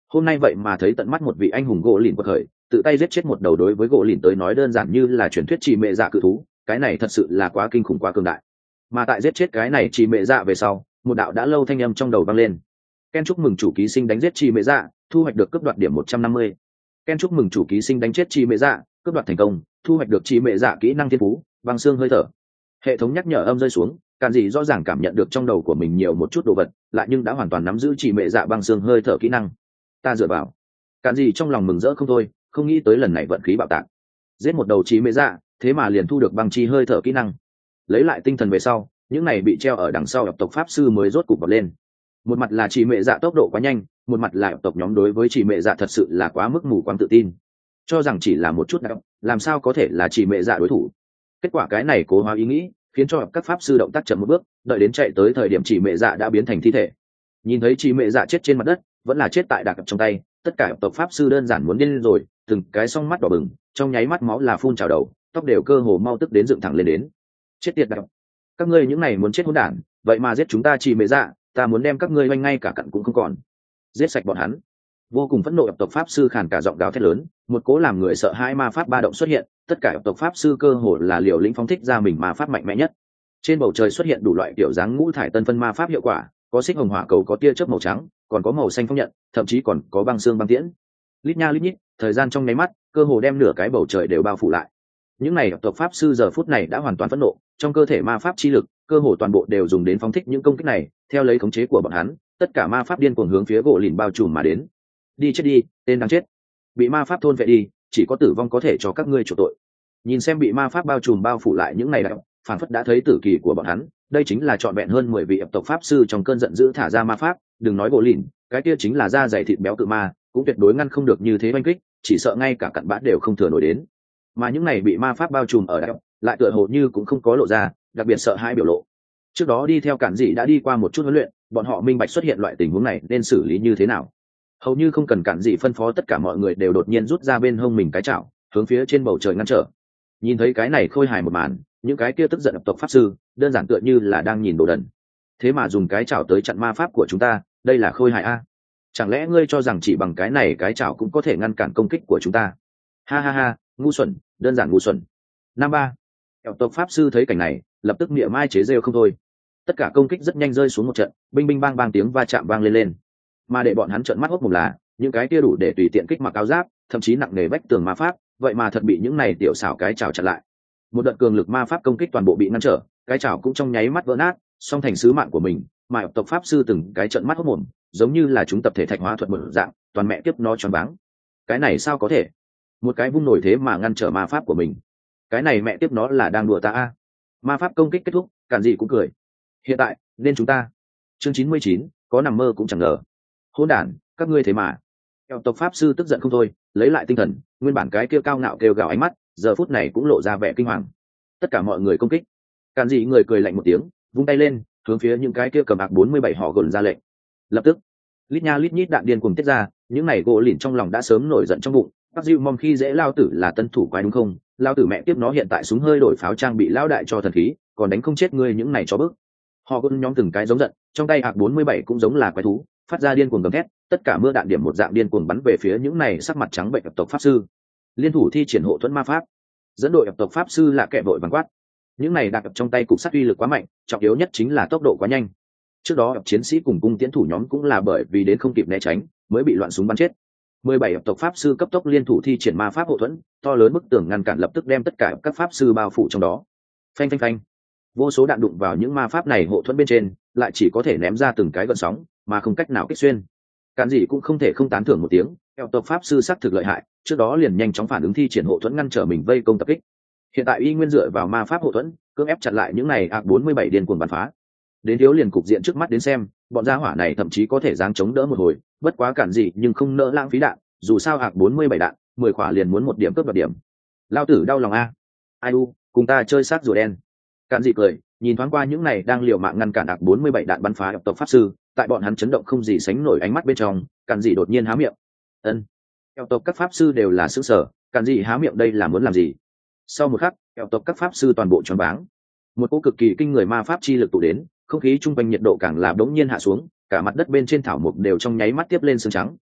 hôm nay vậy mà thấy tận mắt một vị anh hùng gỗ lìn quật khởi, tự tay giết chết một đầu đối với gỗ lìn tới nói đơn giản như là truyền thuyết trì mệ dạ cự thú, cái này thật sự là quá kinh khủng quá cường đại. Mà tại giết chết cái này trì mệ dạ về sau, một đạo đã lâu thanh âm trong đầu vang lên. Ken chúc mừng chủ ký sinh đánh giết trì mệ dạ, thu hoạch được cướp đoạt điểm 150. Ken chúc mừng chủ ký sinh đánh chết trì mệ dạ, cướp đoạt thành công, thu hoạch được trì mệ dạ kỹ năng thiên phú băng xương hơi thở. Hệ thống nhắc nhở âm rơi xuống, Càn Dị rõ ràng cảm nhận được trong đầu của mình nhiều một chút đồ vật, lại nhưng đã hoàn toàn nắm giữ trì mệ dạ băng xương hơi thở kỹ năng. Ta dựa vào. Càn Dị trong lòng mừng rỡ không thôi, không nghĩ tới lần này vận khí bạo tạc, giết một đầu trì mệ dạ, thế mà liền thu được băng chi hơi thở kỹ năng. Lấy lại tinh thần về sau, những này bị treo ở đằng sau tộc pháp sư mới rốt cục bật lên. Một mặt là trì mệ dạ tốc độ quá nhanh, một mặt là tộc nhóm đối với trì mệ dạ thật sự là quá mức mù quáng tự tin, cho rằng chỉ là một chút nào, làm sao có thể là trì mệ dạ đối thủ. Kết quả cái này cố hóa ý nghĩ, khiến cho các pháp sư động tác chậm một bước, đợi đến chạy tới thời điểm trì mệ dạ đã biến thành thi thể. Nhìn thấy trì mệ dạ chết trên mặt đất, vẫn là chết tại đạc trong tay, tất cả tộc pháp sư đơn giản muốn điên lên rồi, từng cái song mắt đỏ bừng, trong nháy mắt máu là phun trào đầu, tóc đều cơ hồ mau tức đến dựng thẳng lên đến. Chết tiệt đạo, các ngươi những này muốn chết hỗn đản, vậy mà giết chúng ta trì mệ dạ, ta muốn đem các ngươi oanh ngay cả cặn cũng không còn, giết sạch bọn hắn. Vô cùng phẫn nộ tộc pháp sư khàn cả giọng gào thét lớn, một cố làm người sợ hãi ma pháp ba động xuất hiện, tất cả tộc pháp sư cơ hồ là liều lĩnh phóng thích ra mình ma pháp mạnh mẽ nhất. Trên bầu trời xuất hiện đủ loại kiểu dáng ngũ thải tân phân ma pháp hiệu quả, có xích hồng hỏa cầu, có tia chớp màu trắng, còn có màu xanh phong nhận, thậm chí còn có băng xương băng tiễn. Lít nha lít nhít, thời gian trong nháy mắt, cơ hồ đem nửa cái bầu trời đều bao phủ lại. Những này tộc pháp sư giờ phút này đã hoàn toàn phẫn nộ, trong cơ thể ma pháp chi lực, cơ hồ toàn bộ đều dùng đến phóng thích những công kích này, theo lấy khống chế của bọn hắn, tất cả ma pháp điên cuồng hướng phía gỗ lìn bao trùm mà đến. Đi chết đi, tên đáng chết, bị ma pháp thôn vệ đi, chỉ có tử vong có thể cho các ngươi chuộc tội. Nhìn xem bị ma pháp bao trùm bao phủ lại những này đạo, phản phất đã thấy tử kỳ của bọn hắn, đây chính là trọn vẹn hơn 10 vị tộc pháp sư trong cơn giận dữ thả ra ma pháp, đừng nói gỗ lìn, cái kia chính là da dày thịt béo cự ma, cũng tuyệt đối ngăn không được như thế oanh kích, chỉ sợ ngay cả cặn bã đều không thừa nổi đến. Mà những này bị ma pháp bao trùm ở đạo, lại tựa hồ như cũng không có lộ ra, đặc biệt sợ hãi biểu lộ. Trước đó đi theo Cản Dị đã đi qua một chút huấn luyện, bọn họ minh bạch xuất hiện loại tình huống này nên xử lý như thế nào. Hầu như không cần Cản Dị phân phó, tất cả mọi người đều đột nhiên rút ra bên hông mình cái chảo, hướng phía trên bầu trời ngăn trở. Nhìn thấy cái này khôi hài một màn, những cái kia tức giận tộc pháp sư đơn giản tựa như là đang nhìn đồ đần. Thế mà dùng cái chảo tới chặn ma pháp của chúng ta, đây là khôi hài a? Chẳng lẽ ngươi cho rằng chỉ bằng cái này cái chảo cũng có thể ngăn cản công kích của chúng ta? Ha ha ha, ngu xuẩn, đơn giản ngu xuẩn. Năm ba, tộc pháp sư thấy cảnh này, lập tức niệm mai chế rêu không thôi. Tất cả công kích rất nhanh rơi xuống một trận, binh binh bang bang tiếng va chạm vang lên. Mà để bọn hắn trợn mắt hốt mồm là, những cái kia đủ để tùy tiện kích mặc áo giáp, thậm chí nặng nề vách tường ma pháp, vậy mà thật bị những này tiểu xảo cái chảo chặn lại. Một đợt cường lực ma pháp công kích toàn bộ bị ngăn trở, cái chảo cũng trong nháy mắt vỡ nát, song thành sứ mạng của mình, mà tộc pháp sư từng cái trợn mắt hốt mồm, giống như là chúng tập thể thạch hóa thuật một dạng, toàn mẹ kiếp nó choáng váng. Cái này sao có thể? Một cái vung nổi thế mà ngăn trở ma pháp của mình. Cái này mẹ tiếp nó là đang đùa ta a. Ma pháp công kích kết thúc, Cản Dị cũng cười. Hiện tại, nên chúng ta. Chương 99, có nằm mơ cũng chẳng ngờ. Hỗn đản, các ngươi thế mà. Tộc pháp sư tức giận không thôi, lấy lại tinh thần, nguyên bản cái kia cao ngạo kêu gào ánh mắt, giờ phút này cũng lộ ra vẻ kinh hoàng. Tất cả mọi người công kích. Cản Dị người cười lạnh một tiếng, vung tay lên, hướng phía những cái kia cầm ạc 47 họ gồn ra lệnh. Lập tức, lít nha lít nhít đạn điên cuồng tiết ra, những này gỗ lìn trong lòng đã sớm nổi giận trong bụng. Bác Diệu mong khi dễ lao tử là tân thủ quái đúng không? Lao tử mẹ tiếp nó hiện tại súng hơi đổi pháo trang bị lao đại cho thần khí, còn đánh không chết ngươi những này cho bức. Họ gôn nhóm từng cái giống giận, trong tay ạc 47 cũng giống là quái thú, phát ra điên cuồng gầm thét, tất cả mưa đạn điểm một dạng điên cuồng bắn về phía những này sắc mặt trắng bệnh tộc pháp sư. Liên thủ thi triển hộ thuẫn ma pháp, dẫn đội tộc pháp sư là kẻ vội vàng quát. Những này đạn trong tay cục sắt uy lực quá mạnh, trọng yếu nhất chính là tốc độ quá nhanh. Trước đó chiến sĩ cùng cung tiễn thủ nhóm cũng là bởi vì đến không kịp né tránh, mới bị loạn súng bắn chết. 17 tộc pháp sư cấp tốc liên thủ thi triển ma pháp hộ thuẫn, to lớn bức tường ngăn cản lập tức đem tất cả các pháp sư bao phủ trong đó. Phanh phanh phanh, vô số đạn đụng vào những ma pháp này hộ thuẫn bên trên, lại chỉ có thể ném ra từng cái gợn sóng, mà không cách nào kích xuyên. Cản Dị cũng không thể không tán thưởng một tiếng, tộc pháp sư xác thực lợi hại, trước đó liền nhanh chóng phản ứng thi triển hộ thuẫn ngăn trở mình vây công tập kích. Hiện tại y nguyên dựa vào ma pháp hộ thuẫn, cưỡng ép chặn lại những này ạc 47 điên cuồng bắn phá. Đến thiếu liền cục diện trước mắt đến xem, bọn gia hỏa này thậm chí có thể giáng chống đỡ một hồi, bất quá Cản Dị nhưng không nỡ lãng phí đạn, dù sao ạc 47 đạn, 10 quả liền muốn một điểm cướp đoạt điểm. Lao tử đau lòng a. Ai u, cùng ta chơi xác rùa đen. Cản Dị cười, nhìn thoáng qua những này đang liều mạng ngăn cản ạc 47 đạn bắn phá tộc pháp sư, tại bọn hắn chấn động không gì sánh nổi ánh mắt bên trong, Cản Dị đột nhiên há miệng. Ân. Tộc các pháp sư đều là sửng sở, Cản Dị há miệng đây là muốn làm gì? Sau một khắc, tộc các pháp sư toàn bộ choáng váng. Một cỗ cực kỳ kinh người ma pháp chi lực tụ đến, không khí trung quanh nhiệt độ càng là đống nhiên hạ xuống, cả mặt đất bên trên thảo mộc đều trong nháy mắt tiếp lên sương trắng.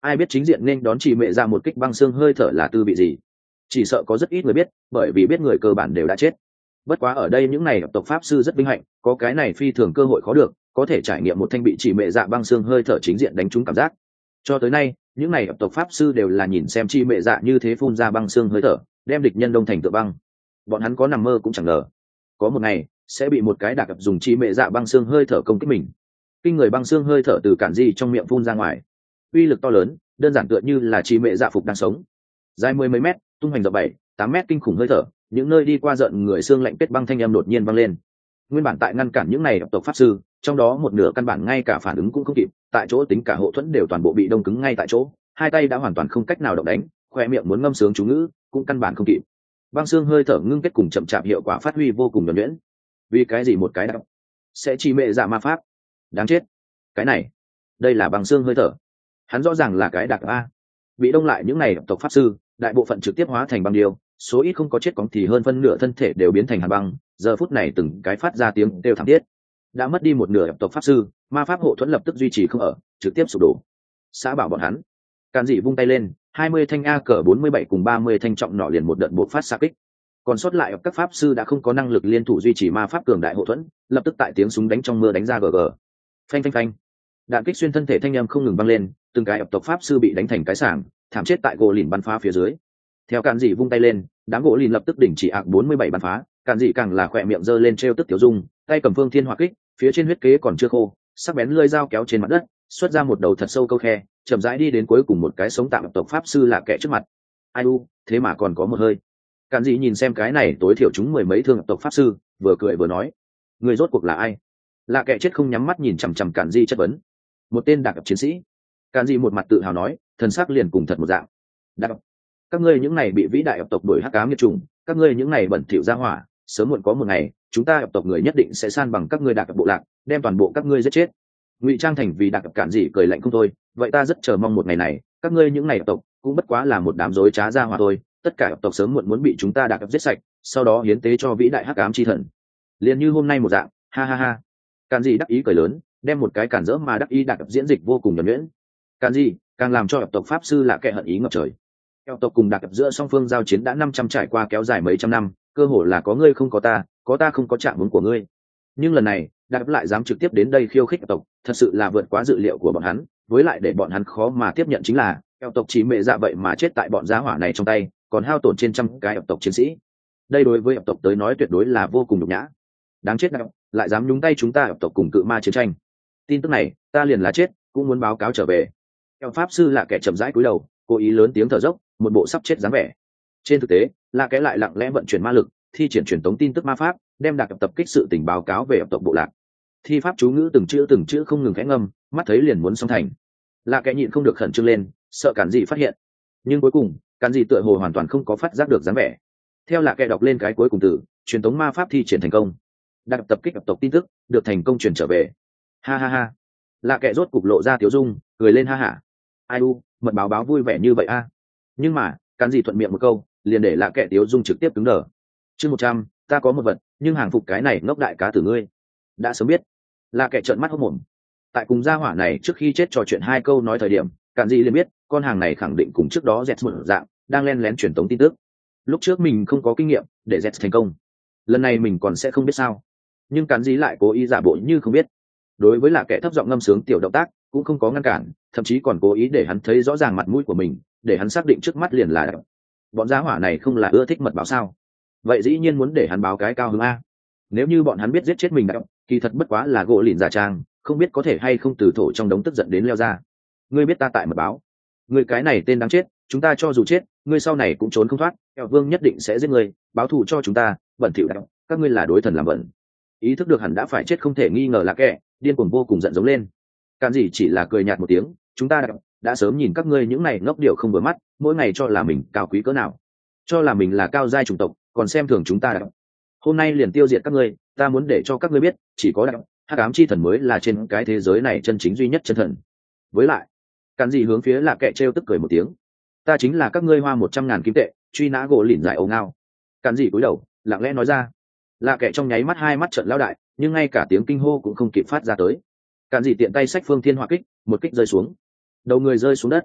ai biết chính diện nên đón chỉ mẹ ra một kích băng xương hơi thở là tư vị gì. Chỉ sợ có rất ít người biết, bởi vì biết người cơ bản đều đã chết. Bất quá ở đây những này tộc pháp sư rất vinh hạnh, có cái này phi thường cơ hội khó được, có thể trải nghiệm một thanh bị chỉ mẹ dạ băng xương hơi thở chính diện đánh trúng cảm giác. Cho tới nay những này tộc pháp sư đều là nhìn xem chi mẹ dạ như thế phun ra băng xương hơi thở, đem địch nhân đông thành tựa băng. Bọn hắn có nằm mơ cũng chẳng ngờ có một ngày sẽ bị một cái đạc dùng chi mẹ dạ băng xương hơi thở công kích mình. Kinh người băng xương hơi thở từ cản di trong miệng phun ra ngoài, uy lực to lớn, đơn giản tựa như là chi mẹ dạ phục đang sống. Dài mười mấy mét, tung hoành rộng 7-8 mét kinh khủng hơi thở, những nơi đi qua giận người xương lạnh kết băng thanh âm đột nhiên vang lên. Nguyên bản tại ngăn cản những này tộc pháp sư, trong đó một nửa căn bản ngay cả phản ứng cũng không kịp, tại chỗ tính cả hộ thuẫn đều toàn bộ bị đông cứng ngay tại chỗ, hai tay đã hoàn toàn không cách nào động đánh, khoe miệng muốn ngâm sướng chú ngữ cũng căn bản không kịp. Băng xương hơi thở ngưng kết cùng chậm chạp hiệu quả phát huy vô cùng nhuần nhuyễn. Vì cái gì một cái đạo sẽ chỉ mệ dạ ma pháp? Đáng chết! Cái này, đây là băng xương hơi thở. Hắn rõ ràng là cái đặc a. Bị đông lại những này tộc pháp sư, đại bộ phận trực tiếp hóa thành băng điêu, số ít không có chết cóng thì hơn phân nửa thân thể đều biến thành hàn băng. Giờ phút này từng cái phát ra tiếng đều thảm thiết. Đã mất đi một nửa tộc pháp sư, ma pháp hộ thuẫn lập tức duy trì không ở, trực tiếp sụp đổ. Xã bảo bọn hắn, Càn Dị vung tay lên, 20 thanh AK-47 cùng 30 thanh trọng nỏ liền một đợt buộc phát xạ kích. Còn sót lại các pháp sư đã không có năng lực liên thủ duy trì ma pháp cường đại hộ thuẫn, lập tức tại tiếng súng đánh trong mưa đánh ra GG. Phanh phanh phanh. Đạn kích xuyên thân thể thanh âm không ngừng vang lên, từng cái tộc pháp sư bị đánh thành cái sảng, thảm chết tại gỗ lìn bắn phá phía dưới. Theo Càn Dị vung tay lên, đám gỗ lìn lập tức đình chỉ AK-47 bắn phá, Càn Dị càng là khỏe miệng giơ lên trêu tức tiểu dung, tay cầm phương thiên hỏa kích, phía trên huyết kế còn chưa khô, sắc bén lưỡi dao kéo trên mặt đất, xuất ra một đầu thật sâu câu khe, chậm rãi đi đến cuối cùng một cái sống tạm tộc pháp sư là kẻ trước mặt. Ai u, thế mà còn có một hơi. Càn Dị nhìn xem cái này tối thiểu chúng mười mấy thương tộc pháp sư, vừa cười vừa nói, người rốt cuộc là ai? Là kẻ chết không nhắm mắt nhìn chằm chằm Càn Dị chất vấn. Một tên đặc chiến sĩ. Càn Dị một mặt tự hào nói, thần sắc liền cùng thật một dạng. Đặc, các ngươi những này bị vĩ đại tộc đuổi hắc ám nghiệt trùng, các ngươi những này bẩn thỉu ra hỏa, sớm muộn có một ngày, chúng ta tộc người nhất định sẽ san bằng các ngươi đặc bộ lạc, đem toàn bộ các ngươi giết chết. Ngụy trang thành vì đặc Cản Dị cười lạnh không thôi, vậy ta rất chờ mong một ngày này, các ngươi những này tộc cũng bất quá là một đám rối trá ra hỏa thôi, tất cả tộc sớm muộn muốn bị chúng ta đặc giết sạch, sau đó hiến tế cho vĩ đại hắc ám chi thần. Liền như hôm nay một dạng, ha ha ha. Cản Dị đắc ý cười lớn, đem một cái cản rỡ mà đắc ý đặc diễn dịch vô cùng nhuần nhuyễn. Cản Dị càng làm cho tộc pháp sư là kẻ hận ý ngập trời. Tộc cùng đặc giữa song phương giao chiến đã 500 trải qua kéo dài mấy trăm năm, cơ hồ là có ngươi không có ta không có chạm hướng của ngươi. Nhưng lần này đặc lại dám trực tiếp đến đây khiêu khích tộc, thật sự là vượt quá dự liệu của bọn hắn, với lại để bọn hắn khó mà tiếp nhận chính là tộc chỉ mẹ dạ vậy mà chết tại bọn giá hỏa này trong tay, còn hao tổn trên trăm cái tộc chiến sĩ. Đây đối với tộc tới nói tuyệt đối là vô cùng nhục nhã. Đáng chết đặc, lại dám nhúng tay chúng ta tộc cùng cự ma chiến tranh. Tin tức này ta liền là chết cũng muốn báo cáo trở về. Pháp sư là kẻ chậm rãi cúi đầu, cố ý lớn tiếng thở dốc, một bộ sắp chết dáng vẻ. Trên thực tế là kẻ lại lặng lẽ vận chuyển ma lực, thi triển truyền tống tin tức ma pháp, đem đặc tập kích sự tình báo cáo về tộc bộ lạc. Thi pháp chú ngữ từng chữ không ngừng khẽ ngâm, mắt thấy liền muốn xong thành. Là kẻ nhịn không được khẩn trương lên, sợ Cản Dị phát hiện. Nhưng cuối cùng Cản Dị tựa hồ hoàn toàn không có phát giác được dáng vẻ. Theo là kẻ đọc lên cái cuối cùng từ, truyền tống ma pháp thi triển thành công. Đặc tập kích tộc tin tức được thành công truyền trở về. Ha ha ha. Là kẻ rốt cục lộ ra tiếu dung, cười lên ha hả. Ai u, mật báo vui vẻ như vậy a. Nhưng mà Cản Dị thuận miệng một câu, liền để là kẻ tiếu dung trực tiếp cứng đờ. Chương 100, ta có một vật, nhưng hàng phục cái này ngốc đại cá tử ngươi. Đã sớm biết. Là kẻ trợn mắt hốt mồm. Tại cùng gia hỏa này trước khi chết trò chuyện hai câu nói thời điểm, Cản Dị liền biết con hàng này khẳng định cùng trước đó Zets một dạng, đang len lén truyền tống tin tức. Lúc trước mình không có kinh nghiệm để Zets thành công, lần này mình còn sẽ không biết sao. Nhưng Cản Dị lại cố ý giả bộ như không biết. Đối với là kẻ thấp giọng ngâm sướng tiểu động tác cũng không có ngăn cản, thậm chí còn cố ý để hắn thấy rõ ràng mặt mũi của mình, để hắn xác định trước mắt liền là bọn gia hỏa này không là ưa thích mật báo sao. Vậy dĩ nhiên muốn để hắn báo cái cao hứng a. Nếu như bọn hắn biết giết chết mình đã, kỳ thật bất quá là gỗ lìn giả trang, không biết có thể hay không từ thổ trong đống tức giận đến leo ra. Ngươi biết ta tại mật báo, ngươi cái này tên đáng chết, chúng ta cho dù chết ngươi sau này cũng trốn không thoát, kẻo vương nhất định sẽ giết ngươi, báo thù cho chúng ta, bẩn thỉu đạo, các ngươi là đối thần làm bẩn. Ý thức được hẳn đã phải chết không thể nghi ngờ là kẻ điên cuồng vô cùng giận giống lên. Cản Dị chỉ là cười nhạt một tiếng, chúng ta đã sớm nhìn các ngươi những này ngốc điệu không vừa mắt, mỗi ngày cho là mình cao quý cỡ nào, cho là mình là cao giai chủng tộc, còn xem thường chúng ta. Hôm nay liền tiêu diệt các ngươi, ta muốn để cho các ngươi biết, chỉ có hắc ám chi thần mới là trên cái thế giới này chân chính duy nhất chân thần. Với lại Cản Dị hướng phía là kẻ trêu tức cười một tiếng, ta chính là các ngươi hoa 100.000 kim tệ truy nã gỗ lìn giải ấu ngao. Cản Dị cúi đầu lặng lẽ nói ra. Là kẻ trong nháy mắt hai mắt trợn lao đại, nhưng ngay cả tiếng kinh hô cũng không kịp phát ra tới. Cản Dị tiện tay xách phương thiên hỏa kích, một kích rơi xuống, đầu người rơi xuống đất.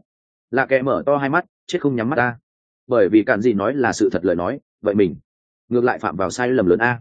Lạ kệ mở to hai mắt, chết không nhắm mắt ta. Bởi vì cản gì nói là sự thật lời nói, vậy mình ngược lại phạm vào sai lầm lớn a.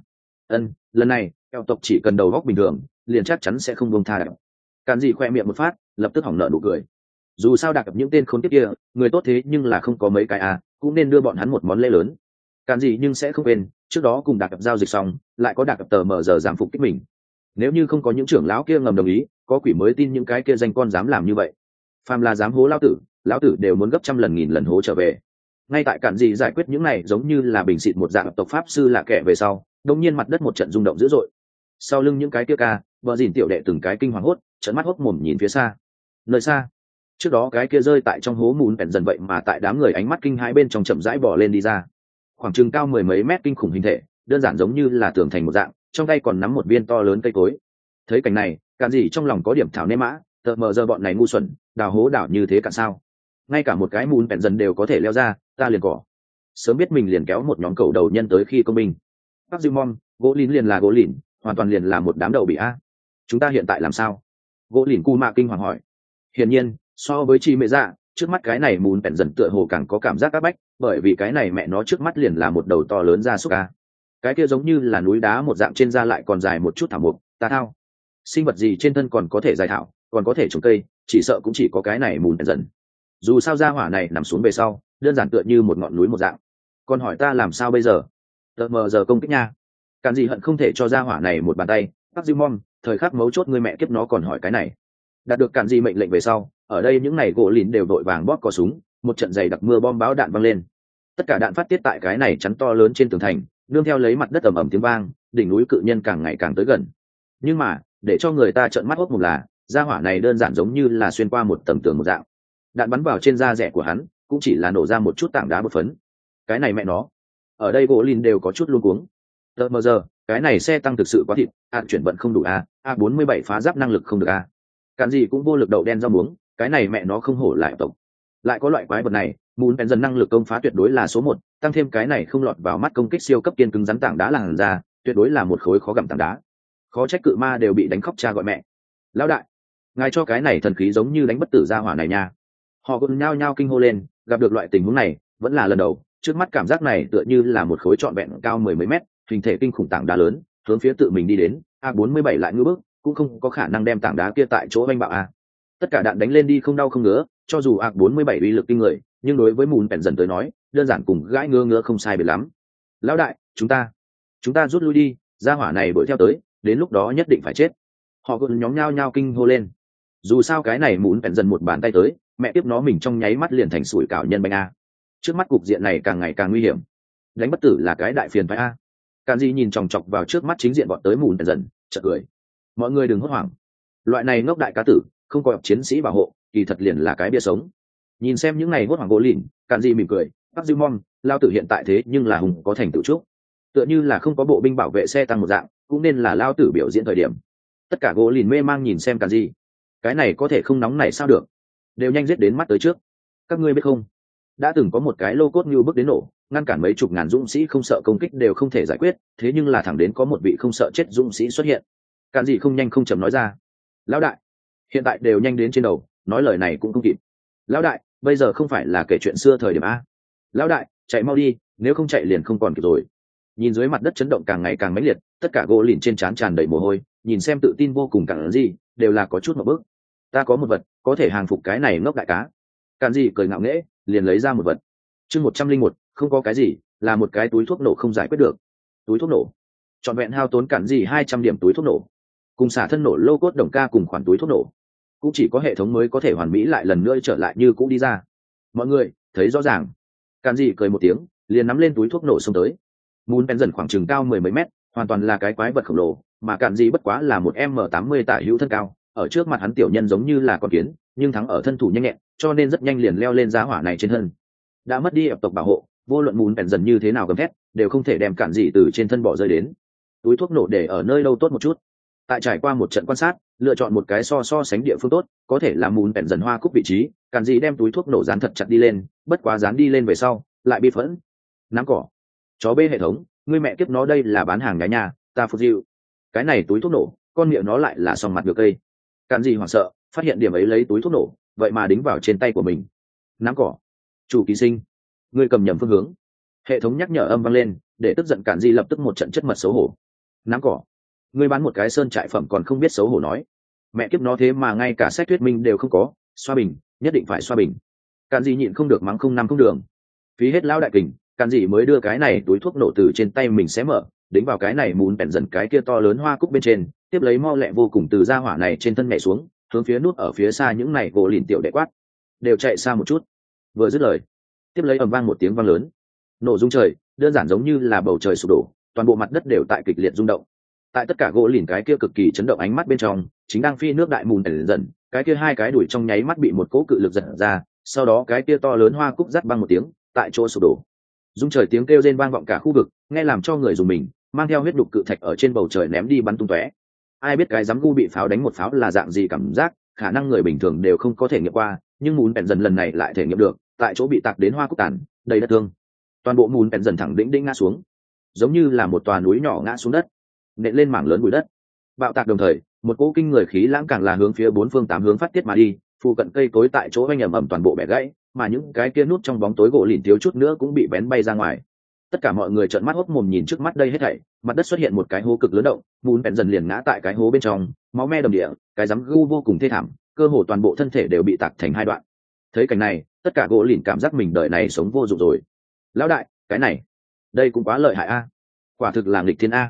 Lần này eo tộc chỉ cần đầu góc bình thường liền chắc chắn sẽ không buông tha đạp. Cản gì khoe miệng một phát, lập tức hỏng nợ nụ cười. Dù sao đạp những tên khốn kiếp kia người tốt thế nhưng là không có mấy cái a, cũng nên đưa bọn hắn một món lễ lớn. Cản gì nhưng sẽ không quên trước đó cùng đạp giao dịch xong lại có đạp tờ mở giờ giảm phục kích mình. Nếu như không có những trưởng lão kia ngầm đồng ý, có quỷ mới tin những cái kia danh con dám làm như vậy. Phàm là dám hố lão tử đều muốn gấp trăm lần nghìn lần hố trở về. Ngay tại cản gì giải quyết những này giống như là bình xịt một dạng tộc pháp sư lạ kệ về sau, đột nhiên mặt đất một trận rung động dữ dội. Sau lưng những cái kia ca vợ dìn tiểu đệ từng cái kinh hoàng hốt, trợn mắt hốt mồm nhìn phía xa. Nơi xa trước đó cái kia rơi tại trong hố mùn bèn dần vậy mà tại đám người ánh mắt kinh hãi bên trong chậm rãi bò lên đi ra. Khoảng chừng cao mười mấy mét kinh khủng hình thể, đơn giản giống như là tường thành một dạng, trong tay còn nắm một viên to lớn cây cối. Thấy cảnh này cản gì trong lòng có điểm thảo nê mã, tờ mờ giờ bọn này ngu xuẩn, đào hố đảo như thế cả sao? Ngay cả một cái mùn bèn dần đều có thể leo ra, ta liền cỏ. Sớm biết mình liền kéo một nhóm cầu đầu nhân tới khi công binh. Bắc Dimon, gỗ lìn liền là gỗ lìn, hoàn toàn liền là một đám đầu bị a. Chúng ta hiện tại làm sao? Gỗ lìn cu mạ kinh hoàng hỏi. Hiển nhiên so với chi mẹ dạ, trước mắt cái này mùn bèn dần tựa hồ càng có cảm giác áp bách, bởi vì cái này mẹ nó trước mắt liền là một đầu to lớn ra súc a. Cái kia giống như là núi đá một dạng, trên da lại còn dài một chút thảo mục, ta thao. Sinh vật gì trên thân còn có thể dài thảo, còn có thể trồng cây, chỉ sợ cũng chỉ có cái này mùn bèn dần. Dù sao gia hỏa này nằm xuống về sau đơn giản tựa như một ngọn núi một dạng. Còn hỏi ta làm sao bây giờ? Tờ mờ giờ công kích nha. Cản gì hận không thể cho gia hỏa này một bàn tay. Bắc Dimon, thời khắc mấu chốt người mẹ kiếp nó còn hỏi cái này. Đạt được cản gì mệnh lệnh về sau, ở đây những này gỗ lìn đều đội vàng bóp cò súng, một trận dày đặc mưa bom báo đạn văng lên. Tất cả đạn phát tiết tại cái này chắn to lớn trên tường thành, nương theo lấy mặt đất ầm ầm tiếng vang, đỉnh núi cự nhân càng ngày càng tới gần. Nhưng mà để cho người ta trợn mắt hốt mồm là gia hỏa này đơn giản giống như là xuyên qua một tầng tường một dạng. Đạn bắn vào trên da rẻ của hắn cũng chỉ là nổ ra một chút tảng đá bột phấn. Cái này mẹ nó, ở đây gỗ lìn đều có chút luống cuống. Tờ mờ giờ cái này xe tăng thực sự quá thịt, chuyển vận không đủ a 47 phá giáp năng lực không được a. Cản gì cũng vô lực đậu đen rau muống, cái này mẹ nó không hổ lại tộc. Lại có loại quái vật này, muốn bèn dần năng lực công phá tuyệt đối là số 1, tăng thêm cái này không lọt vào mắt công kích siêu cấp kiên cứng rắn tảng đá làn ra, tuyệt đối là một khối khó gặm tảng đá. Khó trách cự ma đều bị đánh khóc cha gọi mẹ. Lão đại, ngài cho cái này thần khí giống như đánh bất tử gia hỏa này nha. Họ cũng nhao nhao kinh hô lên, gặp được loại tình huống này vẫn là lần đầu, trước mắt cảm giác này tựa như là một khối trọn vẹn cao mười mấy mét hình thể kinh khủng tảng đá lớn hướng phía tự mình đi đến. A47 lại ngư bước cũng không có khả năng đem tảng đá kia tại chỗ oanh bạo a. Tất cả đạn đánh lên đi không đau không ngứa, cho dù A47 uy lực kinh người nhưng đối với mùn bèn dần tới nói đơn giản cùng gãi ngứa không sai biệt lắm. Lão đại, chúng ta rút lui đi, gia hỏa này đuổi theo tới, đến lúc đó nhất định phải chết. Họ cũng nhóm nhao nhao kinh hô lên. Dù sao cái này mùn bèn dần một bàn tay tới, mẹ tiếp nó mình trong nháy mắt liền thành sủi cảo nhân bánh a. Trước mắt cục diện này càng ngày càng nguy hiểm, đánh bất tử là cái đại phiền phải a. Càn Di nhìn chòng chọc vào trước mắt chính diện bọn tới mùn bèn dần, chợt cười. Mọi người đừng hốt hoảng, loại này ngốc đại cá tử không có chiến sĩ bảo hộ kỳ thật liền là cái bia sống. Nhìn xem những này hốt hoảng gỗ lìn, Càn Di mỉm cười. Bắc Dư Mong, lao tử hiện tại thế nhưng là hùng có thành tựu trúc, tựa như là không có bộ binh bảo vệ xe tăng một dạng, cũng nên là lao tử biểu diễn thời điểm. Tất cả gỗ lìn mê mang nhìn xem Càn Di, cái này có thể không nóng này sao được, đều nhanh giết đến mắt tới trước. Các ngươi biết không, đã từng có một cái lô cốt như bước đến nổ, ngăn cản mấy chục ngàn dũng sĩ không sợ công kích đều không thể giải quyết, thế nhưng là thẳng đến có một vị không sợ chết dũng sĩ xuất hiện. Càn Di không nhanh không chậm nói ra. Lão đại, hiện tại đều nhanh đến trên đầu, nói lời này cũng không kịp. Lão đại, bây giờ không phải là kể chuyện xưa thời điểm a. Lão đại, chạy mau đi, nếu không chạy liền không còn kịp rồi. Nhìn dưới mặt đất chấn động càng ngày càng mãnh liệt, tất cả gỗ lìn trên trán tràn đầy mồ hôi, nhìn xem tự tin vô cùng Càn Di đều là có chút một bước. Ta có một vật có thể hàng phục cái này ngốc đại cá. Càn Di cười ngạo nghễ, liền lấy ra một vật. Chương 101, không có cái gì, là một cái túi thuốc nổ không giải quyết được. Túi thuốc nổ. Trọn vẹn hao tốn Càn Di 200 điểm túi thuốc nổ. Cùng xả thân nổ lô cốt đồng ca cùng khoản túi thuốc nổ. Cũng chỉ có hệ thống mới có thể hoàn mỹ lại lần nữa trở lại như cũ đi ra. Mọi người thấy rõ ràng. Càn Di cười một tiếng, liền nắm lên túi thuốc nổ xông tới. Moon Pen dần khoảng chừng cao mười mấy mét, hoàn toàn là cái quái vật khổng lồ, mà Càn Di bất quá là một M80 tả hữu thân cao, ở trước mặt hắn tiểu nhân giống như là con kiến, nhưng thắng ở thân thủ nhanh nhẹn, cho nên rất nhanh liền leo lên giá hỏa này trên thân. Đã mất đi ập tộc bảo hộ, vô luận Moon Pen dần như thế nào gầm thét, đều không thể đem Càn Di từ trên thân bỏ rơi đến. Túi thuốc nổ để ở nơi đâu tốt một chút. Tại trải qua một trận quan sát, lựa chọn một cái so sánh địa phương tốt, có thể là Moon Pen dần hoa cúc vị trí, Càn Di đem túi thuốc nổ dán thật chặt đi lên, bất quá dán đi lên về sau, lại bị phẫn. Nắm cỏ. Chó bê hệ thống, ngươi mẹ kiếp nó đây là bán hàng nhái nhà, ta phục dịu. Cái này túi thuốc nổ, con miệng nó lại là song mặt ngược cây. Càn Di hoảng sợ, phát hiện điểm ấy lấy túi thuốc nổ, vậy mà đính vào trên tay của mình. nắm cỏ. Chủ ký sinh, ngươi cầm nhầm phương hướng. Hệ thống nhắc nhở âm vang lên, để tức giận Cản Dị lập tức một trận chất mật xấu hổ. Nắm cỏ, ngươi bán một cái sơn trại phẩm còn không biết xấu hổ nói. Mẹ kiếp nó, thế mà ngay cả sách thuyết minh đều không có. Xoa bình, nhất định phải xoa bình. Cản Dị nhịn không được mắng không năm không đường. Phí hết lão đại kình, Cản Dị mới đưa cái này túi thuốc nổ từ trên tay mình xé mở, đính vào cái này mún bèn dần cái kia to lớn hoa cúc bên trên, tiếp lấy mau lẹ vô cùng từ ra hỏa này trên thân nhảy xuống, hướng phía nút ở phía xa những này gỗ lìn tiểu đệ quát, đều chạy xa một chút. Vừa dứt lời, tiếp lấy ầm vang một tiếng vang lớn, nổ rung trời, đơn giản giống như là bầu trời sụp đổ, toàn bộ mặt đất đều tại kịch liệt rung động. Tại tất cả gỗ lìn cái kia cực kỳ chấn động ánh mắt bên trong, chính đang phi nước đại mùn bèn dần, cái kia hai cái đuổi trong nháy mắt bị một cỗ cự lực giật ra, sau đó cái kia to lớn hoa cúc rắt băng một tiếng, tại chỗ sụp đổ. Rung trời tiếng kêu rên vang vọng cả khu vực, nghe làm cho người dùng mình, mang theo huyết đục cự thạch ở trên bầu trời ném đi bắn tung tóe. Ai biết cái dám gu bị pháo đánh một pháo là dạng gì cảm giác, khả năng người bình thường đều không có thể nghiệm qua, nhưng mùn bèn dần lần này lại thể nghiệm được, tại chỗ bị tạc đến hoa cúc tàn, đầy đất thương. Toàn bộ mùn bèn dần thẳng đĩnh đĩnh ngã xuống, giống như là một tòa núi nhỏ ngã xuống đất, nện lên mảng lớn bụi đất. Bạo tạc đồng thời, một cỗ kinh người khí lãng càng là hướng phía bốn phương tám hướng phát tiết mà đi, phụ cận cây cối tại chỗ vang ầm ầm toàn bộ bẻ gãy, mà những cái kia nút trong bóng tối gỗ lìn thiếu chút nữa cũng bị bén bay ra ngoài. Tất cả mọi người trợn mắt hốt mồm nhìn trước mắt đây hết thảy, mặt đất xuất hiện một cái hố cực lớn động, mùn bèn dần liền ngã tại cái hố bên trong, máu me đầm địa, cái rắm gu vô cùng thê thảm, cơ hồ toàn bộ thân thể đều bị tạc thành hai đoạn. Thấy cảnh này, tất cả gỗ lìn cảm giác mình đời này sống vô dụng rồi. Lão đại, cái này, đây cũng quá lợi hại a, quả thực là nghịch thiên a.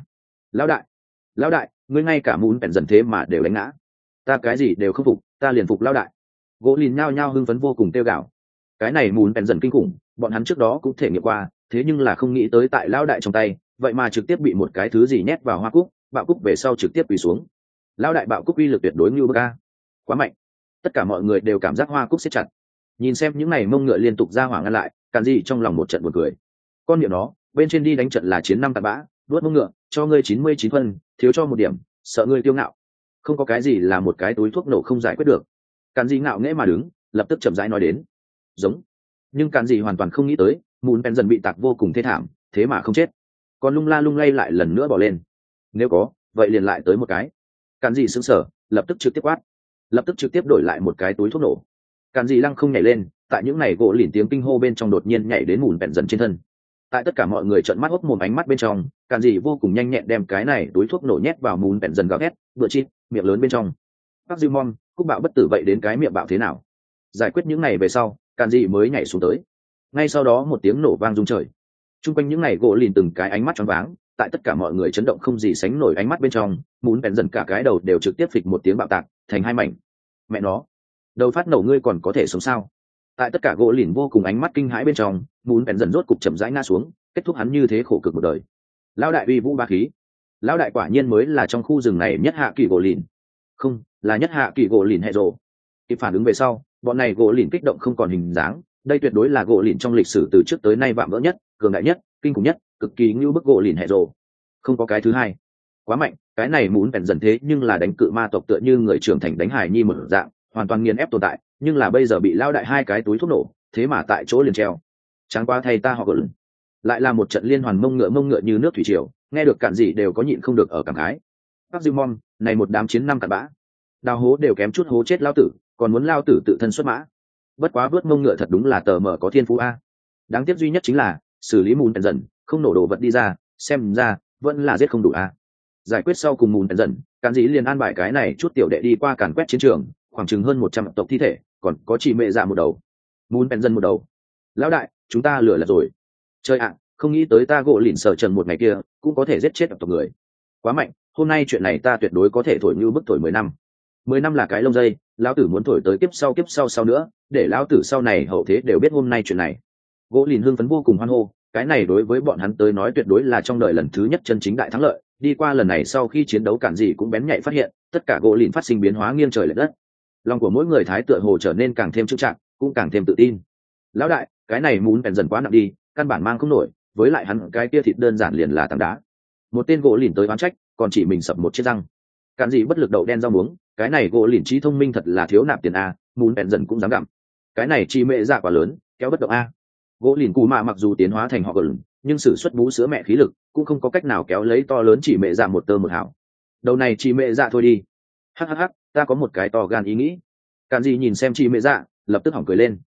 Lão đại, ngươi ngay cả mùn bèn dần thế mà đều đánh ngã, ta cái gì đều không phục, ta liền phục lão đại. Gỗ lìn nhao nhao hưng phấn vô cùng tiêu gạo. Cái này mùn bèn dần kinh khủng, bọn hắn trước đó cũng thể nghiệm qua, thế nhưng là không nghĩ tới tại lão đại trong tay vậy mà trực tiếp bị một cái thứ gì nhét vào hoa cúc, bạo cúc về sau trực tiếp quỳ xuống. Lão đại bạo cúc uy lực tuyệt đối như bức a, quá mạnh. Tất cả mọi người đều cảm giác hoa cúc siết chặt, nhìn xem những này mông ngựa liên tục ra hỏa ngăn lại, Cản Dị trong lòng một trận buồn cười. Con miệng nó bên trên đi đánh trận là chiến năm tạt bã, đuốt mông ngựa cho ngươi 99 phân, thiếu cho một điểm sợ ngươi tiêu ngạo, không có cái gì là một cái túi thuốc nổ không giải quyết được. Cản Dị ngạo nghễ mà đứng, lập tức chậm rãi nói đến, giống. Nhưng Cản Dị hoàn toàn không nghĩ tới mùn bèn dần bị tạc vô cùng thê thảm, thế mà không chết, còn lung la lung lay lại lần nữa bỏ lên. Nếu có vậy liền lại tới một cái. Cản Dị sững sờ, lập tức trực tiếp quát, lập tức trực tiếp đổi lại một cái túi thuốc nổ. Cản Dị lăng không nhảy lên, tại những này gỗ lìn tiếng kinh hô bên trong đột nhiên nhảy đến mùn bèn dần trên thân. Tại tất cả mọi người trợn mắt hốc mồm ánh mắt bên trong, Cản Dị vô cùng nhanh nhẹn đem cái này túi thuốc nổ nhét vào mùn bèn dần gào thét, bựa chít miệng lớn bên trong. Bác Dư Mom, Cúc Bạo bất tử vậy đến cái miệng bạo thế nào? Giải quyết những này về sau, Cản Dị mới nhảy xuống tới. Ngay sau đó một tiếng nổ vang rung trời, chung quanh những này gỗ lìn từng cái ánh mắt choáng váng, tại tất cả mọi người chấn động không gì sánh nổi ánh mắt bên trong, muốn bèn dần cả cái đầu đều trực tiếp phịch một tiếng bạo tạc thành hai mảnh. Mẹ nó, đầu phát nổ, ngươi còn có thể sống sao? Tại tất cả gỗ lìn vô cùng ánh mắt kinh hãi bên trong, muốn bèn dần rốt cục chậm rãi ngã xuống, kết thúc hắn như thế khổ cực một đời. Lão đại uy vũ ba khí, lão đại quả nhiên mới là trong khu rừng này nhất hạ kỳ gỗ lìn, không là nhất hạ kỳ gỗ lìn hệ rồ. Kịp phản ứng về sau, bọn này gỗ lìn kích động không còn hình dáng. Đây tuyệt đối là gỗ lìn trong lịch sử từ trước tới nay vạm vỡ nhất, cường đại nhất, kinh khủng nhất, cực kỳ ngưu bức gỗ lìn hệ rồ, không có cái thứ hai. Quá mạnh, cái này muốn bèn dần thế nhưng là đánh cự ma tộc tựa như người trưởng thành đánh hải nhi một dạng, hoàn toàn nghiền ép tồn tại, nhưng là bây giờ bị lao đại hai cái túi thuốc nổ, thế mà tại chỗ liền treo. Tráng qua thay ta họ gỗ. Lại là một trận liên hoàn mông ngựa như nước thủy triều, nghe được Cản Dị đều có nhịn không được ở cảm khái. Bác Dư Mom, này một đám chiến năm cặn bã, đào hố đều kém chút hố chết lao tử, còn muốn lao tử tự thân xuất mã. Bất quá vớt mông ngựa thật đúng là tờ mờ có thiên phú a. Đáng tiếc duy nhất chính là xử lý mùn bèn dần không nổ đồ vật đi ra, xem ra vẫn là giết không đủ a. Giải quyết sau cùng mùn bèn dần, Cản Dị liền an bài cái này chút tiểu đệ đi qua càn quét chiến trường, khoảng chừng hơn 100 tộc thi thể, còn có chỉ mẹ dạ một đầu, mùn bèn dần một đầu. Lão đại, chúng ta lừa là rồi. Chơi ạ, không nghĩ tới ta gỗ lìn sở trần một ngày kia cũng có thể giết chết tộc người, quá mạnh. Hôm nay chuyện này ta tuyệt đối có thể thổi như bức thổi 10 năm. 10 năm là cái lông dây, lão tử muốn thổi tới kiếp sau nữa, để lão tử sau này hậu thế đều biết hôm nay chuyện này. Gỗ lìn hưng phấn vô cùng hoan hô, cái này đối với bọn hắn tới nói tuyệt đối là trong đời lần thứ nhất chân chính đại thắng lợi. Đi qua lần này sau khi chiến đấu Cản Dị cũng bén nhạy phát hiện, tất cả gỗ lìn phát sinh biến hóa nghiêng trời lệch đất. Lòng của mỗi người thái tựa hồ trở nên càng thêm trưng trạng, cũng càng thêm tự tin. Lão đại, cái này muốn bèn dần quá nặng đi, căn bản mang không nổi, với lại hắn cái kia thịt đơn giản liền là tảng đá. Một tên gỗ lìn tới oán trách, còn chỉ mình sập một chiếc răng. Cản Dị bất lực đậu đen rau muống, cái này gỗ lìn trí thông minh thật là thiếu nạp tiền a, muốn bèn dần cũng dám gặm. Cái này chi mẹ dạ quá lớn, kéo bất động a. Gỗ lìn cù mạ mặc dù tiến hóa thành họ gừng, nhưng sử xuất bú sữa mẹ khí lực cũng không có cách nào kéo lấy to lớn chỉ mẹ dạ một tơ một hảo. Đầu này chỉ mẹ dạ thôi đi. Hắc, ta có một cái to gan ý nghĩ. Cản Dị nhìn xem chỉ mẹ dạ, lập tức hỏng cười lên.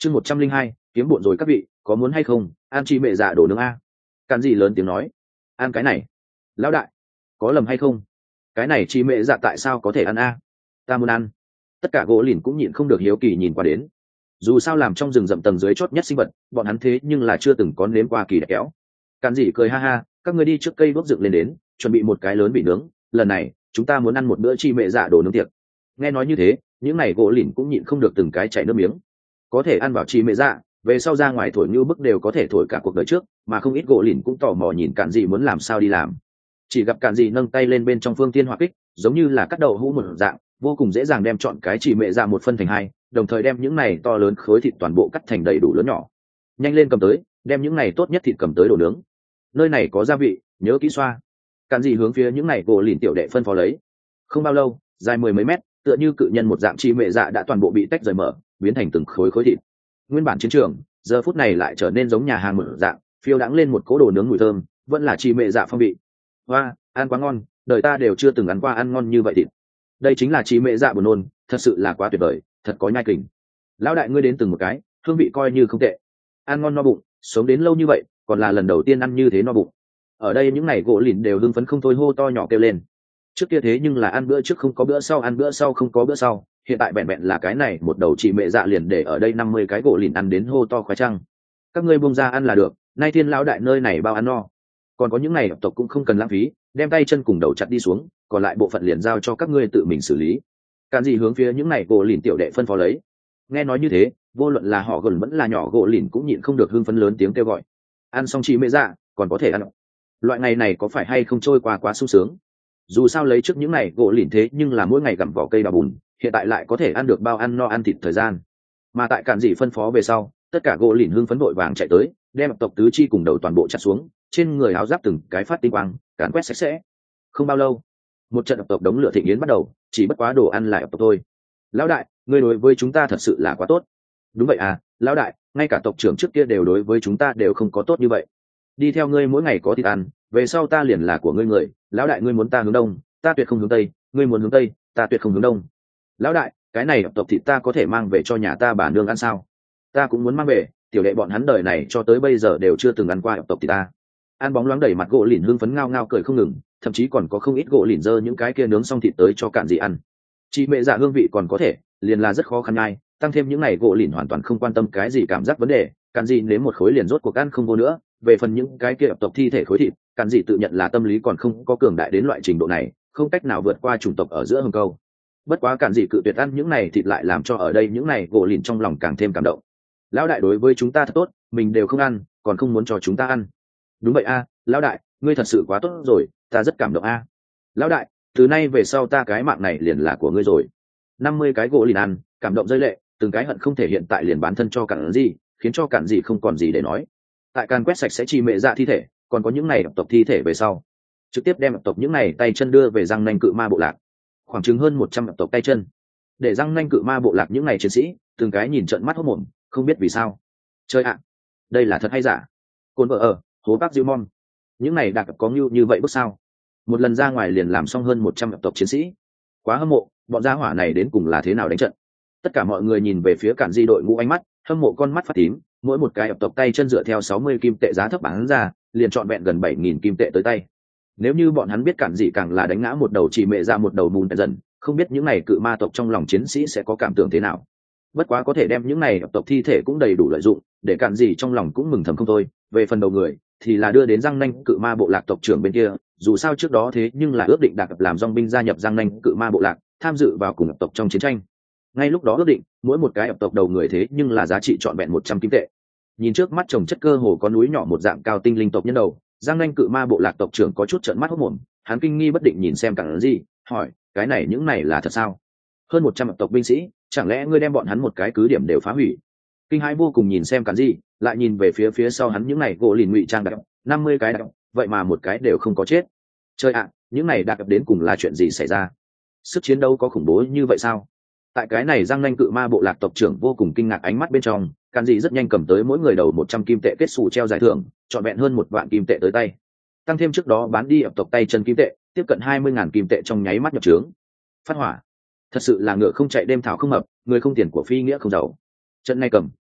chương 102, kiếm bộn rồi các vị, có muốn hay không ăn chi mẹ dạ đồ nướng a? Càn gì lớn tiếng nói. Ăn cái này? Lão đại, có lầm hay không? Cái này chi mẹ dạ tại sao có thể ăn a? Ta muốn ăn. Tất cả gỗ lìn cũng nhịn không được hiếu kỳ nhìn qua đến. Dù sao làm trong rừng rậm tầng dưới chót nhất sinh vật, bọn hắn thế nhưng là chưa từng có nếm qua kỳ đẹp kéo. Càn gì cười ha ha, các ngươi đi trước cây đốt dựng lên đến, chuẩn bị một cái lớn bị nướng, lần này chúng ta muốn ăn một bữa chi mẹ dạ đồ nướng tiệc. Nghe nói như thế, những này gỗ lìn cũng nhịn không được từng cái chảy nước miếng. Có thể ăn vào chi mẹ dạ, về sau ra ngoài thổi như bức đều có thể thổi cả cuộc đời trước, mà không ít gỗ lìn cũng tò mò nhìn Càn gì muốn làm sao đi làm. Chỉ gặp Càn gì nâng tay lên bên trong phương tiên hỏa kích, giống như là cắt đầu hũ một dạng, vô cùng dễ dàng đem chọn cái chi mẹ dạ một phân thành hai, đồng thời đem những này to lớn khối thịt toàn bộ cắt thành đầy đủ lớn nhỏ. Nhanh lên cầm tới, đem những này tốt nhất thịt cầm tới đồ nướng. Nơi này có gia vị, nhớ kỹ xoa. Càn gì hướng phía những này gỗ lìn tiểu đệ phân phó lấy. Không bao lâu, dài mười mấy mét, tựa như cự nhân một dạng chi mẹ dạ đã toàn bộ bị tách rời mở, biến thành từng khối khối thịt. Nguyên bản chiến trường giờ phút này lại trở nên giống nhà hàng mở dạng, phiêu đãng lên một cỗ đồ nướng mùi thơm, vẫn là chi mẹ dạ phong vị. Hoa, ăn quá ngon, đời ta đều chưa từng ăn qua ăn ngon như vậy thịt. Đây chính là chi mẹ dạ buồn nôn, thật sự là quá tuyệt vời, thật có nhai kình. Lão đại ngươi đến từng một cái, hương vị coi như không tệ. Ăn ngon no bụng, sống đến lâu như vậy, còn là lần đầu tiên ăn như thế no bụng. Ở đây những ngày gỗ lìn đều hưng phấn không thôi hô to nhỏ kêu lên. Trước kia thế nhưng là ăn bữa trước không có bữa sau, ăn bữa sau không có bữa sau, hiện tại vẹn vẹn là cái này một đầu chị mẹ dạ liền để ở đây 50 cái gỗ lìn ăn đến hô to khoái trăng. Các ngươi buông ra ăn là được, nay thiên lão đại nơi này bao ăn no. Còn có những ngày tộc cũng không cần lãng phí, đem tay chân cùng đầu chặt đi xuống, còn lại bộ phận liền giao cho các ngươi tự mình xử lý. Càn gì hướng phía những ngày gỗ lìn tiểu đệ phân phó lấy. Nghe nói như thế, vô luận là họ gần vẫn là nhỏ gỗ lìn cũng nhịn không được hưng phấn lớn tiếng kêu gọi. Ăn xong chị mẹ dạ, còn có thể ăn. Loại ngày này có phải hay không trôi qua quá sung sướng? Dù sao lấy trước những ngày gỗ lìn thế nhưng là mỗi ngày gặm vỏ cây đào bùn, hiện tại lại có thể ăn được bao ăn no ăn thịt thời gian. Mà tại Càn gì phân phó về sau, tất cả gỗ lìn hưng phấn vội vàng chạy tới, đem tộc tứ chi cùng đầu toàn bộ chặt xuống, trên người áo giáp từng cái phát tinh quang, càn quét sạch sẽ. Không bao lâu, một trận tộc đống lửa thịnh yến bắt đầu, chỉ bất quá đồ ăn lại tộc thôi. Lão đại, ngươi đối với chúng ta thật sự là quá tốt. Đúng vậy à, lão đại, ngay cả tộc trưởng trước kia đều đối với chúng ta đều không có tốt như vậy. Đi theo ngươi mỗi ngày có thịt ăn, về sau ta liền là của ngươi người. Lão đại ngươi muốn ta hướng đông, ta tuyệt không hướng tây, ngươi muốn hướng tây, ta tuyệt không hướng đông. Lão đại, cái này tộc thịt ta có thể mang về cho nhà ta bà nương ăn sao? Ta cũng muốn mang về, tiểu đệ bọn hắn đời này cho tới bây giờ đều chưa từng ăn qua tộc thịt ta. Ăn bóng loáng đầy mặt gỗ lìn hưng phấn ngao ngao cười không ngừng, thậm chí còn có không ít gỗ lìn dơ những cái kia nướng xong thịt tới cho Càn gì ăn. Chị mẹ dạ hương vị còn có thể, liền là rất khó khăn ngay, tăng thêm những ngày gỗ lìn hoàn toàn không quan tâm cái gì cảm giác vấn đề, Càn gì nếm một khối liền rốt cuộc ăn không vô nữa. Về phần những cái kia tộc thi thể khối thịt, Càn gì tự nhận là tâm lý còn không có cường đại đến loại trình độ này, không cách nào vượt qua chủng tộc ở giữa hương câu. Bất quá Càn gì cự tuyệt ăn những này thịt lại làm cho ở đây những này gỗ lìn trong lòng càng thêm cảm động. Lão đại đối với chúng ta thật tốt, mình đều không ăn, còn không muốn cho chúng ta ăn. Đúng vậy a, lão đại, ngươi thật sự quá tốt rồi, ta rất cảm động a. Lão đại, từ nay về sau ta cái mạng này liền là của ngươi rồi. 50 cái gỗ lìn ăn, cảm động rơi lệ, từng cái hận không thể hiện tại liền bán thân cho Càn gì, khiến cho Càn gì không còn gì để nói. Tại Càn quét sạch sẽ chi mẹ dạ thi thể, còn có những này tộc thi thể về sau, trực tiếp đem tộc những này tay chân đưa về răng nanh cự ma bộ lạc. Khoảng chừng hơn 100 tộc tay chân, để răng nanh cự ma bộ lạc những này chiến sĩ, từng cái nhìn trợn mắt hốt mồm, không biết vì sao. Chơi ạ, đây là thật hay giả? Côn vợ ở, hố bác Diêu Mom. Những này đặc có như vậy bước sao? Một lần ra ngoài liền làm xong hơn 100 tộc chiến sĩ. Quá hâm mộ, bọn gia hỏa này đến cùng là thế nào đánh trận? Tất cả mọi người nhìn về phía Càn di đội ngũ ánh mắt, hâm mộ con mắt phát tím, mỗi một cái tộc tay chân dựa theo 60 kim tệ giá thấp bán ra, liền chọn vẹn gần 7.000 kim tệ tới tay. Nếu như bọn hắn biết Càn gì càng là đánh ngã một đầu chỉ mẹ ra một đầu mùn dần, không biết những này cự ma tộc trong lòng chiến sĩ sẽ có cảm tưởng thế nào. Bất quá có thể đem những này tộc thi thể cũng đầy đủ lợi dụng, để Càn gì trong lòng cũng mừng thầm không thôi. Về phần đầu người thì là đưa đến răng nanh cự ma bộ lạc tộc trưởng bên kia, dù sao trước đó thế nhưng là ước định đặc làm dòng binh gia nhập răng nanh cự ma bộ lạc, tham dự vào cùng tộc trong chiến tranh. Ngay lúc đó ước định mỗi một cái tộc đầu người thế nhưng là giá trị trọn vẹn 100 kim tệ. Nhìn trước mắt trồng chất cơ hồ có núi nhỏ một dạng cao tinh linh tộc nhân đầu, giang nanh cự ma bộ lạc tộc trưởng có chút trợn mắt hốt mồm, hắn kinh nghi bất định nhìn xem Càn gì, hỏi, cái này những này là thật sao? Hơn 100 tộc binh sĩ, chẳng lẽ ngươi đem bọn hắn một cái cứ điểm đều phá hủy? Kinh hãi vô cùng nhìn xem Càn gì, lại nhìn về phía sau hắn những này gỗ lìn ngụy trang đặc, 50 cái đặc, vậy mà một cái đều không có chết. Chơi ạ, những này đặc đến cùng là chuyện gì xảy ra? Sức chiến đấu có khủng bố như vậy sao? Tại cái này giang nanh cự ma bộ lạc tộc trưởng vô cùng kinh ngạc ánh mắt bên trong, Càn gì rất nhanh cầm tới mỗi người đầu 100 kim tệ kết xù treo giải thưởng, trọn vẹn hơn 1 vạn kim tệ tới tay. Tăng thêm trước đó bán đi tộc tay chân kim tệ, tiếp cận 20.000 kim tệ trong nháy mắt nhập trướng. Phát hỏa, thật sự là ngựa không chạy đêm thảo không mập, người không tiền của phi nghĩa không giàu. Trận này cầm,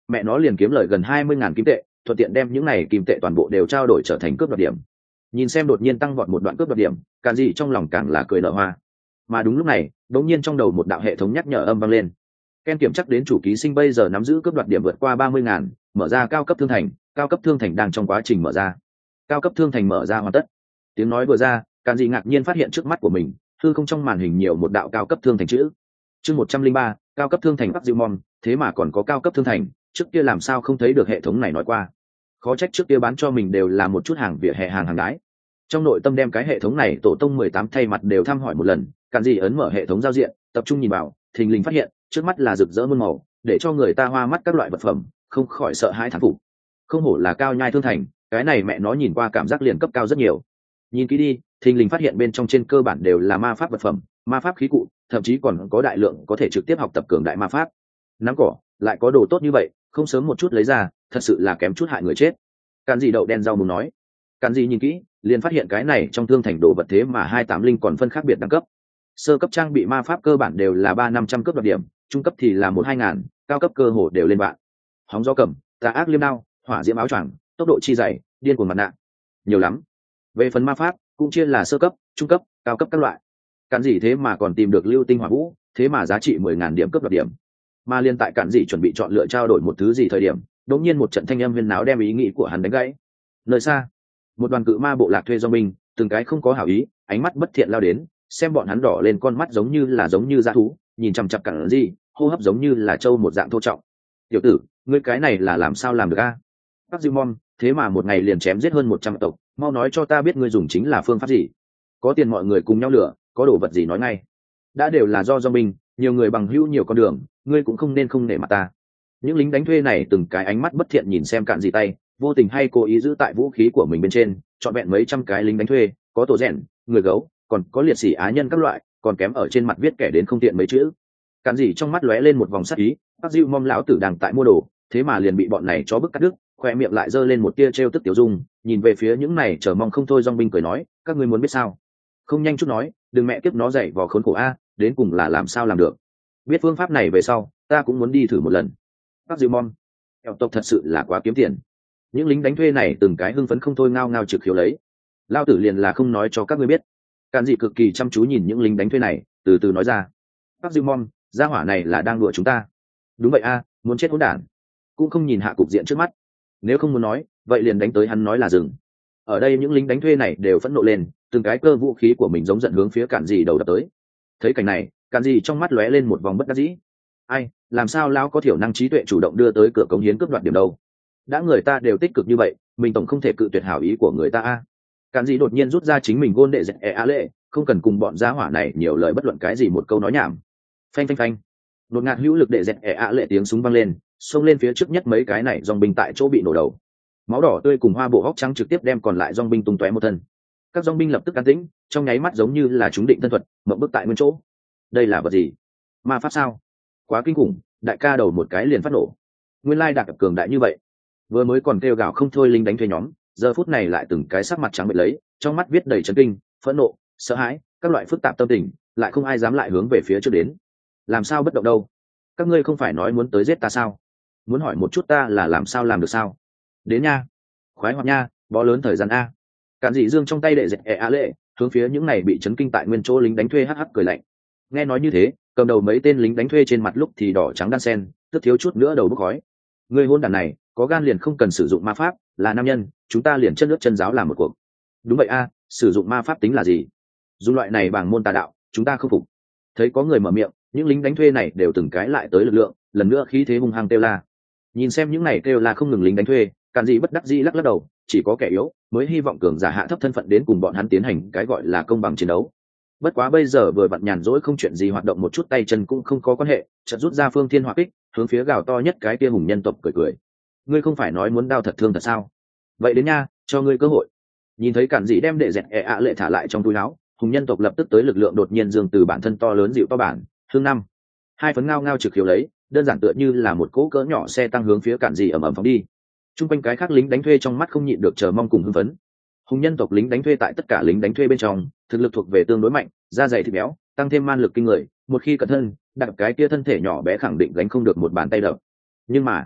mẹ nó liền kiếm lời gần 20.000 kim tệ, thuận tiện đem những này kim tệ toàn bộ đều trao đổi trở thành cướp đoạt điểm. Nhìn xem đột nhiên tăng vọt một đoạn cướp đoạt điểm, Càn Dị trong lòng càng là cười nở hoa. Mà đúng lúc này, đột nhiên trong đầu một đạo hệ thống nhắc nhở âm vang lên. Ken kiểm chắc đến chủ ký sinh bây giờ nắm giữ cướp đoạt điểm vượt qua 30.000, mở ra cao cấp thương thành, cao cấp thương thành đang trong quá trình mở ra. Cao cấp thương thành mở ra hoàn tất. Tiếng nói vừa ra, Càn Dị ngạc nhiên phát hiện trước mắt của mình, hư không trong màn hình nhiều một đạo cao cấp thương thành chữ. Chương 103, cao cấp thương thành Bắc Diệu Môn, thế mà còn có cao cấp thương thành, trước kia làm sao không thấy được hệ thống này nói qua. Khó trách trước kia bán cho mình đều là một chút hàng vỉa hè hàng đái. Trong nội tâm đem cái hệ thống này tổ tông 18 thay mặt đều thăm hỏi một lần, Càn Dị ấn mở hệ thống giao diện, tập trung nhìn vào, thình lình phát hiện, trước mắt là rực rỡ muôn màu, để cho người ta hoa mắt các loại vật phẩm, không khỏi sợ hãi thán phục. Không hổ là cao nhai thương thành, cái này mẹ nó nhìn qua cảm giác liền cấp cao rất nhiều. Nhìn kỹ đi, thình lình phát hiện bên trong trên cơ bản đều là ma pháp vật phẩm, ma pháp khí cụ, thậm chí còn có đại lượng có thể trực tiếp học tập cường đại ma pháp. Nắm cỏ, lại có đồ tốt như vậy, không sớm một chút lấy ra, thật sự là kém chút hại người chết. Càn Dị đậu đen rau muốn nói. Càn Dị nhìn kỹ, liền phát hiện cái này trong thương thành đồ vật thế mà 28 linh còn phân khác biệt đẳng cấp. Sơ cấp trang bị ma pháp cơ bản đều là 3-500 cấp đoạt điểm, trung cấp thì là 1-2 ngàn, cao cấp cơ hồ đều lên vạn. Hóng gió cầm, tà ác liêm đao, hỏa diễm áo choàng, tốc độ chi dày, điên cuồng mặt nạ, nhiều lắm. Về phần ma pháp cũng chia là sơ cấp, trung cấp, cao cấp các loại. Càn Dị thế mà còn tìm được lưu tinh hỏa vũ, thế mà giá trị 10.000 điểm cấp đoạt điểm. Mà liên tại Càn Dị chuẩn bị chọn lựa trao đổi một thứ gì thời điểm, đột nhiên một trận thanh âm huyên náo đem ý nghĩ của hắn đánh gãy. Nơi xa, một đoàn cự ma bộ lạc thuê do mình, từng cái không có hảo ý, ánh mắt bất thiện lao đến, xem bọn hắn đỏ lên con mắt giống như dã thú, nhìn chằm chằm Càn Dị, hô hấp giống như là trâu một dạng thô trọng. Tiểu tử, ngươi cái này là làm sao làm được a? Bắc Diệu Môn, thế mà một ngày liền chém giết hơn 100 tộc, mau nói cho ta biết ngươi dùng chính là phương pháp gì? Có tiền mọi người cùng nhau lửa, có đồ vật gì nói ngay. Đã đều là do mình, nhiều người bằng hữu nhiều con đường, ngươi cũng không nên không nể mặt ta. Những lính đánh thuê này từng cái ánh mắt bất thiện nhìn xem Càn Dị tay, vô tình hay cố ý giữ tại vũ khí của mình bên trên, chọn vẹn mấy trăm cái lính đánh thuê, có tổ rèn, người gấu, còn có liệt sĩ á nhân các loại, còn kém ở trên mặt viết kẻ đến không tiện mấy chữ. Càn Dị trong mắt lóe lên một vòng sắc ý, Bắc Diệu Môn lão tử đang tại mua đồ, thế mà liền bị bọn này cho bức cắt đứt, khoe miệng lại giơ lên một tia trêu tức tiểu dung, nhìn về phía những này chờ mong không thôi dòng binh cười nói, các ngươi muốn biết sao? Không nhanh chút nói, đừng mẹ kiếp nó dạy vò khốn khổ a, đến cùng là làm sao làm được? Biết phương pháp này về sau, ta cũng muốn đi thử một lần. Bắc Diệu Môn, kẻo tộc thật sự là quá kiếm tiền. Những lính đánh thuê này từng cái hưng phấn không thôi ngao ngao trực khiếu lấy. Lao tử liền là không nói cho các ngươi biết. Càn Dị cực kỳ chăm chú nhìn những lính đánh thuê này, từ từ nói ra. Bắc Diệu Môn, gia hỏa này là đang đùa chúng ta. Đúng vậy a, muốn chết hỗn đản. Cũng không nhìn hạ cục diện trước mắt. Nếu không muốn nói, vậy liền đánh tới hắn nói là dừng. Ở đây những lính đánh thuê này đều phẫn nộ lên, từng cái cơ vũ khí của mình giống giận hướng phía Càn Dị đầu đập tới. Thấy cảnh này, Càn Dị trong mắt lóe lên một vòng bất đắc dĩ. Ai, làm sao lão có thiểu năng trí tuệ chủ động đưa tới cửa cống hiến cướp đoạt điểm đâu? Đã người ta đều tích cực như vậy, mình tổng không thể cự tuyệt hảo ý của người ta a. Càn Dị đột nhiên rút ra chính mình gôn đệ dẹt a lệ, không cần cùng bọn gia hỏa này nhiều lời bất luận cái gì một câu nói nhảm. Phanh phanh phanh, đột ngạt hữu lực đệ dẹt a lệ tiếng súng vang lên, xông lên phía trước nhất mấy cái này dòng binh tại chỗ bị nổ đầu, máu đỏ tươi cùng hoa bộ hóc trắng trực tiếp đem còn lại dòng binh tung tóe một thân. Các dòng binh lập tức an tĩnh, trong nháy mắt giống như là chúng định thân thuật, mộng bức tại nguyên chỗ. Đây là vật gì? Ma pháp sao? Quá kinh khủng, đại ca đầu một cái liền phát nổ. Nguyên lai đặc cường đại như vậy. Vừa mới còn kêu gào không thôi lính đánh thuê nhóm, giờ phút này lại từng cái sắc mặt trắng bệch lấy, trong mắt viết đầy chấn kinh, phẫn nộ, sợ hãi, các loại phức tạp tâm tình, lại không ai dám lại hướng về phía trước đến. Làm sao bất động đâu? Các ngươi không phải nói muốn tới giết ta sao? Muốn hỏi một chút ta là làm sao làm được sao? Đến nha, khoái hoạt nha, bó lớn thời gian a. Càn Dị dương trong tay đệ dẹt a lệ, hướng phía những này bị chấn kinh tại nguyên chỗ lính đánh thuê hắc hắc cười lạnh. Nghe nói như thế, cầm đầu mấy tên lính đánh thuê trên mặt lúc thì đỏ trắng đan sen, tức thiếu chút nữa đầu bốc khói. Người hôn đàn này, có gan liền không cần sử dụng ma pháp, là nam nhân, chúng ta liền chân nước chân giáo làm một cuộc. Đúng vậy a, sử dụng ma pháp tính là gì? Dùng loại này bằng môn tà đạo, chúng ta không phục. Thấy có người mở miệng, những lính đánh thuê này đều từng cái lại tới lực lượng, lần nữa khí thế hung hăng kêu la. Nhìn xem những này kêu la không ngừng lính đánh thuê, Càn Dị bất đắc dĩ lắc lắc đầu, chỉ có kẻ yếu mới hy vọng cường giả hạ thấp thân phận đến cùng bọn hắn tiến hành cái gọi là công bằng chiến đấu. Bất quá bây giờ vừa vặn nhàn rỗi không chuyện gì hoạt động một chút tay chân cũng không có quan hệ, chợt rút ra phương thiên hỏa kích, hướng phía gào to nhất cái kia hùng nhân tộc cười cười. Ngươi không phải nói muốn đao thật thương thật sao? Vậy đến nha, cho ngươi cơ hội. Nhìn thấy Càn Dị đem đệ dẹt lệ thả lại trong túi áo, hùng nhân tộc lập tức tới lực lượng đột nhiên dương từ bản thân to lớn dịu to bản hương năm hai phấn ngao ngao trực khiếu lấy, đơn giản tựa như là một cỗ cỡ nhỏ xe tăng hướng phía Càn Dị ầm ầm phóng đi. Trung quanh cái khác lính đánh thuê trong mắt không nhịn được chờ mong cùng hưng phấn. Hùng nhân tộc lính đánh thuê tại tất cả lính đánh thuê bên trong, thực lực thuộc về tương đối mạnh, da dày thịt béo, tăng thêm man lực kinh người, một khi cẩn thân, đặt cái kia thân thể nhỏ bé khẳng định gánh không được một bàn tay đập. Nhưng mà,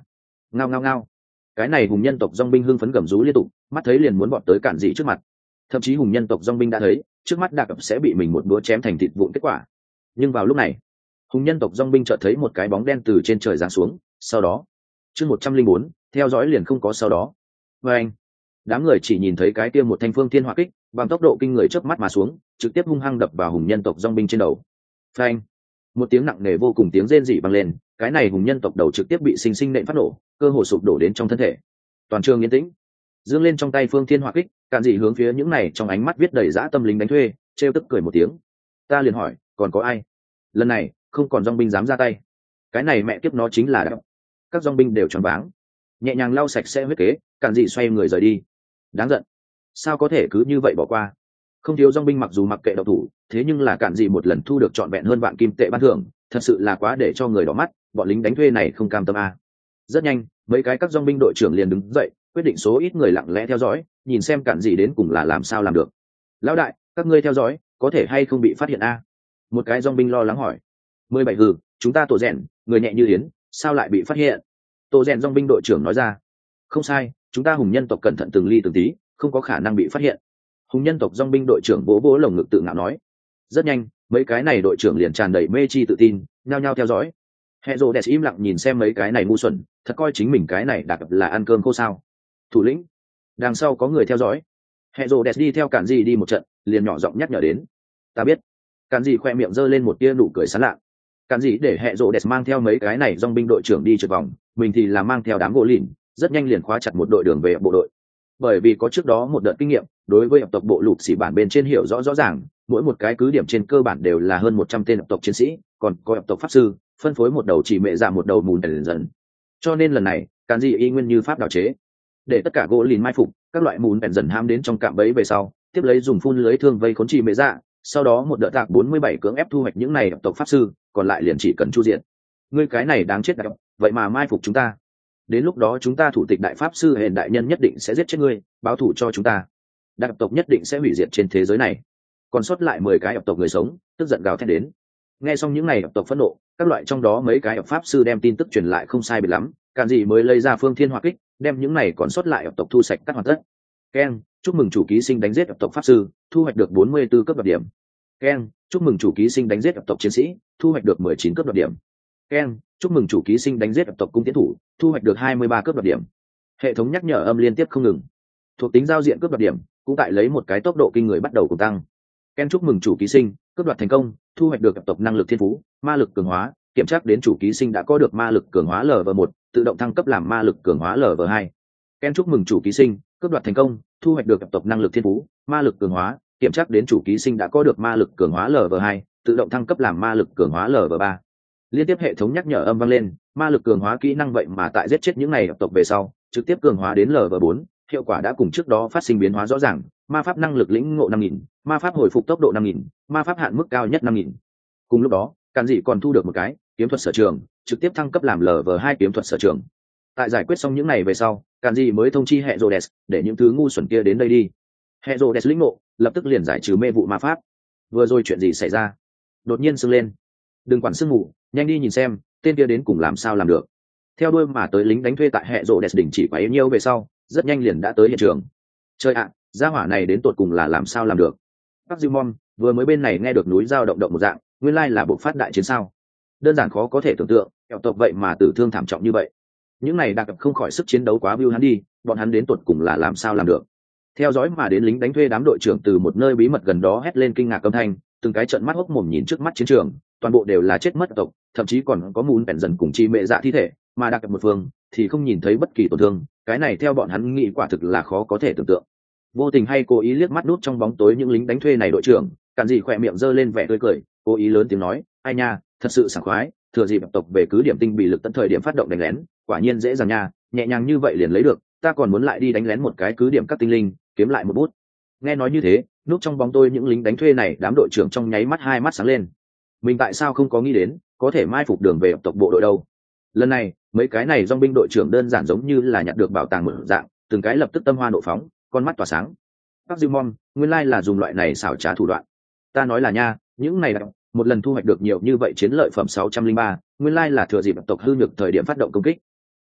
Ngao ngao ngao. Cái này hùng nhân tộc dong binh hưng phấn gầm rú liên tục, mắt thấy liền muốn bọn tới cản dị trước mặt. Thậm chí hùng nhân tộc dong binh đã thấy trước mắt đạc sẽ bị mình một búa chém thành thịt vụn kết quả. Nhưng vào lúc này, hùng nhân tộc dong binh chợt thấy một cái bóng đen từ trên trời giáng xuống, sau đó chương 104, theo dõi liền không có sau đó. Và anh, đám người chỉ nhìn thấy cái kia một thanh phương thiên hỏa kích bằng tốc độ kinh người chớp mắt mà xuống, trực tiếp hung hăng đập vào hùng nhân tộc dong binh trên đầu. Phanh, một tiếng nặng nề vô cùng tiếng rên rỉ vang lên, cái này hùng nhân tộc đầu trực tiếp bị sinh sinh nện phát nổ, cơ hồ sụp đổ đến trong thân thể. Toàn trường yên tĩnh, dương lên trong tay phương thiên hỏa kích, cản dị hướng phía những này trong ánh mắt viết đầy dã tâm lính đánh thuê, trêu tức cười một tiếng. Ta liền hỏi, còn có ai? Lần này không còn dong binh dám ra tay. Cái này mẹ kiếp nó chính là đạo. Các dong binh đều tròn váng, nhẹ nhàng lau sạch sẽ huyết kế, cản dị xoay người rời đi. Đáng giận, sao có thể cứ như vậy bỏ qua? Không thiếu dong binh mặc dù mặc kệ độc thủ, thế nhưng là cản dị một lần thu được trọn vẹn hơn vạn kim tệ ban thưởng, thật sự là quá để cho người đỏ mắt. Bọn lính đánh thuê này không cam tâm a. Rất nhanh, mấy cái các dong binh đội trưởng liền đứng dậy, quyết định số ít người lặng lẽ theo dõi, nhìn xem cản dị đến cùng là làm sao làm được. Lão đại, các ngươi theo dõi có thể hay không bị phát hiện a? Một cái dong binh lo lắng hỏi. 17 hừ, chúng ta tổ rèn người nhẹ như yến, sao lại bị phát hiện? Tổ rèn dong binh đội trưởng nói ra. Không sai, chúng ta hùng nhân tộc cẩn thận từng ly từng tí, không có khả năng bị phát hiện. Hùng nhân tộc dong binh đội trưởng vỗ vỗ lồng ngực tự ngạo nói. Rất nhanh, mấy cái này đội trưởng liền tràn đầy mê chi tự tin, nhao nhao theo dõi. Hệ rồ đẹp im lặng nhìn xem mấy cái này ngu xuẩn, thật coi chính mình cái này đặc là ăn cơm khô sao? Thủ lĩnh, đằng sau có người theo dõi. Hệ rồ đẹp đi theo cản dị đi một trận, liền nhỏ giọng nhắc nhở đến. Ta biết. Cản dị khoe miệng giơ lên một tia nụ cười sán lạ. Cản dị để hệ rồ đẹp mang theo mấy cái này dong binh đội trưởng đi trượt vòng, mình thì là mang theo đám gỗ lìn, rất nhanh liền khóa chặt một đội đường về bộ đội. Bởi vì có trước đó một đợt kinh nghiệm, đối với tộc bộ lục xỉ bản bên trên hiểu rõ rõ ràng, mỗi một cái cứ điểm trên cơ bản đều là hơn 100 tên tộc chiến sĩ, còn có tộc pháp sư, phân phối một đầu chỉ mẹ dạ một đầu mùn tần dần. Cho nên lần này, cản dị y nguyên như pháp đào chế, để tất cả gỗ lìn mai phục, các loại mùn tần dần ham đến trong cạm bẫy về sau, tiếp lấy dùng phun lưới thương vây khốn chỉ mẹ dạ, sau đó một đợt tạc 47 cưỡng ép thu hoạch những này tộc pháp sư, còn lại liền chỉ cần chu diện. Ngươi cái này đáng chết đặc, vậy mà mai phục chúng ta. Đến lúc đó chúng ta thủ tịch đại pháp sư hèn đại nhân nhất định sẽ giết chết ngươi, báo thù cho chúng ta. Đặc tộc nhất định sẽ hủy diệt trên thế giới này. Còn sót lại 10 cái tộc người sống, tức giận gào thét đến. Nghe xong những này tộc phẫn nộ, các loại trong đó mấy cái pháp sư đem tin tức truyền lại không sai biệt lắm, cản dị mới lấy ra phương thiên hỏa kích, đem những này còn sót lại tộc thu sạch cắt hoàn tất. Ken, chúc mừng chủ ký sinh đánh giết tộc pháp sư, thu hoạch được 44 cấp đoạt điểm. Ken, chúc mừng chủ ký sinh đánh giết tộc chiến sĩ, thu hoạch được 19 cấp đoạt điểm. Ken, chúc mừng chủ ký sinh đánh giết tộc cung tiến thủ, thu hoạch được 23 cấp đoạt điểm. Hệ thống nhắc nhở âm liên tiếp không ngừng. Thuộc tính giao diện cấp đoạt điểm cũng tại lấy một cái tốc độ kinh người bắt đầu cùng tăng. Ken chúc mừng chủ ký sinh cấp đoạt thành công, thu hoạch được tộc năng lực thiên phú, ma lực cường hóa, kiểm tra đến chủ ký sinh đã có được ma lực cường hóa LV1, tự động thăng cấp làm ma lực cường hóa LV2. Ken chúc mừng chủ ký sinh cấp đoạt thành công, thu hoạch được tộc năng lực thiên phú, ma lực cường hóa, kiểm tra đến chủ ký sinh đã có được ma lực cường hóa LV2, tự động thăng cấp làm ma lực cường hóa LV3. Liên tiếp hệ thống nhắc nhở âm vang lên, ma lực cường hóa kỹ năng vậy mà tại giết chết những này tộc về sau, trực tiếp cường hóa đến LV4, hiệu quả đã cùng trước đó phát sinh biến hóa rõ ràng. Ma pháp năng lực lĩnh ngộ 5000, ma pháp hồi phục tốc độ 5000, ma pháp hạn mức cao nhất 5000. Cùng lúc đó, cản dị còn thu được một cái kiếm thuật sở trường, trực tiếp thăng cấp làm LV2 kiếm thuật sở trường. Tại giải quyết xong những này về sau, cản dị mới thông chi hệ Rhodes để những thứ ngu xuẩn kia đến đây đi. Hệ Rhodes lĩnh ngộ, lập tức liền giải trừ mê vụ ma pháp. Vừa rồi chuyện gì xảy ra? Đột nhiên sưng lên. Đừng quản sương mù, nhanh đi nhìn xem tên kia đến cùng làm sao làm được. Theo đuôi mà tới lính đánh thuê tại hệ Rhodes đỉnh chỉ quá yếu nhiêu về sau, rất nhanh liền đã tới hiện trường. Chơi ạ, gia hỏa này đến tột cùng là làm sao làm được? Bắc Dimon vừa mới bên này nghe được núi dao động động một dạng, nguyên lai là bộc phát đại chiến sao? Đơn giản khó có thể tưởng tượng, kẻo tộc vậy mà tử thương thảm trọng như vậy. Những này đặc không khỏi sức chiến đấu quá biêu hắn đi, bọn hắn đến tột cùng là làm sao làm được? Theo dõi mà đến lính đánh thuê đám đội trưởng từ một nơi bí mật gần đó hét lên kinh ngạc âm thanh, từng cái trợn mắt hốc mồm nhìn trước mắt chiến trường, toàn bộ đều là chết mất tộc, thậm chí còn có mùn bèn dần cùng chi mẹ dạ thi thể, mà đặc một phương thì không nhìn thấy bất kỳ tổn thương. Cái này theo bọn hắn nghĩ quả thực là khó có thể tưởng tượng. Vô tình hay cố ý liếc mắt nút trong bóng tối những lính đánh thuê này đội trưởng, cản dị khỏe miệng giơ lên vẻ tươi cười, cố ý lớn tiếng nói, ai nha, thật sự sảng khoái, thừa dịp tộc về cứ điểm tinh bị lực tận thời điểm phát động đánh lén, quả nhiên dễ dàng nha, nhẹ nhàng như vậy liền lấy được, ta còn muốn lại đi đánh lén một cái cứ điểm các tinh linh, kiếm lại một bút. Nghe nói như thế, núp trong bóng tôi những lính đánh thuê này đám đội trưởng trong nháy mắt hai mắt sáng lên. Mình tại sao không có nghĩ đến có thể mai phục đường về tộc bộ đội đâu? Lần này mấy cái này dong binh đội trưởng đơn giản giống như là nhặt được bảo tàng một dạng, từng cái lập tức tâm hoa nộ phóng, con mắt tỏa sáng. Bắc Dimon nguyên lai là dùng loại này xảo trá thủ đoạn. Ta nói là nha, những này một lần thu hoạch được nhiều như vậy chiến lợi phẩm 603, nguyên lai là thừa dịp tộc hư nhược thời điểm phát động công kích.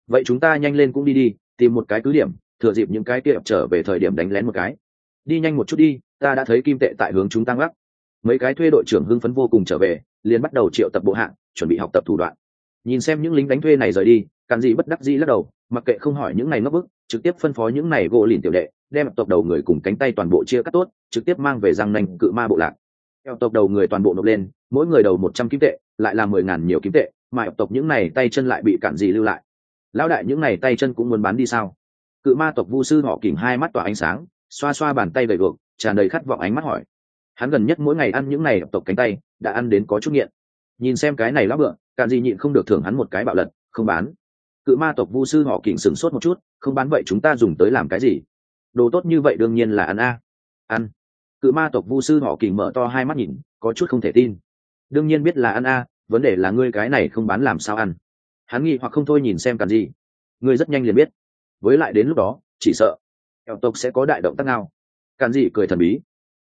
vậy chúng ta nhanh lên cũng đi đi, tìm một cái cứ điểm, thừa dịp những cái kia trở về thời điểm đánh lén một cái. Đi nhanh một chút đi, ta đã thấy kim tệ tại hướng chúng tăng gác. Mấy cái thuê đội trưởng hưng phấn vô cùng trở về, liền bắt đầu triệu tập bộ hạng, chuẩn bị học tập thủ đoạn. Nhìn xem những lính đánh thuê này rời đi, Càn Dị bất đắc dĩ lắc đầu, mặc kệ không hỏi những này ngốc bức, trực tiếp phân phó những này gỗ lìn tiểu đệ, đem tộc đầu người cùng cánh tay toàn bộ chia cắt tốt, trực tiếp mang về răng nanh cự ma bộ lạc. Theo tộc đầu người toàn bộ nộp lên, mỗi người đầu 100 kim tệ, lại là 10.000 nhiều kim tệ, mà tộc những này tay chân lại bị Càn Dị lưu lại. Lão đại những này tay chân cũng muốn bán đi sao? Cự ma tộc vu sư họ kỉnh hai mắt tỏa ánh sáng, xoa xoa bàn tay gầy guộc, tràn đầy khát vọng ánh mắt hỏi. Hắn gần nhất mỗi ngày ăn những này tộc cánh tay, đã ăn đến có chút nghiện. Nhìn xem cái này lão bựa, Càn Dị nhịn không được thưởng hắn một cái bạo lật, không bán. Cự ma tộc vu sư họ kỉnh sửng sốt một chút, không bán vậy chúng ta dùng tới làm cái gì? Đồ tốt như vậy đương nhiên là ăn a. Ăn. Cự ma tộc vu sư họ kỉnh mở to hai mắt nhìn, có chút không thể tin. Đương nhiên biết là ăn a, vấn đề là ngươi cái này không bán làm sao ăn? Hắn nghi hoặc không thôi nhìn xem Càn Dị. Ngươi rất nhanh liền biết. Với lại đến lúc đó, chỉ sợ eo tộc sẽ có đại động tác nào. Càn Dị cười thần bí,